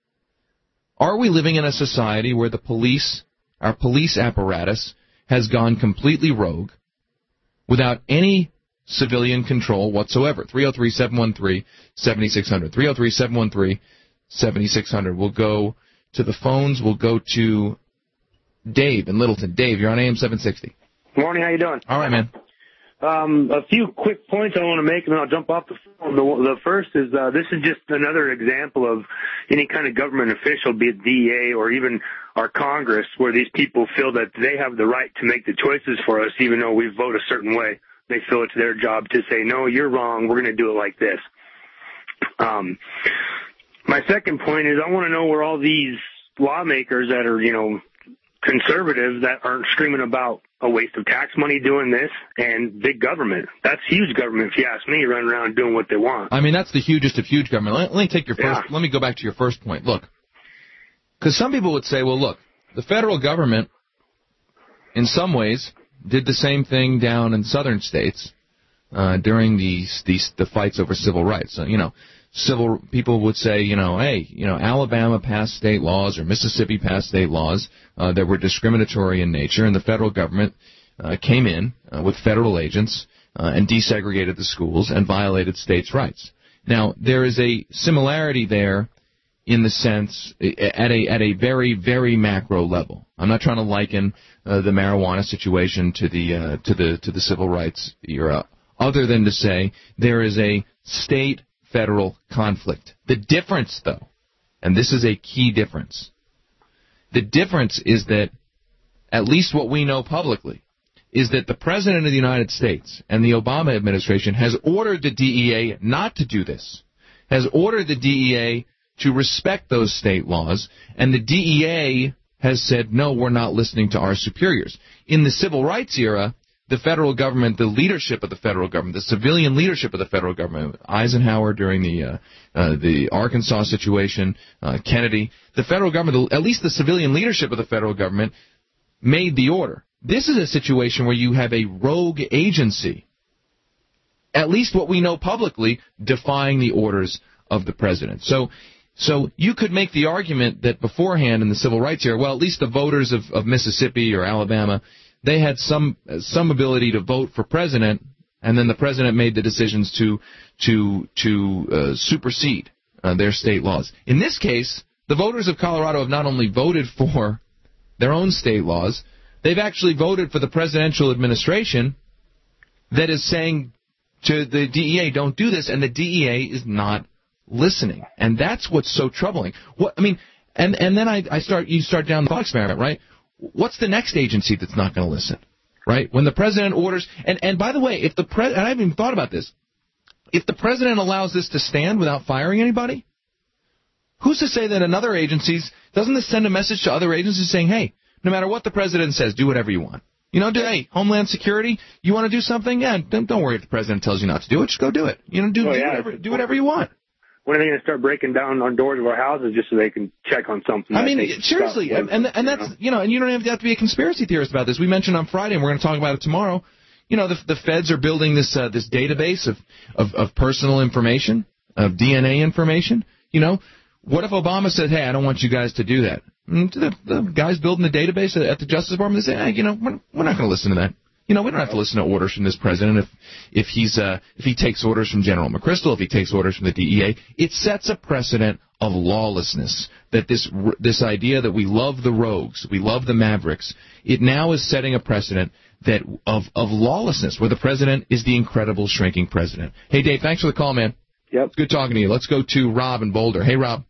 Are we living in a society where the police, our police apparatus, has gone completely rogue without any civilian control whatsoever? three oh three, seven one three, seven six zero zero. three oh three, seven one three, seven six zero zero. We'll go to the phones. We'll go to Dave in Littleton. Dave, you're on A M seven sixty. Morning, how you doing? All right, man. Um, a few quick points I want to make, and then I'll jump off the phone. The, the first is uh, this is just another example of any kind of government official, be it D E A or even our Congress, where these people feel that they have the right to make the choices for us, even though we vote a certain way. They feel it's their job to say, no, you're wrong, we're going to do it like this. Um, my second point is I want to know where all these lawmakers that are, you know, conservatives that aren't screaming about a waste of tax money doing this and big government. That's huge government, if you ask me, running around doing what they want. I mean, that's the hugest of huge government. Let, let me take your first, Yeah. let me go back to your first point. Look, because some people would say, well, look, the federal government, in some ways, did the same thing down in southern states uh, during these, these the fights over civil rights. So, you know, civil people would say, you know, hey, you know, Alabama passed state laws or Mississippi passed state laws uh, that were discriminatory in nature, and the federal government uh, came in uh, with federal agents uh, and desegregated the schools and violated states' rights. Now, there is a similarity there in the sense at a at a very very macro level. I'm not trying to liken uh, the marijuana situation to the uh, to the to the civil rights era, other than to say there is a state federal conflict. The difference, though, and this is a key difference, the difference is that, at least what we know publicly, is that the President of the United States and the Obama administration has ordered the D E A not to do this, has ordered the D E A to respect those state laws, and the D E A has said, no, we're not listening to our superiors. In the civil rights era, the federal government, the leadership of the federal government, the civilian leadership of the federal government, Eisenhower during the uh, uh, the Arkansas situation, uh, Kennedy, the federal government, at least the civilian leadership of the federal government, made the order. This is a situation where you have a rogue agency, at least what we know publicly, defying the orders of the president. So So you could make the argument that beforehand in the civil rights era, well, at least the voters of, of Mississippi or Alabama, they had some some ability to vote for president, and then the president made the decisions to to to uh, supersede uh, their state laws. In this case, the voters of Colorado have not only voted for their own state laws, they've actually voted for the presidential administration that is saying to the D E A, don't do this, and the D E A is not listening. And that's what's so troubling. What I mean, and and then I, I start you start down the thought experiment, right? What's the next agency that's not going to listen, right? When the president orders, and, and by the way, if the pre, and I haven't even thought about this, if the president allows this to stand without firing anybody, who's to say that another agencies, doesn't this send a message to other agencies saying, hey, no matter what the president says, do whatever you want? You know, do, hey, Homeland Security, you want to do something? Yeah, don't, don't worry if the president tells you not to do it. Just go do it. You know, do, oh, do, yeah. whatever, do whatever you want. When are they going to start breaking down on doors of our houses just so they can check on something? I mean, seriously, and, and and that's, you know, and you don't have to, have to be a conspiracy theorist about this. We mentioned on Friday, and we're going to talk about it tomorrow, you know, the, the feds are building this uh, this database of, of, of personal information, of D N A information. You know, what if Obama said, hey, I don't want you guys to do that? And the, the guys building the database at the Justice Department, they say, hey, you know, we're, we're not going to listen to that. You know, we don't have to listen to orders from this president if if he's uh, if he takes orders from General McChrystal, if he takes orders from the D E A. It sets a precedent of lawlessness. That this this idea that we love the rogues, we love the mavericks, it now is setting a precedent that of of lawlessness, where the president is the incredible shrinking president. Hey, Dave, thanks for the call, man. Yep. Good talking to you. Let's go to Rob in Boulder. Hey, Rob.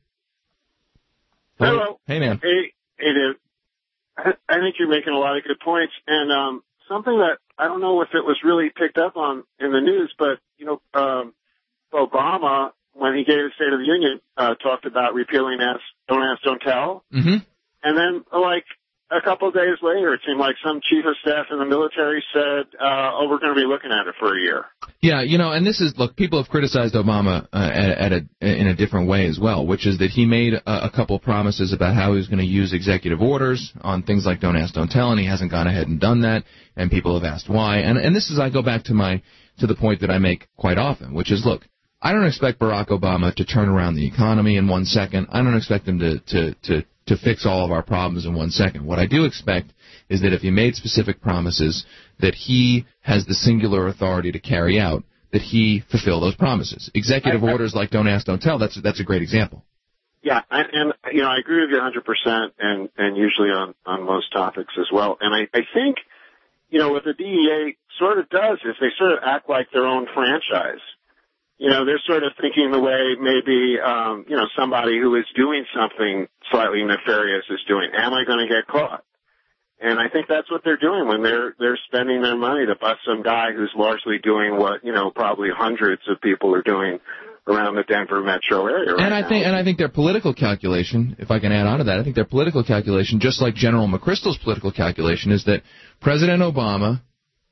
Hello. Hey, man. Hey, hey, Dave. I, I think you're making a lot of good points, and um. something that I don't know if it was really picked up on in the news, but, you know, um, Obama, when he gave his State of the Union, uh, talked about repealing ask, Don't Ask, Don't Tell. Mm-hmm. And then, like, a couple of days later, it seemed like some chief of staff in the military said, uh, oh, we're going to be looking at it for a year. Yeah, you know, and this is, look, people have criticized Obama uh, at, at a, in a different way as well, which is that he made a, a couple promises about how he was going to use executive orders on things like Don't Ask, Don't Tell, and he hasn't gone ahead and done that, and people have asked why. And, and this is, I go back to my, to the point that I make quite often, which is, look, I don't expect Barack Obama to turn around the economy in one second. I don't expect him to, to, to, to fix all of our problems in one second. What I do expect is that if he made specific promises that he has the singular authority to carry out, that he fulfill those promises. Executive I, I, orders like Don't Ask, Don't Tell, that's that's a great example. Yeah, and, and you know, I agree with you one hundred percent, and, and usually on, on most topics as well. And I, I think, you know, what the D E A sort of does is they sort of act like their own franchise. You know, they're sort of thinking the way maybe, um, you know, somebody who is doing something slightly nefarious is doing. Am I going to get caught? And I think that's what they're doing when they're they're spending their money to bust some guy who's largely doing what, you know, probably hundreds of people are doing around the Denver metro area right and I now. think and I think their political calculation, if I can add on to that, I think their political calculation, just like General McChrystal's political calculation, is that President Obama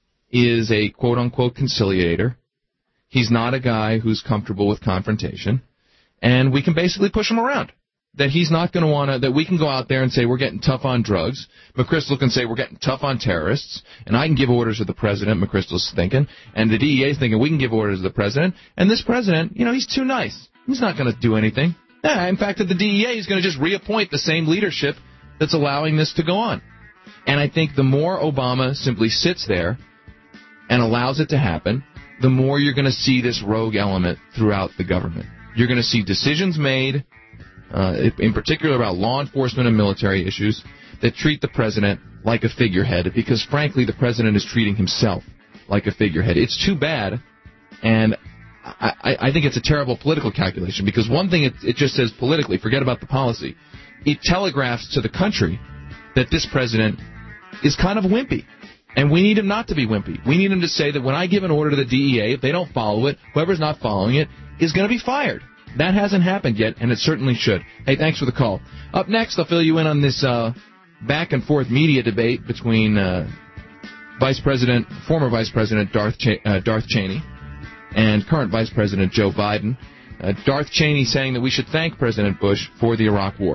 is a quote-unquote conciliator. He's not a guy who's comfortable with confrontation, and we can basically push him around. That he's not going to want to, that we can go out there and say we're getting tough on drugs. McChrystal can say we're getting tough on terrorists, and I can give orders to the president, McChrystal's thinking, and the D E A is thinking we can give orders to the president, and this president, you know, he's too nice. He's not going to do anything. Yeah, in fact, the D E A is going to just reappoint the same leadership that's allowing this to go on. And I think the more Obama simply sits there and allows it to happen, the more you're going to see this rogue element throughout the government. You're going to see decisions made, Uh, in particular about law enforcement and military issues, that treat the president like a figurehead, because, frankly, the president is treating himself like a figurehead. It's too bad, and I, I, I think it's a terrible political calculation, because one thing it, it just says politically, forget about the policy, it telegraphs to the country that this president is kind of wimpy, and we need him not to be wimpy. We need him to say that when I give an order to the D E A, if they don't follow it, whoever's not following it is going to be fired. That hasn't happened yet, and it certainly should. Hey, thanks for the call. Up next, I'll fill you in on this uh, back-and-forth media debate between uh, Vice President, former Vice President Darth, Ch- uh, Darth Cheney and current Vice President Joe Biden. Uh, Darth Cheney saying that we should thank President Bush for the Iraq War.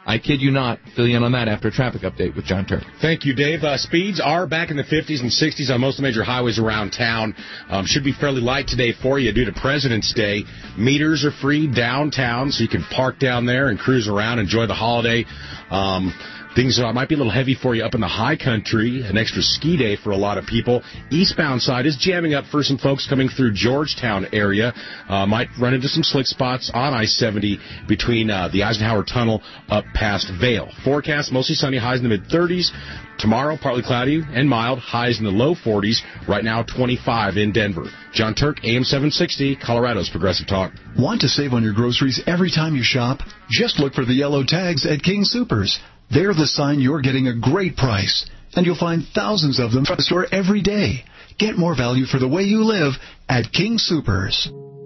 I kid you not. Fill you in on that after a traffic update with John Turk. Thank you, Dave. Uh, speeds are back in the fifties and sixties on most of the major highways around town. Um, should be fairly light today for you due to President's Day. Meters are free downtown, so you can park down there and cruise around, enjoy the holiday. Um, Things uh, might be a little heavy for you up in the high country, an extra ski day for a lot of people. Eastbound side is jamming up for some folks coming through Georgetown area. Uh, might run into some slick spots on I seventy between uh, the Eisenhower Tunnel up past Vail. Forecast, mostly sunny, highs in the mid-thirties. Tomorrow, partly cloudy and mild, highs in the low forties. Right now, twenty-five in Denver. John Turk, A M seven sixty, Colorado's Progressive Talk. Want to save on your groceries every time you shop? Just look for the yellow tags at King Soopers. They're the sign you're getting a great price, and you'll find thousands of them from the store every day. Get more value for the way you live at King Soopers.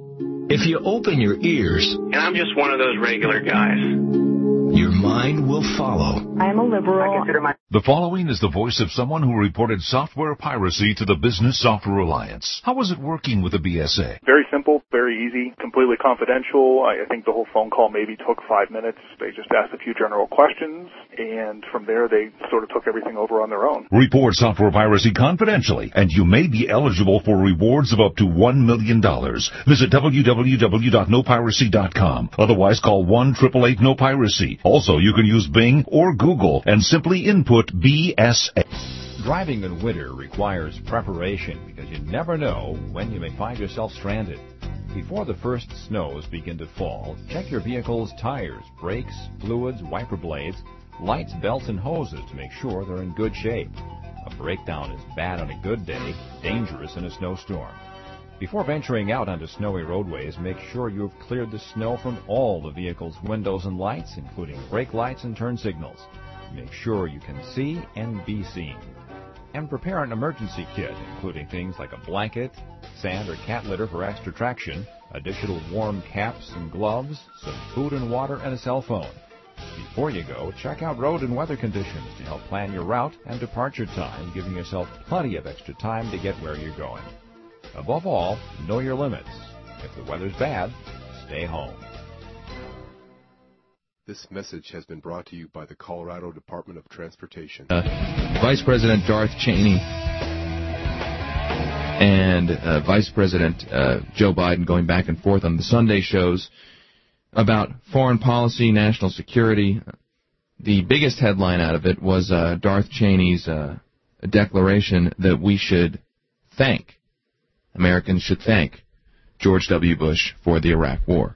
If you open your ears, and I'm just one of those regular guys, your mind will follow. I'm a liberal. I consider my The following is the voice of someone who reported software piracy to the Business Software Alliance. How was it working with the B S A? Very simple, very easy, completely confidential. I think the whole phone call maybe took five minutes. They just asked a few general questions, and from there they sort of took everything over on their own. Report software piracy confidentially, and you may be eligible for rewards of up to one million dollars. Visit w w w dot no piracy dot com. Otherwise, call one eight eight eight no piracy. Also, you can use Bing or Google and simply input B S A. Driving in winter requires preparation because you never know when you may find yourself stranded. Before the first snows begin to fall, check your vehicle's tires, brakes, fluids, wiper blades, lights, belts, and hoses to make sure they're in good shape. A breakdown is bad on a good day, dangerous in a snowstorm. Before venturing out onto snowy roadways, make sure you've cleared the snow from all the vehicle's windows and lights, including brake lights and turn signals. Make sure you can see and be seen. And prepare an emergency kit, including things like a blanket, sand or cat litter for extra traction, additional warm caps and gloves, some food and water, and a cell phone. Before you go, check out road and weather conditions to help plan your route and departure time, giving yourself plenty of extra time to get where you're going. Above all, know your limits. If the weather's bad, stay home. This message has been brought to you by the Colorado Department of Transportation. Uh, Vice President Darth Cheney and uh, Vice President uh, Joe Biden going back and forth on the Sunday shows about foreign policy, national security. The biggest headline out of it was uh, Darth Cheney's uh, declaration that we should thank, Americans should thank George W. Bush for the Iraq War.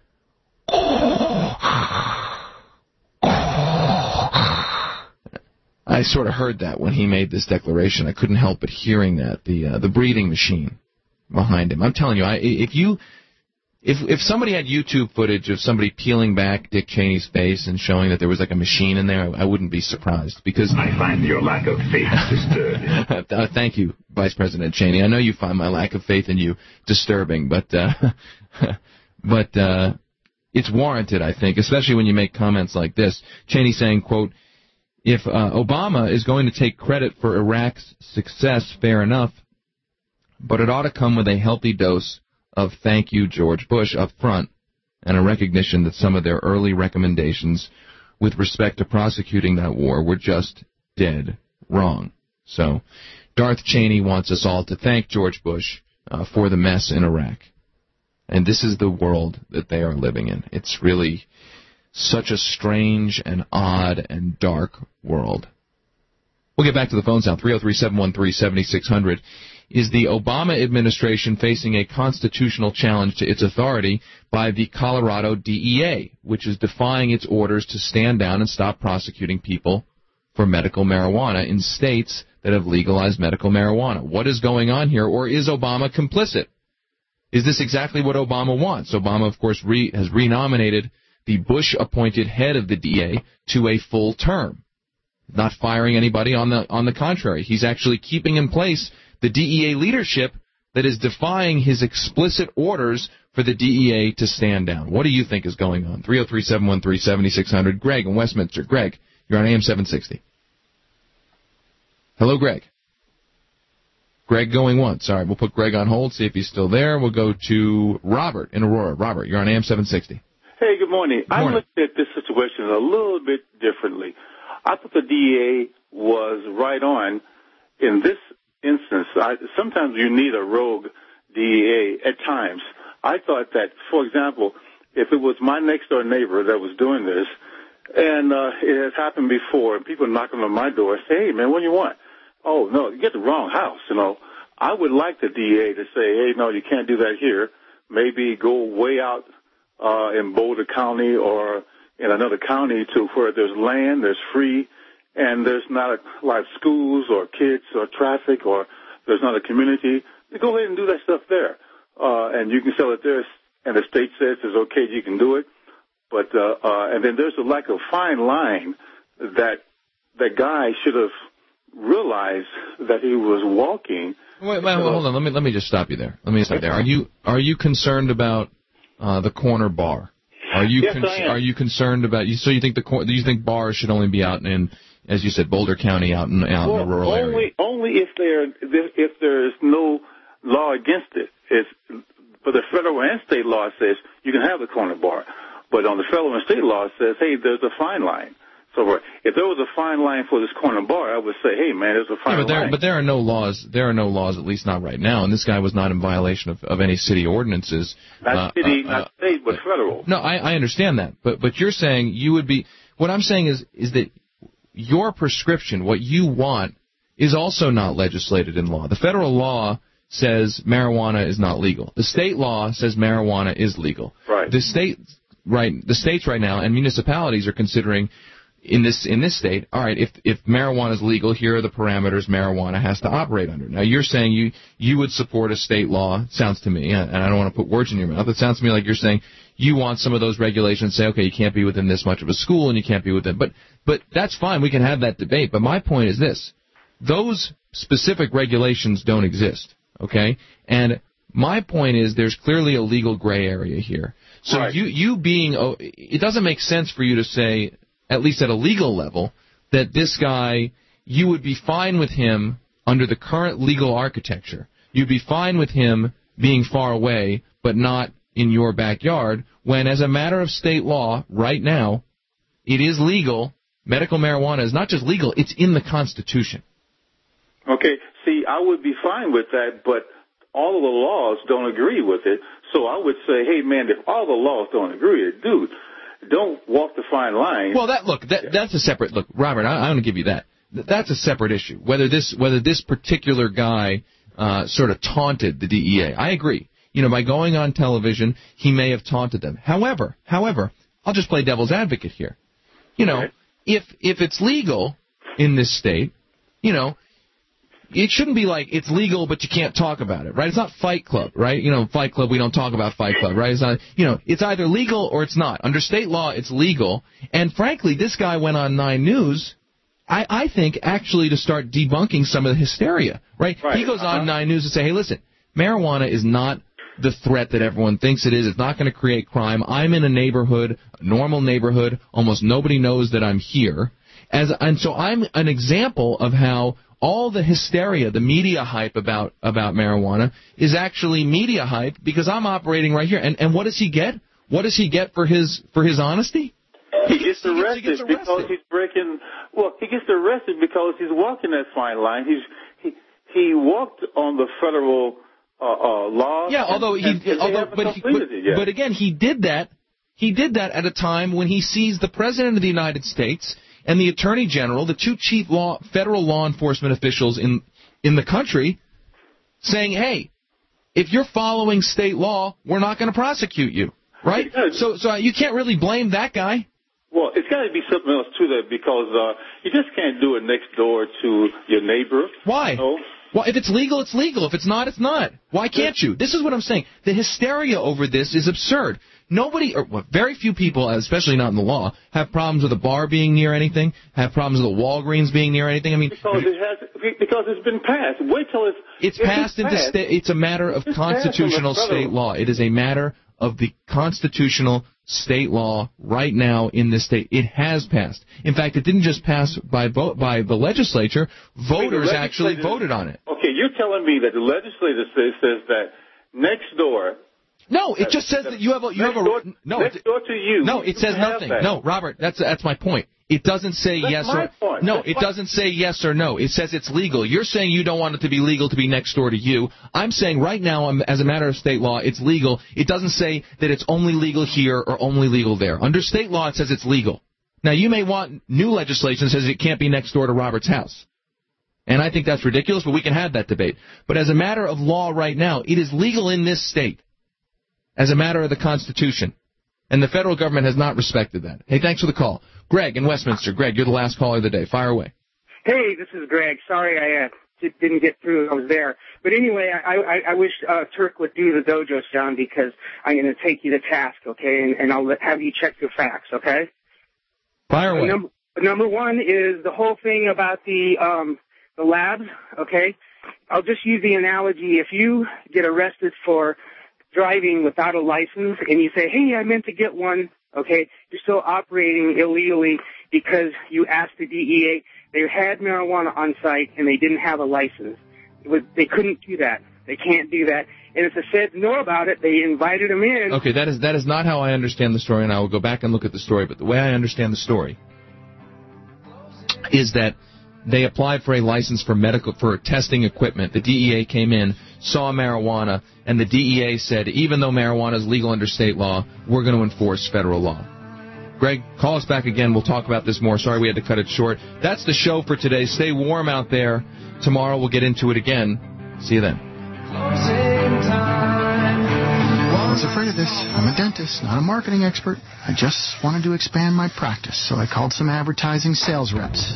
I sort of heard that when he made this declaration. I couldn't help but hearing that, the uh, the breathing machine behind him. I'm telling you, I, if you if if somebody had YouTube footage of somebody peeling back Dick Cheney's face and showing that there was like a machine in there, I, I wouldn't be surprised, because I find your lack of faith disturbing. uh, thank you, Vice President Cheney. I know you find my lack of faith in you disturbing, but uh, but uh, it's warranted, I think, especially when you make comments like this. Cheney saying, quote, if uh, Obama is going to take credit for Iraq's success, fair enough, but it ought to come with a healthy dose of thank you, George Bush, up front, and a recognition that some of their early recommendations with respect to prosecuting that war were just dead wrong. So Darth Cheney wants us all to thank George Bush uh, for the mess in Iraq. And this is the world that they are living in. It's really such a strange and odd and dark world. We'll get back to the phones now. three oh three, seven one three, seven six zero zero. Is the Obama administration facing a constitutional challenge to its authority by the Colorado D E A, which is defying its orders to stand down and stop prosecuting people for medical marijuana in states that have legalized medical marijuana? What is going on here, or is Obama complicit? Is this exactly what Obama wants? Obama, of course, re- has renominated the Bush-appointed head of the D A to a full term, not firing anybody. On the on the contrary, he's actually keeping in place the D E A leadership that is defying his explicit orders for the D E A to stand down. What do you think is going on? three oh three, seven one three, seven six zero zero. Greg in Westminster. Greg, you're on A M seven sixty. Hello, Greg. Greg going once. All right, we'll put Greg on hold, see if he's still there. We'll go to Robert in Aurora. Robert, you're on A M seven sixty. Hey, good morning. Good morning. I'm looking at this situation a little bit differently. I thought the D E A was right on in this instance. I, sometimes you need a rogue D E A at times. I thought that, for example, if it was my next-door neighbor that was doing this, and uh, it has happened before, and people knocking on my door, say, hey, man, what do you want? Oh, no, you get the wrong house, you know. I would like the D E A to say, hey, no, you can't do that here. Maybe go way out uh, in Boulder County or in another county to where there's land, there's free, and there's not a lot of schools or kids or traffic or there's not a community. You go ahead and do that stuff there. Uh, and you can sell it there, and the state says it's okay, you can do it. But, uh, uh, and then there's a lack of fine line that that guy should have realized that he was walking. Wait, wait, hold on. Let me let me just stop you there. Let me stop there. Are you are you concerned about uh, the corner bar? Are you Yes, con- I am. are you concerned about you? So you think the cor- you think bars should only be out in, as you said, Boulder County, out in out well, in the rural only, area? Only if there if there's no law against it. It's, but the federal and state law says you can have the corner bar. But on the federal and state law, it says, hey, there's a fine line. So if there was a fine line for this corner bar, I would say, hey, man, there's a fine Yeah, but there, line. but there are no laws. There are no laws, at least not right now. And this guy was not in violation of, of any city ordinances. Not Uh, city, uh, not state, but federal. No, I, I understand that. But but you're saying you would be. What I'm saying is is that your prescription, what you want, is also not legislated in law. The federal law says marijuana is not legal. The state law says marijuana is legal. Right. The state, right. The states right now and municipalities are considering. In this in this state, all right, if if marijuana is legal, here are the parameters marijuana has to operate under. Now, you're saying you you would support a state law, it sounds to me, and I don't want to put words in your mouth, it sounds to me like you're saying you want some of those regulations, say, okay, you can't be within this much of a school and you can't be within, but but that's fine, we can have that debate, but my point is this, those specific regulations don't exist, okay? And my point is there's clearly a legal gray area here. So Right. you, you being, oh, it doesn't make sense for you to say, at least at a legal level, that this guy, you would be fine with him under the current legal architecture. You'd be fine with him being far away, but not in your backyard, when as a matter of state law, right now, it is legal. Medical marijuana is not just legal, it's in the Constitution. Okay, see, I would be fine with that, but all of the laws don't agree with it. So I would say, hey, man, if all the laws don't agree with it, dude, don't walk the fine line. Well, that look, that that's a separate look, Robert. I, I'm going to give you that. That's a separate issue. Whether this whether this particular guy uh, sort of taunted the D E A, I agree. You know, by going on television, he may have taunted them. However, however, I'll just play devil's advocate here. You know, Okay. if if it's legal in this state, you know, it shouldn't be like it's legal but you can't talk about it, right? It's not Fight Club, right? You know, Fight Club, we don't talk about Fight Club, right? It's not, you know, it's either legal or it's not. Under state law, it's legal. And frankly, this guy went on Nine News, I, I think, actually to start debunking some of the hysteria, right? Right. He goes Uh-huh. on Nine News and say, hey, listen, marijuana is not the threat that everyone thinks it is. It's not going to create crime. I'm in a neighborhood, a normal neighborhood. Almost nobody knows that I'm here. As and so I'm an example of how all the hysteria, the media hype about, about marijuana is actually media hype because I'm operating right here. And and what does he get? What does he get for his for his honesty? He gets arrested, he gets because arrested. he's breaking. Well, he gets arrested because he's walking that fine line. He's he he walked on the federal uh, uh, law. Yeah, although he, and, and they although haven't but, he, completed but, it yet. but again, he did that. He did that at a time when he sees the President of the United States and the Attorney General, the two chief law, federal law enforcement officials in in the country, saying, "Hey, if you're following state law, we're not going to prosecute you." Right? So, so you can't really blame that guy. Well, it's got to be something else to that because uh, you just can't do it next door to your neighbor. Why? No. Well, if it's legal, it's legal. If it's not, it's not. Why can't you? This is what I'm saying. The hysteria over this is absurd. Nobody, or well, very few people, especially not in the law, have problems with a bar being near anything, have problems with a Walgreens being near anything. I mean, Because it has, because it's been passed. Wait till it's it's if passed into passed, state. It's a matter of It's passed constitutional on the federal- state law. It is a matter of the constitutional state law right now in this state. It has passed. In fact, it didn't just pass by vote by the legislature. Voters the actually legislature- voted on it. Okay, you're telling me that the legislature says, says that next door No, it just says that you have a you next have a door, no. Next door to you. No, it says nothing. No, Robert, that's that's my point. It doesn't say That's yes my or point. no. That's It my- doesn't say yes or no. It says it's legal. You're saying you don't want it to be legal to be next door to you. I'm saying right now, um, as a matter of state law, it's legal. It doesn't say that it's only legal here or only legal there. Under state law, it says it's legal. Now, you may want new legislation that says it can't be next door to Robert's house. And I think that's ridiculous, but we can have that debate. But as a matter of law right now, it is legal in this state as a matter of the Constitution. And the federal government has not respected that. Hey, thanks for the call. Greg in Westminster. Greg, you're the last caller of the day. Fire away. Hey, this is Greg. Sorry I uh, didn't get through. I was there. But anyway, I, I, I wish uh, Turk would do the dojo sound because I'm going to take you to task, okay? And, and I'll let, have you check your facts, okay? Fire away. Number, number one is the whole thing about the um, the labs, okay? I'll just use the analogy. If you get arrested for driving without a license and you say, hey, I meant to get one, okay, you're still operating illegally because you asked the D E A. They had marijuana on site and they didn't have a license. It was, they couldn't do that. They can't do that. And if the feds know about it, they invited them in. Okay, that is that is not how I understand the story, and I will go back and look at the story. But the way I understand the story is that they applied for a license for medical for testing equipment. The D E A came in, saw marijuana, and the D E A said, even though marijuana is legal under state law, we're going to enforce federal law. Greg, call us back again. We'll talk about this more. Sorry we had to cut it short. That's the show for today. Stay warm out there. Tomorrow we'll get into it again. See you then. I was afraid of this. I'm a dentist, not a marketing expert. I just wanted to expand my practice, so I called some advertising sales reps.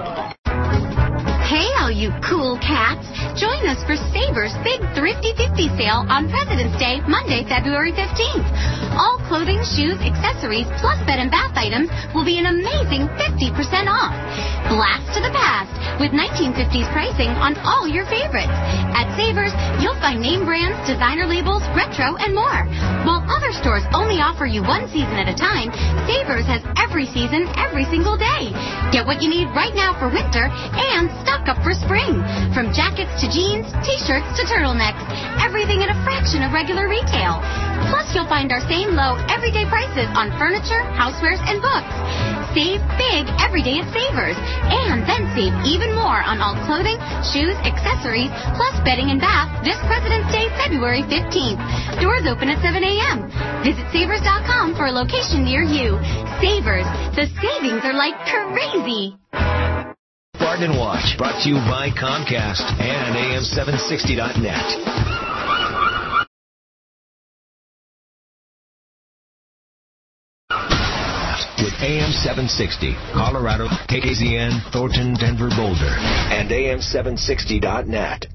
Hey, all you cool cats. Join us for Savers' big Thrifty fifty sale on President's Day, Monday, February fifteenth. All clothing, shoes, accessories, plus bed and bath items will be an amazing fifty percent off. Blast to the past with nineteen fifties pricing on all your favorites. At Savers, you'll find name brands, designer labels, retro, and more. While other stores only offer you one season at a time, Savers has every season, every single day. Get what you need right now for winter and stock up for spring. From jackets to jeans, t-shirts to turtlenecks, everything at a fraction of regular retail. Plus, you'll find our same low everyday prices on furniture, housewares, and books. Save big every day at Savers, and then save even more on all clothing, shoes, accessories, plus bedding and bath this President's Day, February fifteenth. Doors open at seven a.m. Visit Savers dot com for a location near you. Savers, the savings are like crazy. Bargain Watch, brought to you by Comcast and A M seven sixty dot net. With A M seven sixty, Colorado, K K Z N, Thornton, Denver, Boulder, and A M seven sixty dot net.